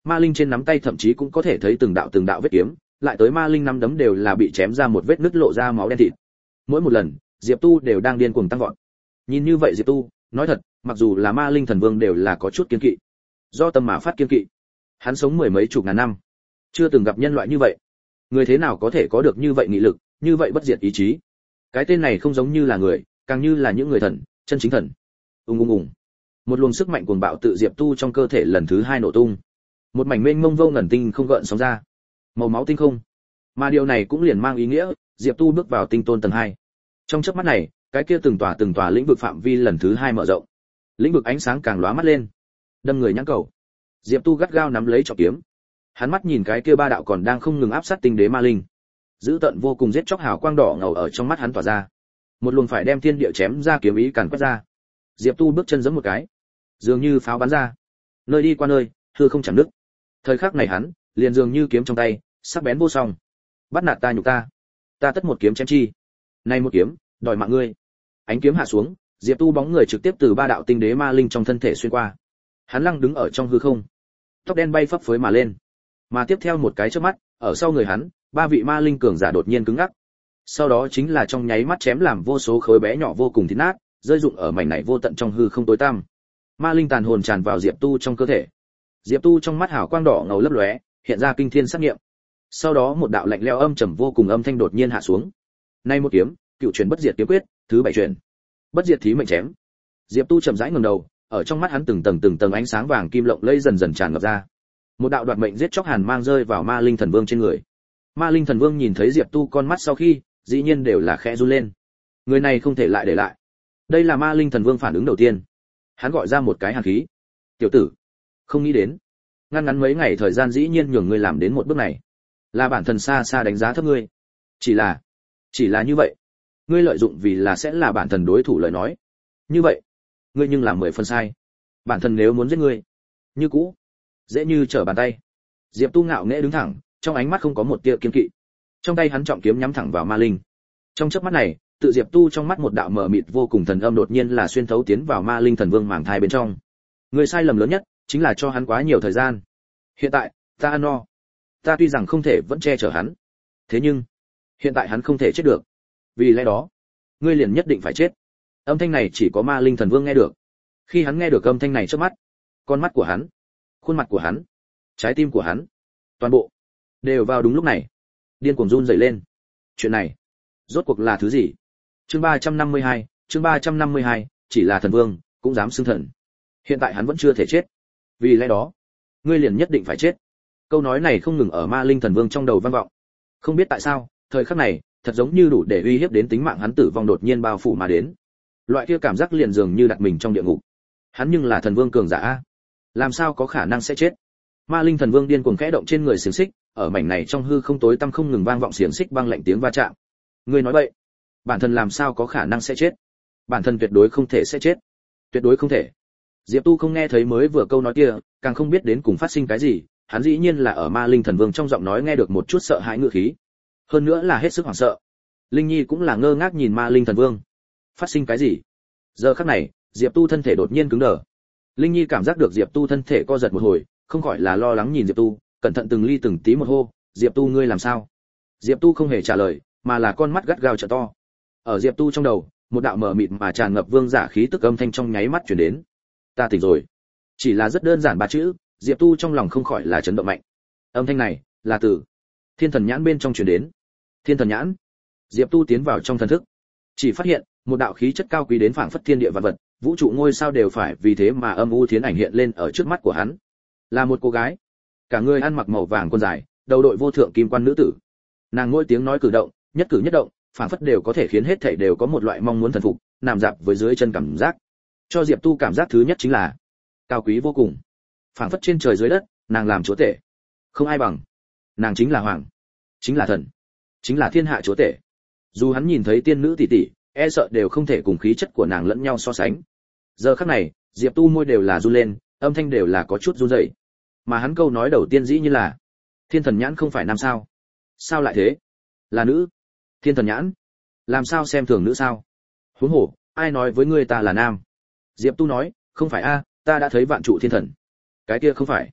Ma Linh trên nắm tay thậm chí cũng có thể thấy từng đạo từng đạo vết kiếm, lại tới Ma Linh nắm đấm đều là bị chém ra một vết nứt lộ ra máu đen thịt. Mỗi một lần, Diệp Tu đều đang điên cuồng tăng vọt. Nhìn như vậy Diệp Tu, nói thật, mặc dù là Ma Linh thần vương đều là có chút kiêng kỵ. Do tâm mà phát kiêng kỵ. Hắn sống mười mấy chục ngàn năm, chưa từng gặp nhân loại như vậy. Người thế nào có thể có được như vậy nghị lực, như vậy bất diệt ý chí? Cái tên này không giống như là người, càng như là những người thần, chân chính thần. Ùng ùng ùng. Một luồng sức mạnh cuồng bạo tự Diệp Tu trong cơ thể lần thứ hai nổ tung. Một mảnh mênh mông vô ngần tinh không gợn sóng ra. Màu máu tinh không. Mà điều này cũng liền mang ý nghĩa, Diệp Tu bước vào tinh tôn tầng hai. Trong chớp mắt này, cái kia từng tòa từng tòa lĩnh vực phạm vi lần thứ hai mở rộng. Lĩnh vực ánh sáng càng lóa mắt lên, đâm người nhãn cầu. Diệp Tu gắt gao nắm lấy trọng kiếm. Hắn mắt nhìn cái kia ba đạo còn đang không ngừng áp sát tinh đế ma linh. Dữ tợn vô cùng giết chóc hào quang đỏ ngầu ở trong mắt hắn tỏa ra. Một luồng phải đem thiên địa chém ra kiếm ý càn quét ra. Diệp Tu bước chân giẫm một cái, dường như pháo bắn ra. Nơi đi qua nơi, hư không chẳng nứt. Thời khắc này hắn, liền dường như kiếm trong tay, sắc bén vô song. Bắt nạt ta nhục ta, ta tất một kiếm chém chi. Này một kiếm, đòi mạng ngươi. Ánh kiếm hạ xuống, Diệp Tu bóng người trực tiếp từ ba đạo tinh đế ma linh trong thân thể xuyên qua. Hắn lăng đứng ở trong hư không, tóc đen bay phấp phới mà lên. Mà tiếp theo một cái chớp mắt, ở sau người hắn, ba vị ma linh cường giả đột nhiên cứng ngắc. Sau đó chính là trong nháy mắt chém làm vô số khối bé nhỏ vô cùng thít nát, rơi rụng ở mảnh này vô tận trong hư không tối tăm. Ma linh tàn hồn tràn vào Diệp Tu trong cơ thể. Diệp Tu trong mắt hào quang đỏ ngầu lấp lóe, hiện ra kinh thiên sát nghiệm. Sau đó một đạo lạnh lẽo âm trầm vô cùng âm thanh đột nhiên hạ xuống. Nay một kiếm, cựu truyền bất diệt kiếm quyết, thứ bảy truyền. Bất diệt thí mệnh chém. Diệp Tu chậm rãi ngẩng đầu, ở trong mắt hắn từng tầng từng tầng ánh sáng vàng kim lộng lẫy dần dần tràn ngập ra. Một đạo đoạt mệnh giết chóc hàn mang rơi vào Ma Linh Thần Vương trên người. Ma Linh Thần Vương nhìn thấy Diệp Tu con mắt sau khi, dĩ nhiên đều là khẽ run lên. Người này không thể lại để lại. Đây là Ma Linh Thần Vương phản ứng đầu tiên. Hắn gọi ra một cái hàn khí. "Tiểu tử, không nghĩ đến, ngăn ngắn mấy ngày thời gian dĩ nhiên nhường ngươi làm đến một bước này. Là bản thân xa xa đánh giá thấp ngươi. Chỉ là, chỉ là như vậy. Ngươi lợi dụng vì là sẽ là bản thân đối thủ lời nói. Như vậy, ngươi nhưng làm mười phần sai. Bản thân nếu muốn giết ngươi, như cũ, dễ như trở bàn tay." Diệp Tu ngạo nghễ đứng thẳng, trong ánh mắt không có một tia kiêng kỵ. Trong tay hắn trọng kiếm nhắm thẳng vào Ma Linh. Trong chớp mắt này, tự Diệp Tu trong mắt một đạo mờ mịt vô cùng thần âm đột nhiên là xuyên thấu tiến vào Ma Linh Thần Vương màng thai bên trong. Người sai lầm lớn nhất chính là cho hắn quá nhiều thời gian. Hiện tại, ta ăn no. Ta tuy rằng không thể vẫn che chở hắn, thế nhưng hiện tại hắn không thể chết được. Vì lẽ đó, ngươi liền nhất định phải chết. Âm thanh này chỉ có Ma Linh Thần Vương nghe được. Khi hắn nghe được âm thanh này trước mắt, con mắt của hắn, khuôn mặt của hắn, trái tim của hắn, toàn bộ đều vào đúng lúc này điên cuồng run rẩy lên. Chuyện này rốt cuộc là thứ gì? Chương ba trăm năm mươi hai, chương ba trăm năm mươi hai, chỉ là thần vương cũng dám xưng thần. Hiện tại hắn vẫn chưa thể chết. Vì lẽ đó, ngươi liền nhất định phải chết. Câu nói này không ngừng ở Ma Linh Thần Vương trong đầu vang vọng. Không biết tại sao, thời khắc này, thật giống như đủ để uy hiếp đến tính mạng hắn tử vong đột nhiên bao phủ mà đến. Loại kia cảm giác liền dường như đặt mình trong địa ngục. Hắn nhưng là thần vương cường giả a, làm sao có khả năng sẽ chết? Ma Linh Thần Vương điên cuồng khẽ động trên người xiềng xích, ở mảnh này trong hư không tối tăm không ngừng vang vọng xiềng xích băng lạnh tiếng va chạm. Ngươi nói vậy, bản thân làm sao có khả năng sẽ chết? Bản thân tuyệt đối không thể sẽ chết, tuyệt đối không thể. Diệp Tu không nghe thấy mới vừa câu nói kia, càng không biết đến cùng phát sinh cái gì, hắn dĩ nhiên là ở Ma Linh Thần Vương trong giọng nói nghe được một chút sợ hãi ngữ khí, hơn nữa là hết sức hoảng sợ. Linh Nhi cũng là ngơ ngác nhìn Ma Linh Thần Vương. Phát sinh cái gì? Giờ khắc này, Diệp Tu thân thể đột nhiên cứng đờ. Linh Nhi cảm giác được Diệp Tu thân thể co giật một hồi, không khỏi là lo lắng nhìn Diệp Tu, cẩn thận từng ly từng tí một hô, "Diệp Tu ngươi làm sao?" Diệp Tu không hề trả lời, mà là con mắt gắt gao trợn to. Ở Diệp Tu trong đầu, một đạo mờ mịt mà tràn ngập vương giả khí tức âm thanh trong nháy mắt truyền đến. "Ta tỉnh rồi." Chỉ là rất đơn giản ba chữ, Diệp Tu trong lòng không khỏi là chấn động mạnh. Âm thanh này là từ Thiên Thần Nhãn bên trong truyền đến. Thiên Thần Nhãn. Diệp Tu tiến vào trong thần thức, chỉ phát hiện một đạo khí chất cao quý đến phảng phất thiên địa vạn vật, vũ trụ ngôi sao đều phải vì thế mà âm u thiến ảnh hiện lên ở trước mắt của hắn. Là một cô gái, cả người ăn mặc màu vàng quần dài, đầu đội vô thượng kim quan nữ tử. Nàng mỗi tiếng nói cử động, nhất cử nhất động, phảng phất đều có thể khiến hết thảy đều có một loại mong muốn thần phục, nằm dạp với dưới chân cảm giác. Cho Diệp Tu cảm giác thứ nhất chính là cao quý vô cùng, phảng phất trên trời dưới đất, nàng làm chúa tể, không ai bằng. Nàng chính là hoàng, chính là thần, chính là thiên hạ chúa tể. Dù hắn nhìn thấy tiên nữ tỷ tỷ, e sợ đều không thể cùng khí chất của nàng lẫn nhau so sánh. Giờ khắc này, Diệp Tu môi đều là run lên, âm thanh đều là có chút run rẩy. Mà hắn câu nói đầu tiên dĩ như là Thiên Thần Nhãn không phải nam sao? Sao lại thế? Là nữ. Thiên Thần Nhãn, làm sao xem thường nữ sao? Huống hồ, ai nói với ngươi ta là nam? Diệp Tu nói, không phải a, ta đã thấy vạn trụ thiên thần. Cái kia không phải.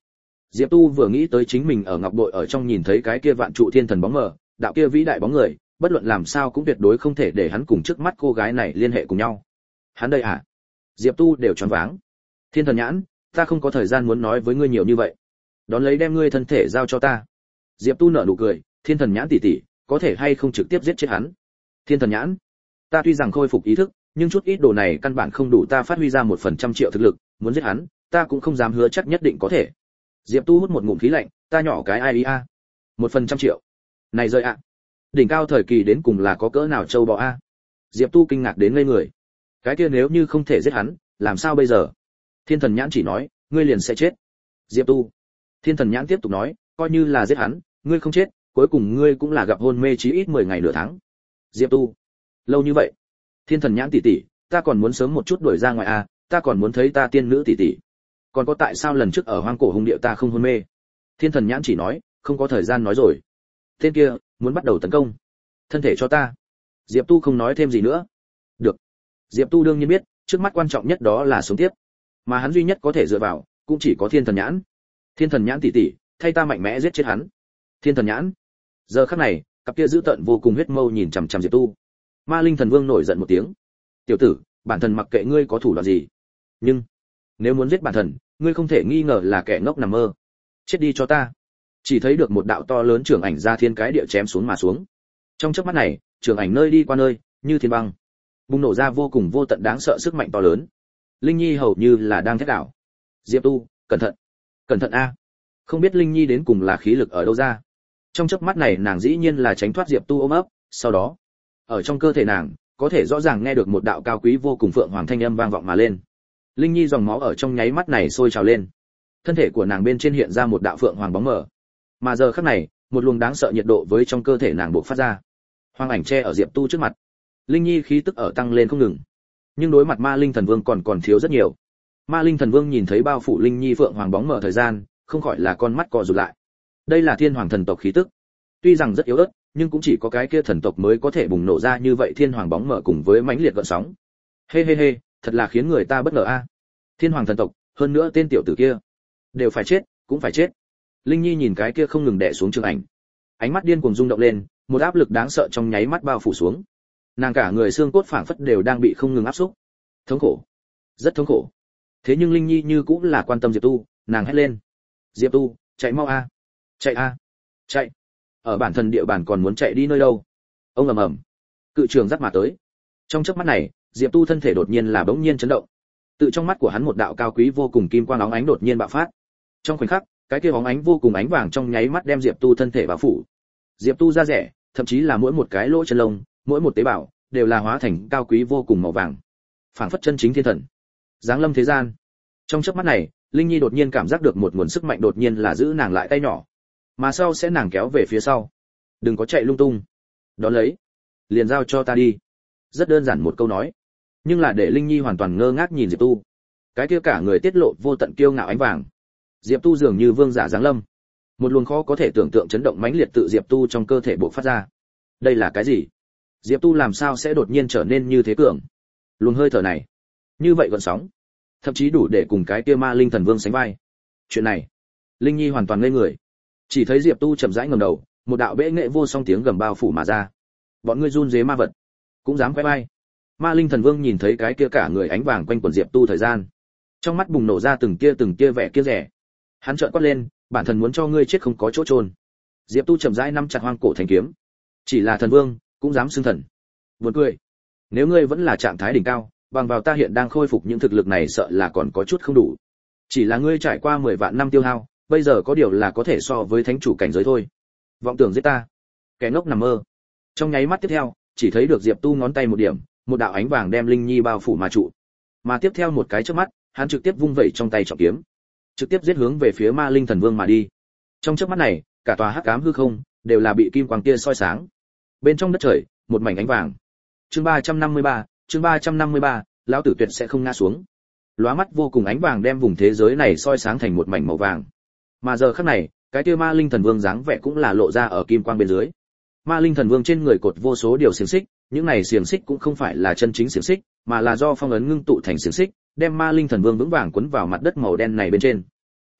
Diệp Tu vừa nghĩ tới chính mình ở ngọc bội ở trong nhìn thấy cái kia vạn trụ thiên thần bóng mờ, đạo kia vĩ đại bóng người, bất luận làm sao cũng tuyệt đối không thể để hắn cùng trước mắt cô gái này liên hệ cùng nhau. Hắn đây à? Diệp Tu đều choáng váng. Thiên thần nhãn, ta không có thời gian muốn nói với ngươi nhiều như vậy. Đón lấy đem ngươi thân thể giao cho ta. Diệp Tu nở nụ cười, thiên thần nhãn tỷ tỷ, có thể hay không trực tiếp giết chết hắn? Thiên thần nhãn, ta tuy rằng khôi phục ý thức, nhưng chút ít đồ này căn bản không đủ ta phát huy ra một phần trăm triệu thực lực, muốn giết hắn, ta cũng không dám hứa chắc nhất định có thể. Diệp Tu hút một ngụm khí lạnh, ta nhỏ cái ai a? Một phần trăm triệu. Này rơi ạ. Đỉnh cao thời kỳ đến cùng là có cỡ nào châu bò a? Diệp Tu kinh ngạc đến ngây người. Cái kia nếu như không thể giết hắn, làm sao bây giờ? Thiên thần nhãn chỉ nói, ngươi liền sẽ chết. Diệp Tu. Thiên thần nhãn tiếp tục nói, coi như là giết hắn, ngươi không chết, cuối cùng ngươi cũng là gặp hôn mê chí ít mười ngày nửa tháng. Diệp Tu. Lâu như vậy. Thiên thần nhãn tỷ tỷ, ta còn muốn sớm một chút đuổi ra ngoài a, ta còn muốn thấy ta tiên nữ tỷ tỷ. Còn có tại sao lần trước ở hoang cổ hung địa ta không hôn mê? Thiên thần nhãn chỉ nói, không có thời gian nói rồi. Tên kia muốn bắt đầu tấn công. Thân thể cho ta. Diệp Tu không nói thêm gì nữa. Được. Diệp Tu đương nhiên biết, trước mắt quan trọng nhất đó là sống tiếp, mà hắn duy nhất có thể dựa vào, cũng chỉ có thiên thần nhãn. Thiên thần nhãn tỷ tỷ, thay ta mạnh mẽ giết chết hắn. Thiên thần nhãn. Giờ khắc này, cặp kia dữ tợn vô cùng huyết mâu nhìn chằm chằm Diệp Tu. Ma Linh Thần Vương nổi giận một tiếng. Tiểu tử, bản thần mặc kệ ngươi có thủ đoạn gì, nhưng nếu muốn giết bản thần, ngươi không thể nghi ngờ là kẻ ngốc nằm mơ. Chết đi cho ta. Chỉ thấy được một đạo to lớn trường ảnh ra thiên cái địa chém xuống mà xuống. Trong chớp mắt này, trường ảnh nơi đi qua nơi, như thiên băng, bùng nổ ra vô cùng vô tận đáng sợ sức mạnh to lớn. Linh Nhi hầu như là đang thét đảo. Diệp Tu, cẩn thận, cẩn thận a! Không biết Linh Nhi đến cùng là khí lực ở đâu ra. Trong chớp mắt này nàng dĩ nhiên là tránh thoát Diệp Tu ôm ấp, sau đó, ở trong cơ thể nàng, có thể rõ ràng nghe được một đạo cao quý vô cùng phượng hoàng thanh âm vang vọng mà lên. Linh Nhi dòng máu ở trong nháy mắt này sôi trào lên. Thân thể của nàng bên trên hiện ra một đạo phượng hoàng bóng mờ. Mà giờ khắc này, một luồng đáng sợ nhiệt độ với trong cơ thể nàng bộc phát ra. Hoàng ảnh che ở Diệp Tu trước mặt. Linh Nhi khí tức ở tăng lên không ngừng. Nhưng đối mặt Ma Linh Thần Vương còn còn thiếu rất nhiều. Ma Linh Thần Vương nhìn thấy bao phủ Linh Nhi phượng hoàng bóng mờ thời gian, không khỏi là con mắt co rụt lại. Đây là thiên hoàng thần tộc khí tức. Tuy rằng rất yếu ớt, nhưng cũng chỉ có cái kia thần tộc mới có thể bùng nổ ra như vậy thiên hoàng bóng mờ cùng với mãnh liệt gợn sóng. Hê hê hê, thật là khiến người ta bất ngờ a. Thiên hoàng thần tộc, hơn nữa tên tiểu tử kia, đều phải chết, cũng phải chết. Linh Nhi nhìn cái kia không ngừng đè xuống trường ảnh, ánh mắt điên cuồng rung động lên, một áp lực đáng sợ trong nháy mắt bao phủ xuống. Nàng cả người xương cốt phảng phất đều đang bị không ngừng áp xúc. Thống khổ, rất thống khổ. Thế nhưng Linh Nhi như cũng là quan tâm Diệp Tu, nàng hét lên: "Diệp Tu, chạy mau a, chạy a, chạy! Ở bản thân địa bàn còn muốn chạy đi nơi đâu?" Ông ầm ầm, cự trường dắt mà tới. Trong chớp mắt này, Diệp Tu thân thể đột nhiên là bỗng nhiên chấn động. Tự trong mắt của hắn một đạo cao quý vô cùng kim quang óng ánh đột nhiên bạo phát. Trong khoảnh khắc, cái kia bóng ánh vô cùng ánh vàng trong nháy mắt đem Diệp Tu thân thể bao phủ. Diệp Tu da rẻ, thậm chí là mỗi một cái lỗ chân lông, mỗi một tế bào đều là hóa thành cao quý vô cùng màu vàng, phảng phất chân chính thiên thần giáng lâm thế gian. Trong chớp mắt này, Linh Nhi đột nhiên cảm giác được một nguồn sức mạnh đột nhiên là giữ nàng lại tay nhỏ, mà sau sẽ nàng kéo về phía sau. "Đừng có chạy lung tung, đón lấy, liền giao cho ta đi." Rất đơn giản một câu nói, nhưng là để Linh Nhi hoàn toàn ngơ ngác nhìn Diệp Tu. Cái kia cả người tiết lộ vô tận kiêu ngạo ánh vàng. Diệp Tu dường như vương giả giáng lâm. Một luồng khó có thể tưởng tượng chấn động mãnh liệt tự Diệp Tu trong cơ thể bộc phát ra. Đây là cái gì? Diệp Tu làm sao sẽ đột nhiên trở nên như thế cường? Luồng hơi thở này, như vậy gợn sóng, thậm chí đủ để cùng cái kia Ma Linh Thần Vương sánh vai. Chuyện này, Linh Nhi hoàn toàn ngây người. Chỉ thấy Diệp Tu chậm rãi ngẩng đầu, một đạo bệ nghệ vô song tiếng gầm bao phủ mà ra. "Bọn ngươi run rế ma vật, cũng dám quay bay?" Ma Linh Thần Vương nhìn thấy cái kia cả người ánh vàng quanh quần Diệp Tu thời gian, trong mắt bùng nổ ra từng tia từng tia vẻ kiêng dè. Hắn trợn quát lên: "Bản thần muốn cho ngươi chết không có chỗ chôn." Diệp Tu chậm rãi nắm chặt hoang cổ thành kiếm. "Chỉ là thần vương, cũng dám xưng thần?" Buồn cười. "Nếu ngươi vẫn là trạng thái đỉnh cao, bằng vào ta hiện đang khôi phục những thực lực này sợ là còn có chút không đủ. Chỉ là ngươi trải qua mười vạn năm tiêu hao, bây giờ có điều là có thể so với thánh chủ cảnh giới thôi. Vọng tưởng giết ta, kẻ ngốc nằm mơ." Trong nháy mắt tiếp theo, chỉ thấy được Diệp Tu ngón tay một điểm, một đạo ánh vàng đem Linh Nhi bao phủ mà trụ. Mà tiếp theo một cái chớp mắt, hắn trực tiếp vung vẩy trong tay trọng kiếm, trực tiếp giết hướng về phía Ma Linh Thần Vương mà đi. Trong chớp mắt này, cả tòa hắc ám hư không đều là bị kim quang tia soi sáng. Bên trong đất trời, một mảnh ánh vàng. Chương ba trăm năm mươi ba, chương ba trăm năm mươi ba, lão tử tuyệt sẽ không ngã xuống. Lóa mắt vô cùng ánh vàng đem vùng thế giới này soi sáng thành một mảnh màu vàng. Mà giờ khắc này, cái kia Ma Linh Thần Vương dáng vẻ cũng là lộ ra ở kim quang bên dưới. Ma Linh Thần Vương trên người cột vô số điều xiềng xích, những này xiềng xích cũng không phải là chân chính xiềng xích, mà là do phong ấn ngưng tụ thành xiềng xích, đem Ma Linh Thần Vương vững vàng quấn vào mặt đất màu đen này bên trên.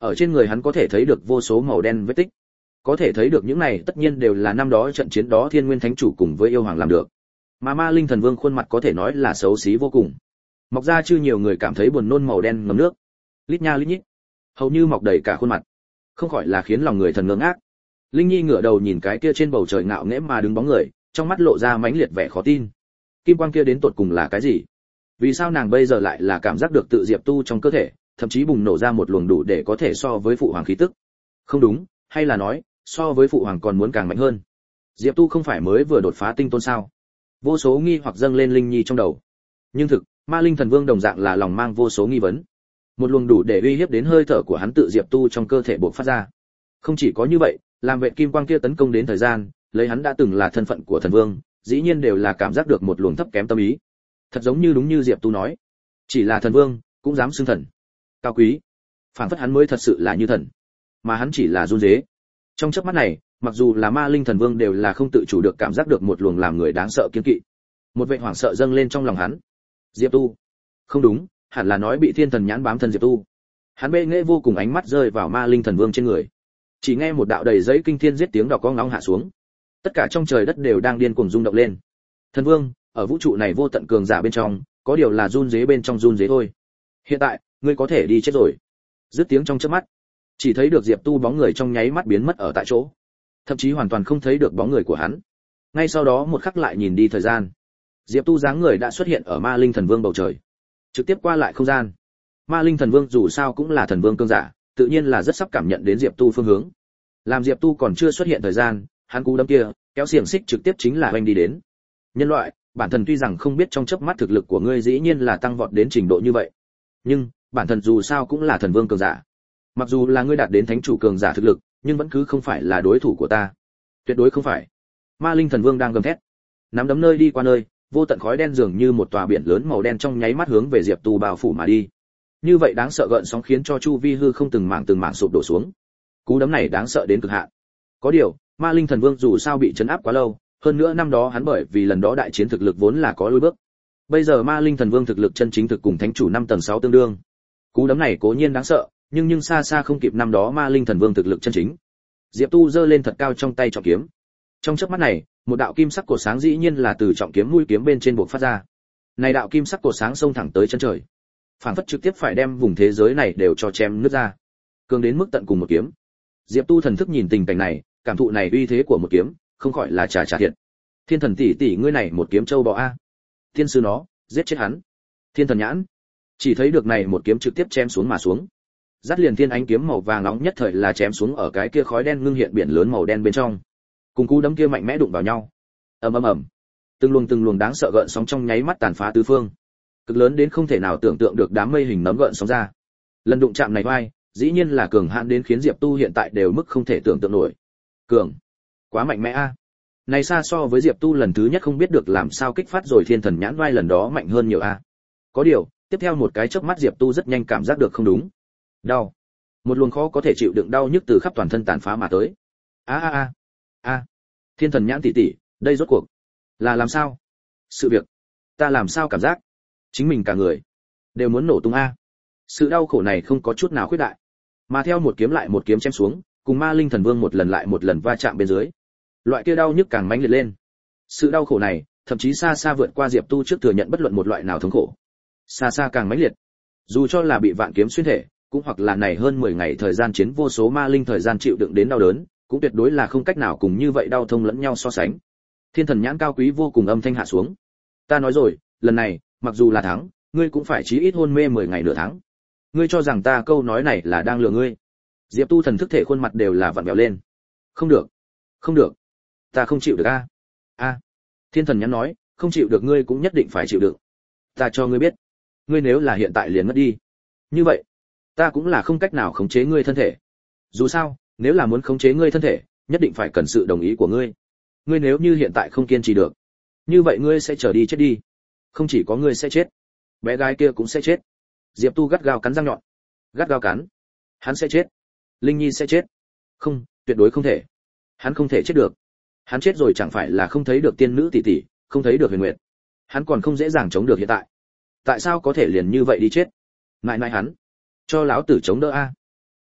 Ở trên người hắn có thể thấy được vô số màu đen vết tích, có thể thấy được những này tất nhiên đều là năm đó trận chiến đó Thiên Nguyên Thánh chủ cùng với yêu hoàng làm được. Mà Ma Linh Thần Vương khuôn mặt có thể nói là xấu xí vô cùng, mọc ra chưa nhiều người cảm thấy buồn nôn màu đen ngấm nước, lít nha lít nhít, hầu như mọc đầy cả khuôn mặt, không khỏi là khiến lòng người thần ngơ ngác. Linh Nhi ngửa đầu nhìn cái kia trên bầu trời ngạo nghễ mà đứng bóng người, trong mắt lộ ra mãnh liệt vẻ khó tin. Kim quang kia đến tột cùng là cái gì? Vì sao nàng bây giờ lại là cảm giác được tự Diệp Tu trong cơ thể, thậm chí bùng nổ ra một luồng đủ để có thể so với phụ hoàng khí tức? Không đúng, hay là nói, so với phụ hoàng còn muốn càng mạnh hơn? Diệp Tu không phải mới vừa đột phá tinh tôn sao? Vô số nghi hoặc dâng lên Linh Nhi trong đầu. Nhưng thực, Ma Linh Thần Vương đồng dạng là lòng mang vô số nghi vấn. Một luồng đủ để uy hiếp đến hơi thở của hắn tự Diệp Tu trong cơ thể bộc phát ra. Không chỉ có như vậy, làm vệ kim quang kia tấn công đến thời gian, lấy hắn đã từng là thân phận của thần vương, dĩ nhiên đều là cảm giác được một luồng thấp kém tâm ý. Thật giống như đúng như Diệp Tu nói, chỉ là thần vương cũng dám xưng thần, cao quý, phảng phất hắn mới thật sự là như thần, mà hắn chỉ là run rế. Trong chớp mắt này, mặc dù là Ma Linh Thần Vương đều là không tự chủ được cảm giác được một luồng làm người đáng sợ kiêng kỵ. Một vẻ hoảng sợ dâng lên trong lòng hắn. Diệp Tu, không đúng, hẳn là nói bị Thiên Thần nhãn bám thân Diệp Tu. Hắn bệ nghệ vô cùng ánh mắt rơi vào Ma Linh Thần Vương trên người. Chỉ nghe một đạo đầy giấy kinh thiên giết tiếng đọc có ngóng hạ xuống. Tất cả trong trời đất đều đang điên cuồng rung động lên. Thần Vương, ở vũ trụ này vô tận cường giả bên trong, có điều là run rế bên trong run rế thôi. Hiện tại, ngươi có thể đi chết rồi. Dứt tiếng trong chớp mắt, chỉ thấy được Diệp Tu bóng người trong nháy mắt biến mất ở tại chỗ, thậm chí hoàn toàn không thấy được bóng người của hắn. Ngay sau đó một khắc lại nhìn đi thời gian, Diệp Tu dáng người đã xuất hiện ở Ma Linh Thần Vương bầu trời, trực tiếp qua lại không gian. Ma Linh Thần Vương dù sao cũng là thần vương cương giả, tự nhiên là rất sắp cảm nhận đến Diệp Tu phương hướng. Làm Diệp Tu còn chưa xuất hiện thời gian, hắn cú đấm kia, kéo xiềng xích trực tiếp chính là hoành đi đến. Nhân loại, bản thân tuy rằng không biết trong chớp mắt thực lực của ngươi dĩ nhiên là tăng vọt đến trình độ như vậy, nhưng bản thân dù sao cũng là thần vương cường giả. Mặc dù là ngươi đạt đến thánh chủ cường giả thực lực, nhưng vẫn cứ không phải là đối thủ của ta. Tuyệt đối không phải. Ma Linh Thần Vương đang gầm thét, nắm đấm nơi đi qua nơi, vô tận khói đen dường như một tòa biển lớn màu đen trong nháy mắt hướng về Diệp Tu bao phủ mà đi. Như vậy đáng sợ gợn sóng khiến cho chu vi hư không từng mảng từng mảng sụp đổ xuống. Cú đấm này đáng sợ đến cực hạn. Có điều, Ma Linh Thần Vương dù sao bị trấn áp quá lâu, hơn nữa năm đó hắn bởi vì lần đó đại chiến thực lực vốn là có lùi bước. Bây giờ Ma Linh Thần Vương thực lực chân chính thực cùng thánh chủ năm tầng sáu tương đương. Cú đấm này cố nhiên đáng sợ, nhưng nhưng xa xa không kịp năm đó Ma Linh Thần Vương thực lực chân chính. Diệp Tu giơ lên thật cao trong tay trọng kiếm. Trong chớp mắt này, một đạo kim sắc cột sáng dĩ nhiên là từ trọng kiếm mũi kiếm bên trên bộc phát ra. Này đạo kim sắc cột sáng xông thẳng tới chân trời, phảng phất trực tiếp phải đem vùng thế giới này đều cho chém nứt ra. Cường đến mức tận cùng một kiếm. Diệp Tu thần thức nhìn tình cảnh này, cảm thụ này uy thế của một kiếm, không khỏi là trà trà thiệt. Thiên thần tỷ tỷ ngươi này một kiếm châu bò a. Thiên sư nó, giết chết hắn. Thiên thần nhãn, chỉ thấy được này một kiếm trực tiếp chém xuống mà xuống. Dắt liền thiên ánh kiếm màu vàng nóng nhất thời là chém xuống ở cái kia khói đen ngưng hiện biển lớn màu đen bên trong. Cùng cú đấm kia mạnh mẽ đụng vào nhau. Ầm ầm ầm. Từng luồng từng luồng đáng sợ gợn sóng trong nháy mắt tàn phá tứ phương. Cực lớn đến không thể nào tưởng tượng được đám mây hình nấm gợn sóng ra. Lần đụng chạm này vai, dĩ nhiên là cường hãn đến khiến Diệp Tu hiện tại đều mức không thể tưởng tượng nổi. Cường, quá mạnh mẽ a. Này xa so với Diệp Tu lần thứ nhất không biết được làm sao kích phát rồi thiên thần nhãn vai lần đó mạnh hơn nhiều a. Có điều, tiếp theo một cái chớp mắt Diệp Tu rất nhanh cảm giác được không đúng. Đau. Một luồng khó có thể chịu đựng đau nhức từ khắp toàn thân tàn phá mà tới. A a a. A. Thiên thần nhãn tỷ tỷ, đây rốt cuộc là làm sao? Sự việc, ta làm sao cảm giác chính mình cả người đều muốn nổ tung a. Sự đau khổ này không có chút nào khuyết đại, mà theo một kiếm lại một kiếm chém xuống, cùng Ma Linh Thần Vương một lần lại một lần va chạm bên dưới. Loại kia đau nhức càng mãnh liệt lên. Sự đau khổ này, thậm chí xa xa vượt qua Diệp Tu trước thừa nhận bất luận một loại nào thống khổ. Xa xa càng mãnh liệt. Dù cho là bị vạn kiếm xuyên thể, cũng hoặc là này hơn mười ngày thời gian chiến vô số ma linh thời gian chịu đựng đến đau đớn, cũng tuyệt đối là không cách nào cùng như vậy đau thông lẫn nhau so sánh. Thiên thần nhãn cao quý vô cùng âm thanh hạ xuống. Ta nói rồi, lần này, mặc dù là thắng, ngươi cũng phải chí ít hôn mê mười ngày nửa tháng. Ngươi cho rằng ta câu nói này là đang lừa ngươi? Diệp Tu thần thức thể khuôn mặt đều là vặn vẹo lên. Không được, không được, ta không chịu được a. A. Thiên thần nhãn nói, không chịu được ngươi cũng nhất định phải chịu được. Ta cho ngươi biết, ngươi nếu là hiện tại liền mất đi, như vậy, ta cũng là không cách nào khống chế ngươi thân thể. Dù sao, nếu là muốn khống chế ngươi thân thể, nhất định phải cần sự đồng ý của ngươi. Ngươi nếu như hiện tại không kiên trì được, như vậy ngươi sẽ trở đi chết đi. Không chỉ có ngươi sẽ chết, bé gái kia cũng sẽ chết. Diệp Tu gắt gao cắn răng nhọn, gắt gao cắn. Hắn sẽ chết, Linh Nhi sẽ chết. Không, tuyệt đối không thể. Hắn không thể chết được. Hắn chết rồi chẳng phải là không thấy được tiên nữ tỷ tỷ, không thấy được Huyền Nguyệt. Hắn còn không dễ dàng chống được hiện tại. Tại sao có thể liền như vậy đi chết? Ngại ngại hắn, cho lão tử chống đỡ a.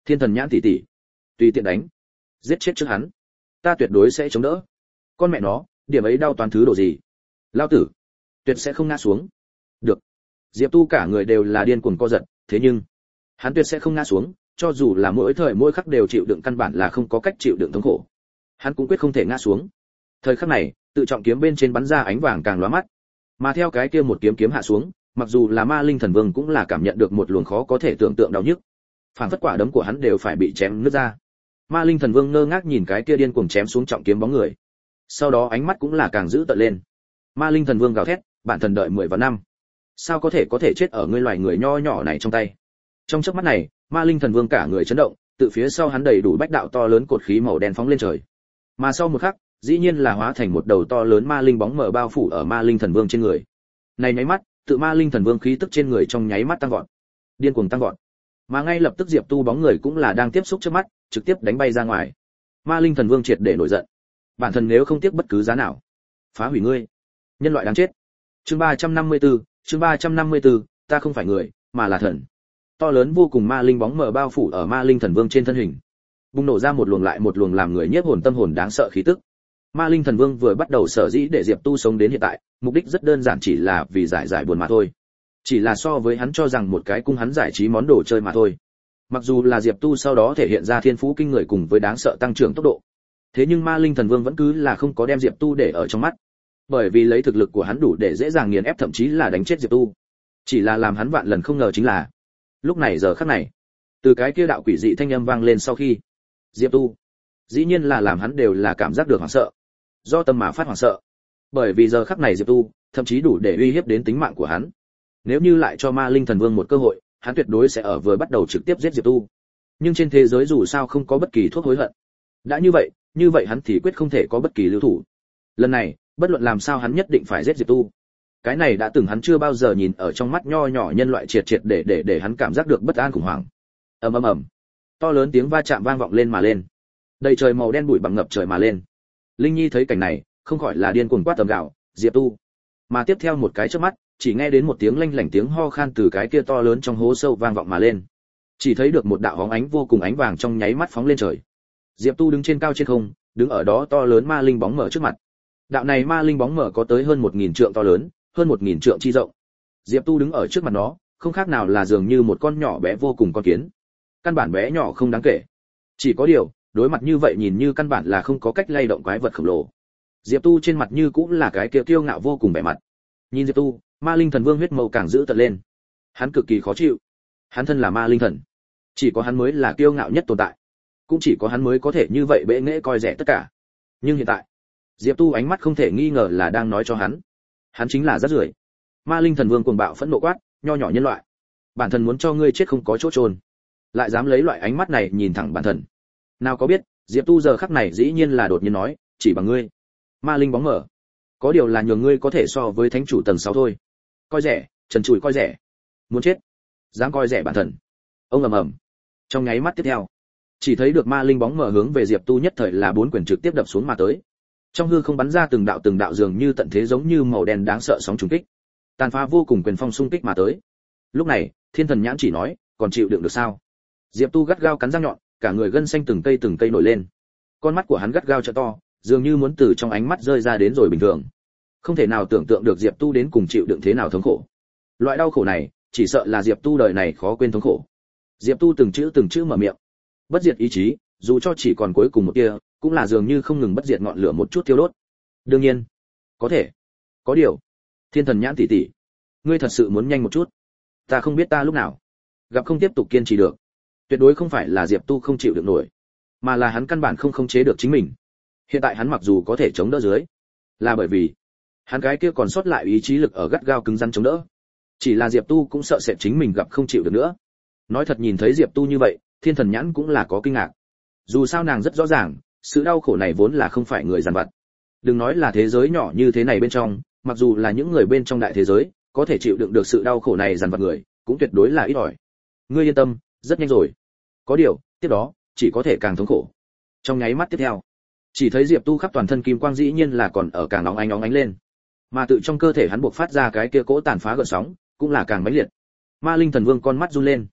Thiên thần nhãn tỷ tỷ, tùy tiện đánh, giết chết trước hắn, ta tuyệt đối sẽ chống đỡ. Con mẹ nó, điểm ấy đau toàn thứ đồ gì? Lao tử, tuyệt sẽ không ngã xuống. Được. Diệp Tu cả người đều là điên cuồng co giật, thế nhưng hắn tuyệt sẽ không ngã xuống, cho dù là mỗi thời mỗi khắc đều chịu đựng, căn bản là không có cách chịu đựng thống khổ. Hắn cũng quyết không thể ngã xuống. Thời khắc này, tự trọng kiếm bên trên bắn ra ánh vàng càng lóa mắt. Mà theo cái kia một kiếm kiếm hạ xuống, mặc dù là Ma Linh Thần Vương cũng là cảm nhận được một luồng khó có thể tưởng tượng đau nhức. Phản phất quả đấm của hắn đều phải bị chém nứt ra. Ma Linh Thần Vương ngơ ngác nhìn cái kia điên cuồng chém xuống trọng kiếm bóng người. Sau đó ánh mắt cũng là càng dữ tợn lên. Ma Linh Thần Vương gào thét, bản thần đợi mười vạn năm, sao có thể có thể chết ở ngươi loài người nho nhỏ này trong tay. Trong chớp mắt này, Ma Linh Thần Vương cả người chấn động, từ phía sau hắn đầy đủ bách đạo to lớn cột khí màu đen phóng lên trời. Mà sau một khắc, dĩ nhiên là hóa thành một đầu to lớn ma linh bóng mờ bao phủ ở Ma Linh Thần Vương trên người. Này nháy mắt, tự Ma Linh Thần Vương khí tức trên người trong nháy mắt tăng vọt, điên cuồng tăng vọt. Mà ngay lập tức Diệp Tu bóng người cũng là đang tiếp xúc trước mắt, trực tiếp đánh bay ra ngoài. Ma Linh Thần Vương triệt để nổi giận. Bản thân nếu không tiếc bất cứ giá nào, phá hủy ngươi, nhân loại đáng chết. Chương ba trăm năm mươi tư, chương ba trăm năm mươi tư, ta không phải người, mà là thần. To lớn vô cùng ma linh bóng mờ bao phủ ở Ma Linh Thần Vương trên thân hình, bùng nổ ra một luồng lại một luồng làm người nhiếp hồn tâm hồn đáng sợ khí tức. Ma Linh Thần Vương vừa bắt đầu sở dĩ để Diệp Tu sống đến hiện tại, mục đích rất đơn giản, chỉ là vì giải giải buồn mà thôi. Chỉ là so với hắn cho rằng một cái cung hắn giải trí món đồ chơi mà thôi. Mặc dù là Diệp Tu sau đó thể hiện ra thiên phú kinh người cùng với đáng sợ tăng trưởng tốc độ, thế nhưng Ma Linh Thần Vương vẫn cứ là không có đem Diệp Tu để ở trong mắt, bởi vì lấy thực lực của hắn đủ để dễ dàng nghiền ép thậm chí là đánh chết Diệp Tu. Chỉ là làm hắn vạn lần không ngờ chính là, lúc này giờ khắc này, từ cái kia đạo quỷ dị thanh âm vang lên sau khi, Diệp Tu, dĩ nhiên là làm hắn đều là cảm giác được hoảng sợ, do tâm mà phát hoảng sợ, bởi vì giờ khắc này Diệp Tu, thậm chí đủ để uy hiếp đến tính mạng của hắn. Nếu như lại cho Ma Linh Thần Vương một cơ hội, hắn tuyệt đối sẽ ở vừa bắt đầu trực tiếp giết Diệp Tu. Nhưng trên thế giới dù sao không có bất kỳ thuốc hối hận. Đã như vậy, như vậy hắn thì quyết không thể có bất kỳ lưu thủ. Lần này, bất luận làm sao hắn nhất định phải giết Diệp Tu. Cái này đã từng hắn chưa bao giờ nhìn ở trong mắt nho nhỏ nhân loại triệt triệt để để để hắn cảm giác được bất an khủng hoảng. Ầm ầm ầm. To lớn tiếng va chạm vang vọng lên mà lên. Đầy trời màu đen bụi bằng ngập trời mà lên. Linh Nhi thấy cảnh này, không khỏi là điên cuồng quát tầm gào, Diệp Tu. Mà tiếp theo một cái chớp mắt, chỉ nghe đến một tiếng lanh lảnh tiếng ho khan từ cái kia to lớn trong hố sâu vang vọng mà lên. Chỉ thấy được một đạo hóng ánh vô cùng ánh vàng trong nháy mắt phóng lên trời. Diệp Tu đứng trên cao trên không, đứng ở đó to lớn ma linh bóng mở trước mặt. Đạo này ma linh bóng mở có tới hơn một nghìn trượng to lớn, hơn một nghìn trượng chi rộng. Diệp Tu đứng ở trước mặt nó, không khác nào là dường như một con nhỏ bé vô cùng con kiến. Căn bản bé nhỏ không đáng kể. Chỉ có điều, đối mặt như vậy nhìn như căn bản là không có cách lay động quái vật khổng lồ. Diệp Tu trên mặt như cũng là cái kia kiêu ngạo vô cùng vẻ mặt. Nhìn Diệp Tu, Ma Linh Thần Vương huyết màu càng dữ tợn lên. Hắn cực kỳ khó chịu. Hắn thân là Ma Linh Thần, chỉ có hắn mới là kiêu ngạo nhất tồn tại, cũng chỉ có hắn mới có thể như vậy bệ nghệ coi rẻ tất cả. Nhưng hiện tại, Diệp Tu ánh mắt không thể nghi ngờ là đang nói cho hắn, hắn chính là rác rưởi. Ma Linh Thần Vương cuồng bạo phẫn nộ quát, nho nhỏ nhân loại, bản thân muốn cho ngươi chết không có chỗ chôn, lại dám lấy loại ánh mắt này nhìn thẳng bản thân. Nào có biết, Diệp Tu giờ khắc này dĩ nhiên là đột nhiên nói, chỉ bằng ngươi, Ma Linh bóng mở, có điều là nhường ngươi có thể so với thánh chủ tầng sáu thôi. Coi rẻ, trần trụi coi rẻ, muốn chết, dám coi rẻ bản thân. Ông ầm ầm. Trong nháy mắt tiếp theo, chỉ thấy được ma linh bóng mở hướng về Diệp Tu nhất thời là bốn quyền trực tiếp đập xuống mà tới. Trong hư không bắn ra từng đạo từng đạo dường như tận thế giống như màu đen đáng sợ sóng trùng kích, tàn phá vô cùng quyền phong xung kích mà tới. Lúc này, Thiên Thần Nhãn chỉ nói, còn chịu đựng được sao? Diệp Tu gắt gao cắn răng nhọn, cả người gân xanh từng cây từng cây nổi lên. Con mắt của hắn gắt gao trợ to, dường như muốn từ trong ánh mắt rơi ra đến rồi bình thường. Không thể nào tưởng tượng được Diệp Tu đến cùng chịu đựng thế nào thống khổ. Loại đau khổ này, chỉ sợ là Diệp Tu đời này khó quên thống khổ. Diệp Tu từng chữ từng chữ mở miệng. Bất diệt ý chí, dù cho chỉ còn cuối cùng một tia, cũng là dường như không ngừng bất diệt ngọn lửa một chút thiêu đốt. Đương nhiên, có thể. Có điều, Thiên Thần Nhãn tỷ tỷ, ngươi thật sự muốn nhanh một chút. Ta không biết ta lúc nào gặp không tiếp tục kiên trì được. Tuyệt đối không phải là Diệp Tu không chịu được nổi, mà là hắn căn bản không khống chế được chính mình. Hiện tại hắn mặc dù có thể chống đỡ dưới, là bởi vì hắn cái kia còn sót lại ý chí lực ở gắt gao cứng rắn chống đỡ. Chỉ là Diệp Tu cũng sợ sệt chính mình gặp không chịu được nữa. Nói thật, nhìn thấy Diệp Tu như vậy, Thiên Thần Nhãn cũng là có kinh ngạc. Dù sao nàng rất rõ ràng, sự đau khổ này vốn là không phải người dằn vặt. Đừng nói là thế giới nhỏ như thế này bên trong, mặc dù là những người bên trong đại thế giới, có thể chịu đựng được sự đau khổ này dằn vặt người, cũng tuyệt đối là ít ỏi. Ngươi yên tâm, rất nhanh rồi. Có điều, tiếp đó, chỉ có thể càng thống khổ. Trong nháy mắt tiếp theo, chỉ thấy Diệp Tu khắp toàn thân kim quang dĩ nhiên là còn ở càng nóng ánh nóng ánh lên, mà tự trong cơ thể hắn buộc phát ra cái kia cỗ tàn phá gợn sóng, cũng là càng mãnh liệt. Ma Linh Thần Vương con mắt run lên.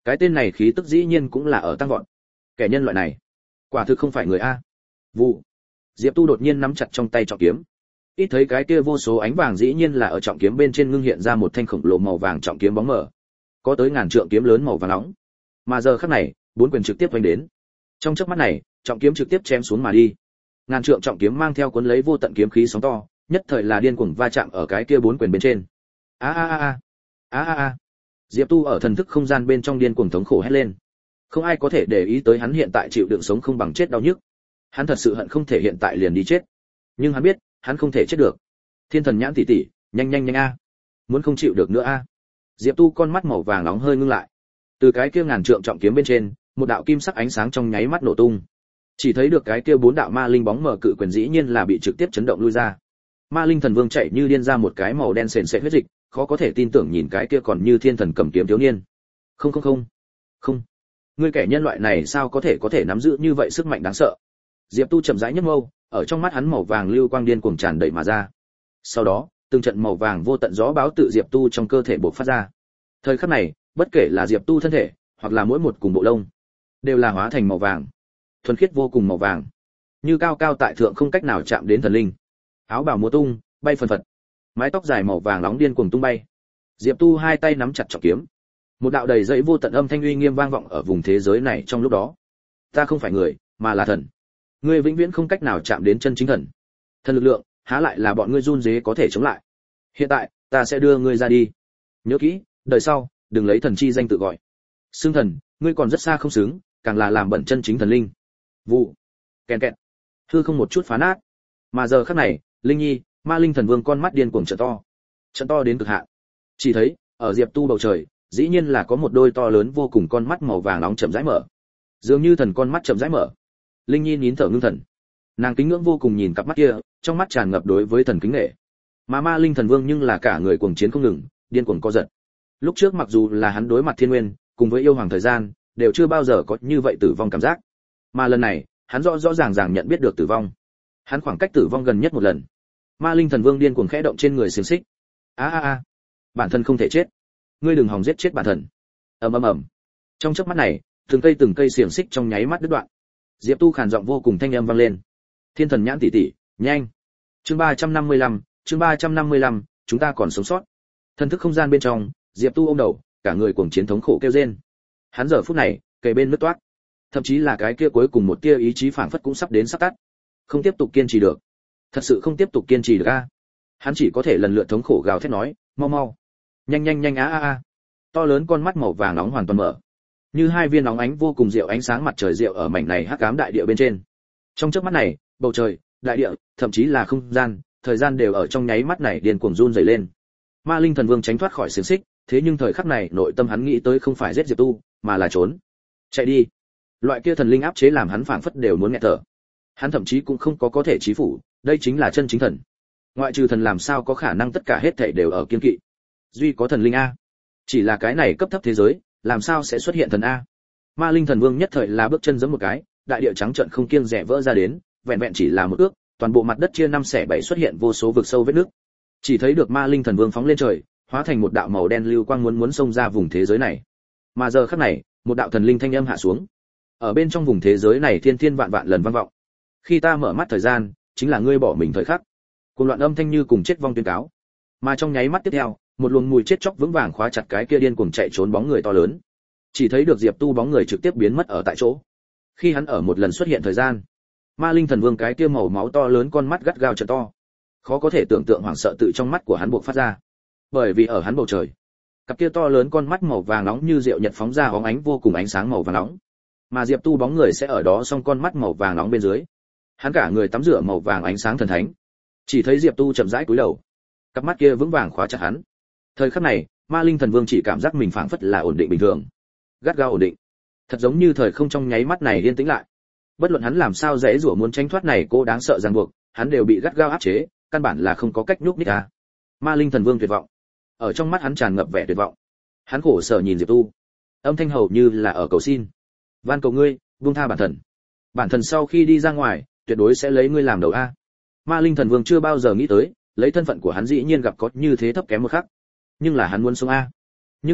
Cái tên này khí tức dĩ nhiên cũng là ở tăng vọt. Kẻ nhân loại này, quả thực không phải người a. Vụ. Diệp Tu đột nhiên nắm chặt trong tay trọng kiếm. Ít thấy cái kia vô số ánh vàng dĩ nhiên là ở trọng kiếm bên trên ngưng hiện ra một thanh khổng lồ màu vàng trọng kiếm bóng mờ. Có tới ngàn trượng kiếm lớn màu vàng nóng. Mà giờ khắc này, bốn quyền trực tiếp vành đến. Trong chớp mắt này, trọng kiếm trực tiếp chém xuống mà đi. Ngàn trượng trọng kiếm mang theo cuốn lấy vô tận kiếm khí sóng to, nhất thời là điên cuồng va chạm ở cái kia bốn quyền bên trên. A a a a. A a a. Diệp Tu ở thần thức không gian bên trong điên cuồng thống khổ hét lên. Không ai có thể để ý tới hắn hiện tại chịu đựng sống không bằng chết đau nhức. Hắn thật sự hận không thể hiện tại liền đi chết. Nhưng hắn biết, hắn không thể chết được. Thiên thần nhãn tỷ tỷ, nhanh nhanh nhanh a. Muốn không chịu được nữa a. Diệp Tu con mắt màu vàng nóng hơi ngưng lại. Từ cái kia ngàn trượng trọng kiếm bên trên, một đạo kim sắc ánh sáng trong nháy mắt nổ tung. Chỉ thấy được cái kia bốn đạo ma linh bóng mờ cự quyền dĩ nhiên là bị trực tiếp chấn động lui ra. Ma linh thần vương chạy như điên ra một cái màu đen sền sệt huyết dịch, khó có thể tin tưởng nhìn cái kia còn như thiên thần cầm kiếm thiếu niên. Không không không. Không. Ngươi kẻ nhân loại này sao có thể có thể nắm giữ như vậy sức mạnh đáng sợ. Diệp Tu chậm rãi nhếch mâu, ở trong mắt hắn màu vàng lưu quang điên cuồng tràn đầy mà ra. Sau đó, từng trận màu vàng vô tận gió báo tự Diệp Tu trong cơ thể bộc phát ra. Thời khắc này, bất kể là Diệp Tu thân thể, hoặc là mỗi một cùng bộ lông, đều là hóa thành màu vàng, thuần khiết vô cùng màu vàng, như cao cao tại thượng không cách nào chạm đến thần linh. Áo bào múa tung, bay phần phật, mái tóc dài màu vàng nóng điên cuồng tung bay. Diệp Tu hai tay nắm chặt trọng kiếm, một đạo đầy dẫy vô tận âm thanh uy nghiêm vang vọng ở vùng thế giới này trong lúc đó. Ta không phải người, mà là thần. Ngươi vĩnh viễn không cách nào chạm đến chân chính thần. Thần lực lượng, há lại là bọn ngươi run rế có thể chống lại. Hiện tại, ta sẽ đưa ngươi ra đi. Nhớ kỹ, đời sau, đừng lấy thần chi danh tự gọi. Xưng thần, ngươi còn rất xa không xứng, càng là làm bẩn chân chính thần linh. Vụ. Kèn kẹt. Hư không một chút phá nát. Mà giờ khắc này, Linh Nhi, Ma Linh Thần Vương con mắt điên cuồng trợ to. Trợ to đến cực hạn. Chỉ thấy, ở Diệp Tu bầu trời, dĩ nhiên là có một đôi to lớn vô cùng con mắt màu vàng nóng chậm rãi mở. Dường như thần con mắt chậm rãi mở. Linh Nhi nín thở ngưng thần. Nàng kính ngưỡng vô cùng nhìn cặp mắt kia, trong mắt tràn ngập đối với thần kính nể. Mà Ma Linh Thần Vương nhưng là cả người cuồng chiến không ngừng, điên cuồng co giật. Lúc trước mặc dù là hắn đối mặt Thiên Nguyên, cùng với yêu hoàng thời gian, đều chưa bao giờ có như vậy tử vong cảm giác. Mà lần này, hắn rõ rõ ràng ràng nhận biết được tử vong. Hắn khoảng cách tử vong gần nhất một lần. Ma Linh Thần Vương điên cuồng khẽ động trên người xiềng xích. A a a, bản thân không thể chết, ngươi đừng hòng giết chết bản thân. Ầm ầm ầm. Trong chớp mắt này, từng cây từng cây xiềng xích trong nháy mắt đứt đoạn. Diệp Tu khàn giọng vô cùng thanh âm vang lên. Thiên thần nhãn tỷ tỷ, nhanh. Chương ba trăm năm mươi lăm, chương ba trăm năm mươi lăm, chúng ta còn sống sót. Thần thức không gian bên trong, Diệp Tu ôm đầu, cả người cuồng chiến thống khổ kêu rên. Hắn giờ phút này, kề bên nứt toát. Thậm chí là cái kia cuối cùng một tia ý chí phảng phất cũng sắp đến sắp tắt. Không tiếp tục kiên trì được. Thật sự không tiếp tục kiên trì được a. Hắn chỉ có thể lần lượt thống khổ gào thét nói, mau mau, nhanh nhanh nhanh a a a. To lớn con mắt màu vàng nóng hoàn toàn mở, như hai viên nóng ánh vô cùng rượu ánh sáng mặt trời rượu ở mảnh này hắc ám đại địa bên trên. Trong chớp mắt này, bầu trời, đại địa, thậm chí là không gian, thời gian đều ở trong nháy mắt này điên cuồng run rẩy lên. Ma Linh Thần Vương tránh thoát khỏi xiềng xích, thế nhưng thời khắc này nội tâm hắn nghĩ tới không phải giết Diệp Tu, mà là trốn, chạy đi. Loại kia thần linh áp chế làm hắn phảng phất đều muốn nghẹt thở. Hắn thậm chí cũng không có có thể chí phủ, đây chính là chân chính thần. Ngoại trừ thần làm sao có khả năng tất cả hết thảy đều ở kiên kỵ. Duy có thần linh a. Chỉ là cái này cấp thấp thế giới, làm sao sẽ xuất hiện thần a? Ma Linh Thần Vương nhất thời là bước chân giẫm một cái, đại địa trắng trợn không kiêng dè vỡ ra đến, vẹn vẹn chỉ là một ước, toàn bộ mặt đất chia năm xẻ bảy xuất hiện vô số vực sâu vết nứt. Chỉ thấy được Ma Linh Thần Vương phóng lên trời, hóa thành một đạo màu đen lưu quang muốn muốn xông ra vùng thế giới này. Mà giờ khắc này, một đạo thần linh thanh âm hạ xuống. Ở bên trong vùng thế giới này thiên thiên vạn vạn lần vang vọng. Khi ta mở mắt thời gian, chính là ngươi bỏ mình thời khắc. Cùng loạn âm thanh như cùng chết vong tuyên cáo. Mà trong nháy mắt tiếp theo, một luồng mùi chết chóc vững vàng khóa chặt cái kia điên cuồng chạy trốn bóng người to lớn. Chỉ thấy được Diệp Tu bóng người trực tiếp biến mất ở tại chỗ. Khi hắn ở một lần xuất hiện thời gian, Ma Linh Thần Vương cái kia màu máu to lớn con mắt gắt gao trợn to, khó có thể tưởng tượng hoảng sợ tự trong mắt của hắn bộc phát ra. Bởi vì ở hắn bầu trời, cặp kia to lớn con mắt màu vàng nóng như rượu nhật phóng ra bóng ánh vô cùng ánh sáng màu vàng nóng. Mà Diệp Tu bóng người sẽ ở đó song con mắt màu vàng nóng bên dưới. Hắn cả người tắm rửa màu vàng ánh sáng thần thánh. Chỉ thấy Diệp Tu chậm rãi cúi đầu, cặp mắt kia vững vàng khóa chặt hắn. Thời khắc này, Ma Linh Thần Vương chỉ cảm giác mình phảng phất là ổn định bình thường, gắt gao ổn định, thật giống như thời không trong nháy mắt này yên tĩnh lại. Bất luận hắn làm sao dễ rủa muốn tránh thoát này cô đáng sợ ràng buộc, hắn đều bị gắt gao áp chế, căn bản là không có cách nhúc nhích ra. Ma Linh Thần Vương tuyệt vọng, ở trong mắt hắn tràn ngập vẻ tuyệt vọng. Hắn khổ sở nhìn Diệp Tu, âm thanh hầu như là ở cầu xin, van cầu ngươi buông tha bản thần, bản thần sau khi đi ra ngoài tuyệt đối sẽ lấy ngươi làm đầu a. Ma Linh Thần Vương chưa bao giờ nghĩ tới, lấy thân phận của hắn dĩ nhiên gặp có như thế thấp kém một khắc, nhưng là hắn muốn sống a. Nhưng mà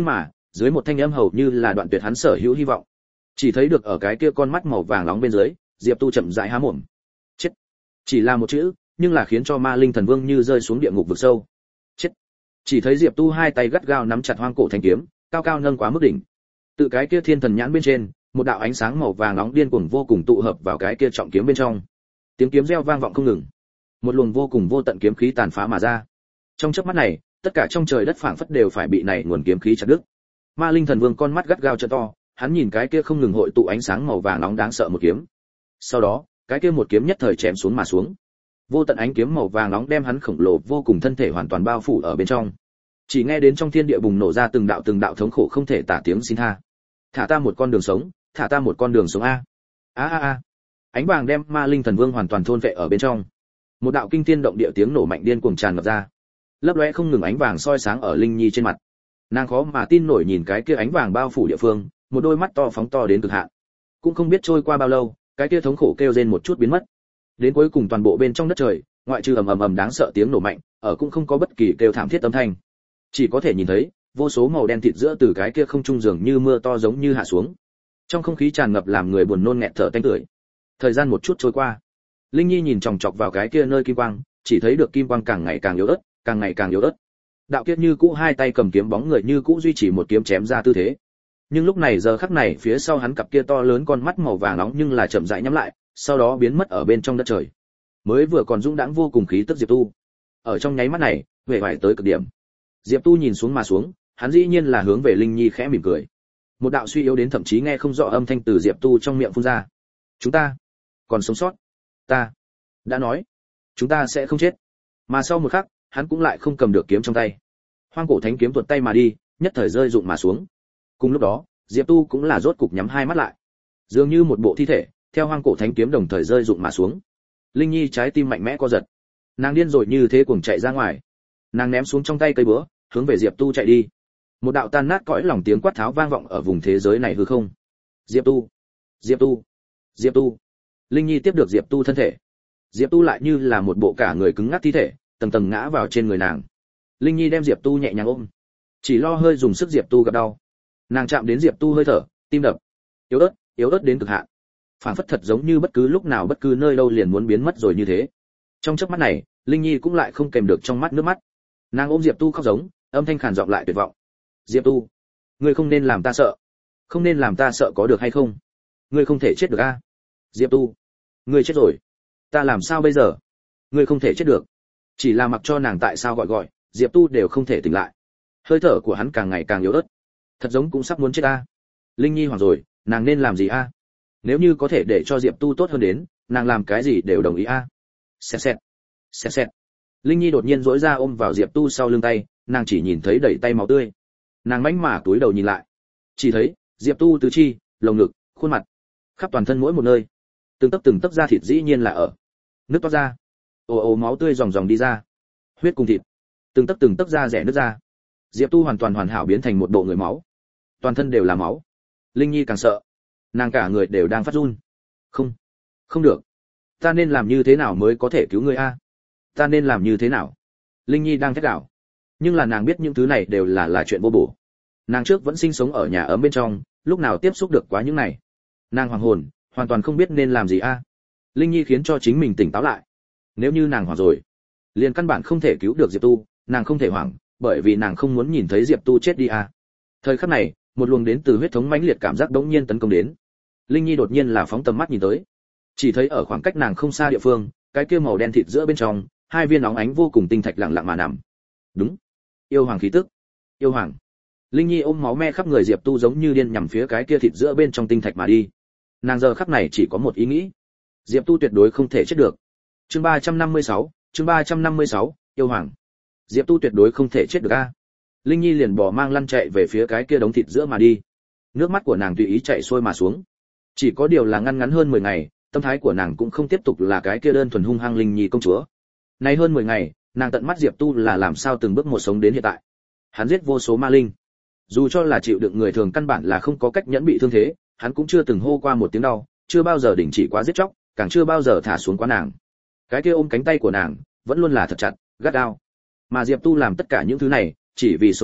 dưới một thanh âm hầu như là đoạn tuyệt hắn sở hữu hy vọng. Chỉ thấy được ở cái kia con mắt màu vàng nóng bên dưới, Diệp Tu chậm rãi há mồm. Chết. Chỉ là một chữ, nhưng là khiến cho Ma Linh Thần Vương như rơi xuống địa ngục vực sâu. Chết. Chỉ thấy Diệp Tu hai tay gắt gao nắm chặt hoang cổ thanh kiếm, cao cao nâng quá mức đỉnh. Tự cái kia thiên thần nhãn bên trên, một đạo ánh sáng màu vàng nóng điên cuồng vô cùng tụ hợp vào cái kia trọng kiếm bên trong. Tiếng kiếm reo vang vọng không ngừng. Một luồng vô cùng vô tận kiếm khí tàn phá mà ra. Trong chớp mắt này, tất cả trong trời đất phảng phất đều phải bị này nguồn kiếm khí chặt đứt. Ma Linh Thần Vương con mắt gắt gao trợn to, hắn nhìn cái kia không ngừng hội tụ ánh sáng màu vàng nóng đáng sợ một kiếm. Sau đó, cái kia một kiếm nhất thời chém xuống mà xuống. Vô tận ánh kiếm màu vàng nóng đem hắn khổng lồ vô cùng thân thể hoàn toàn bao phủ ở bên trong. Chỉ nghe đến trong thiên địa bùng nổ ra từng đạo từng đạo thống khổ không thể tả tiếng xin tha. Thả ta một con đường sống, thả ta một con đường sống a. A a a. Ánh vàng đem Ma Linh Thần Vương hoàn toàn thôn vệ ở bên trong. Một đạo kinh thiên động địa tiếng nổ mạnh điên cuồng tràn ngập ra. Lấp lóe không ngừng ánh vàng soi sáng ở Linh Nhi trên mặt. Nàng khó mà tin nổi nhìn cái kia ánh vàng bao phủ địa phương, một đôi mắt to phóng to đến cực hạn. Cũng không biết trôi qua bao lâu, cái kia thống khổ kêu rên một chút biến mất. Đến cuối cùng toàn bộ bên trong đất trời, ngoại trừ ầm ầm ầm đáng sợ tiếng nổ mạnh, ở cũng không có bất kỳ kêu thảm thiết âm thanh. Chỉ có thể nhìn thấy, vô số màu đen thịt giữa từ cái kia không trung dường như mưa to giống như hạ xuống. Trong không khí tràn ngập làm người buồn nôn nghẹt thở tanh tưởi. Thời gian một chút trôi qua, Linh Nhi nhìn chòng chọc vào cái kia nơi kim quang, chỉ thấy được kim quang càng ngày càng yếu ớt, càng ngày càng yếu ớt. Đạo kiết như cũ hai tay cầm kiếm bóng người như cũ duy trì một kiếm chém ra tư thế. Nhưng lúc này giờ khắc này phía sau hắn cặp kia to lớn con mắt màu vàng nóng nhưng là chậm rãi nhắm lại, sau đó biến mất ở bên trong đất trời. Mới vừa còn dũng đãng vô cùng khí tức Diệp Tu, ở trong nháy mắt này, huệ vải tới cực điểm. Diệp Tu nhìn xuống mà xuống, hắn dĩ nhiên là hướng về Linh Nhi khẽ mỉm cười. Một đạo suy yếu đến thậm chí nghe không rõ âm thanh từ Diệp Tu trong miệng phun ra. Chúng ta còn sống sót. Ta đã nói, chúng ta sẽ không chết. Mà sau một khắc, hắn cũng lại không cầm được kiếm trong tay. Hoang cổ thánh kiếm tuột tay mà đi, nhất thời rơi rụng mà xuống. Cùng lúc đó, Diệp Tu cũng là rốt cục nhắm hai mắt lại. Dường như một bộ thi thể, theo hoang cổ thánh kiếm đồng thời rơi rụng mà xuống. Linh Nhi trái tim mạnh mẽ co giật. Nàng điên rồi như thế cuồng chạy ra ngoài. Nàng ném xuống trong tay cây búa, hướng về Diệp Tu chạy đi. Một đạo tan nát cõi lòng tiếng quát tháo vang vọng ở vùng thế giới này hư không. Diệp Tu, Diệp Tu, Diệp Tu. Linh Nhi tiếp được Diệp Tu thân thể. Diệp Tu lại như là một bộ cả người cứng ngắc thi thể, tầng tầng ngã vào trên người nàng. Linh Nhi đem Diệp Tu nhẹ nhàng ôm, chỉ lo hơi dùng sức Diệp Tu gặp đau. Nàng chạm đến Diệp Tu hơi thở, tim đập yếu ớt, yếu ớt đến cực hạn, phảng phất thật giống như bất cứ lúc nào bất cứ nơi đâu liền muốn biến mất rồi như thế. Trong chớp mắt này, Linh Nhi cũng lại không kèm được trong mắt nước mắt. Nàng ôm Diệp Tu khóc giống, âm thanh khàn giọng lại tuyệt vọng. Diệp Tu, ngươi không nên làm ta sợ, không nên làm ta sợ có được hay không? Ngươi không thể chết được a. Diệp Tu, ngươi chết rồi, ta làm sao bây giờ? Ngươi không thể chết được. Chỉ là mặc cho nàng tại sao gọi gọi, Diệp Tu đều không thể tỉnh lại. Hơi thở của hắn càng ngày càng yếu ớt, thật giống cũng sắp muốn chết a. Linh Nhi hoảng rồi, nàng nên làm gì a? Nếu như có thể để cho Diệp Tu tốt hơn đến, nàng làm cái gì đều đồng ý a. Xẹt xẹt, xẹt xẹt. Linh Nhi đột nhiên duỗi ra ôm vào Diệp Tu sau lưng tay, nàng chỉ nhìn thấy đầy tay máu tươi. Nàng mánh mà túi đầu nhìn lại, chỉ thấy Diệp Tu tứ chi, lồng ngực, khuôn mặt, khắp toàn thân mỗi một nơi, từng tấc từng tấc da thịt dĩ nhiên là ở nứt toát ra, ồ ồ máu tươi ròng ròng đi ra, huyết cùng thịt, từng tấc từng tấc da rẻ nứt ra. Diệp Tu hoàn toàn hoàn hảo biến thành một bộ người máu, toàn thân đều là máu. Linh Nhi càng sợ, nàng cả người đều đang phát run. Không, không được, ta nên làm như thế nào mới có thể cứu ngươi a? Ta nên làm như thế nào? Linh Nhi đang thét đảo, nhưng là nàng biết những thứ này đều là là chuyện vô bổ. Nàng trước vẫn sinh sống ở nhà ấm bên trong, lúc nào tiếp xúc được quá những này. Nàng hoàng hồn, hoàn toàn không biết nên làm gì a. Linh Nhi khiến cho chính mình tỉnh táo lại. Nếu như nàng hoảng rồi, liền căn bản không thể cứu được Diệp Tu, nàng không thể hoảng, bởi vì nàng không muốn nhìn thấy Diệp Tu chết đi a. Thời khắc này, một luồng đến từ huyết thống mãnh liệt cảm giác đống nhiên tấn công đến. Linh Nhi đột nhiên là phóng tầm mắt nhìn tới, chỉ thấy ở khoảng cách nàng không xa địa phương, cái kia màu đen thịt giữa bên trong, hai viên óng ánh vô cùng tinh thạch lặng lặng mà nằm. Đúng, yêu hoàng khí tức, yêu hoàng. Linh Nhi ôm máu me khắp người Diệp Tu giống như điên nhằm phía cái kia thịt giữa bên trong tinh thạch mà đi. Nàng giờ khắc này chỉ có một ý nghĩ, Diệp Tu tuyệt đối không thể chết được. Chương ba trăm năm mươi sáu, chương ba trăm năm mươi sáu, yêu hoàng. Diệp Tu tuyệt đối không thể chết được a. Linh Nhi liền bỏ mang lăn chạy về phía cái kia đống thịt giữa mà đi. Nước mắt của nàng tùy ý chảy xuôi mà xuống. Chỉ có điều là ngăn ngắn hơn mười ngày, tâm thái của nàng cũng không tiếp tục là cái kia đơn thuần hung hăng Linh Nhi công chúa. Nay hơn mười ngày, nàng tận mắt Diệp Tu là làm sao từng bước một sống đến hiện tại. Hắn giết vô số ma linh, dù cho là chịu đựng người thường căn bản là không có cách nhẫn bị thương thế, hắn cũng chưa từng hô qua một tiếng đau, chưa bao giờ đình chỉ quá giết chóc, càng chưa bao giờ thả xuống quá nàng. Cái kia ôm cánh tay của nàng vẫn luôn là thật chặt, gắt gao. Mà Diệp Tu làm tất cả những thứ này, chỉ vì sống sót,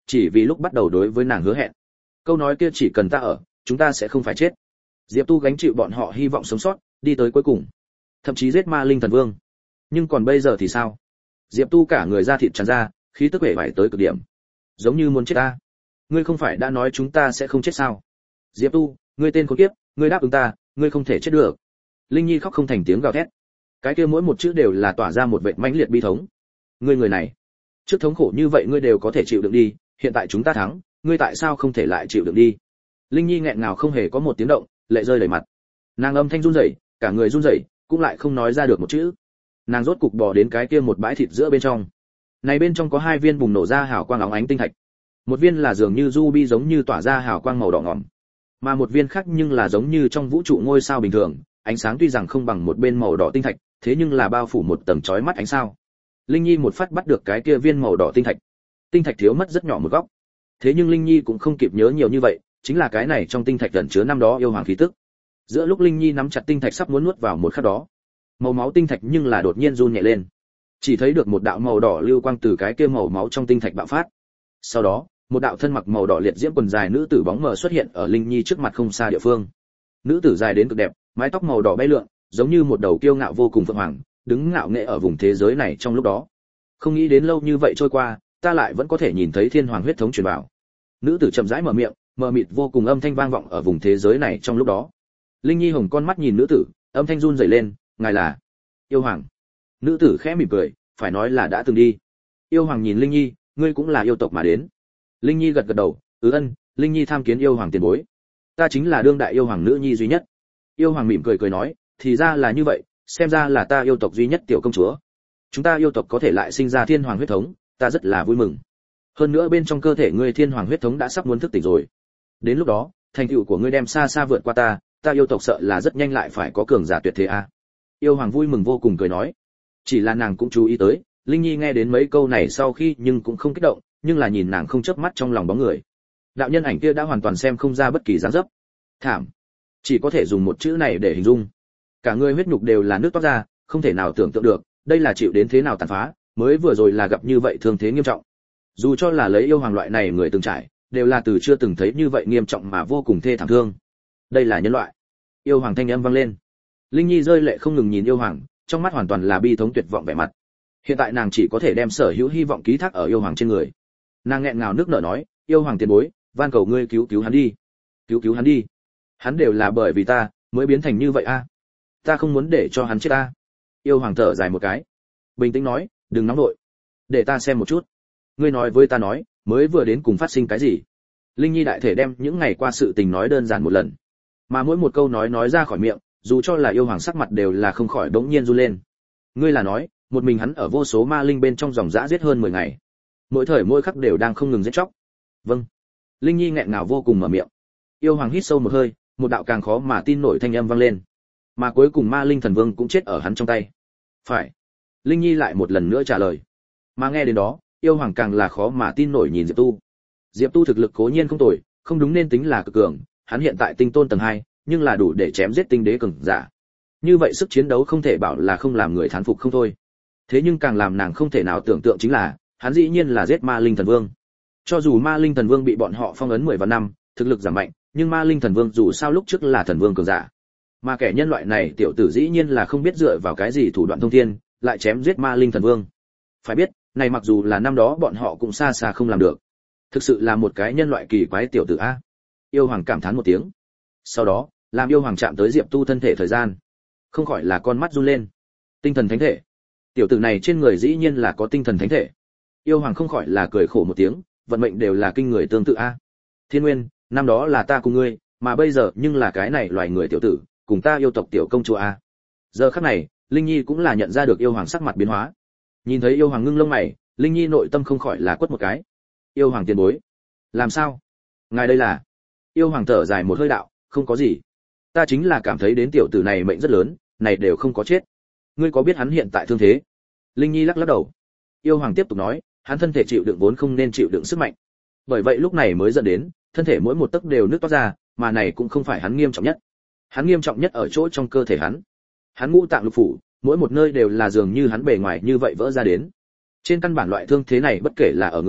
chỉ vì lúc bắt đầu đối với nàng hứa hẹn. Câu nói kia chỉ cần ta ở, chúng ta sẽ không phải chết. Diệp Tu gánh chịu bọn họ hy vọng sống sót, đi tới cuối cùng, thậm chí giết Ma Linh Thần Vương. Nhưng còn bây giờ thì sao? Diệp Tu cả người da thịt tràn ra, khí tức vẻ vải tới cực điểm, giống như muốn chết ta. Ngươi không phải đã nói chúng ta sẽ không chết sao? Diệp Tu, ngươi tên khốn kiếp, ngươi đáp ứng ta, ngươi không thể chết được. Linh Nhi khóc không thành tiếng gào thét. Cái kia mỗi một chữ đều là tỏa ra một vệt mãnh liệt bi thống. Ngươi người này, trước thống khổ như vậy ngươi đều có thể chịu đựng đi, hiện tại chúng ta thắng, ngươi tại sao không thể lại chịu đựng đi? Linh Nhi nghẹn ngào không hề có một tiếng động, lệ rơi đầy mặt. Nàng âm thanh run rẩy, cả người run rẩy, cũng lại không nói ra được một chữ. Nàng rốt cục bò đến cái kia một bãi thịt giữa bên trong. Này bên trong có hai viên bùng nổ ra hào quang óng ánh tinh thạch. Một viên là dường như ruby giống như tỏa ra hào quang màu đỏ ngòm, mà một viên khác nhưng là giống như trong vũ trụ ngôi sao bình thường, ánh sáng tuy rằng không bằng một bên màu đỏ tinh thạch, thế nhưng là bao phủ một tầng chói mắt ánh sao. Linh Nhi một phát bắt được cái kia viên màu đỏ tinh thạch. Tinh thạch thiếu mất rất nhỏ một góc. Thế nhưng Linh Nhi cũng không kịp nhớ nhiều như vậy, chính là cái này trong tinh thạch ẩn chứa năm đó yêu hoàng khí tức. Giữa lúc Linh Nhi nắm chặt tinh thạch sắp muốn nuốt vào một khắc đó, màu máu tinh thạch nhưng là đột nhiên run nhẹ lên. Chỉ thấy được một đạo màu đỏ lưu quang từ cái kia màu máu trong tinh thạch bạo phát. Sau đó, một đạo thân mặc màu đỏ liệt diễm quần dài nữ tử bóng mờ xuất hiện ở Linh Nhi trước mặt không xa địa phương. Nữ tử dài đến cực đẹp, mái tóc màu đỏ bay lượn, giống như một đầu kiêu ngạo vô cùng phượng hoàng, đứng ngạo nghễ ở vùng thế giới này trong lúc đó. Không nghĩ đến lâu như vậy trôi qua, ta lại vẫn có thể nhìn thấy thiên hoàng huyết thống truyền vào. Nữ tử chậm rãi mở miệng, mờ mịt vô cùng âm thanh vang vọng ở vùng thế giới này trong lúc đó. Linh Nhi hồng con mắt nhìn nữ tử, âm thanh run rẩy lên, ngài là yêu hoàng. Nữ tử khẽ mỉm cười, phải nói là đã từng đi. Yêu hoàng nhìn Linh Nhi, ngươi cũng là yêu tộc mà đến. Linh Nhi gật gật đầu, ừ ân, Linh Nhi tham kiến yêu hoàng tiền bối. Ta chính là đương đại yêu hoàng nữ nhi duy nhất. Yêu hoàng mỉm cười cười nói, thì ra là như vậy, xem ra là ta yêu tộc duy nhất tiểu công chúa. Chúng ta yêu tộc có thể lại sinh ra thiên hoàng huyết thống, ta rất là vui mừng. Hơn nữa bên trong cơ thể ngươi thiên hoàng huyết thống đã sắp muốn thức tỉnh rồi. Đến lúc đó, thành tựu của ngươi đem xa xa vượt qua ta, ta yêu tộc sợ là rất nhanh lại phải có cường giả tuyệt thế a. À. Yêu hoàng vui mừng vô cùng cười nói. Chỉ là nàng cũng chú ý tới, Linh Nhi nghe đến mấy câu này sau khi nhưng cũng không kích động, nhưng là nhìn nàng không chớp mắt trong lòng bóng người. Đạo nhân ảnh kia đã hoàn toàn xem không ra bất kỳ dáng dấp. Thảm. Chỉ có thể dùng một chữ này để hình dung. Cả người huyết nhục đều là nước toát ra, không thể nào tưởng tượng được, đây là chịu đến thế nào tàn phá, mới vừa rồi là gặp như vậy thương thế nghiêm trọng. Dù cho là lấy yêu hoàng loại này người từng trải, đều là từ chưa từng thấy như vậy nghiêm trọng mà vô cùng thê thảm thương. Đây là nhân loại. Yêu hoàng thanh âm vang lên. Linh Nhi rơi lệ không ngừng nhìn yêu hoàng, trong mắt hoàn toàn là bi thống tuyệt vọng vẻ mặt. Hiện tại nàng chỉ có thể đem sở hữu hy vọng ký thác ở yêu hoàng trên người. Nàng nghẹn ngào nước nở nói, yêu hoàng tiền bối, van cầu ngươi cứu cứu hắn đi, cứu cứu hắn đi. Hắn đều là bởi vì ta mới biến thành như vậy a. À. Ta không muốn để cho hắn chết a. Yêu hoàng thở dài một cái, bình tĩnh nói, đừng nóng nội, để ta xem một chút. Ngươi nói với ta nói, mới vừa đến cùng phát sinh cái gì? Linh Nhi đại thể đem những ngày qua sự tình nói đơn giản một lần, mà mỗi một câu nói nói ra khỏi miệng, dù cho là yêu hoàng sắc mặt đều là không khỏi đống nhiên run lên. Ngươi là nói, một mình hắn ở vô số ma linh bên trong dòng dã giết hơn mười ngày, mỗi thời mỗi khắc đều đang không ngừng giết chóc. Vâng. Linh Nhi nghẹn ngào vô cùng mở miệng. Yêu hoàng hít sâu một hơi, một đạo càng khó mà tin nổi thanh âm vang lên, mà cuối cùng ma linh thần vương cũng chết ở hắn trong tay. Phải. Linh Nhi lại một lần nữa trả lời. Mà nghe đến đó, yêu hoàng càng là khó mà tin nổi nhìn Diệp Tu. Diệp Tu thực lực cố nhiên không tồi, không đúng nên tính là cực cường, hắn hiện tại tinh tôn tầng hai, nhưng là đủ để chém giết tinh đế cường giả. Như vậy sức chiến đấu không thể bảo là không làm người thán phục không thôi. Thế nhưng càng làm nàng không thể nào tưởng tượng chính là, hắn dĩ nhiên là giết ma linh thần vương. Cho dù ma linh thần vương bị bọn họ phong ấn mười vạn năm, thực lực giảm mạnh, nhưng ma linh thần vương dù sao lúc trước là thần vương cường giả. Mà kẻ nhân loại này tiểu tử dĩ nhiên là không biết dựa vào cái gì thủ đoạn thông thiên, lại chém giết ma linh thần vương. Phải biết, này mặc dù là năm đó bọn họ cũng xa xa không làm được. Thực sự là một cái nhân loại kỳ quái tiểu tử a. Yêu hoàng cảm thán một tiếng. Sau đó, làm yêu hoàng chạm tới Diệp Tu thân thể thời gian, không khỏi là con mắt run lên. Tinh thần thánh thể. Tiểu tử này trên người dĩ nhiên là có tinh thần thánh thể. Yêu hoàng không khỏi là cười khổ một tiếng, vận mệnh đều là kinh người tương tự a. Thiên Nguyên, năm đó là ta cùng ngươi, mà bây giờ nhưng là cái này loài người tiểu tử, cùng ta yêu tộc tiểu công chúa a. Giờ khắc này, Linh Nhi cũng là nhận ra được yêu hoàng sắc mặt biến hóa. Nhìn thấy yêu hoàng ngưng lông mày, Linh Nhi nội tâm không khỏi là quất một cái. Yêu hoàng tiền bối, làm sao? Ngài đây là? Yêu hoàng thở dài một hơi đạo, không có gì. Ta chính là cảm thấy đến tiểu tử này mệnh rất lớn, này đều không có chết. Ngươi có biết hắn hiện tại thương thế? Linh Nhi lắc lắc đầu. Yêu hoàng tiếp tục nói, hắn thân thể chịu đựng vốn không nên chịu đựng sức mạnh. Bởi vậy lúc này mới dẫn đến, thân thể mỗi một tấc đều nứt toát ra, mà này cũng không phải hắn nghiêm trọng nhất. Hắn nghiêm trọng nhất ở chỗ trong cơ thể hắn. Hắn ngũ tạng lục phủ, mỗi một nơi đều là dường như hắn bề ngoài như vậy vỡ ra đến. Trên căn bản loại thương thế này bất kể là ở người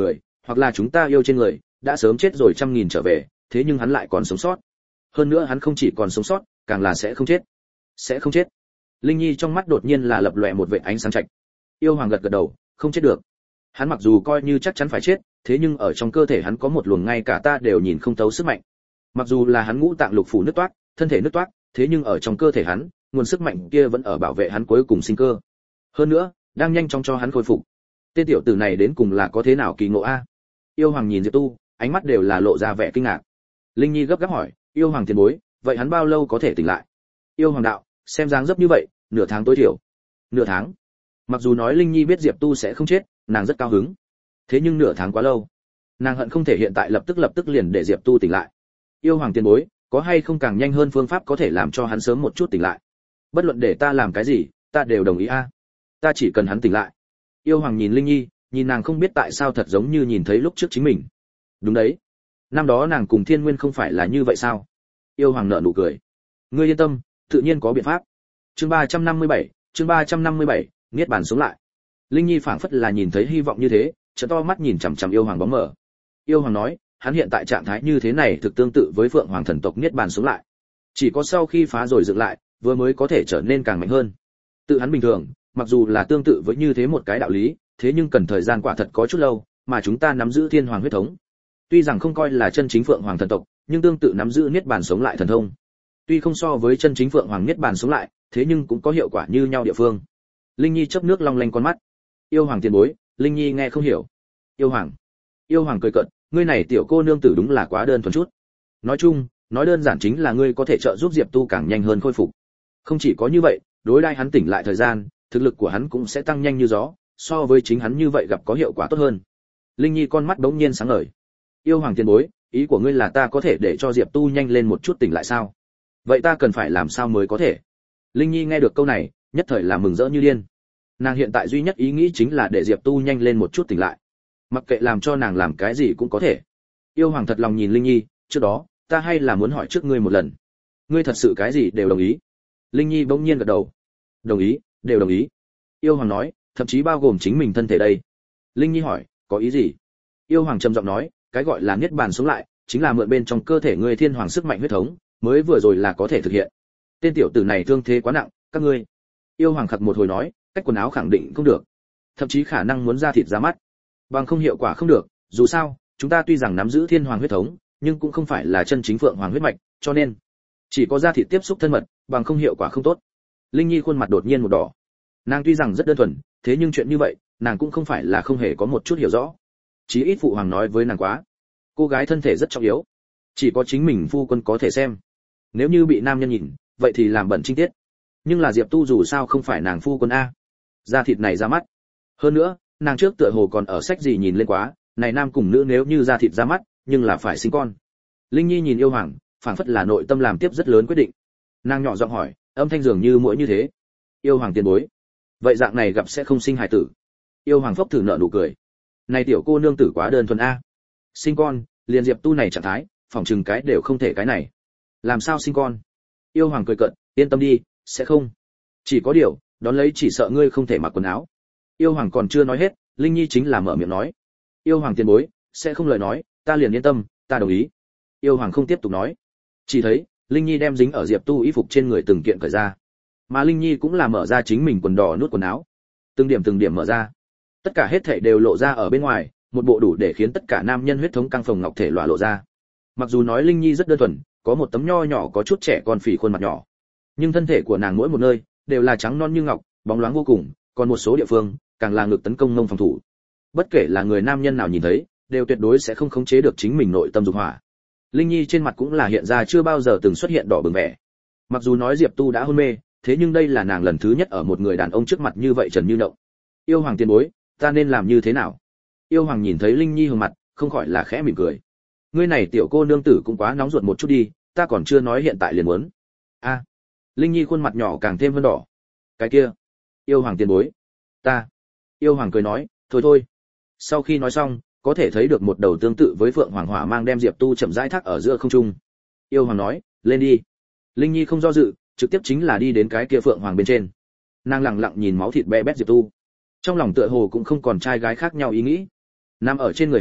hoặc là chúng ta yêu trên người đã sớm chết rồi trăm nghìn trở về, thế nhưng hắn lại còn sống sót. Hơn nữa hắn không chỉ còn sống sót, càng là sẽ không chết. Sẽ không chết. Linh Nhi trong mắt đột nhiên là lập lòe một vệt ánh sáng chạch. Yêu Hoàng gật gật đầu, không chết được. Hắn mặc dù coi như chắc chắn phải chết, thế nhưng ở trong cơ thể hắn có một luồng ngay cả ta đều nhìn không thấu sức mạnh. Mặc dù là hắn ngũ tạng lục phủ nứt toát, thân thể nứt toát, thế nhưng ở trong cơ thể hắn, nguồn sức mạnh kia vẫn ở bảo vệ hắn cuối cùng sinh cơ. Hơn nữa, đang nhanh chóng cho hắn khôi phục. Tên tiểu tử này đến cùng là có thế nào kỳ ngộ a? Yêu Hoàng nhìn Diệp Tu, ánh mắt đều là lộ ra vẻ kinh ngạc. Linh Nhi gấp gáp hỏi, yêu Hoàng tiền bối, vậy hắn bao lâu có thể tỉnh lại? Yêu Hoàng đạo, xem dáng dấp như vậy, nửa tháng tối thiểu. Nửa tháng? Mặc dù nói Linh Nhi biết Diệp Tu sẽ không chết, nàng rất cao hứng. Thế nhưng nửa tháng quá lâu. Nàng hận không thể hiện tại lập tức lập tức liền để Diệp Tu tỉnh lại. Yêu Hoàng tiền bối, có hay không càng nhanh hơn phương pháp có thể làm cho hắn sớm một chút tỉnh lại? Bất luận để ta làm cái gì, ta đều đồng ý a. Ta chỉ cần hắn tỉnh lại. Yêu Hoàng nhìn Linh Nhi, nhìn nàng không biết tại sao thật giống như nhìn thấy lúc trước chính mình. Đúng đấy, năm đó nàng cùng Thiên Nguyên không phải là như vậy sao? Yêu Hoàng nở nụ cười. Ngươi yên tâm, tự nhiên có biện pháp. Chương ba trăm năm mươi bảy, chương ba trăm năm mươi bảy, niết bàn sống lại. Linh Nhi phảng phất là nhìn thấy hy vọng như thế, trợn to mắt nhìn chằm chằm Yêu Hoàng bóng mờ. Yêu Hoàng nói, hắn hiện tại trạng thái như thế này thực tương tự với Phượng Hoàng thần tộc niết bàn sống lại. Chỉ có sau khi phá rồi dựng lại, vừa mới có thể trở nên càng mạnh hơn. Tự hắn bình thường, mặc dù là tương tự với như thế một cái đạo lý, thế nhưng cần thời gian quả thật có chút lâu, mà chúng ta nắm giữ Thiên Hoàng huyết thống. Tuy rằng không coi là chân chính Phượng Hoàng thần tộc, nhưng tương tự nắm giữ niết bàn sống lại thần thông. Tuy không so với chân chính Phượng Hoàng niết bàn sống lại, thế nhưng cũng có hiệu quả như nhau địa phương. Linh Nhi chớp nước long lanh con mắt. Yêu Hoàng tiền bối, Linh Nhi nghe không hiểu. Yêu Hoàng. Yêu Hoàng cười cợt, ngươi này tiểu cô nương tử đúng là quá đơn thuần chút. Nói chung, nói đơn giản chính là ngươi có thể trợ giúp Diệp Tu càng nhanh hơn khôi phục. Không chỉ có như vậy, đối đãi hắn tỉnh lại thời gian, thực lực của hắn cũng sẽ tăng nhanh như gió, so với chính hắn như vậy gặp có hiệu quả tốt hơn. Linh Nhi con mắt bỗng nhiên sáng ngời. Yêu Hoàng tiền bối, ý của ngươi là ta có thể để cho Diệp Tu nhanh lên một chút tỉnh lại sao? Vậy ta cần phải làm sao mới có thể? Linh Nhi nghe được câu này, nhất thời là mừng rỡ như điên. Nàng hiện tại duy nhất ý nghĩ chính là để Diệp Tu nhanh lên một chút tỉnh lại. Mặc kệ làm cho nàng làm cái gì cũng có thể. Yêu Hoàng thật lòng nhìn Linh Nhi, trước đó, ta hay là muốn hỏi trước ngươi một lần. Ngươi thật sự cái gì đều đồng ý? Linh Nhi bỗng nhiên gật đầu. Đồng ý, đều đồng ý. Yêu Hoàng nói, thậm chí bao gồm chính mình thân thể đây. Linh Nhi hỏi, có ý gì? Yêu Hoàng trầm giọng nói, cái gọi là niết bàn sống lại, chính là mượn bên trong cơ thể ngươi Thiên Hoàng sức mạnh huyết thống, mới vừa rồi là có thể thực hiện. Tên tiểu tử này thương thế quá nặng, các ngươi. Yêu Hoàng khặc một hồi nói, cách quần áo khẳng định không được, thậm chí khả năng muốn ra thịt ra mắt, bằng không hiệu quả không được. Dù sao, chúng ta tuy rằng nắm giữ Thiên Hoàng huyết thống, nhưng cũng không phải là chân chính Phượng Hoàng huyết mạch, cho nên chỉ có da thịt tiếp xúc thân mật, bằng không hiệu quả không tốt. Linh Nhi khuôn mặt đột nhiên một đỏ. Nàng tuy rằng rất đơn thuần, thế nhưng chuyện như vậy, nàng cũng không phải là không hề có một chút hiểu rõ. Chí ít phụ hoàng nói với nàng quá, cô gái thân thể rất trọng yếu, chỉ có chính mình phu quân có thể xem. Nếu như bị nam nhân nhìn, vậy thì làm bẩn trinh tiết. Nhưng là Diệp Tu dù sao không phải nàng phu quân a, da thịt này ra mắt. Hơn nữa, nàng trước tựa hồ còn ở sách gì nhìn lên quá, này nam cùng nữ nếu như da thịt ra mắt, nhưng là phải sinh con. Linh Nhi nhìn Yêu Hoàng, phảng phất là nội tâm làm tiếp rất lớn quyết định. Nàng nhỏ giọng hỏi, âm thanh dường như muỗi như thế. Yêu Hoàng tiền bối, vậy dạng này gặp sẽ không sinh hài tử? Yêu Hoàng phốc thử nợ nụ cười. Này tiểu cô nương tử quá đơn thuần a. Sinh con, liền Diệp Tu này trạng thái, phỏng chừng cái đều không thể cái này. Làm sao sinh con? Yêu Hoàng cười cợt, yên tâm đi, sẽ không. Chỉ có điều, đón lấy chỉ sợ ngươi không thể mặc quần áo. Yêu Hoàng còn chưa nói hết, Linh Nhi chính là mở miệng nói. Yêu Hoàng tiền bối, sẽ không lời nói, ta liền yên tâm, ta đồng ý. Yêu Hoàng không tiếp tục nói. Chỉ thấy, Linh Nhi đem dính ở Diệp Tu y phục trên người từng kiện cởi ra. Mà Linh Nhi cũng là mở ra chính mình quần đỏ nút quần áo. Từng điểm từng điểm mở ra. Tất cả hết thảy đều lộ ra ở bên ngoài, một bộ đủ để khiến tất cả nam nhân huyết thống căng phồng ngọc thể lọa lộ ra. Mặc dù nói Linh Nhi rất đơn thuần, có một tấm nho nhỏ có chút trẻ con phì khuôn mặt nhỏ, nhưng thân thể của nàng mỗi một nơi đều là trắng non như ngọc, bóng loáng vô cùng, còn một số địa phương càng là ngực tấn công mông phòng thủ. Bất kể là người nam nhân nào nhìn thấy, đều tuyệt đối sẽ không khống chế được chính mình nội tâm dục hỏa. Linh Nhi trên mặt cũng là hiện ra chưa bao giờ từng xuất hiện đỏ bừng vẻ. Mặc dù nói Diệp Tu đã hôn mê, thế nhưng đây là nàng lần thứ nhất ở một người đàn ông trước mặt như vậy trần như nhộng. Yêu Hoàng tiền bối, ta nên làm như thế nào? Yêu Hoàng nhìn thấy Linh Nhi hồng mặt, không khỏi là khẽ mỉm cười. Ngươi này tiểu cô nương tử cũng quá nóng ruột một chút đi, ta còn chưa nói hiện tại liền muốn. A. À, Linh Nhi khuôn mặt nhỏ càng thêm hơn đỏ. Cái kia, Yêu Hoàng tiền bối, ta. Yêu Hoàng cười nói, thôi thôi. Sau khi nói xong, có thể thấy được một đầu tương tự với Phượng Hoàng hỏa mang đem Diệp Tu chậm rãi thác ở giữa không trung. Yêu Hoàng nói, lên đi. Linh Nhi không do dự, trực tiếp chính là đi đến cái kia Phượng Hoàng bên trên. Nàng lặng lặng nhìn máu thịt be bét Diệp Tu, trong lòng tựa hồ cũng không còn trai gái khác nhau ý nghĩ. Nằm ở trên người hắn,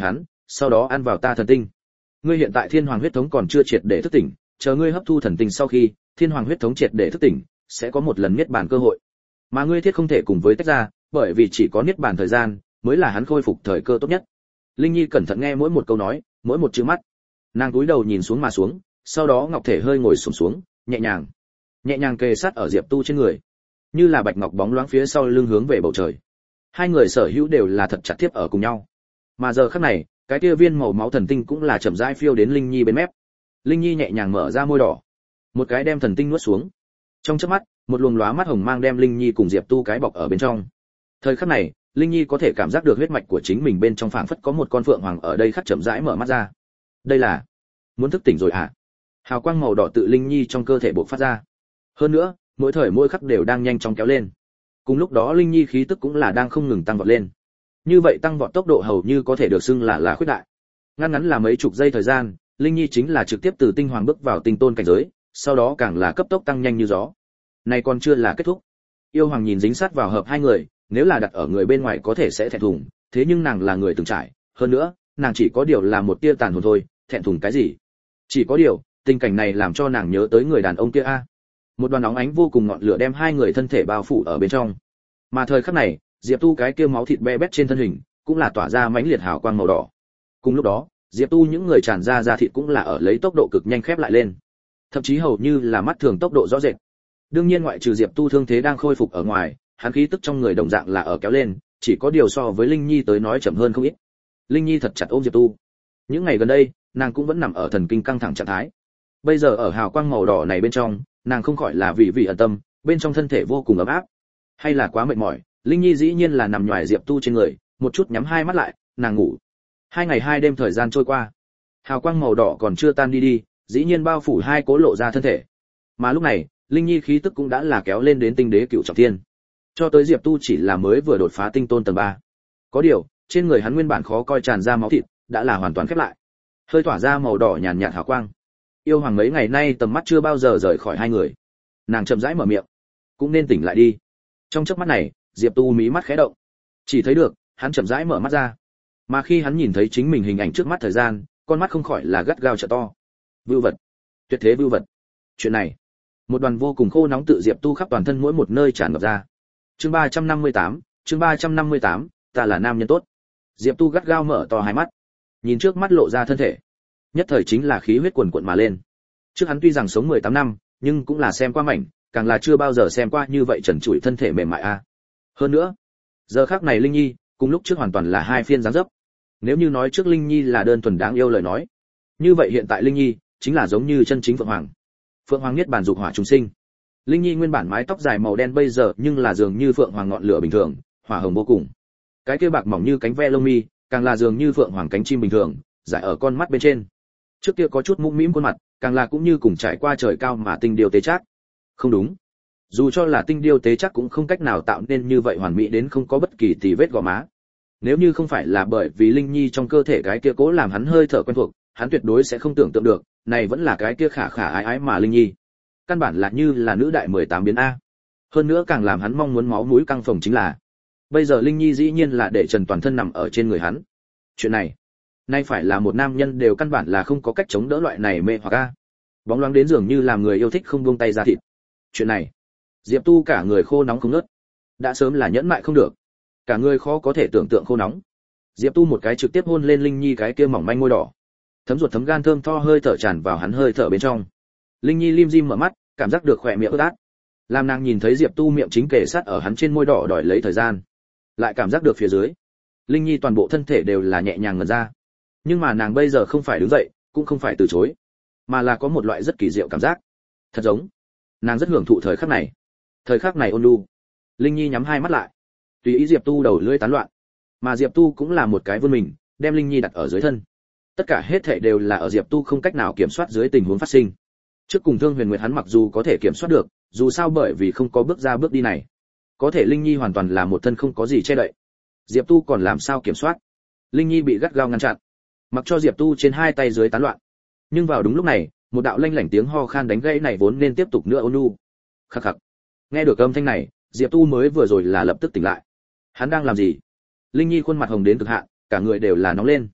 sau đó ăn vào ta thần tinh. Ngươi hiện tại thiên hoàng huyết thống còn chưa triệt để thức tỉnh, chờ ngươi hấp thu thần tinh sau khi thiên hoàng huyết thống triệt để thức tỉnh, sẽ có một lần niết bàn cơ hội. Mà ngươi thiết không thể cùng với tách ra, bởi vì chỉ có niết bàn thời gian mới là hắn khôi phục thời cơ tốt nhất. Linh Nhi cẩn thận nghe mỗi một câu nói, mỗi một chữ mắt. Nàng cúi đầu nhìn xuống mà xuống, sau đó ngọc thể hơi ngồi xổm xuống, xuống, nhẹ nhàng, nhẹ nhàng kề sát ở Diệp Tu trên người, như là bạch ngọc bóng loáng phía sau lưng hướng về bầu trời. Hai người sở hữu đều là thật chặt tiếp ở cùng nhau. Mà giờ khắc này, cái kia viên màu máu thần tinh cũng là chậm rãi phiêu đến Linh Nhi bên mép. Linh Nhi nhẹ nhàng mở ra môi đỏ, một cái đem thần tinh nuốt xuống. Trong chớp mắt, một luồng lóa mắt hồng mang đem Linh Nhi cùng Diệp Tu cái bọc ở bên trong. Thời khắc này, Linh Nhi có thể cảm giác được huyết mạch của chính mình bên trong phảng phất có một con phượng hoàng ở đây khắc chậm rãi mở mắt ra. Đây là muốn thức tỉnh rồi à? Hào quang màu đỏ tự Linh Nhi trong cơ thể bộc phát ra. Hơn nữa, mỗi thời mỗi khắc đều đang nhanh chóng kéo lên. Cùng lúc đó Linh Nhi khí tức cũng là đang không ngừng tăng vọt lên. Như vậy tăng vọt tốc độ hầu như có thể được xưng là là khuyết đại. Ngắn ngắn là mấy chục giây thời gian, Linh Nhi chính là trực tiếp từ tinh hoàng bước vào tinh tôn cảnh giới, sau đó càng là cấp tốc tăng nhanh như gió. Này còn chưa là kết thúc. Yêu hoàng nhìn dính sát vào hợp hai người, nếu là đặt ở người bên ngoài có thể sẽ thẹn thùng, thế nhưng nàng là người từng trải, hơn nữa, nàng chỉ có điều là một tia tàn hồn thôi, thẹn thùng cái gì? Chỉ có điều, tình cảnh này làm cho nàng nhớ tới người đàn ông kia a. Một đoàn óng ánh vô cùng ngọn lửa đem hai người thân thể bao phủ ở bên trong. Mà thời khắc này, Diệp Tu cái kia máu thịt be bét trên thân hình, cũng là tỏa ra mãnh liệt hào quang màu đỏ. Cùng lúc đó, Diệp Tu những người tràn ra da thịt cũng là ở lấy tốc độ cực nhanh khép lại lên, thậm chí hầu như là mắt thường tốc độ rõ rệt. Đương nhiên ngoại trừ Diệp Tu thương thế đang khôi phục ở ngoài, hắn khí tức trong người đồng dạng là ở kéo lên, chỉ có điều so với Linh Nhi tới nói chậm hơn không ít. Linh Nhi thật chặt ôm Diệp Tu. Những ngày gần đây, nàng cũng vẫn nằm ở thần kinh căng thẳng trạng thái. Bây giờ ở hào quang màu đỏ này bên trong, nàng không khỏi là vì vì ẩn tâm, bên trong thân thể vô cùng ấm áp. Hay là quá mệt mỏi, Linh Nhi dĩ nhiên là nằm nhòi Diệp Tu trên người, một chút nhắm hai mắt lại, nàng ngủ. Hai ngày hai đêm thời gian trôi qua, hào quang màu đỏ còn chưa tan đi đi, dĩ nhiên bao phủ hai cố lộ ra thân thể. Mà lúc này, Linh Nhi khí tức cũng đã là kéo lên đến tinh đế cựu trọng thiên. Cho tới Diệp Tu chỉ là mới vừa đột phá tinh tôn tầng ba. Có điều, trên người hắn nguyên bản khó coi tràn ra máu thịt, đã là hoàn toàn khép lại, hơi tỏa ra màu đỏ nhàn nhạt hào quang. Yêu hoàng mấy ngày nay tầm mắt chưa bao giờ rời khỏi hai người. Nàng chậm rãi mở miệng, cũng nên tỉnh lại đi. Trong chớp mắt này, Diệp Tu mí mắt khẽ động, chỉ thấy được hắn chậm rãi mở mắt ra. Mà khi hắn nhìn thấy chính mình hình ảnh trước mắt thời gian, con mắt không khỏi là gắt gao trợ to. Vưu vật, tuyệt thế vưu vật. Chuyện này, một đoàn vô cùng khô nóng tự Diệp Tu khắp toàn thân mỗi một nơi tràn ngập ra. Chương ba trăm năm mươi tám, chương ba trăm năm mươi tám, ta là nam nhân tốt. Diệp Tu gắt gao mở to hai mắt, nhìn trước mắt lộ ra thân thể, nhất thời chính là khí huyết cuồn cuộn mà lên. Trước hắn tuy rằng sống mười tám năm, nhưng cũng là xem qua mảnh, càng là chưa bao giờ xem qua như vậy trần trụi thân thể mềm mại a. Hơn nữa, giờ khắc này Linh Nhi, cùng lúc trước hoàn toàn là hai phiên dáng dấp. Nếu như nói trước Linh Nhi là đơn thuần đáng yêu lời nói, như vậy hiện tại Linh Nhi chính là giống như chân chính Phượng Hoàng. Phượng Hoàng niết bàn dục hỏa trùng sinh. Linh Nhi nguyên bản mái tóc dài màu đen bây giờ nhưng là dường như phượng hoàng ngọn lửa bình thường, hỏa hồng vô cùng. Cái kia bạc mỏng như cánh ve lông mi, càng là dường như phượng hoàng cánh chim bình thường, rải ở con mắt bên trên. Trước kia có chút mũm mĩm khuôn mặt, càng là cũng như cùng trải qua trời cao mà tinh điêu tế chắc. Không đúng, dù cho là tinh điêu tế chắc cũng không cách nào tạo nên như vậy hoàn mỹ đến không có bất kỳ tì vết gò má. Nếu như không phải là bởi vì Linh Nhi trong cơ thể cái kia cố làm hắn hơi thở quen thuộc, hắn tuyệt đối sẽ không tưởng tượng được, này vẫn là cái kia khả khả ái ái mà Linh Nhi. Căn bản là như là nữ đại mười tám biến a. Hơn nữa càng làm hắn mong muốn máu mũi căng phồng chính là, bây giờ Linh Nhi dĩ nhiên là để trần toàn thân nằm ở trên người hắn. Chuyện này, nay phải là một nam nhân đều căn bản là không có cách chống đỡ loại này mê hoặc a. Bóng loáng đến dường như làm người yêu thích không buông tay ra thịt. Chuyện này, Diệp Tu cả người khô nóng không ngớt, đã sớm là nhẫn mại không được, cả người khó có thể tưởng tượng khô nóng. Diệp Tu một cái trực tiếp hôn lên Linh Nhi cái kia mỏng manh môi đỏ, thấm ruột thấm gan thơm tho hơi thở tràn vào hắn hơi thở bên trong. Linh Nhi lim dim mở mắt, cảm giác được khỏe miệng ướt át. Làm nàng nhìn thấy Diệp Tu miệng chính kề sát ở hắn trên môi đỏ đòi lấy thời gian, lại cảm giác được phía dưới, Linh Nhi toàn bộ thân thể đều là nhẹ nhàng ngẩn ra. Nhưng mà nàng bây giờ không phải đứng dậy, cũng không phải từ chối, mà là có một loại rất kỳ diệu cảm giác. Thật giống, nàng rất hưởng thụ thời khắc này. Thời khắc này ôn nhu. Linh Nhi nhắm hai mắt lại, tùy ý Diệp Tu đầu lưỡi tán loạn, mà Diệp Tu cũng là một cái vươn mình, đem Linh Nhi đặt ở dưới thân. Tất cả hết thảy đều là ở Diệp Tu không cách nào kiểm soát dưới tình huống phát sinh. Trước cùng Thương Huyền Nguyệt hắn mặc dù có thể kiểm soát được, dù sao bởi vì không có bước ra bước đi này, có thể Linh Nhi hoàn toàn là một thân không có gì che đậy. Diệp Tu còn làm sao kiểm soát? Linh Nhi bị gắt gao ngăn chặn, mặc cho Diệp Tu trên hai tay dưới tán loạn. Nhưng vào đúng lúc này, một đạo lanh lảnh tiếng ho khan đánh gãy này vốn nên tiếp tục nữa ôn nhu. Khắc khắc. Nghe được âm thanh này, Diệp Tu mới vừa rồi là lập tức tỉnh lại. Hắn đang làm gì? Linh Nhi khuôn mặt hồng đến cực hạn, cả người đều là nóng lên.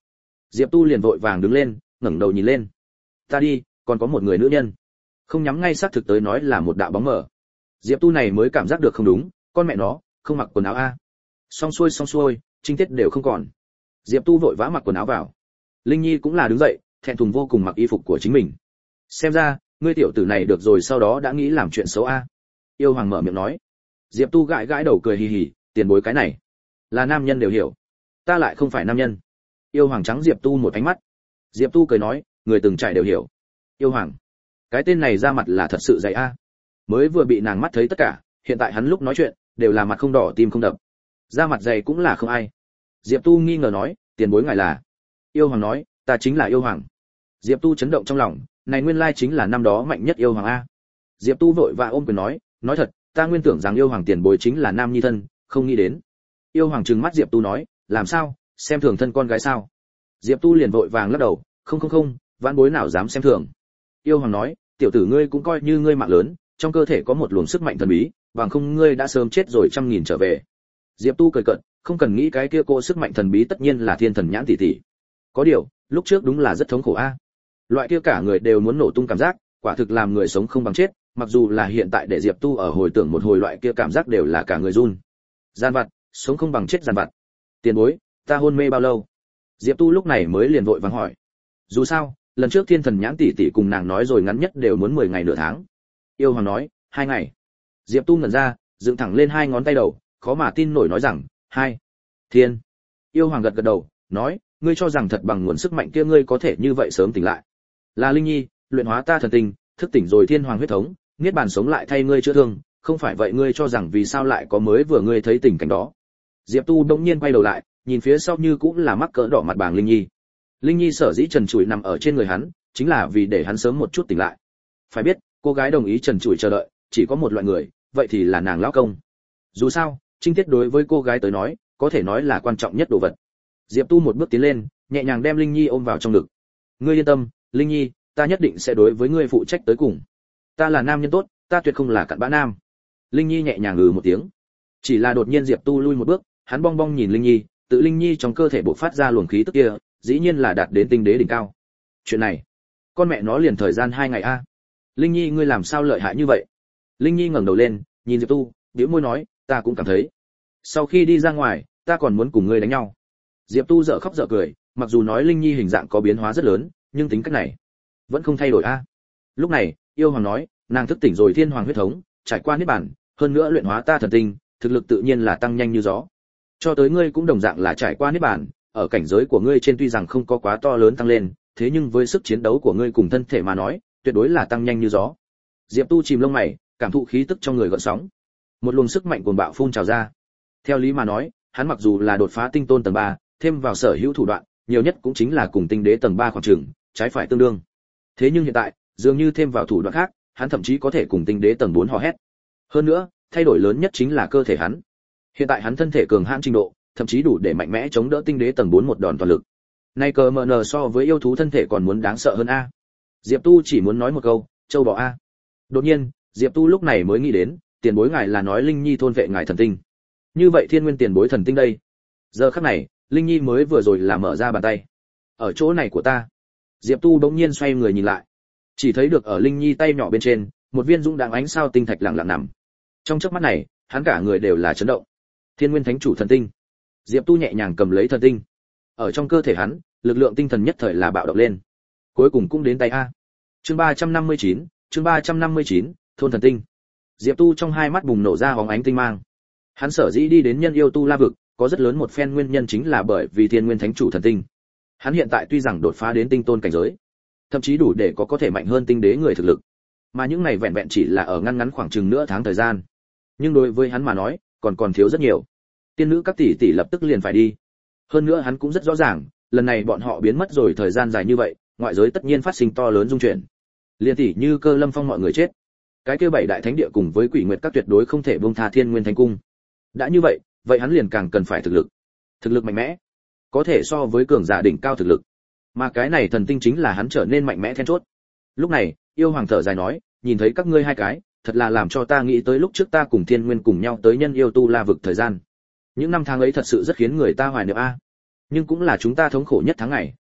Diệp Tu liền vội vàng đứng lên, ngẩng đầu nhìn lên. Ta đi, còn có một người nữ nhân. Không nhắm ngay xác thực tới nói là một đạo bóng mờ. Diệp Tu này mới cảm giác được không đúng, con mẹ nó, không mặc quần áo a. Xong xuôi xong xuôi, trinh tiết đều không còn. Diệp Tu vội vã mặc quần áo vào. Linh Nhi cũng là đứng dậy, thẹn thùng vô cùng mặc y phục của chính mình. Xem ra, ngươi tiểu tử này được rồi, sau đó đã nghĩ làm chuyện xấu a. Yêu Hoàng mở miệng nói. Diệp Tu gãi gãi đầu cười hì hì, tiền bối cái này, là nam nhân đều hiểu. Ta lại không phải nam nhân. Yêu Hoàng trắng Diệp Tu một ánh mắt. Diệp Tu cười nói, người từng trải đều hiểu. Yêu Hoàng, cái tên này ra mặt là thật sự dày a. Mới vừa bị nàng mắt thấy tất cả, hiện tại hắn lúc nói chuyện đều là mặt không đỏ tim không đập. Ra mặt dày cũng là không ai. Diệp Tu nghi ngờ nói, tiền bối ngài là? Yêu Hoàng nói, ta chính là Yêu Hoàng. Diệp Tu chấn động trong lòng, này nguyên lai chính là năm đó mạnh nhất Yêu Hoàng a. Diệp Tu vội vã ôm quyền nói, nói thật, ta nguyên tưởng rằng Yêu Hoàng tiền bối chính là nam nhi thân, không nghĩ đến. Yêu Hoàng trừng mắt Diệp Tu nói, làm sao, xem thường thân con gái sao? Diệp Tu liền vội vàng lắc đầu, không không không, vãn bối nào dám xem thường. Yêu Hoàng nói, tiểu tử ngươi cũng coi như ngươi mạng lớn, trong cơ thể có một luồng sức mạnh thần bí, bằng không ngươi đã sớm chết rồi trăm nghìn trở về. Diệp Tu cười cợt, không cần nghĩ cái kia cô sức mạnh thần bí tất nhiên là thiên thần nhãn tỷ tỷ. Có điều, lúc trước đúng là rất thống khổ a. Loại kia cả người đều muốn nổ tung cảm giác, quả thực làm người sống không bằng chết, mặc dù là hiện tại để Diệp Tu ở hồi tưởng một hồi loại kia cảm giác đều là cả người run. Gian vặt, sống không bằng chết gian vặt. Tiền bối, ta hôn mê bao lâu? Diệp Tu lúc này mới liền vội vàng hỏi. Dù sao, lần trước thiên thần nhãn tỷ tỷ cùng nàng nói rồi ngắn nhất đều muốn mười ngày nửa tháng. Yêu Hoàng nói, hai ngày. Diệp Tu ngẩn ra, dựng thẳng lên hai ngón tay đầu, khó mà tin nổi nói rằng, hai. Thiên. Yêu Hoàng gật gật đầu, nói, ngươi cho rằng thật bằng nguồn sức mạnh kia ngươi có thể như vậy sớm tỉnh lại? Là Linh Nhi, luyện hóa ta thần tinh, thức tỉnh rồi thiên hoàng huyết thống, niết bàn sống lại thay ngươi chữa thương, không phải vậy ngươi cho rằng vì sao lại có mới vừa ngươi thấy tình cảnh đó? Diệp Tu đột nhiên quay đầu lại, nhìn phía sau như cũng là mắc cỡ đỏ mặt bàng Linh Nhi. Linh Nhi sở dĩ trần trụi nằm ở trên người hắn, chính là vì để hắn sớm một chút tỉnh lại. Phải biết, cô gái đồng ý trần trụi chờ đợi, chỉ có một loại người, vậy thì là nàng lão công. Dù sao, trinh tiết đối với cô gái tới nói, có thể nói là quan trọng nhất đồ vật. Diệp Tu một bước tiến lên, nhẹ nhàng đem Linh Nhi ôm vào trong ngực. Ngươi yên tâm, Linh Nhi, ta nhất định sẽ đối với ngươi phụ trách tới cùng. Ta là nam nhân tốt, ta tuyệt không là cặn bã nam. Linh Nhi nhẹ nhàng ngừ một tiếng. Chỉ là đột nhiên Diệp Tu lui một bước, hắn bong bong nhìn Linh Nhi, tự Linh Nhi trong cơ thể bộc phát ra luồng khí tức kia, dĩ nhiên là đạt đến tinh đế đỉnh cao. Chuyện này, con mẹ nó liền thời gian hai ngày a. Linh Nhi ngươi làm sao lợi hại như vậy? Linh Nhi ngẩng đầu lên, nhìn Diệp Tu, bĩu môi nói, ta cũng cảm thấy. Sau khi đi ra ngoài, ta còn muốn cùng ngươi đánh nhau. Diệp Tu dở khóc dở cười, mặc dù nói Linh Nhi hình dạng có biến hóa rất lớn, nhưng tính cách này vẫn không thay đổi a. Lúc này, Yêu Hoàng nói, nàng thức tỉnh rồi thiên hoàng huyết thống, trải qua niết bàn, hơn nữa luyện hóa ta thần tinh, thực lực tự nhiên là tăng nhanh như gió. Cho tới ngươi cũng đồng dạng là trải qua niết bàn, ở cảnh giới của ngươi trên tuy rằng không có quá to lớn tăng lên, thế nhưng với sức chiến đấu của ngươi cùng thân thể mà nói, tuyệt đối là tăng nhanh như gió. Diệp Tu chìm lông mày, cảm thụ khí tức trong người gợn sóng. Một luồng sức mạnh cuồng bạo phun trào ra. Theo lý mà nói, hắn mặc dù là đột phá tinh tôn tầng ba, thêm vào sở hữu thủ đoạn, nhiều nhất cũng chính là cùng tinh đế tầng ba khoảng chừng, trái phải tương đương. Thế nhưng hiện tại, dường như thêm vào thủ đoạn khác, hắn thậm chí có thể cùng tinh đế tầng bốn hò hét. Hơn nữa, thay đổi lớn nhất chính là cơ thể hắn. Hiện tại hắn thân thể cường hãn trình độ, thậm chí đủ để mạnh mẽ chống đỡ tinh đế tầng bốn một đòn toàn lực. Nay cờ mờ nờ so với yêu thú thân thể còn muốn đáng sợ hơn a. Diệp Tu chỉ muốn nói một câu, châu bò a. Đột nhiên, Diệp Tu lúc này mới nghĩ đến, tiền bối ngài là nói Linh Nhi thôn vệ ngài thần tinh. Như vậy thiên nguyên tiền bối thần tinh đây. Giờ khắc này, Linh Nhi mới vừa rồi là mở ra bàn tay. Ở chỗ này của ta. Diệp Tu bỗng nhiên xoay người nhìn lại, chỉ thấy được ở Linh Nhi tay nhỏ bên trên, một viên dũng đãng ánh sao tinh thạch lặng lặng nằm. Trong chớp mắt này, hắn cả người đều là chấn động. Thiên Nguyên Thánh Chủ thần tinh. Diệp Tu nhẹ nhàng cầm lấy thần tinh. Ở trong cơ thể hắn, lực lượng tinh thần nhất thời là bạo động lên. Cuối cùng cũng đến tay a. Chương ba trăm năm mươi chín, chương ba trăm năm mươi chín, thôn thần tinh. Diệp Tu trong hai mắt bùng nổ ra hóng ánh tinh mang. Hắn sở dĩ đi đến Nhân Yêu Tu La vực, có rất lớn một phen nguyên nhân chính là bởi vì Thiên Nguyên Thánh Chủ thần tinh. Hắn hiện tại tuy rằng đột phá đến tinh tôn cảnh giới, thậm chí đủ để có có thể mạnh hơn tinh đế người thực lực, mà những này vẹn vẹn chỉ là ở ngăn ngắn khoảng chừng nửa tháng thời gian. Nhưng đối với hắn mà nói, còn còn thiếu rất nhiều. Tiên nữ các tỷ tỷ lập tức liền phải đi. Hơn nữa hắn cũng rất rõ ràng, lần này bọn họ biến mất rồi thời gian dài như vậy, ngoại giới tất nhiên phát sinh to lớn dung chuyển. Liên tỷ như Cơ Lâm Phong mọi người chết, cái kia bảy đại thánh địa cùng với Quỷ Nguyệt các tuyệt đối không thể buông tha Thiên Nguyên Thánh Cung. Đã như vậy, vậy hắn liền càng cần phải thực lực. Thực lực mạnh mẽ, có thể so với cường giả đỉnh cao thực lực. Mà cái này thần tinh chính là hắn trở nên mạnh mẽ then chốt. Lúc này, Yêu Hoàng thở dài nói, nhìn thấy các ngươi hai cái, thật là làm cho ta nghĩ tới lúc trước ta cùng Thiên Nguyên cùng nhau tới Nhân Yêu Tu La vực thời gian. Những năm tháng ấy thật sự rất khiến người ta hoài niệm a. Nhưng cũng là chúng ta thống khổ nhất tháng ngày.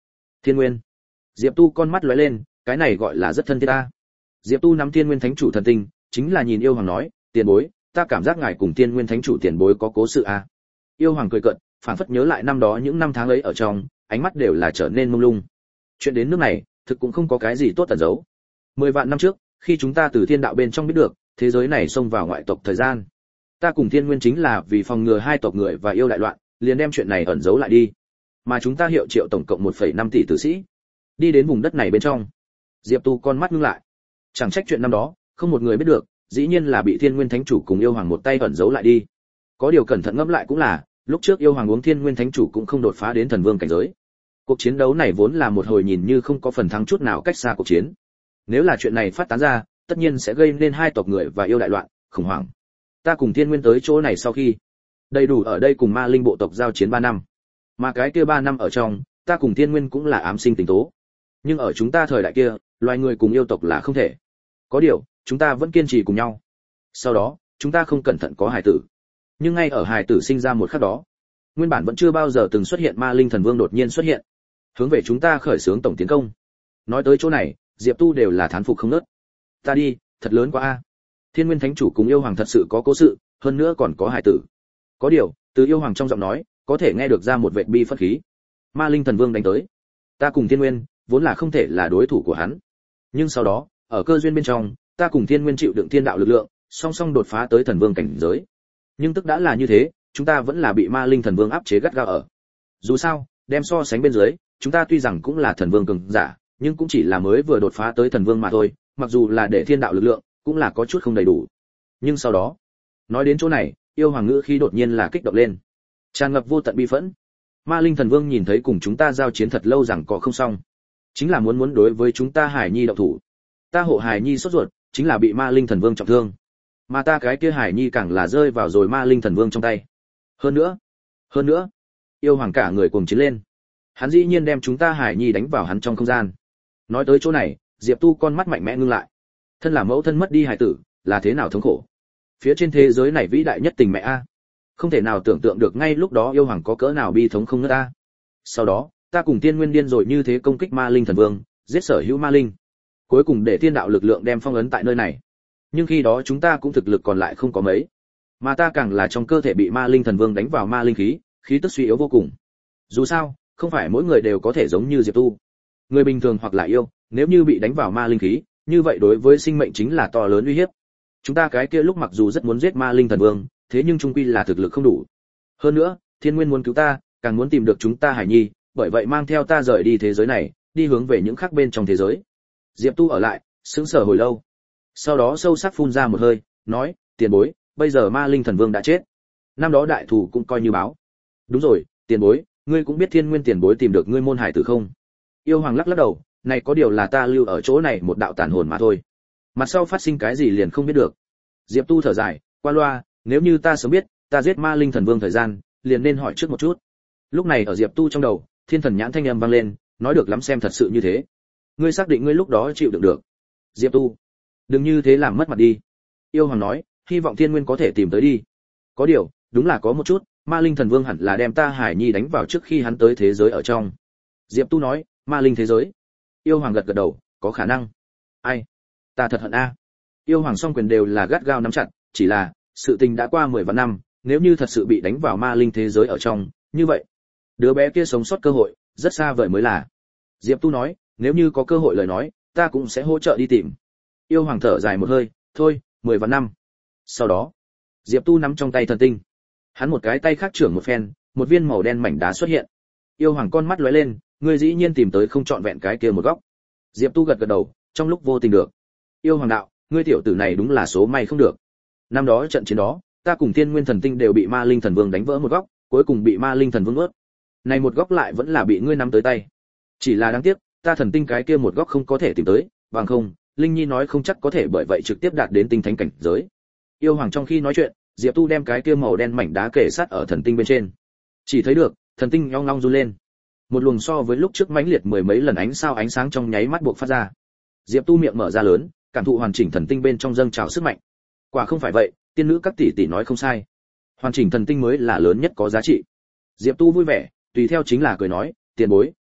Thiên Nguyên. Diệp Tu con mắt lóe lên, cái này gọi là rất thân thiết ta. Diệp Tu nắm Thiên Nguyên Thánh chủ thần tinh, chính là nhìn yêu hoàng nói, tiền bối, ta cảm giác ngài cùng Thiên Nguyên Thánh chủ tiền bối có cố sự a. Yêu hoàng cười cợt, phảng phất nhớ lại năm đó những năm tháng ấy ở trong, ánh mắt đều là trở nên mông lung. Chuyện đến nước này, thực cũng không có cái gì tốt tẩn giấu. Mười vạn năm trước, khi chúng ta từ thiên đạo bên trong biết được, thế giới này xông vào ngoại tộc thời gian. Ta cùng Thiên Nguyên chính là vì phòng ngừa hai tộc người và yêu đại loạn, liền đem chuyện này ẩn giấu lại đi. Mà chúng ta hiệu triệu tổng cộng một phẩy năm tỷ tử sĩ, đi đến vùng đất này bên trong. Diệp Tu con mắt ngưng lại. Chẳng trách chuyện năm đó, không một người biết được, dĩ nhiên là bị Thiên Nguyên Thánh chủ cùng yêu hoàng một tay ẩn giấu lại đi. Có điều cẩn thận ngẫm lại cũng là, lúc trước yêu hoàng uống Thiên Nguyên Thánh chủ cũng không đột phá đến thần vương cảnh giới. Cuộc chiến đấu này vốn là một hồi nhìn như không có phần thắng chút nào cách xa cuộc chiến. Nếu là chuyện này phát tán ra, tất nhiên sẽ gây nên hai tộc người và yêu đại loạn, khủng hoảng. Ta cùng Thiên Nguyên tới chỗ này sau khi, đầy đủ ở đây cùng ma linh bộ tộc giao chiến ba năm. Mà cái kia ba năm ở trong, ta cùng Thiên Nguyên cũng là ám sinh tình tố. Nhưng ở chúng ta thời đại kia, loài người cùng yêu tộc là không thể. Có điều, chúng ta vẫn kiên trì cùng nhau. Sau đó, chúng ta không cẩn thận có hài tử. Nhưng ngay ở hài tử sinh ra một khắc đó, nguyên bản vẫn chưa bao giờ từng xuất hiện ma linh thần vương đột nhiên xuất hiện, hướng về chúng ta khởi xướng tổng tiến công. Nói tới chỗ này, Diệp Tu đều là thán phục không ngớt. Ta đi, thật lớn quá a. Thiên Nguyên Thánh chủ cùng yêu hoàng thật sự có cố sự, hơn nữa còn có hài tử. Có điều, từ yêu hoàng trong giọng nói, có thể nghe được ra một vệt bi phất khí. Ma linh thần vương đánh tới, ta cùng Thiên Nguyên vốn là không thể là đối thủ của hắn. Nhưng sau đó, ở cơ duyên bên trong, ta cùng Thiên Nguyên chịu đựng thiên đạo lực lượng, song song đột phá tới thần vương cảnh giới. Nhưng tức đã là như thế, chúng ta vẫn là bị ma linh thần vương áp chế gắt gao ở. Dù sao, đem so sánh bên dưới, chúng ta tuy rằng cũng là thần vương cường giả, nhưng cũng chỉ là mới vừa đột phá tới thần vương mà thôi, mặc dù là để thiên đạo lực lượng, cũng là có chút không đầy đủ. Nhưng sau đó, nói đến chỗ này, yêu hoàng ngữ khi đột nhiên là kích động lên, tràn ngập vô tận bi phẫn. Ma linh thần vương nhìn thấy cùng chúng ta giao chiến thật lâu rằng có không xong, chính là muốn muốn đối với chúng ta Hải Nhi động thủ. Ta hộ Hải Nhi sốt ruột, chính là bị ma linh thần vương trọng thương, mà ta cái kia Hải Nhi càng là rơi vào rồi ma linh thần vương trong tay. Hơn nữa, hơn nữa, yêu hoàng cả người cuồng chiến lên, hắn dĩ nhiên đem chúng ta Hải Nhi đánh vào hắn trong không gian. Nói tới chỗ này, Diệp Tu con mắt mạnh mẽ ngưng lại. Thân là mẫu thân mất đi hài tử, là thế nào thống khổ. Phía trên thế giới này vĩ đại nhất tình mẹ a, không thể nào tưởng tượng được ngay lúc đó yêu hoàng có cỡ nào bi thống không ngớt ta. Sau đó, ta cùng Tiên Nguyên điên rồi như thế công kích ma linh thần vương, giết sở hữu ma linh, cuối cùng để thiên đạo lực lượng đem phong ấn tại nơi này. Nhưng khi đó chúng ta cũng thực lực còn lại không có mấy, mà ta càng là trong cơ thể bị ma linh thần vương đánh vào ma linh khí, khí tức suy yếu vô cùng. Dù sao, không phải mỗi người đều có thể giống như Diệp Tu. Người bình thường hoặc là yêu, nếu như bị đánh vào ma linh khí, như vậy đối với sinh mệnh chính là to lớn uy hiếp. Chúng ta cái kia lúc mặc dù rất muốn giết ma linh thần vương, thế nhưng chung quy là thực lực không đủ. Hơn nữa, Thiên Nguyên muốn cứu ta, càng muốn tìm được chúng ta Hải Nhi, bởi vậy mang theo ta rời đi thế giới này, đi hướng về những khác bên trong thế giới. Diệp Tu ở lại, sững sờ hồi lâu. Sau đó sâu sắc phun ra một hơi, nói, tiền bối, bây giờ ma linh thần vương đã chết. Năm đó đại thù cũng coi như báo. Đúng rồi, tiền bối, ngươi cũng biết Thiên Nguyên tiền bối tìm được ngươi môn hải tử không? Yêu hoàng lắc lắc đầu, này có điều là ta lưu ở chỗ này một đạo tàn hồn mà thôi. Mặt sau phát sinh cái gì liền không biết được. Diệp Tu thở dài, qua loa, nếu như ta sớm biết, ta giết ma linh thần vương thời gian, liền nên hỏi trước một chút. Lúc này ở Diệp Tu trong đầu, thiên thần nhãn thanh âm vang lên, nói được lắm xem thật sự như thế. Ngươi xác định ngươi lúc đó chịu đựng được? Diệp Tu, đừng như thế làm mất mặt đi. Yêu hoàng nói, hy vọng Thiên Nguyên có thể tìm tới đi. Có điều, đúng là có một chút, ma linh thần vương hẳn là đem ta Hải Nhi đánh vào trước khi hắn tới thế giới ở trong. Diệp Tu nói, ma linh thế giới. Yêu hoàng gật gật đầu, có khả năng. Ai? Ta thật hận a. Yêu hoàng song quyền đều là gắt gao nắm chặt, chỉ là, sự tình đã qua mười vạn năm, nếu như thật sự bị đánh vào ma linh thế giới ở trong, như vậy, đứa bé kia sống sót cơ hội, rất xa vời mới là. Diệp Tu nói, nếu như có cơ hội lời nói, ta cũng sẽ hỗ trợ đi tìm. Yêu hoàng thở dài một hơi, thôi, mười vạn năm. Sau đó, Diệp Tu nắm trong tay thần tinh. Hắn một cái tay khác trưởng một phen, một viên màu đen mảnh đá xuất hiện. Yêu hoàng con mắt lóe lên, ngươi dĩ nhiên tìm tới không trọn vẹn cái kia một góc. Diệp Tu gật gật đầu, trong lúc vô tình được. Yêu hoàng đạo, ngươi tiểu tử này đúng là số may không được. Năm đó trận chiến đó, ta cùng Thiên Nguyên thần tinh đều bị ma linh thần vương đánh vỡ một góc, cuối cùng bị ma linh thần vương nuốt. Này một góc lại vẫn là bị ngươi nắm tới tay. Chỉ là đáng tiếc, ta thần tinh cái kia một góc không có thể tìm tới, bằng không, Linh Nhi nói không chắc có thể bởi vậy trực tiếp đạt đến tinh thánh cảnh giới. Yêu hoàng trong khi nói chuyện, Diệp Tu đem cái kia màu đen mảnh đá kề sát ở thần tinh bên trên. Chỉ thấy được, thần tinh nhong nhong run lên. Một luồng so với lúc trước mãnh liệt mười mấy lần ánh sao ánh sáng trong nháy mắt buộc phát ra. Diệp Tu miệng mở ra lớn, cảm thụ hoàn chỉnh thần tinh bên trong dâng trào sức mạnh. Quả không phải vậy, tiên nữ các tỷ tỷ nói không sai. Hoàn chỉnh thần tinh mới là lớn nhất có giá trị. Diệp Tu vui vẻ, tùy theo chính là cười nói, tiền bối,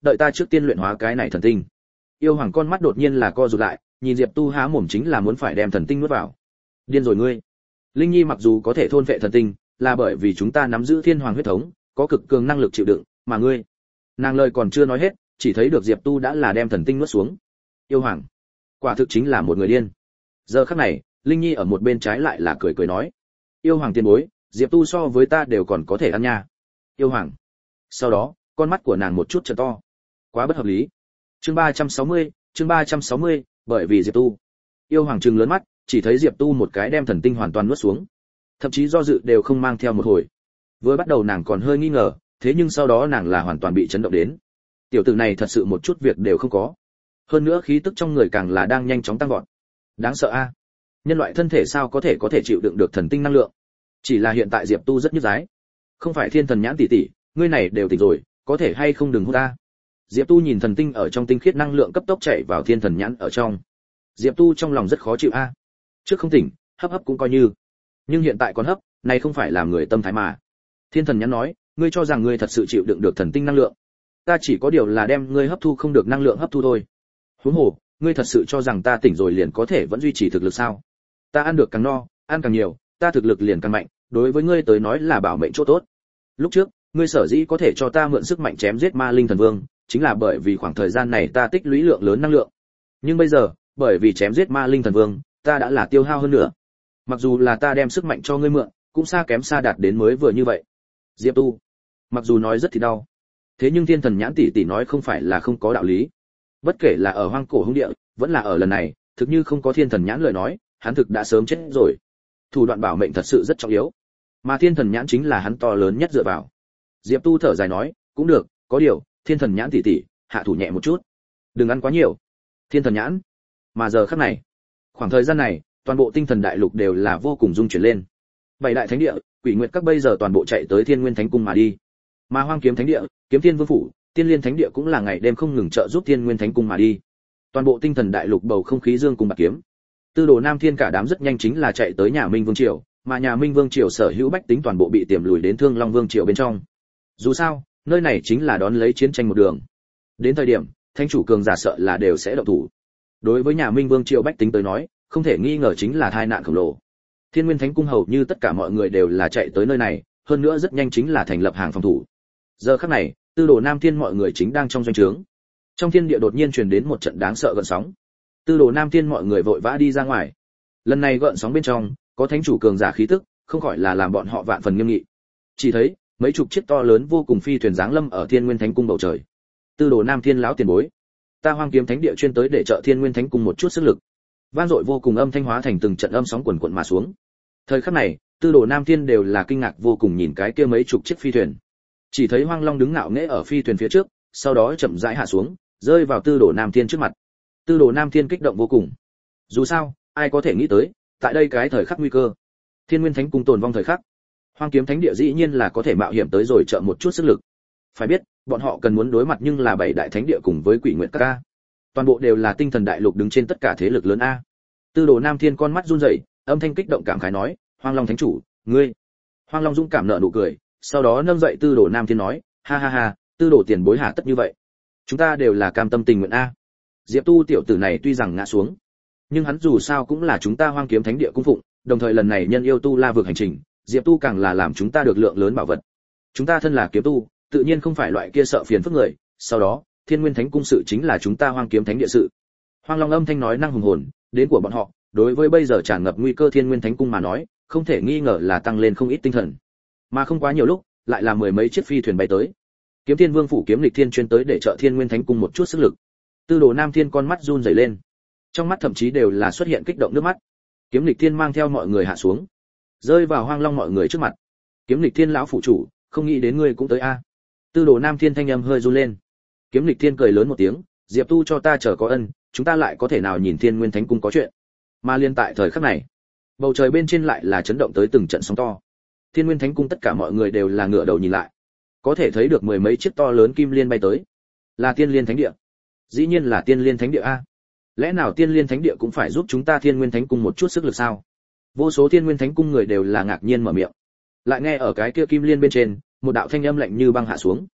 đợi ta trước tiên luyện hóa cái này thần tinh. Yêu hoàng con mắt đột nhiên là co rụt lại, nhìn Diệp Tu há mồm chính là muốn phải đem thần tinh nuốt vào. Điên rồi ngươi. Linh Nhi mặc dù có thể thôn phệ thần tinh, là bởi vì chúng ta nắm giữ thiên hoàng huyết thống, có cực cường năng lực chịu đựng, mà ngươi. Nàng lời còn chưa nói hết, chỉ thấy được Diệp Tu đã là đem thần tinh nuốt xuống. Yêu hoàng, quả thực chính là một người điên. Giờ khắc này, Linh Nhi ở một bên trái lại là cười cười nói: "Yêu hoàng tiền bối, Diệp Tu so với ta đều còn có thể ăn nha." Yêu hoàng. Sau đó, con mắt của nàng một chút trợn to. Quá bất hợp lý. Chương ba trăm sáu mươi, chương ba trăm sáu mươi, bởi vì Diệp Tu. Yêu hoàng trừng lớn mắt, chỉ thấy Diệp Tu một cái đem thần tinh hoàn toàn nuốt xuống, thậm chí do dự đều không mang theo một hồi. Vừa bắt đầu nàng còn hơi nghi ngờ, thế nhưng sau đó nàng là hoàn toàn bị chấn động đến. Tiểu tử này thật sự một chút việc đều không có. Hơn nữa khí tức trong người càng là đang nhanh chóng tăng vọt. Đáng sợ a. Nhân loại thân thể sao có thể có thể chịu đựng được thần tinh năng lượng? Chỉ là hiện tại Diệp Tu rất nhức dái. Không phải Thiên Thần Nhãn tỷ tỷ, ngươi này đều tỉnh rồi, có thể hay không đừng hút ta. Diệp Tu nhìn thần tinh ở trong tinh khiết năng lượng cấp tốc chạy vào Thiên Thần Nhãn ở trong. Diệp Tu trong lòng rất khó chịu a. Trước không tỉnh, hấp hấp cũng coi như, nhưng hiện tại còn hấp, này không phải làm người tâm thái mà. Thiên Thần Nhãn nói, ngươi cho rằng ngươi thật sự chịu đựng được thần tinh năng lượng? Ta chỉ có điều là đem ngươi hấp thu không được năng lượng hấp thu thôi. Huống hồ, ngươi thật sự cho rằng ta tỉnh rồi liền có thể vẫn duy trì thực lực sao? Ta ăn được càng no, ăn càng nhiều, ta thực lực liền càng mạnh, đối với ngươi tới nói là bảo mệnh chỗ tốt. Lúc trước, ngươi sở dĩ có thể cho ta mượn sức mạnh chém giết Ma Linh Thần Vương, chính là bởi vì khoảng thời gian này ta tích lũy lượng lớn năng lượng. Nhưng bây giờ, bởi vì chém giết Ma Linh Thần Vương, ta đã là tiêu hao hơn nữa. Mặc dù là ta đem sức mạnh cho ngươi mượn, cũng xa kém xa đạt đến mới vừa như vậy. Diệp Tu, mặc dù nói rất thì đau, thế nhưng Thiên Thần Nhãn tỷ tỷ nói không phải là không có đạo lý. Bất kể là ở hoang cổ hung địa, vẫn là ở lần này, thực như không có Thiên Thần Nhãn lời nói, hắn thực đã sớm chết rồi. Thủ đoạn bảo mệnh thật sự rất trọng yếu, mà Thiên Thần Nhãn chính là hắn to lớn nhất dựa vào. Diệp Tu thở dài nói, cũng được, có điều, Thiên Thần Nhãn tỷ tỷ, hạ thủ nhẹ một chút, đừng ăn quá nhiều. Thiên Thần Nhãn. Mà giờ khắc này, khoảng thời gian này, toàn bộ tinh thần đại lục đều là vô cùng rung chuyển lên. Bảy đại thánh địa, Quỷ Nguyệt các bây giờ toàn bộ chạy tới Thiên Nguyên Thánh cung mà đi. Mà Hoang Kiếm Thánh địa, Kiếm Thiên Vương phủ, Tiên Liên Thánh địa cũng là ngày đêm không ngừng trợ giúp Thiên Nguyên Thánh cung mà đi. Toàn bộ tinh thần đại lục bầu không khí dương cùng bạc kiếm. Tư Đồ Nam Thiên cả đám rất nhanh chính là chạy tới nhà Minh Vương triều, mà nhà Minh Vương triều sở hữu bách tính toàn bộ bị tiềm lùi đến Thương Long Vương triều bên trong. Dù sao, nơi này chính là đón lấy chiến tranh một đường. Đến thời điểm, thánh chủ cường giả sợ là đều sẽ động thủ. Đối với nhà Minh Vương triều bách tính tới nói, không thể nghi ngờ chính là tai nạn khổng lồ. Thiên Nguyên Thánh cung hầu như tất cả mọi người đều là chạy tới nơi này, hơn nữa rất nhanh chính là thành lập hàng phòng thủ. Giờ khắc này, Tư Đồ Nam Thiên mọi người chính đang trong doanh trướng. Trong thiên địa đột nhiên truyền đến một trận đáng sợ gợn sóng. Tư Đồ Nam Thiên mọi người vội vã đi ra ngoài. Lần này gợn sóng bên trong, có thánh chủ cường giả khí tức, không khỏi là làm bọn họ vạn phần nghiêm nghị. Chỉ thấy, mấy chục chiếc to lớn vô cùng phi thuyền giáng lâm ở Thiên Nguyên Thánh cung bầu trời. Tư Đồ Nam Thiên lão tiền bối, ta Hoang Kiếm Thánh địa chuyên tới để trợ Thiên Nguyên Thánh cung một chút sức lực. Vang dội vô cùng âm thanh hóa thành từng trận âm sóng quần quần mà xuống. Thời khắc này, Tư Đồ Nam Thiên đều là kinh ngạc vô cùng nhìn cái kia mấy chục chiếc phi thuyền. Chỉ thấy Hoang Long đứng ngạo nghễ ở phi thuyền phía trước, sau đó chậm rãi hạ xuống, rơi vào Tư Đồ Nam Thiên trước mặt. Tư Đồ Nam Thiên kích động vô cùng. Dù sao, ai có thể nghĩ tới, tại đây cái thời khắc nguy cơ, Thiên Nguyên Thánh cung tồn vong thời khắc, Hoang Kiếm Thánh địa dĩ nhiên là có thể mạo hiểm tới rồi trợ một chút sức lực. Phải biết, bọn họ cần muốn đối mặt nhưng là bảy đại thánh địa cùng với Quỷ Nguyệt các a. Toàn bộ đều là tinh thần đại lục đứng trên tất cả thế lực lớn a. Tư Đồ Nam Thiên con mắt run rẩy, âm thanh kích động cảm khái nói, Hoang Long thánh chủ, ngươi. Hoang Long dũng cảm nở nụ cười, sau đó nâng dậy Tư Đồ Nam Thiên nói, ha ha ha, Tư Đồ tiền bối hà tất như vậy. Chúng ta đều là cam tâm tình nguyện a. Diệp Tu tiểu tử này tuy rằng ngã xuống, nhưng hắn dù sao cũng là chúng ta Hoang Kiếm Thánh địa cung phụng, đồng thời lần này nhân yêu tu la vượt hành trình, Diệp Tu càng là làm chúng ta được lượng lớn bảo vật. Chúng ta thân là kiếm tu, tự nhiên không phải loại kia sợ phiền phức người, sau đó, Thiên Nguyên Thánh cung sự chính là chúng ta Hoang Kiếm Thánh địa sự. Hoang Long âm thanh nói năng hùng hồn, đến của bọn họ, đối với bây giờ tràn ngập nguy cơ Thiên Nguyên Thánh cung mà nói, không thể nghi ngờ là tăng lên không ít tinh thần. Mà không quá nhiều lúc, lại là mười mấy chiếc phi thuyền bay tới. Kiếm Thiên Vương phủ Kiếm Lịch Thiên chuyên tới để trợ Thiên Nguyên Thánh cung một chút sức lực. Tư Đồ Nam Thiên con mắt run rẩy lên, trong mắt thậm chí đều là xuất hiện kích động nước mắt. Kiếm Lịch Thiên mang theo mọi người hạ xuống, rơi vào Hoang Long mọi người trước mặt. Kiếm Lịch Thiên lão phụ chủ, không nghĩ đến ngươi cũng tới a. Tư Đồ Nam Thiên thanh âm hơi run lên. Kiếm Lịch Thiên cười lớn một tiếng, Diệp Tu cho ta chờ có ân, chúng ta lại có thể nào nhìn Thiên Nguyên Thánh cung có chuyện. Mà liên tại thời khắc này, bầu trời bên trên lại là chấn động tới từng trận sóng to. Thiên Nguyên Thánh cung tất cả mọi người đều là ngửa đầu nhìn lại, có thể thấy được mười mấy chiếc to lớn kim liên bay tới, là Tiên Liên Thánh địa. Dĩ nhiên là Tiên Liên Thánh địa a. Lẽ nào Tiên Liên Thánh địa cũng phải giúp chúng ta Thiên Nguyên Thánh cung một chút sức lực sao? Vô số Thiên Nguyên Thánh cung người đều là ngạc nhiên mở miệng. Lại nghe ở cái kia kim liên bên trên, một đạo thanh âm lạnh như băng hạ xuống.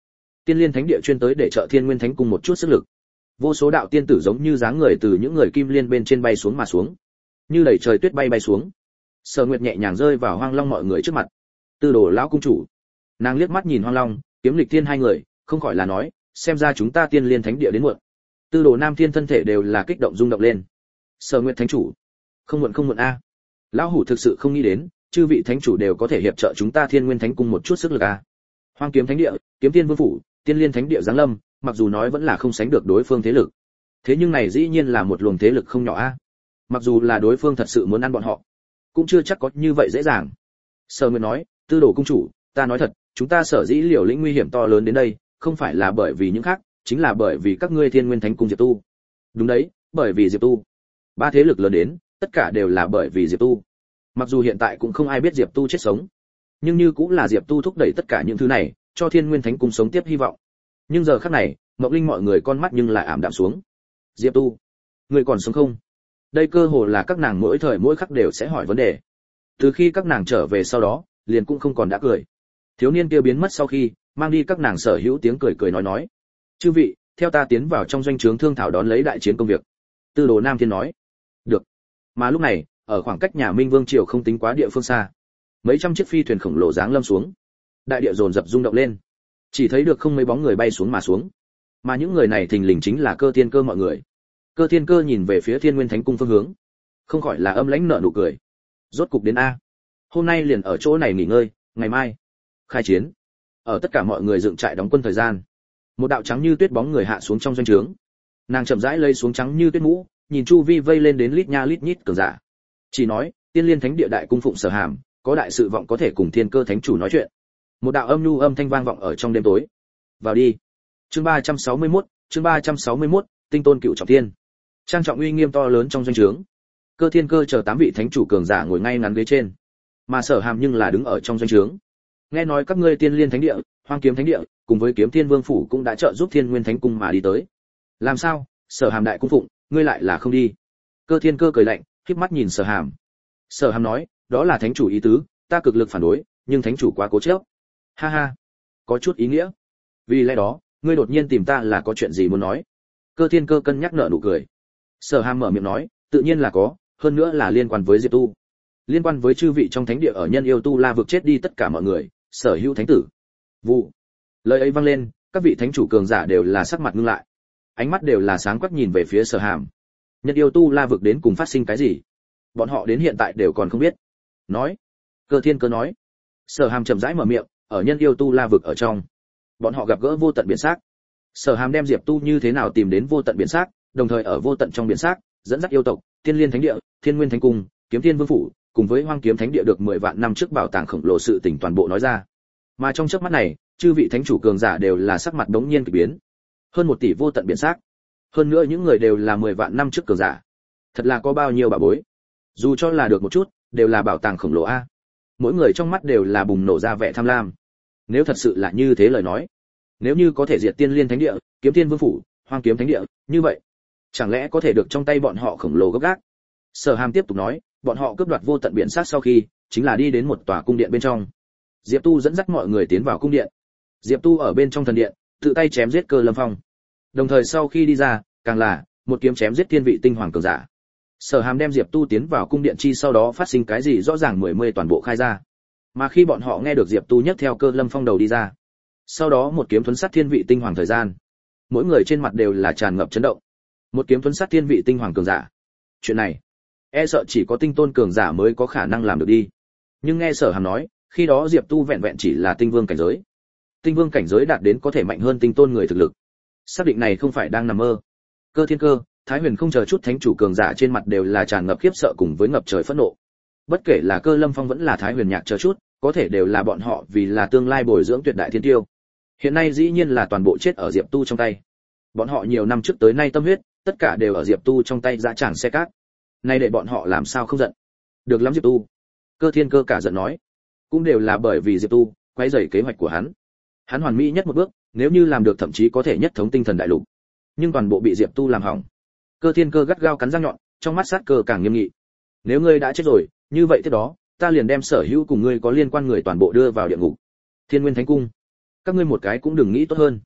Tiên Liên Thánh Địa chuyên tới để trợ Thiên Nguyên Thánh Cung một chút sức lực. Vô số đạo tiên tử giống như dáng người từ những người kim liên bên trên bay xuống mà xuống, như đầy trời tuyết bay bay xuống. Sở Nguyệt nhẹ nhàng rơi vào Hoang Long mọi người trước mặt. Tư Đồ lão cung chủ. Nàng liếc mắt nhìn Hoang Long, Kiếm Lịch Thiên hai người, không khỏi là nói, xem ra chúng ta Tiên Liên Thánh Địa đến muộn. Tư Đồ Nam Thiên thân thể đều là kích động rung động lên. Sở Nguyệt thánh chủ, không muộn không muộn a. Lão hủ thực sự không nghĩ đến, chư vị thánh chủ đều có thể hiệp trợ chúng ta Thiên Nguyên Thánh Cung một chút sức lực a. Hoang Kiếm Thánh Địa, Kiếm Tiên Vương phủ, Tiên Liên Thánh Địa giáng lâm, mặc dù nói vẫn là không sánh được đối phương thế lực. Thế nhưng này dĩ nhiên là một luồng thế lực không nhỏ a. Mặc dù là đối phương thật sự muốn ăn bọn họ, cũng chưa chắc có như vậy dễ dàng. Sở Nguyệt nói, Tư Đồ cung chủ, ta nói thật, chúng ta sở dĩ liều lĩnh nguy hiểm to lớn đến đây, không phải là bởi vì những khác, chính là bởi vì các ngươi Thiên Nguyên Thánh Cung Diệp Tu. Đúng đấy, bởi vì Diệp Tu. Ba thế lực lớn đến, tất cả đều là bởi vì Diệp Tu. Mặc dù hiện tại cũng không ai biết Diệp Tu chết sống, nhưng như cũng là Diệp Tu thúc đẩy tất cả những thứ này, cho Thiên Nguyên Thánh Cung sống tiếp hy vọng. Nhưng giờ khắc này, Ngọc Linh mọi người con mắt nhưng lại ảm đạm xuống. Diệp Tu, người còn sống không? Đây cơ hồ là các nàng mỗi thời mỗi khắc đều sẽ hỏi vấn đề. Từ khi các nàng trở về sau đó, liền cũng không còn đã cười. Thiếu niên kia biến mất sau khi, mang đi các nàng sở hữu tiếng cười cười nói nói. Chư vị, theo ta tiến vào trong doanh trướng thương thảo đón lấy đại chiến công việc. Tư Đồ Nam Thiên nói. Được. Mà lúc này, ở khoảng cách nhà Minh Vương triều không tính quá địa phương xa, mấy trăm chiếc phi thuyền khổng lồ giáng lâm xuống. Đại địa dồn dập rung động lên. Chỉ thấy được không mấy bóng người bay xuống mà xuống. Mà những người này thình lình chính là Cơ Thiên Cơ mọi người. Cơ Thiên Cơ nhìn về phía Thiên Nguyên Thánh Cung phương hướng, không khỏi là âm lãnh nở nụ cười. Rốt cục đến a. Hôm nay liền ở chỗ này nghỉ ngơi, ngày mai khai chiến. Ở tất cả mọi người dựng trại đóng quân thời gian, một đạo trắng như tuyết bóng người hạ xuống trong doanh trướng. Nàng chậm rãi lây xuống trắng như tuyết mũ, nhìn chu vi vây lên đến lít nha lít nhít cường giả. Chỉ nói, Tiên Liên Thánh Địa đại cung phụng Sở Hàm, có đại sự vọng có thể cùng Thiên Cơ Thánh chủ nói chuyện. Một đạo âm nhu âm thanh vang vọng ở trong đêm tối. Vào đi. Chương ba trăm sáu mươi mốt, chương ba trăm sáu mươi mốt, Tinh Tôn Cựu Trọng Thiên. Trang trọng uy nghiêm to lớn trong doanh trướng. Cơ Thiên Cơ chờ tám vị thánh chủ cường giả ngồi ngay ngắn ghế trên, mà Sở Hàm nhưng là đứng ở trong doanh trướng. Nghe nói các ngươi Tiên Liên Thánh Địa, Hoang Kiếm Thánh Địa, cùng với Kiếm Thiên Vương phủ cũng đã trợ giúp Thiên Nguyên Thánh Cung mà đi tới. Làm sao, Sở Hàm đại cung phụng, ngươi lại là không đi? Cơ Thiên Cơ cười lạnh, khép mắt nhìn Sở Hàm. Sở Hàm nói, đó là thánh chủ ý tứ, ta cực lực phản đối, nhưng thánh chủ quá cố chấp. Ha ha, có chút ý nghĩa. Vì lẽ đó, ngươi đột nhiên tìm ta là có chuyện gì muốn nói? Cơ Thiên Cơ cân nhắc nở nụ cười. Sở Hàm mở miệng nói, tự nhiên là có, hơn nữa là liên quan với Diệp Tu, liên quan với chư vị trong thánh địa ở Nhân Yêu Tu La vực chết đi tất cả mọi người, sở hữu thánh tử. Vụ. Lời ấy vang lên, các vị thánh chủ cường giả đều là sắc mặt ngưng lại, ánh mắt đều là sáng quắc nhìn về phía Sở Hàm. Nhân Yêu Tu La vực đến cùng phát sinh cái gì? Bọn họ đến hiện tại đều còn không biết. Nói. Cơ Thiên Cơ nói. Sở Hàm chậm rãi mở miệng, ở Nhân Yêu Tu La vực ở trong, bọn họ gặp gỡ vô tận biển xác. Sở Hàm đem Diệp Tu như thế nào tìm đến vô tận biển xác, đồng thời ở vô tận trong biển xác, dẫn dắt yêu tộc, Tiên Liên Thánh Địa, Thiên Nguyên Thánh Cung, Kiếm Thiên Vương phủ, cùng với Hoang Kiếm Thánh Địa được mười vạn năm trước bảo tàng khổng lồ sự tình toàn bộ nói ra. Mà trong chớp mắt này, chư vị thánh chủ cường giả đều là sắc mặt đống nhiên kỳ biến. Hơn một tỷ vô tận biển xác. Hơn nữa những người đều là mười vạn năm trước cường giả. Thật là có bao nhiêu bảo bối. Dù cho là được một chút, đều là bảo tàng khổng lồ a. Mỗi người trong mắt đều là bùng nổ ra vẻ tham lam. Nếu thật sự là như thế lời nói, nếu như có thể diệt Tiên Liên Thánh Địa, Kiếm Thiên Vương phủ, Hoang Kiếm Thánh Địa, như vậy, chẳng lẽ có thể được trong tay bọn họ khổng lồ gấp gác? Sở Hàm tiếp tục nói, bọn họ cướp đoạt vô tận biển sát sau khi, chính là đi đến một tòa cung điện bên trong. Diệp Tu dẫn dắt mọi người tiến vào cung điện. Diệp Tu ở bên trong thần điện, tự tay chém giết Cơ Lâm Phong. Đồng thời sau khi đi ra, càng là một kiếm chém giết thiên vị tinh hoàng cường giả. Sở Hàm đem Diệp Tu tiến vào cung điện chi sau đó phát sinh cái gì rõ ràng mười mươi toàn bộ khai ra. Mà khi bọn họ nghe được Diệp Tu nhấc theo Cơ Lâm Phong đầu đi ra, sau đó một kiếm thuấn sát thiên vị tinh hoàng thời gian, mỗi người trên mặt đều là tràn ngập chấn động. Một kiếm thuấn sát thiên vị tinh hoàng cường giả. Chuyện này, e sợ chỉ có tinh tôn cường giả mới có khả năng làm được đi. Nhưng nghe Sở Hàm nói, khi đó Diệp Tu vẹn vẹn chỉ là tinh vương cảnh giới. Tinh vương cảnh giới đạt đến có thể mạnh hơn tinh tôn người thực lực. Xác định này không phải đang nằm mơ. Cơ Thiên Cơ, Thái Huyền không chờ chút thánh chủ cường giả trên mặt đều là tràn ngập khiếp sợ cùng với ngập trời phẫn nộ. Bất kể là Cơ Lâm Phong vẫn là Thái Huyền Nhạc chờ chút, có thể đều là bọn họ vì là tương lai bồi dưỡng tuyệt đại thiên tiêu. Hiện nay dĩ nhiên là toàn bộ chết ở Diệp Tu trong tay. Bọn họ nhiều năm trước tới nay tâm huyết, tất cả đều ở Diệp Tu trong tay dã tràng xe cát. Nay để bọn họ làm sao không giận? Được lắm Diệp Tu. Cơ Thiên Cơ cả giận nói, cũng đều là bởi vì Diệp Tu quấy rầy kế hoạch của hắn. Hắn hoàn mỹ nhất một bước, nếu như làm được thậm chí có thể nhất thống tinh thần đại lục. Nhưng toàn bộ bị Diệp Tu làm hỏng. Cơ Thiên Cơ gắt gao cắn răng nhọn, trong mắt sát cơ càng nghiêm nghị. Nếu ngươi đã chết rồi, như vậy thế đó, ta liền đem sở hữu cùng ngươi có liên quan người toàn bộ đưa vào địa ngục. Thiên Nguyên Thánh Cung, các ngươi một cái cũng đừng nghĩ tốt hơn.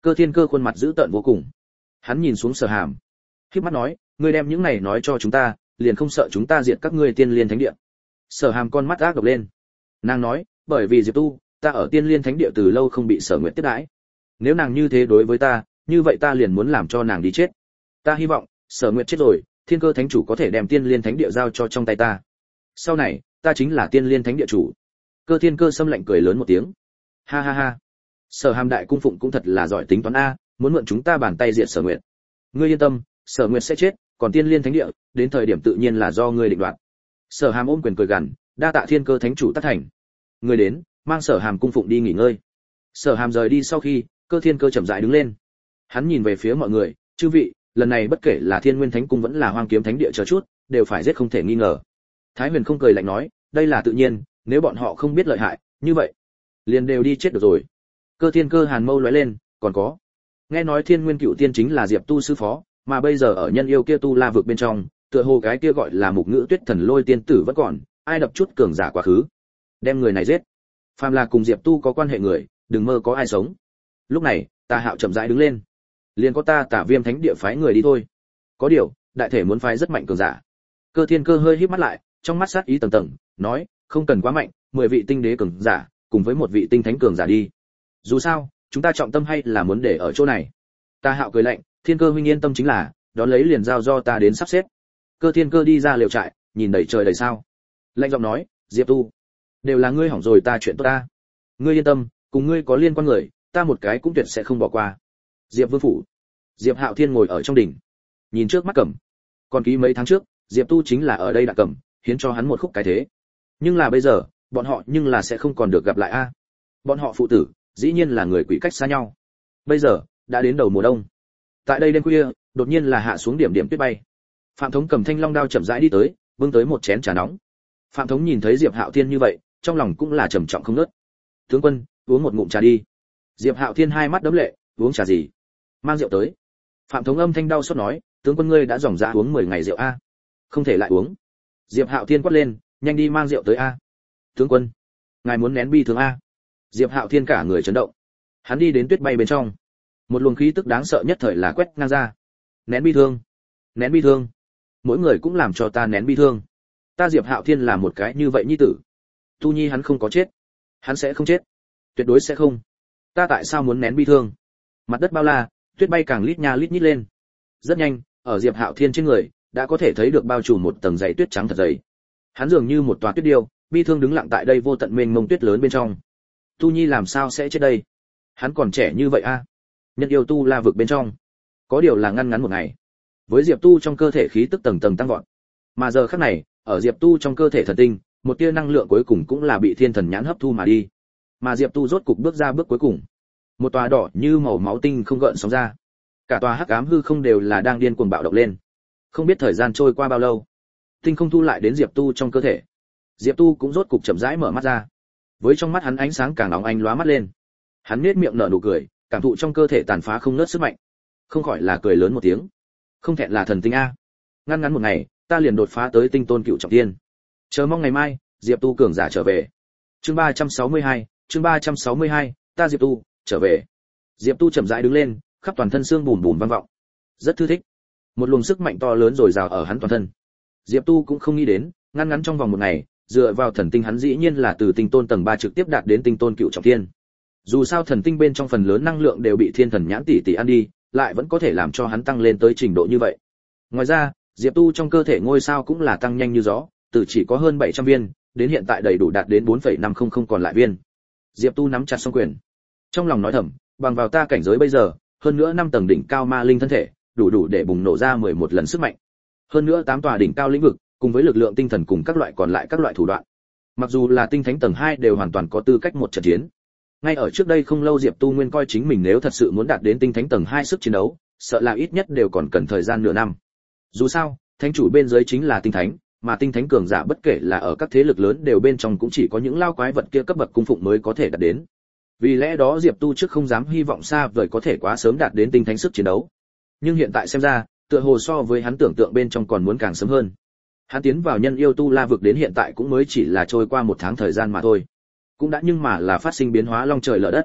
Cơ Thiên Cơ khuôn mặt dữ tợn vô cùng. Hắn nhìn xuống Sở Hàm, khép mắt nói, ngươi đem những này nói cho chúng ta, liền không sợ chúng ta diệt các ngươi Tiên Liên Thánh Địa? Sở Hàm con mắt ác độc lên. Nàng nói, bởi vì Diệp Tu, ta ở Tiên Liên Thánh Địa từ lâu không bị Sở Nguyệt tiếp đãi. Nếu nàng như thế đối với ta, như vậy ta liền muốn làm cho nàng đi chết. Ta hy vọng, Sở Nguyệt chết rồi, Thiên Cơ Thánh chủ có thể đem Tiên Liên Thánh Địa giao cho trong tay ta. Sau này, ta chính là Tiên Liên Thánh Địa chủ. Cơ Thiên Cơ xâm lạnh cười lớn một tiếng. Ha ha ha. Sở Hàm đại cung phụng cũng thật là giỏi tính toán a, muốn mượn chúng ta bàn tay diệt Sở Nguyệt. Ngươi yên tâm, Sở Nguyệt sẽ chết, còn Tiên Liên Thánh Địa, đến thời điểm tự nhiên là do ngươi định đoạt. Sở Hàm ôm quyền cười gằn, đa tạ Thiên Cơ Thánh chủ tác thành. Ngươi đến, mang Sở Hàm cung phụng đi nghỉ ngơi. Sở Hàm rời đi sau khi, Cơ Thiên Cơ chậm rãi đứng lên. Hắn nhìn về phía mọi người, chư vị, lần này bất kể là Thiên Nguyên Thánh cung vẫn là Hoang Kiếm Thánh Địa chờ chút, đều phải giết không thể nghi ngờ. Thái Huyền không cười lạnh nói, đây là tự nhiên, nếu bọn họ không biết lợi hại, như vậy, liền đều đi chết được rồi. Cơ Thiên Cơ hàn mâu lóe lên, còn có, nghe nói Thiên Nguyên Cựu Tiên chính là Diệp Tu sư phó, mà bây giờ ở nhân yêu kia tu la vực bên trong, tựa hồ cái kia gọi là Mục Ngữ Tuyết Thần Lôi tiên tử vẫn còn, ai đập chút cường giả quá khứ, đem người này giết. Phàm là cùng Diệp Tu có quan hệ người, đừng mơ có ai sống. Lúc này, Tà Hạo chậm rãi đứng lên. Liền có ta Tả Viêm Thánh Địa phái người đi thôi. Có điều, đại thể muốn phái rất mạnh cường giả. Cơ Thiên Cơ hơi híp mắt lại, trong mắt sát ý tầng tầng, nói, không cần quá mạnh, mười vị tinh đế cường giả, cùng với một vị tinh thánh cường giả đi. Dù sao, chúng ta trọng tâm hay là muốn để ở chỗ này. Tà Hạo cười lạnh, Thiên Cơ huynh yên tâm chính là, đón lấy liền giao do ta đến sắp xếp. Cơ Thiên Cơ đi ra liều trại, nhìn đầy trời đầy sao. Lạnh giọng nói, Diệp Tu, đều là ngươi hỏng rồi ta chuyện tốt ta. Ngươi yên tâm, cùng ngươi có liên quan người, ta một cái cũng tuyệt sẽ không bỏ qua. Diệp Vương phủ. Diệp Hạo Thiên ngồi ở trong đỉnh, nhìn trước mắt Cẩm. Còn ký mấy tháng trước, Diệp Tu chính là ở đây đã Cẩm, hiến cho hắn một khúc cái thế. Nhưng là bây giờ, bọn họ nhưng là sẽ không còn được gặp lại a. Bọn họ phụ tử, dĩ nhiên là người quỷ cách xa nhau. Bây giờ, đã đến đầu mùa đông. Tại đây đêm khuya, đột nhiên là hạ xuống điểm điểm tuyết bay. Phạm Thống cầm thanh long đao chậm rãi đi tới, bưng tới một chén trà nóng. Phạm Thống nhìn thấy Diệp Hạo Thiên như vậy, trong lòng cũng là trầm trọng không ngớt. Tướng quân, uống một ngụm trà đi. Diệp Hạo Thiên hai mắt đấm lệ, uống trà gì? Mang rượu tới. Phạm Thống âm thanh đau xót nói, tướng quân ngươi đã dòng dã uống mười ngày rượu a, không thể lại uống. Diệp Hạo Thiên quát lên, nhanh đi mang rượu tới a. Tướng quân, ngài muốn nén bi thương a? Diệp Hạo Thiên cả người chấn động. Hắn đi đến tuyết bay bên trong, một luồng khí tức đáng sợ nhất thời là quét ngang ra. Nén bi thương, nén bi thương, mỗi người cũng làm cho ta nén bi thương. Ta Diệp Hạo Thiên là một cái như vậy nhi tử. Tu Nhi hắn không có chết, hắn sẽ không chết, tuyệt đối sẽ không. Ta tại sao muốn nén bi thương? Mặt đất bao la, tuyết bay càng lít nha lít nhít lên. Rất nhanh, ở Diệp Hạo Thiên trên người đã có thể thấy được bao trùm một tầng dày tuyết trắng thật dày. Hắn dường như một tòa tuyết điêu, bi thương đứng lặng tại đây vô tận mênh mông tuyết lớn bên trong. Tu Nhi làm sao sẽ chết đây? Hắn còn trẻ như vậy a. À? Nhân yêu tu la vực bên trong, có điều là ngăn ngắn một ngày. Với Diệp Tu trong cơ thể khí tức tầng tầng tăng vọt. Mà giờ khắc này, ở Diệp Tu trong cơ thể thần tinh, một tia năng lượng cuối cùng cũng là bị Thiên Thần nhãn hấp thu mà đi. Mà Diệp Tu rốt cục bước ra bước cuối cùng. Một tòa đỏ như màu máu tinh không gợn sóng ra. Cả tòa hắc ám hư không đều là đang điên cuồng bạo động lên. Không biết thời gian trôi qua bao lâu, tinh không thu lại đến Diệp Tu trong cơ thể. Diệp Tu cũng rốt cục chậm rãi mở mắt ra. Với trong mắt hắn ánh sáng càng nóng ánh lóa mắt lên. Hắn nhếch miệng nở nụ cười, cảm thụ trong cơ thể tàn phá không ngớt sức mạnh. Không khỏi là cười lớn một tiếng. Không thẹn là thần tinh a. Ngắn ngắn một ngày, ta liền đột phá tới tinh tôn cựu trọng thiên. Chờ mong ngày mai, Diệp Tu cường giả trở về. Chương ba trăm sáu mươi hai, chương ba trăm sáu mươi hai, ta Diệp Tu trở về. Diệp Tu chậm rãi đứng lên, khắp toàn thân xương bùn bùn vang vọng. Rất thư thích. Một luồng sức mạnh to lớn dồi dào ở hắn toàn thân. Diệp Tu cũng không nghĩ đến, ngắn ngắn trong vòng một ngày, dựa vào thần tinh hắn dĩ nhiên là từ tinh tôn tầng ba trực tiếp đạt đến tinh tôn cựu trọng thiên. Dù sao thần tinh bên trong phần lớn năng lượng đều bị Thiên Thần nhãn tỷ tỷ ăn đi, lại vẫn có thể làm cho hắn tăng lên tới trình độ như vậy. Ngoài ra, Diệp Tu trong cơ thể ngôi sao cũng là tăng nhanh như gió, từ chỉ có hơn bảy trăm viên, đến hiện tại đầy đủ đạt đến bốn phẩy năm không không còn lại viên. Diệp Tu nắm chặt song quyền, trong lòng nói thầm, bằng vào ta cảnh giới bây giờ, hơn nữa năm tầng đỉnh cao ma linh thân thể, đủ đủ để bùng nổ ra mười một lần sức mạnh. Hơn nữa tám tòa đỉnh cao lĩnh vực, cùng với lực lượng tinh thần cùng các loại còn lại các loại thủ đoạn. Mặc dù là tinh thánh tầng hai đều hoàn toàn có tư cách một trận chiến. Ngay ở trước đây không lâu Diệp Tu Nguyên coi chính mình nếu thật sự muốn đạt đến tinh thánh tầng hai sức chiến đấu, sợ là ít nhất đều còn cần thời gian nửa năm. Dù sao, thánh chủ bên dưới chính là tinh thánh, mà tinh thánh cường giả bất kể là ở các thế lực lớn đều bên trong cũng chỉ có những lao quái vật kia cấp bậc cung phụng mới có thể đạt đến. Vì lẽ đó Diệp Tu trước không dám hy vọng xa vời có thể quá sớm đạt đến tinh thánh sức chiến đấu. Nhưng hiện tại xem ra, tựa hồ so với hắn tưởng tượng bên trong còn muốn càng sớm hơn. Hắn tiến vào nhân yêu tu la vực đến hiện tại cũng mới chỉ là trôi qua một tháng thời gian mà thôi. Cũng đã nhưng mà là phát sinh biến hóa long trời lở đất.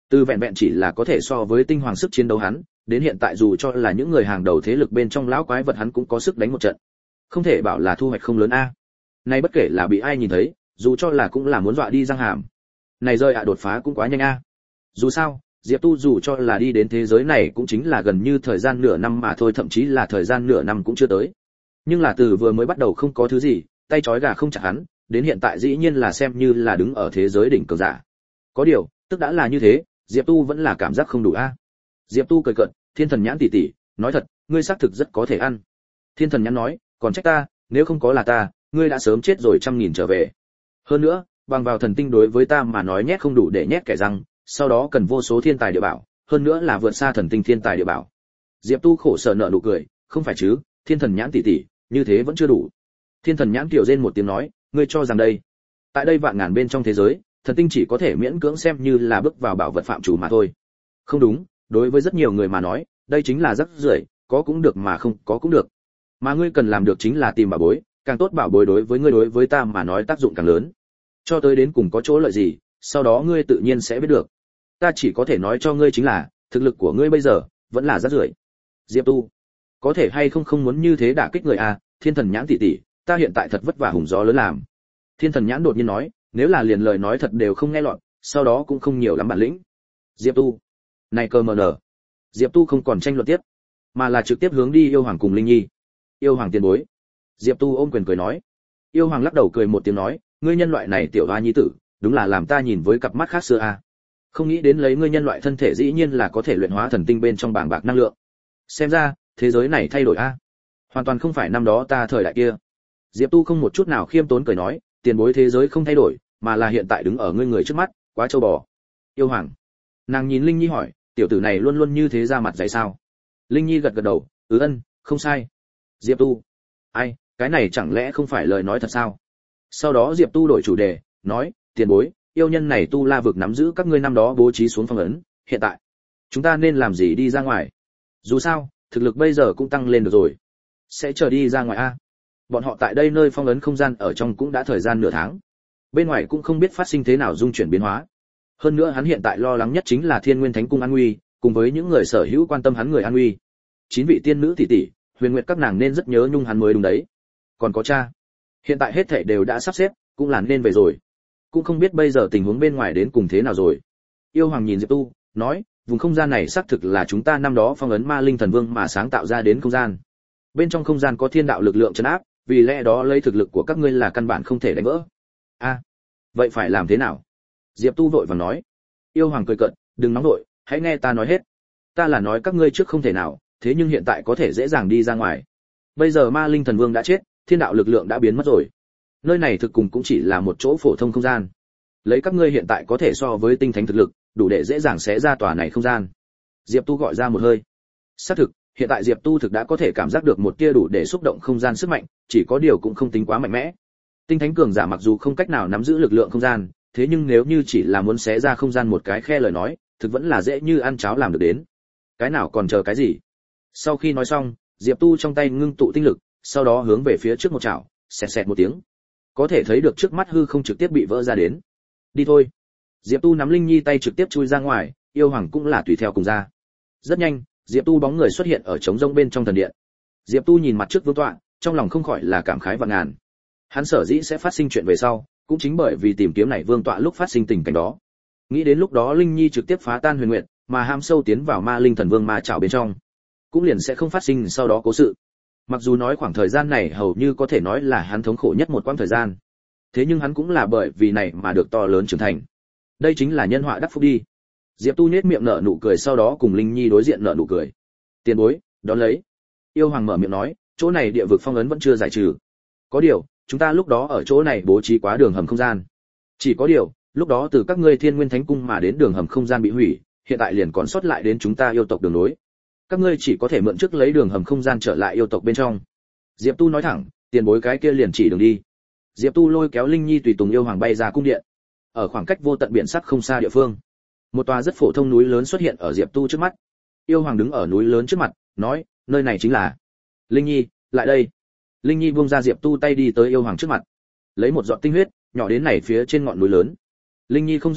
Từ vẹn vẹn chỉ là có thể so với tinh hoàng sức chiến đấu hắn, đến hiện tại dù cho là những người hàng đầu thế lực bên trong lão quái vật hắn cũng có sức đánh một trận. Không thể bảo là thu hoạch không lớn a. Nay bất kể là bị ai nhìn thấy, dù cho là cũng là muốn dọa đi răng hàm. Này rơi ạ đột phá cũng quá nhanh a. Dù sao, Diệp Tu dù cho là đi đến thế giới này cũng chính là gần như thời gian nửa năm mà thôi, thậm chí là thời gian nửa năm cũng chưa tới. Nhưng là từ vừa mới bắt đầu không có thứ gì, tay trói gà không chặt hắn, đến hiện tại dĩ nhiên là xem như là đứng ở thế giới đỉnh cường giả. Có điều, tức đã là như thế, Diệp Tu vẫn là cảm giác không đủ a. Diệp Tu cười cợt, Thiên Thần Nhãn tỷ tỷ, nói thật, ngươi xác thực rất có thể ăn. Thiên Thần Nhãn nói, còn trách ta, nếu không có là ta, ngươi đã sớm chết rồi trăm nghìn trở về. Hơn nữa, bằng vào thần tinh đối với ta mà nói nhét không đủ để nhét kẻ răng, sau đó cần vô số thiên tài địa bảo, hơn nữa là vượt xa thần tinh thiên tài địa bảo. Diệp Tu khổ sở nở nụ cười, không phải chứ, Thiên Thần Nhãn tỷ tỷ, như thế vẫn chưa đủ. Thiên Thần Nhãn tiểu rên một tiếng nói, ngươi cho rằng đây, tại đây vạn ngàn bên trong thế giới, thần tinh chỉ có thể miễn cưỡng xem như là bước vào bảo vật phạm chủ mà thôi. Không đúng, đối với rất nhiều người mà nói, đây chính là rắc rưởi, có cũng được mà không có cũng được. Mà ngươi cần làm được chính là tìm bảo bối, càng tốt bảo bối đối với ngươi đối với ta mà nói tác dụng càng lớn. Cho tới đến cùng có chỗ lợi gì, sau đó ngươi tự nhiên sẽ biết được. Ta chỉ có thể nói cho ngươi chính là, thực lực của ngươi bây giờ vẫn là rắc rưởi. Diệp Tu, có thể hay không không muốn như thế đả kích người à, Thiên Thần Nhãn tỷ tỷ, ta hiện tại thật vất vả hùng gió lớn làm. Thiên Thần Nhãn đột nhiên nói, nếu là liền lời nói thật đều không nghe lọt, sau đó cũng không nhiều lắm bản lĩnh. Diệp Tu, này cơ mờ nở. Diệp Tu không còn tranh luận tiếp, mà là trực tiếp hướng đi Yêu Hoàng cùng Linh Nhi. Yêu Hoàng tiền bối. Diệp Tu ôm quyền cười nói. Yêu Hoàng lắc đầu cười một tiếng nói, ngươi nhân loại này tiểu hoa nhi tử, đúng là làm ta nhìn với cặp mắt khác xưa a. Không nghĩ đến lấy ngươi nhân loại thân thể dĩ nhiên là có thể luyện hóa thần tinh bên trong bảng bạc năng lượng. Xem ra, thế giới này thay đổi a. Hoàn toàn không phải năm đó ta thời đại kia. Diệp Tu không một chút nào khiêm tốn cười nói, tiền bối thế giới không thay đổi, mà là hiện tại đứng ở ngươi người trước mắt, quá trâu bò. Yêu Hoàng. Nàng nhìn Linh Nhi hỏi, tiểu tử này luôn luôn như thế ra mặt dày sao? Linh Nhi gật gật đầu, ừ ân, không sai. Diệp Tu. Ai, cái này chẳng lẽ không phải lời nói thật sao? Sau đó Diệp Tu đổi chủ đề, nói, tiền bối, yêu nhân này tu la vực nắm giữ các ngươi năm đó bố trí xuống phong ấn, hiện tại chúng ta nên làm gì đi ra ngoài? Dù sao, thực lực bây giờ cũng tăng lên được rồi. Sẽ chờ đi ra ngoài a. Bọn họ tại đây nơi phong ấn không gian ở trong cũng đã thời gian nửa tháng. Bên ngoài cũng không biết phát sinh thế nào dung chuyển biến hóa. Hơn nữa hắn hiện tại lo lắng nhất chính là Thiên Nguyên Thánh Cung an nguy, cùng với những người sở hữu quan tâm hắn người an nguy. Chín vị tiên nữ tỷ tỷ, Huyền Nguyệt các nàng nên rất nhớ nhung hắn mới đúng đấy. Còn có cha, hiện tại hết thảy đều đã sắp xếp, cũng là nên về rồi. Cũng không biết bây giờ tình huống bên ngoài đến cùng thế nào rồi. Yêu Hoàng nhìn Diệp Tu, nói, vùng không gian này xác thực là chúng ta năm đó phong ấn Ma Linh Thần Vương mà sáng tạo ra đến không gian. Bên trong không gian có thiên đạo lực lượng trấn áp, vì lẽ đó lấy thực lực của các ngươi là căn bản không thể đánh vỡ. A, à, vậy phải làm thế nào? Diệp Tu vội vàng nói. Yêu Hoàng cười cợt, đừng nóng nội, hãy nghe ta nói hết. Ta là nói các ngươi trước không thể nào, thế nhưng hiện tại có thể dễ dàng đi ra ngoài. Bây giờ Ma Linh Thần Vương đã chết, thiên đạo lực lượng đã biến mất rồi. Nơi này thực cùng cũng chỉ là một chỗ phổ thông không gian. Lấy các ngươi hiện tại có thể so với tinh thánh thực lực, đủ để dễ dàng xé ra tòa này không gian. Diệp Tu gọi ra một hơi. Xác thực, hiện tại Diệp Tu thực đã có thể cảm giác được một tia đủ để xúc động không gian sức mạnh, chỉ có điều cũng không tính quá mạnh mẽ. Tinh thánh cường giả mặc dù không cách nào nắm giữ lực lượng không gian, thế nhưng nếu như chỉ là muốn xé ra không gian một cái khe lời nói, thực vẫn là dễ như ăn cháo làm được đến. Cái nào còn chờ cái gì? Sau khi nói xong, Diệp Tu trong tay ngưng tụ tinh lực, sau đó hướng về phía trước một chảo, xẹt xẹt một tiếng. Có thể thấy được trước mắt hư không trực tiếp bị vỡ ra đến. Đi thôi. Diệp Tu nắm Linh Nhi tay trực tiếp chui ra ngoài, Yêu Hoàng cũng là tùy theo cùng ra. Rất nhanh, Diệp Tu bóng người xuất hiện ở trống rỗng bên trong thần điện. Diệp Tu nhìn mặt trước vương tọa, trong lòng không khỏi là cảm khái vạn ngàn. Hắn sở dĩ sẽ phát sinh chuyện về sau, cũng chính bởi vì tìm kiếm này vương tọa lúc phát sinh tình cảnh đó. Nghĩ đến lúc đó Linh Nhi trực tiếp phá tan huyền nguyệt, mà ham sâu tiến vào Ma Linh Thần Vương ma chảo bên trong, cũng liền sẽ không phát sinh sau đó cố sự. Mặc dù nói khoảng thời gian này hầu như có thể nói là hắn thống khổ nhất một quãng thời gian, thế nhưng hắn cũng là bởi vì này mà được to lớn trưởng thành. Đây chính là nhân họa đắc phúc đi. Diệp Tu nhếch miệng nở nụ cười, sau đó cùng Linh Nhi đối diện nở nụ cười. Tiền bối, đón lấy. Yêu Hoàng mở miệng nói, chỗ này địa vực phong ấn vẫn chưa giải trừ. Có điều, chúng ta lúc đó ở chỗ này bố trí quá đường hầm không gian. Chỉ có điều, lúc đó từ các ngươi Thiên Nguyên Thánh Cung mà đến đường hầm không gian bị hủy, hiện tại liền còn sót lại đến chúng ta yêu tộc đường nối. Các ngươi chỉ có thể mượn trước lấy đường hầm không gian trở lại yêu tộc bên trong. Diệp Tu nói thẳng, tiền bối cái kia liền chỉ đường đi. Diệp Tu lôi kéo Linh Nhi tùy tùng Yêu Hoàng bay ra cung điện. Ở khoảng cách vô tận biển sắc không xa địa phương, một tòa rất phổ thông núi lớn xuất hiện ở Diệp Tu trước mắt. Yêu Hoàng đứng ở núi lớn trước mặt, nói, nơi này chính là. Linh Nhi, lại đây. Linh Nhi buông ra Diệp Tu tay đi tới Yêu Hoàng trước mặt, lấy một giọt tinh huyết, nhỏ đến này phía trên ngọn núi lớn. Linh Nhi không do dự,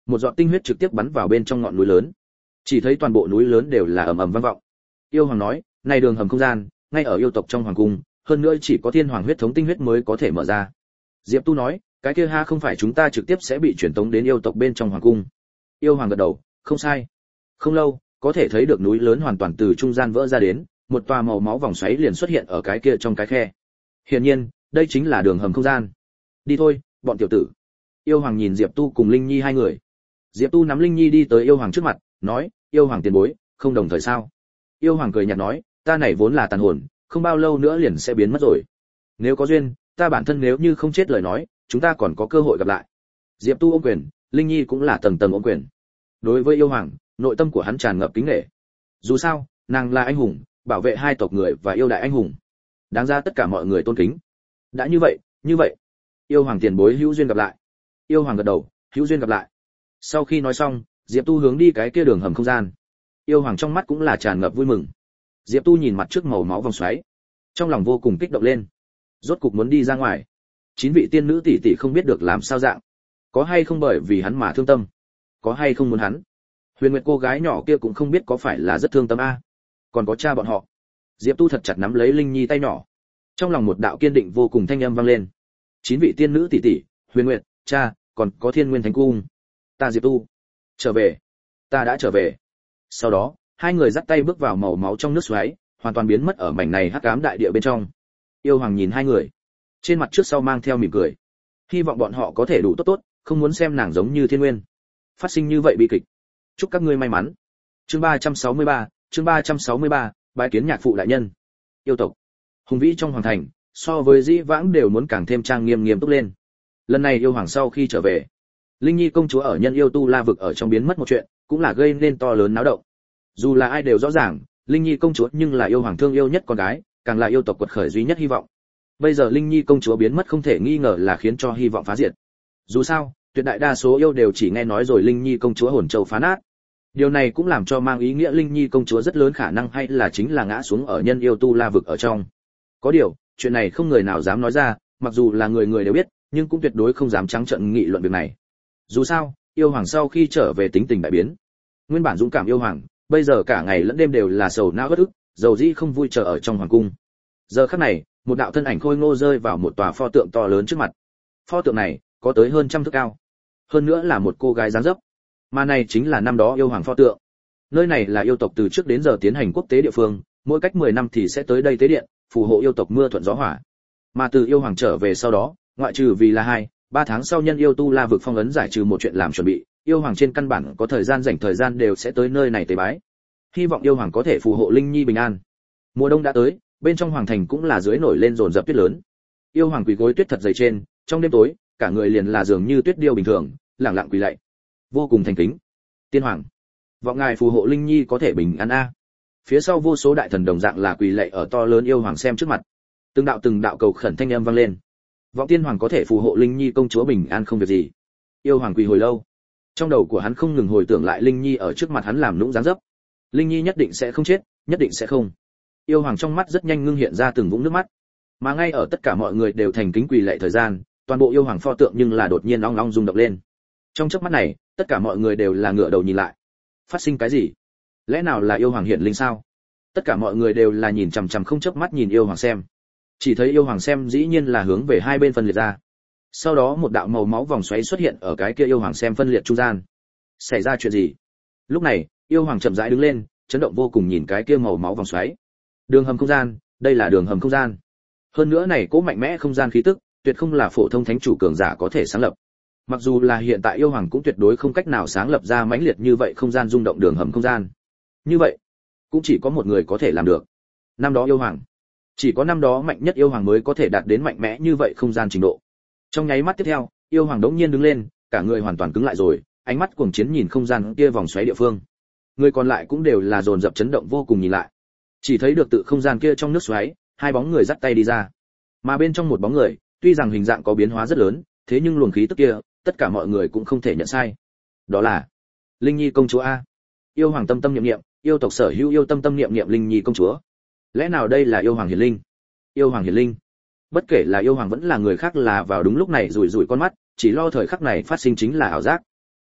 một giọt tinh huyết trực tiếp bắn vào bên trong ngọn núi lớn. Chỉ thấy toàn bộ núi lớn đều là ầm ầm vang vọng. Yêu hoàng nói, này đường hầm không gian, ngay ở yêu tộc trong hoàng cung, hơn nữa chỉ có thiên hoàng huyết thống tinh huyết mới có thể mở ra. Diệp Tu nói, cái kia ha không phải chúng ta trực tiếp sẽ bị chuyển tống đến yêu tộc bên trong hoàng cung. Yêu hoàng gật đầu, không sai. Không lâu, có thể thấy được núi lớn hoàn toàn từ trung gian vỡ ra đến, một tòa màu máu vòng xoáy liền xuất hiện ở cái kia trong cái khe. Hiển nhiên, đây chính là đường hầm không gian. Đi thôi, bọn tiểu tử. Yêu hoàng nhìn Diệp Tu cùng Linh Nhi hai người. Diệp Tu nắm Linh Nhi đi tới yêu hoàng trước mặt, nói, yêu hoàng tiền bối, không đồng thời sao? Yêu hoàng cười nhạt nói, ta này vốn là tàn hồn, không bao lâu nữa liền sẽ biến mất rồi. Nếu có duyên, ta bản thân nếu như không chết lời nói, chúng ta còn có cơ hội gặp lại. Diệp Tu ôm quyền, Linh Nhi cũng là tầng tầng ôm quyền. Đối với yêu hoàng, nội tâm của hắn tràn ngập kính nể. Dù sao, nàng là anh hùng, bảo vệ hai tộc người và yêu đại anh hùng, đáng ra tất cả mọi người tôn kính. Đã như vậy, như vậy, yêu hoàng tiền bối hữu duyên gặp lại. Yêu hoàng gật đầu, hữu duyên gặp lại. Sau khi nói xong, Diệp Tu hướng đi cái kia đường hầm không gian. Yêu hoàng trong mắt cũng là tràn ngập vui mừng. Diệp Tu nhìn mặt trước màu máu vòng xoáy, trong lòng vô cùng kích động lên. Rốt cục muốn đi ra ngoài. Chín vị tiên nữ tỷ tỷ không biết được làm sao dạng, có hay không bởi vì hắn mà thương tâm, có hay không muốn hắn. Huyền Nguyệt cô gái nhỏ kia cũng không biết có phải là rất thương tâm a. Còn có cha bọn họ. Diệp Tu thật chặt nắm lấy Linh Nhi tay nhỏ. Trong lòng một đạo kiên định vô cùng thanh âm vang lên. Chín vị tiên nữ tỷ tỷ, Huyền Nguyệt, cha, còn có Thiên Nguyên Thánh Cung. Ta Diệp Tu, trở về. Ta đã trở về. Sau đó, hai người dắt tay bước vào màu máu trong nước xoáy, hoàn toàn biến mất ở mảnh này hắc ám đại địa bên trong. Yêu hoàng nhìn hai người, trên mặt trước sau mang theo mỉm cười. Hy vọng bọn họ có thể đủ tốt tốt, không muốn xem nàng giống như Thiên Nguyên phát sinh như vậy bi kịch. Chúc các ngươi may mắn. Chương ba trăm sáu mươi ba, chương ba trăm sáu mươi ba, bái kiến nhạc phụ đại nhân. Yêu tộc hùng vĩ trong hoàng thành, so với dĩ vãng đều muốn càng thêm trang nghiêm nghiêm túc lên. Lần này yêu hoàng sau khi trở về, Linh Nhi công chúa ở nhân yêu tu la vực ở trong biến mất một chuyện, cũng là gây nên to lớn náo động. Dù là ai đều rõ ràng, Linh Nhi công chúa nhưng là yêu hoàng thương yêu nhất con gái, càng là yêu tộc quật khởi duy nhất hy vọng. Bây giờ Linh Nhi công chúa biến mất không thể nghi ngờ là khiến cho hy vọng phá diệt. Dù sao, tuyệt đại đa số yêu đều chỉ nghe nói rồi Linh Nhi công chúa hồn châu phá nát. Điều này cũng làm cho mang ý nghĩa Linh Nhi công chúa rất lớn khả năng hay là chính là ngã xuống ở nhân yêu tu la vực ở trong. Có điều, chuyện này không người nào dám nói ra, mặc dù là người người đều biết, nhưng cũng tuyệt đối không dám trắng trợn nghị luận việc này. Dù sao, yêu hoàng sau khi trở về tính tình đại biến. Nguyên bản dũng cảm yêu hoàng, bây giờ cả ngày lẫn đêm đều là sầu não uất ức, dầu dĩ không vui chờ ở trong hoàng cung. Giờ khắc này, một đạo thân ảnh khôi ngô rơi vào một tòa pho tượng to lớn trước mặt. Pho tượng này có tới hơn trăm thước cao, hơn nữa là một cô gái dáng dấp. Mà này chính là năm đó yêu hoàng pho tượng. Nơi này là yêu tộc từ trước đến giờ tiến hành quốc tế địa phương, mỗi cách mười năm thì sẽ tới đây tế điện, phù hộ yêu tộc mưa thuận gió hỏa. Mà từ yêu hoàng trở về sau đó, ngoại trừ vì là hai, ba tháng sau nhân yêu tu la vực phong ấn giải trừ một chuyện làm chuẩn bị, yêu hoàng trên căn bản có thời gian rảnh thời gian đều sẽ tới nơi này tế bái. Hy vọng yêu hoàng có thể phù hộ Linh Nhi bình an. Mùa đông đã tới, bên trong hoàng thành cũng là dưới nổi lên dồn dập tuyết lớn. Yêu hoàng quỳ gối tuyết thật dày trên, trong đêm tối, cả người liền là dường như tuyết điêu bình thường, lặng lặng quỳ lạy, vô cùng thành kính. Tiên hoàng, vọng ngài phù hộ Linh Nhi có thể bình an a. Phía sau vô số đại thần đồng dạng là quỳ lạy ở to lớn yêu hoàng xem trước mặt. Từng đạo từng đạo cầu khẩn thanh âm vang lên. Vọng tiên hoàng có thể phù hộ Linh Nhi công chúa bình an không việc gì. Yêu hoàng quỳ hồi lâu, trong đầu của hắn không ngừng hồi tưởng lại Linh Nhi ở trước mặt hắn làm nũng dáng dấp. Linh Nhi nhất định sẽ không chết, nhất định sẽ không. Yêu hoàng trong mắt rất nhanh ngưng hiện ra từng vũng nước mắt. Mà ngay ở tất cả mọi người đều thành kính quỳ lạy thời gian, toàn bộ yêu hoàng pho tượng nhưng là đột nhiên ong ong rung động lên. Trong chớp mắt này, tất cả mọi người đều là ngửa đầu nhìn lại. Phát sinh cái gì? Lẽ nào là yêu hoàng hiện linh sao? Tất cả mọi người đều là nhìn chằm chằm không chớp mắt nhìn yêu hoàng xem. Chỉ thấy yêu hoàng xem dĩ nhiên là hướng về hai bên phân liệt ra. Sau đó một đạo màu máu vòng xoáy xuất hiện ở cái kia yêu hoàng xem phân liệt trung gian. Xảy ra chuyện gì? Lúc này, yêu hoàng chậm rãi đứng lên, chấn động vô cùng nhìn cái kia màu máu vòng xoáy. Đường hầm không gian, đây là đường hầm không gian. Hơn nữa này cố mạnh mẽ không gian khí tức, tuyệt không là phổ thông thánh chủ cường giả có thể sáng lập. Mặc dù là hiện tại yêu hoàng cũng tuyệt đối không cách nào sáng lập ra mãnh liệt như vậy không gian rung động đường hầm không gian. Như vậy, cũng chỉ có một người có thể làm được. Năm đó yêu hoàng, chỉ có năm đó mạnh nhất yêu hoàng mới có thể đạt đến mạnh mẽ như vậy không gian trình độ. Trong nháy mắt tiếp theo, yêu hoàng đống nhiên đứng lên, cả người hoàn toàn cứng lại rồi, ánh mắt cuồng chiến nhìn không gian kia vòng xoáy địa phương. Người còn lại cũng đều là dồn dập chấn động vô cùng nhìn lại. Chỉ thấy được tự không gian kia trong nước xoáy, hai bóng người dắt tay đi ra. Mà bên trong một bóng người, tuy rằng hình dạng có biến hóa rất lớn, thế nhưng luồng khí tức kia, tất cả mọi người cũng không thể nhận sai. Đó là Linh Nhi công chúa a. Yêu hoàng tâm tâm niệm niệm, yêu tộc sở hữu yêu tâm tâm niệm niệm Linh Nhi công chúa. Lẽ nào đây là yêu hoàng hiển linh? Yêu hoàng hiển linh. Bất kể là yêu hoàng vẫn là người khác là vào đúng lúc này rủi rủi con mắt, chỉ lo thời khắc này phát sinh chính là ảo giác.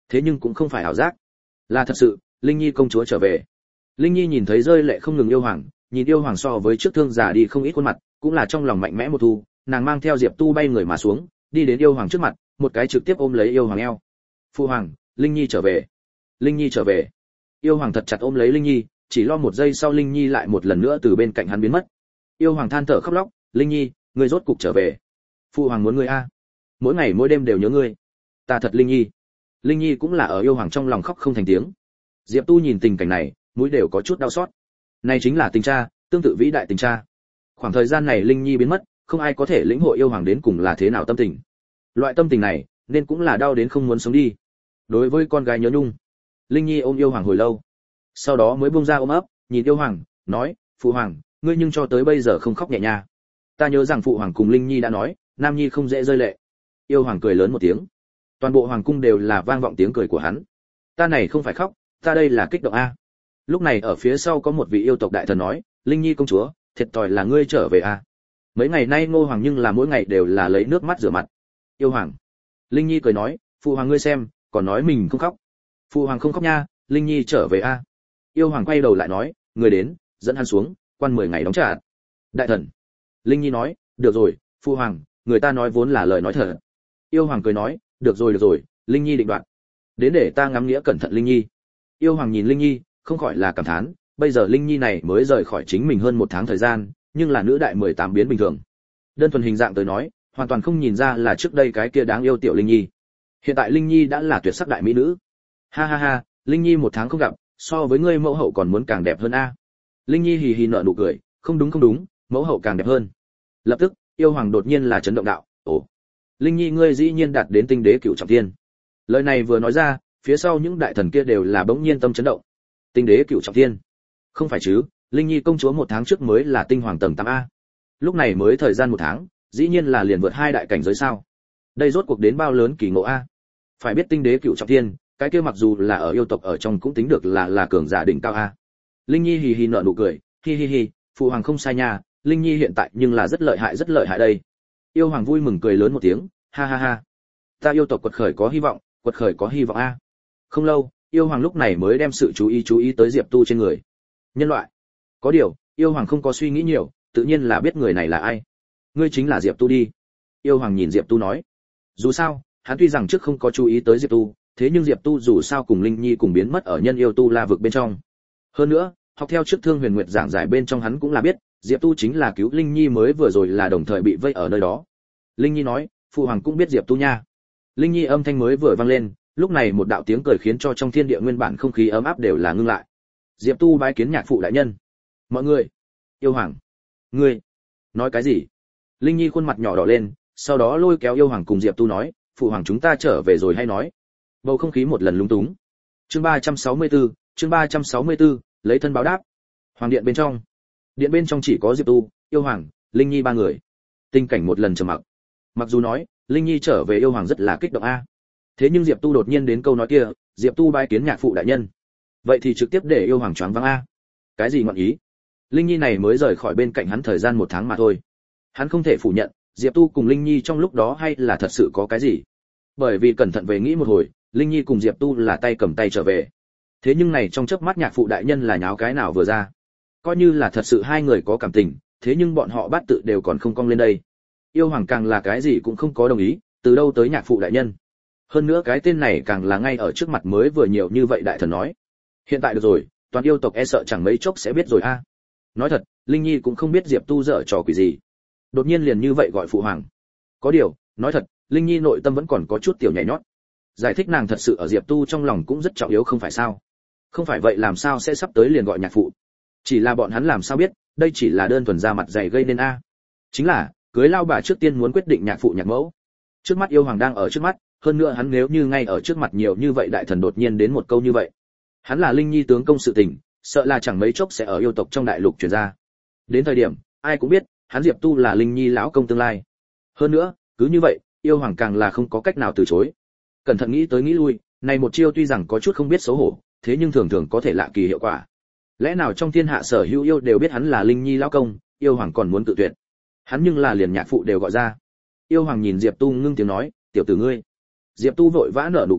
thế nhưng cũng không phải ảo giác, là thật sự. Linh Nhi công chúa trở về. Linh Nhi nhìn thấy rơi lệ không ngừng yêu hoàng, nhìn yêu hoàng so với trước thương già đi không ít khuôn mặt, cũng là trong lòng mạnh mẽ một thu, nàng mang theo Diệp Tu bay người mà xuống, đi đến yêu hoàng trước mặt, một cái trực tiếp ôm lấy yêu hoàng eo. Phu hoàng, Linh Nhi trở về. Linh Nhi trở về. Yêu hoàng thật chặt ôm lấy Linh Nhi, chỉ lo một giây sau Linh Nhi lại một lần nữa từ bên cạnh hắn biến mất. Yêu hoàng than thở khóc lóc, Linh Nhi, ngươi rốt cục trở về. Phu hoàng muốn ngươi a, mỗi ngày mỗi đêm đều nhớ ngươi. Ta thật Linh Nhi. Linh Nhi cũng là ở yêu hoàng trong lòng khóc không thành tiếng. Diệp Tu nhìn tình cảnh này, mũi đều có chút đau xót. Này chính là tình cha, tương tự vĩ đại tình cha. Khoảng thời gian này Linh Nhi biến mất, không ai có thể lĩnh hội yêu hoàng đến cùng là thế nào tâm tình. Loại tâm tình này, nên cũng là đau đến không muốn sống đi. Đối với con gái nhớ nhung, Linh Nhi ôm yêu hoàng hồi lâu, sau đó mới buông ra ôm ấp, nhìn yêu hoàng, nói, phụ hoàng, ngươi nhưng cho tới bây giờ không khóc nhẹ nha. Ta nhớ rằng phụ hoàng cùng Linh Nhi đã nói, nam nhi không dễ rơi lệ. Yêu hoàng cười lớn một tiếng, toàn bộ hoàng cung đều là vang vọng tiếng cười của hắn. Ta này không phải khóc, ta đây là kích động a. Lúc này ở phía sau có một vị yêu tộc đại thần nói, Linh Nhi công chúa, thiệt thòi là ngươi trở về a. Mấy ngày nay Ngô hoàng nhưng là mỗi ngày đều là lấy nước mắt rửa mặt. Yêu hoàng. Linh Nhi cười nói, phụ hoàng ngươi xem, còn nói mình không khóc. Phụ hoàng không khóc nha, Linh Nhi trở về a. Yêu hoàng quay đầu lại nói, người đến, dẫn hắn xuống, quan mười ngày đóng trả. Đại thần. Linh Nhi nói, được rồi, phụ hoàng, người ta nói vốn là lời nói thật. Yêu hoàng cười nói, được rồi được rồi, Linh Nhi định đoạt. Đến để ta ngắm nghĩa cẩn thận Linh Nhi. Yêu hoàng nhìn Linh Nhi, không khỏi là cảm thán, bây giờ Linh Nhi này mới rời khỏi chính mình hơn một tháng thời gian, nhưng là nữ đại mười tám biến bình thường. Đơn thuần hình dạng tới nói, hoàn toàn không nhìn ra là trước đây cái kia đáng yêu tiểu Linh Nhi. Hiện tại Linh Nhi đã là tuyệt sắc đại mỹ nữ. Ha ha ha, Linh Nhi một tháng không gặp, so với ngươi mẫu hậu còn muốn càng đẹp hơn a. Linh Nhi hì hì nở nụ cười, không đúng không đúng, mẫu hậu càng đẹp hơn. Lập tức, yêu hoàng đột nhiên là chấn động đạo, ồ, Linh Nhi ngươi dĩ nhiên đạt đến tinh đế cửu trọng thiên. Lời này vừa nói ra, phía sau những đại thần kia đều là bỗng nhiên tâm chấn động. Tinh đế cửu trọng thiên? Không phải chứ, Linh Nhi công chúa một tháng trước mới là tinh hoàng tầng tám a. Lúc này mới thời gian một tháng, dĩ nhiên là liền vượt hai đại cảnh giới sao? Đây rốt cuộc đến bao lớn kỳ ngộ a. Phải biết tinh đế cửu trọng thiên, cái kia mặc dù là ở yêu tộc ở trong cũng tính được là là cường giả đỉnh cao a. Linh Nhi hì hì nở nụ cười, hi hi hi, phụ hoàng không sai nha, Linh Nhi hiện tại nhưng là rất lợi hại rất lợi hại đây. Yêu hoàng vui mừng cười lớn một tiếng, ha ha ha. Ta yêu tộc quật khởi có hy vọng, quật khởi có hy vọng a. Không lâu, yêu hoàng lúc này mới đem sự chú ý chú ý tới Diệp Tu trên người. Nhân loại. Có điều, yêu hoàng không có suy nghĩ nhiều, tự nhiên là biết người này là ai. Ngươi chính là Diệp Tu đi. Yêu hoàng nhìn Diệp Tu nói. Dù sao, hắn tuy rằng trước không có chú ý tới Diệp Tu, thế nhưng Diệp Tu dù sao cùng Linh Nhi cùng biến mất ở nhân yêu tu la vực bên trong. Hơn nữa, học theo trước Thương Huyền Nguyệt giảng giải bên trong hắn cũng là biết, Diệp Tu chính là cứu Linh Nhi mới vừa rồi là đồng thời bị vây ở nơi đó. Linh Nhi nói, phụ hoàng cũng biết Diệp Tu nha. Linh Nhi âm thanh mới vừa vang lên, lúc này một đạo tiếng cười khiến cho trong thiên địa nguyên bản không khí ấm áp đều là ngưng lại. Diệp Tu bái kiến nhạc phụ đại nhân. Mọi người, yêu hoàng, ngươi nói cái gì? Linh Nhi khuôn mặt nhỏ đỏ lên, sau đó lôi kéo yêu hoàng cùng Diệp Tu nói, phụ hoàng chúng ta trở về rồi hay nói. Bầu không khí một lần lúng túng. Chương ba trăm sáu mươi tư, chương ba trăm sáu mươi tư, lấy thân báo đáp. Hoàng điện bên trong. Điện bên trong chỉ có Diệp Tu, yêu hoàng, Linh Nhi ba người. Tình cảnh một lần trầm mặc. Mặc dù nói, Linh Nhi trở về yêu hoàng rất là kích động a. Thế nhưng Diệp Tu đột nhiên đến câu nói kia, Diệp Tu bái kiến nhạc phụ đại nhân. Vậy thì trực tiếp để yêu hoàng choáng váng a. Cái gì ngọn ý? Linh Nhi này mới rời khỏi bên cạnh hắn thời gian một tháng mà thôi. Hắn không thể phủ nhận, Diệp Tu cùng Linh Nhi trong lúc đó hay là thật sự có cái gì. Bởi vì cẩn thận về nghĩ một hồi, Linh Nhi cùng Diệp Tu là tay cầm tay trở về. Thế nhưng này trong chớp mắt nhạc phụ đại nhân là nháo cái nào vừa ra. Coi như là thật sự hai người có cảm tình, thế nhưng bọn họ bát tự đều còn không cong lên đây. Yêu hoàng càng là cái gì cũng không có đồng ý, từ đâu tới nhạc phụ đại nhân. Hơn nữa cái tên này càng là ngay ở trước mặt mới vừa nhiều như vậy đại thần nói. Hiện tại được rồi, toàn yêu tộc e sợ chẳng mấy chốc sẽ biết rồi a. Nói thật, Linh Nhi cũng không biết Diệp Tu dở trò quỷ gì. Đột nhiên liền như vậy gọi phụ hoàng. Có điều, nói thật, Linh Nhi nội tâm vẫn còn có chút tiểu nhảy nhót. Giải thích nàng thật sự ở Diệp Tu trong lòng cũng rất trọng yếu không phải sao? Không phải vậy làm sao sẽ sắp tới liền gọi nhạc phụ? Chỉ là bọn hắn làm sao biết, đây chỉ là đơn thuần ra mặt dày gây nên a. Chính là, cưới lao bà trước tiên muốn quyết định nhạc phụ nhạc mẫu. Trước mắt yêu hoàng đang ở trước mắt, hơn nữa hắn nếu như ngay ở trước mặt nhiều như vậy đại thần đột nhiên đến một câu như vậy. Hắn là Linh Nhi tướng công sự tình, sợ là chẳng mấy chốc sẽ ở yêu tộc trong đại lục truyền ra. Đến thời điểm, ai cũng biết, hắn Diệp Tu là Linh Nhi lão công tương lai. Hơn nữa, cứ như vậy, yêu hoàng càng là không có cách nào từ chối. Cẩn thận nghĩ tới nghĩ lui, này một chiêu tuy rằng có chút không biết xấu hổ, thế nhưng thường thường có thể lạ kỳ hiệu quả. Lẽ nào trong thiên hạ sở hữu yêu đều biết hắn là Linh Nhi lão công, yêu hoàng còn muốn tự tuyệt. Hắn nhưng là liền nhạc phụ đều gọi ra. Yêu hoàng nhìn Diệp Tu ngưng tiếng nói, tiểu tử ngươi. Diệp Tu vội vã nở nụ cười,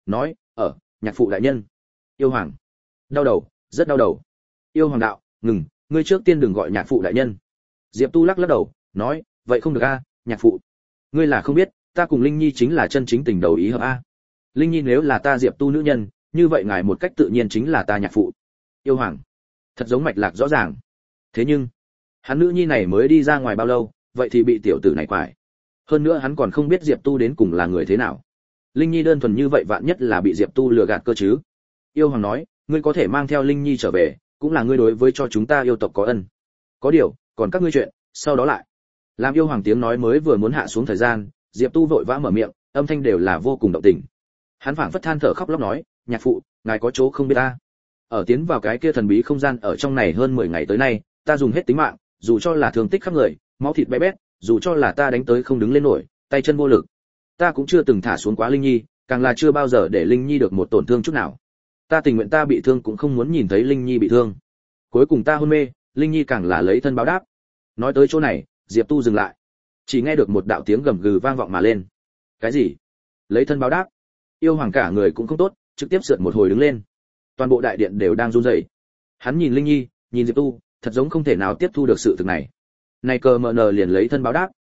nói, ở, nhạc phụ đại nhân. Yêu hoàng. Đau đầu, rất đau đầu. Yêu hoàng đạo, ngừng, ngươi trước tiên đừng gọi nhạc phụ đại nhân. Diệp Tu lắc lắc đầu, nói, vậy không được a, nhạc phụ. Ngươi là không biết, ta cùng Linh Nhi chính là chân chính tình đầu ý hợp a. Linh Nhi nếu là ta Diệp Tu nữ nhân, như vậy ngài một cách tự nhiên chính là ta nhạc phụ. Yêu hoàng. Thật giống mạch lạc rõ ràng. Thế nhưng, hắn nữ nhi này mới đi ra ngoài bao lâu, vậy thì bị tiểu tử này quải. Hơn nữa hắn còn không biết Diệp Tu đến cùng là người thế nào. Linh Nhi đơn thuần như vậy vạn nhất là bị Diệp Tu lừa gạt cơ chứ. Yêu hoàng nói, ngươi có thể mang theo Linh Nhi trở về, cũng là ngươi đối với cho chúng ta yêu tộc có ân. Có điều, còn các ngươi chuyện, sau đó lại. Làm yêu hoàng tiếng nói mới vừa muốn hạ xuống thời gian, Diệp Tu vội vã mở miệng, âm thanh đều là vô cùng động tình. Hắn phảng phất than thở khóc lóc nói, nhạc phụ, ngài có chỗ không biết ta. Ở tiến vào cái kia thần bí không gian ở trong này hơn mười ngày tới nay, ta dùng hết tính mạng, dù cho là thương tích khắp người, máu thịt bé bét, dù cho là ta đánh tới không đứng lên nổi, tay chân vô lực, ta cũng chưa từng thả xuống quá Linh Nhi, càng là chưa bao giờ để Linh Nhi được một tổn thương chút nào. Ta tình nguyện ta bị thương cũng không muốn nhìn thấy Linh Nhi bị thương. Cuối cùng ta hôn mê, Linh Nhi càng là lấy thân báo đáp. Nói tới chỗ này, Diệp Tu dừng lại, chỉ nghe được một đạo tiếng gầm gừ vang vọng mà lên. Cái gì? Lấy thân báo đáp? Yêu hoàng cả người cũng không tốt, trực tiếp sượt một hồi đứng lên. Toàn bộ đại điện đều đang run rẩy. Hắn nhìn Linh Nhi, nhìn Diệp Tu, thật giống không thể nào tiếp thu được sự thực này. Này cờ mờ nờ liền lấy thân báo đáp.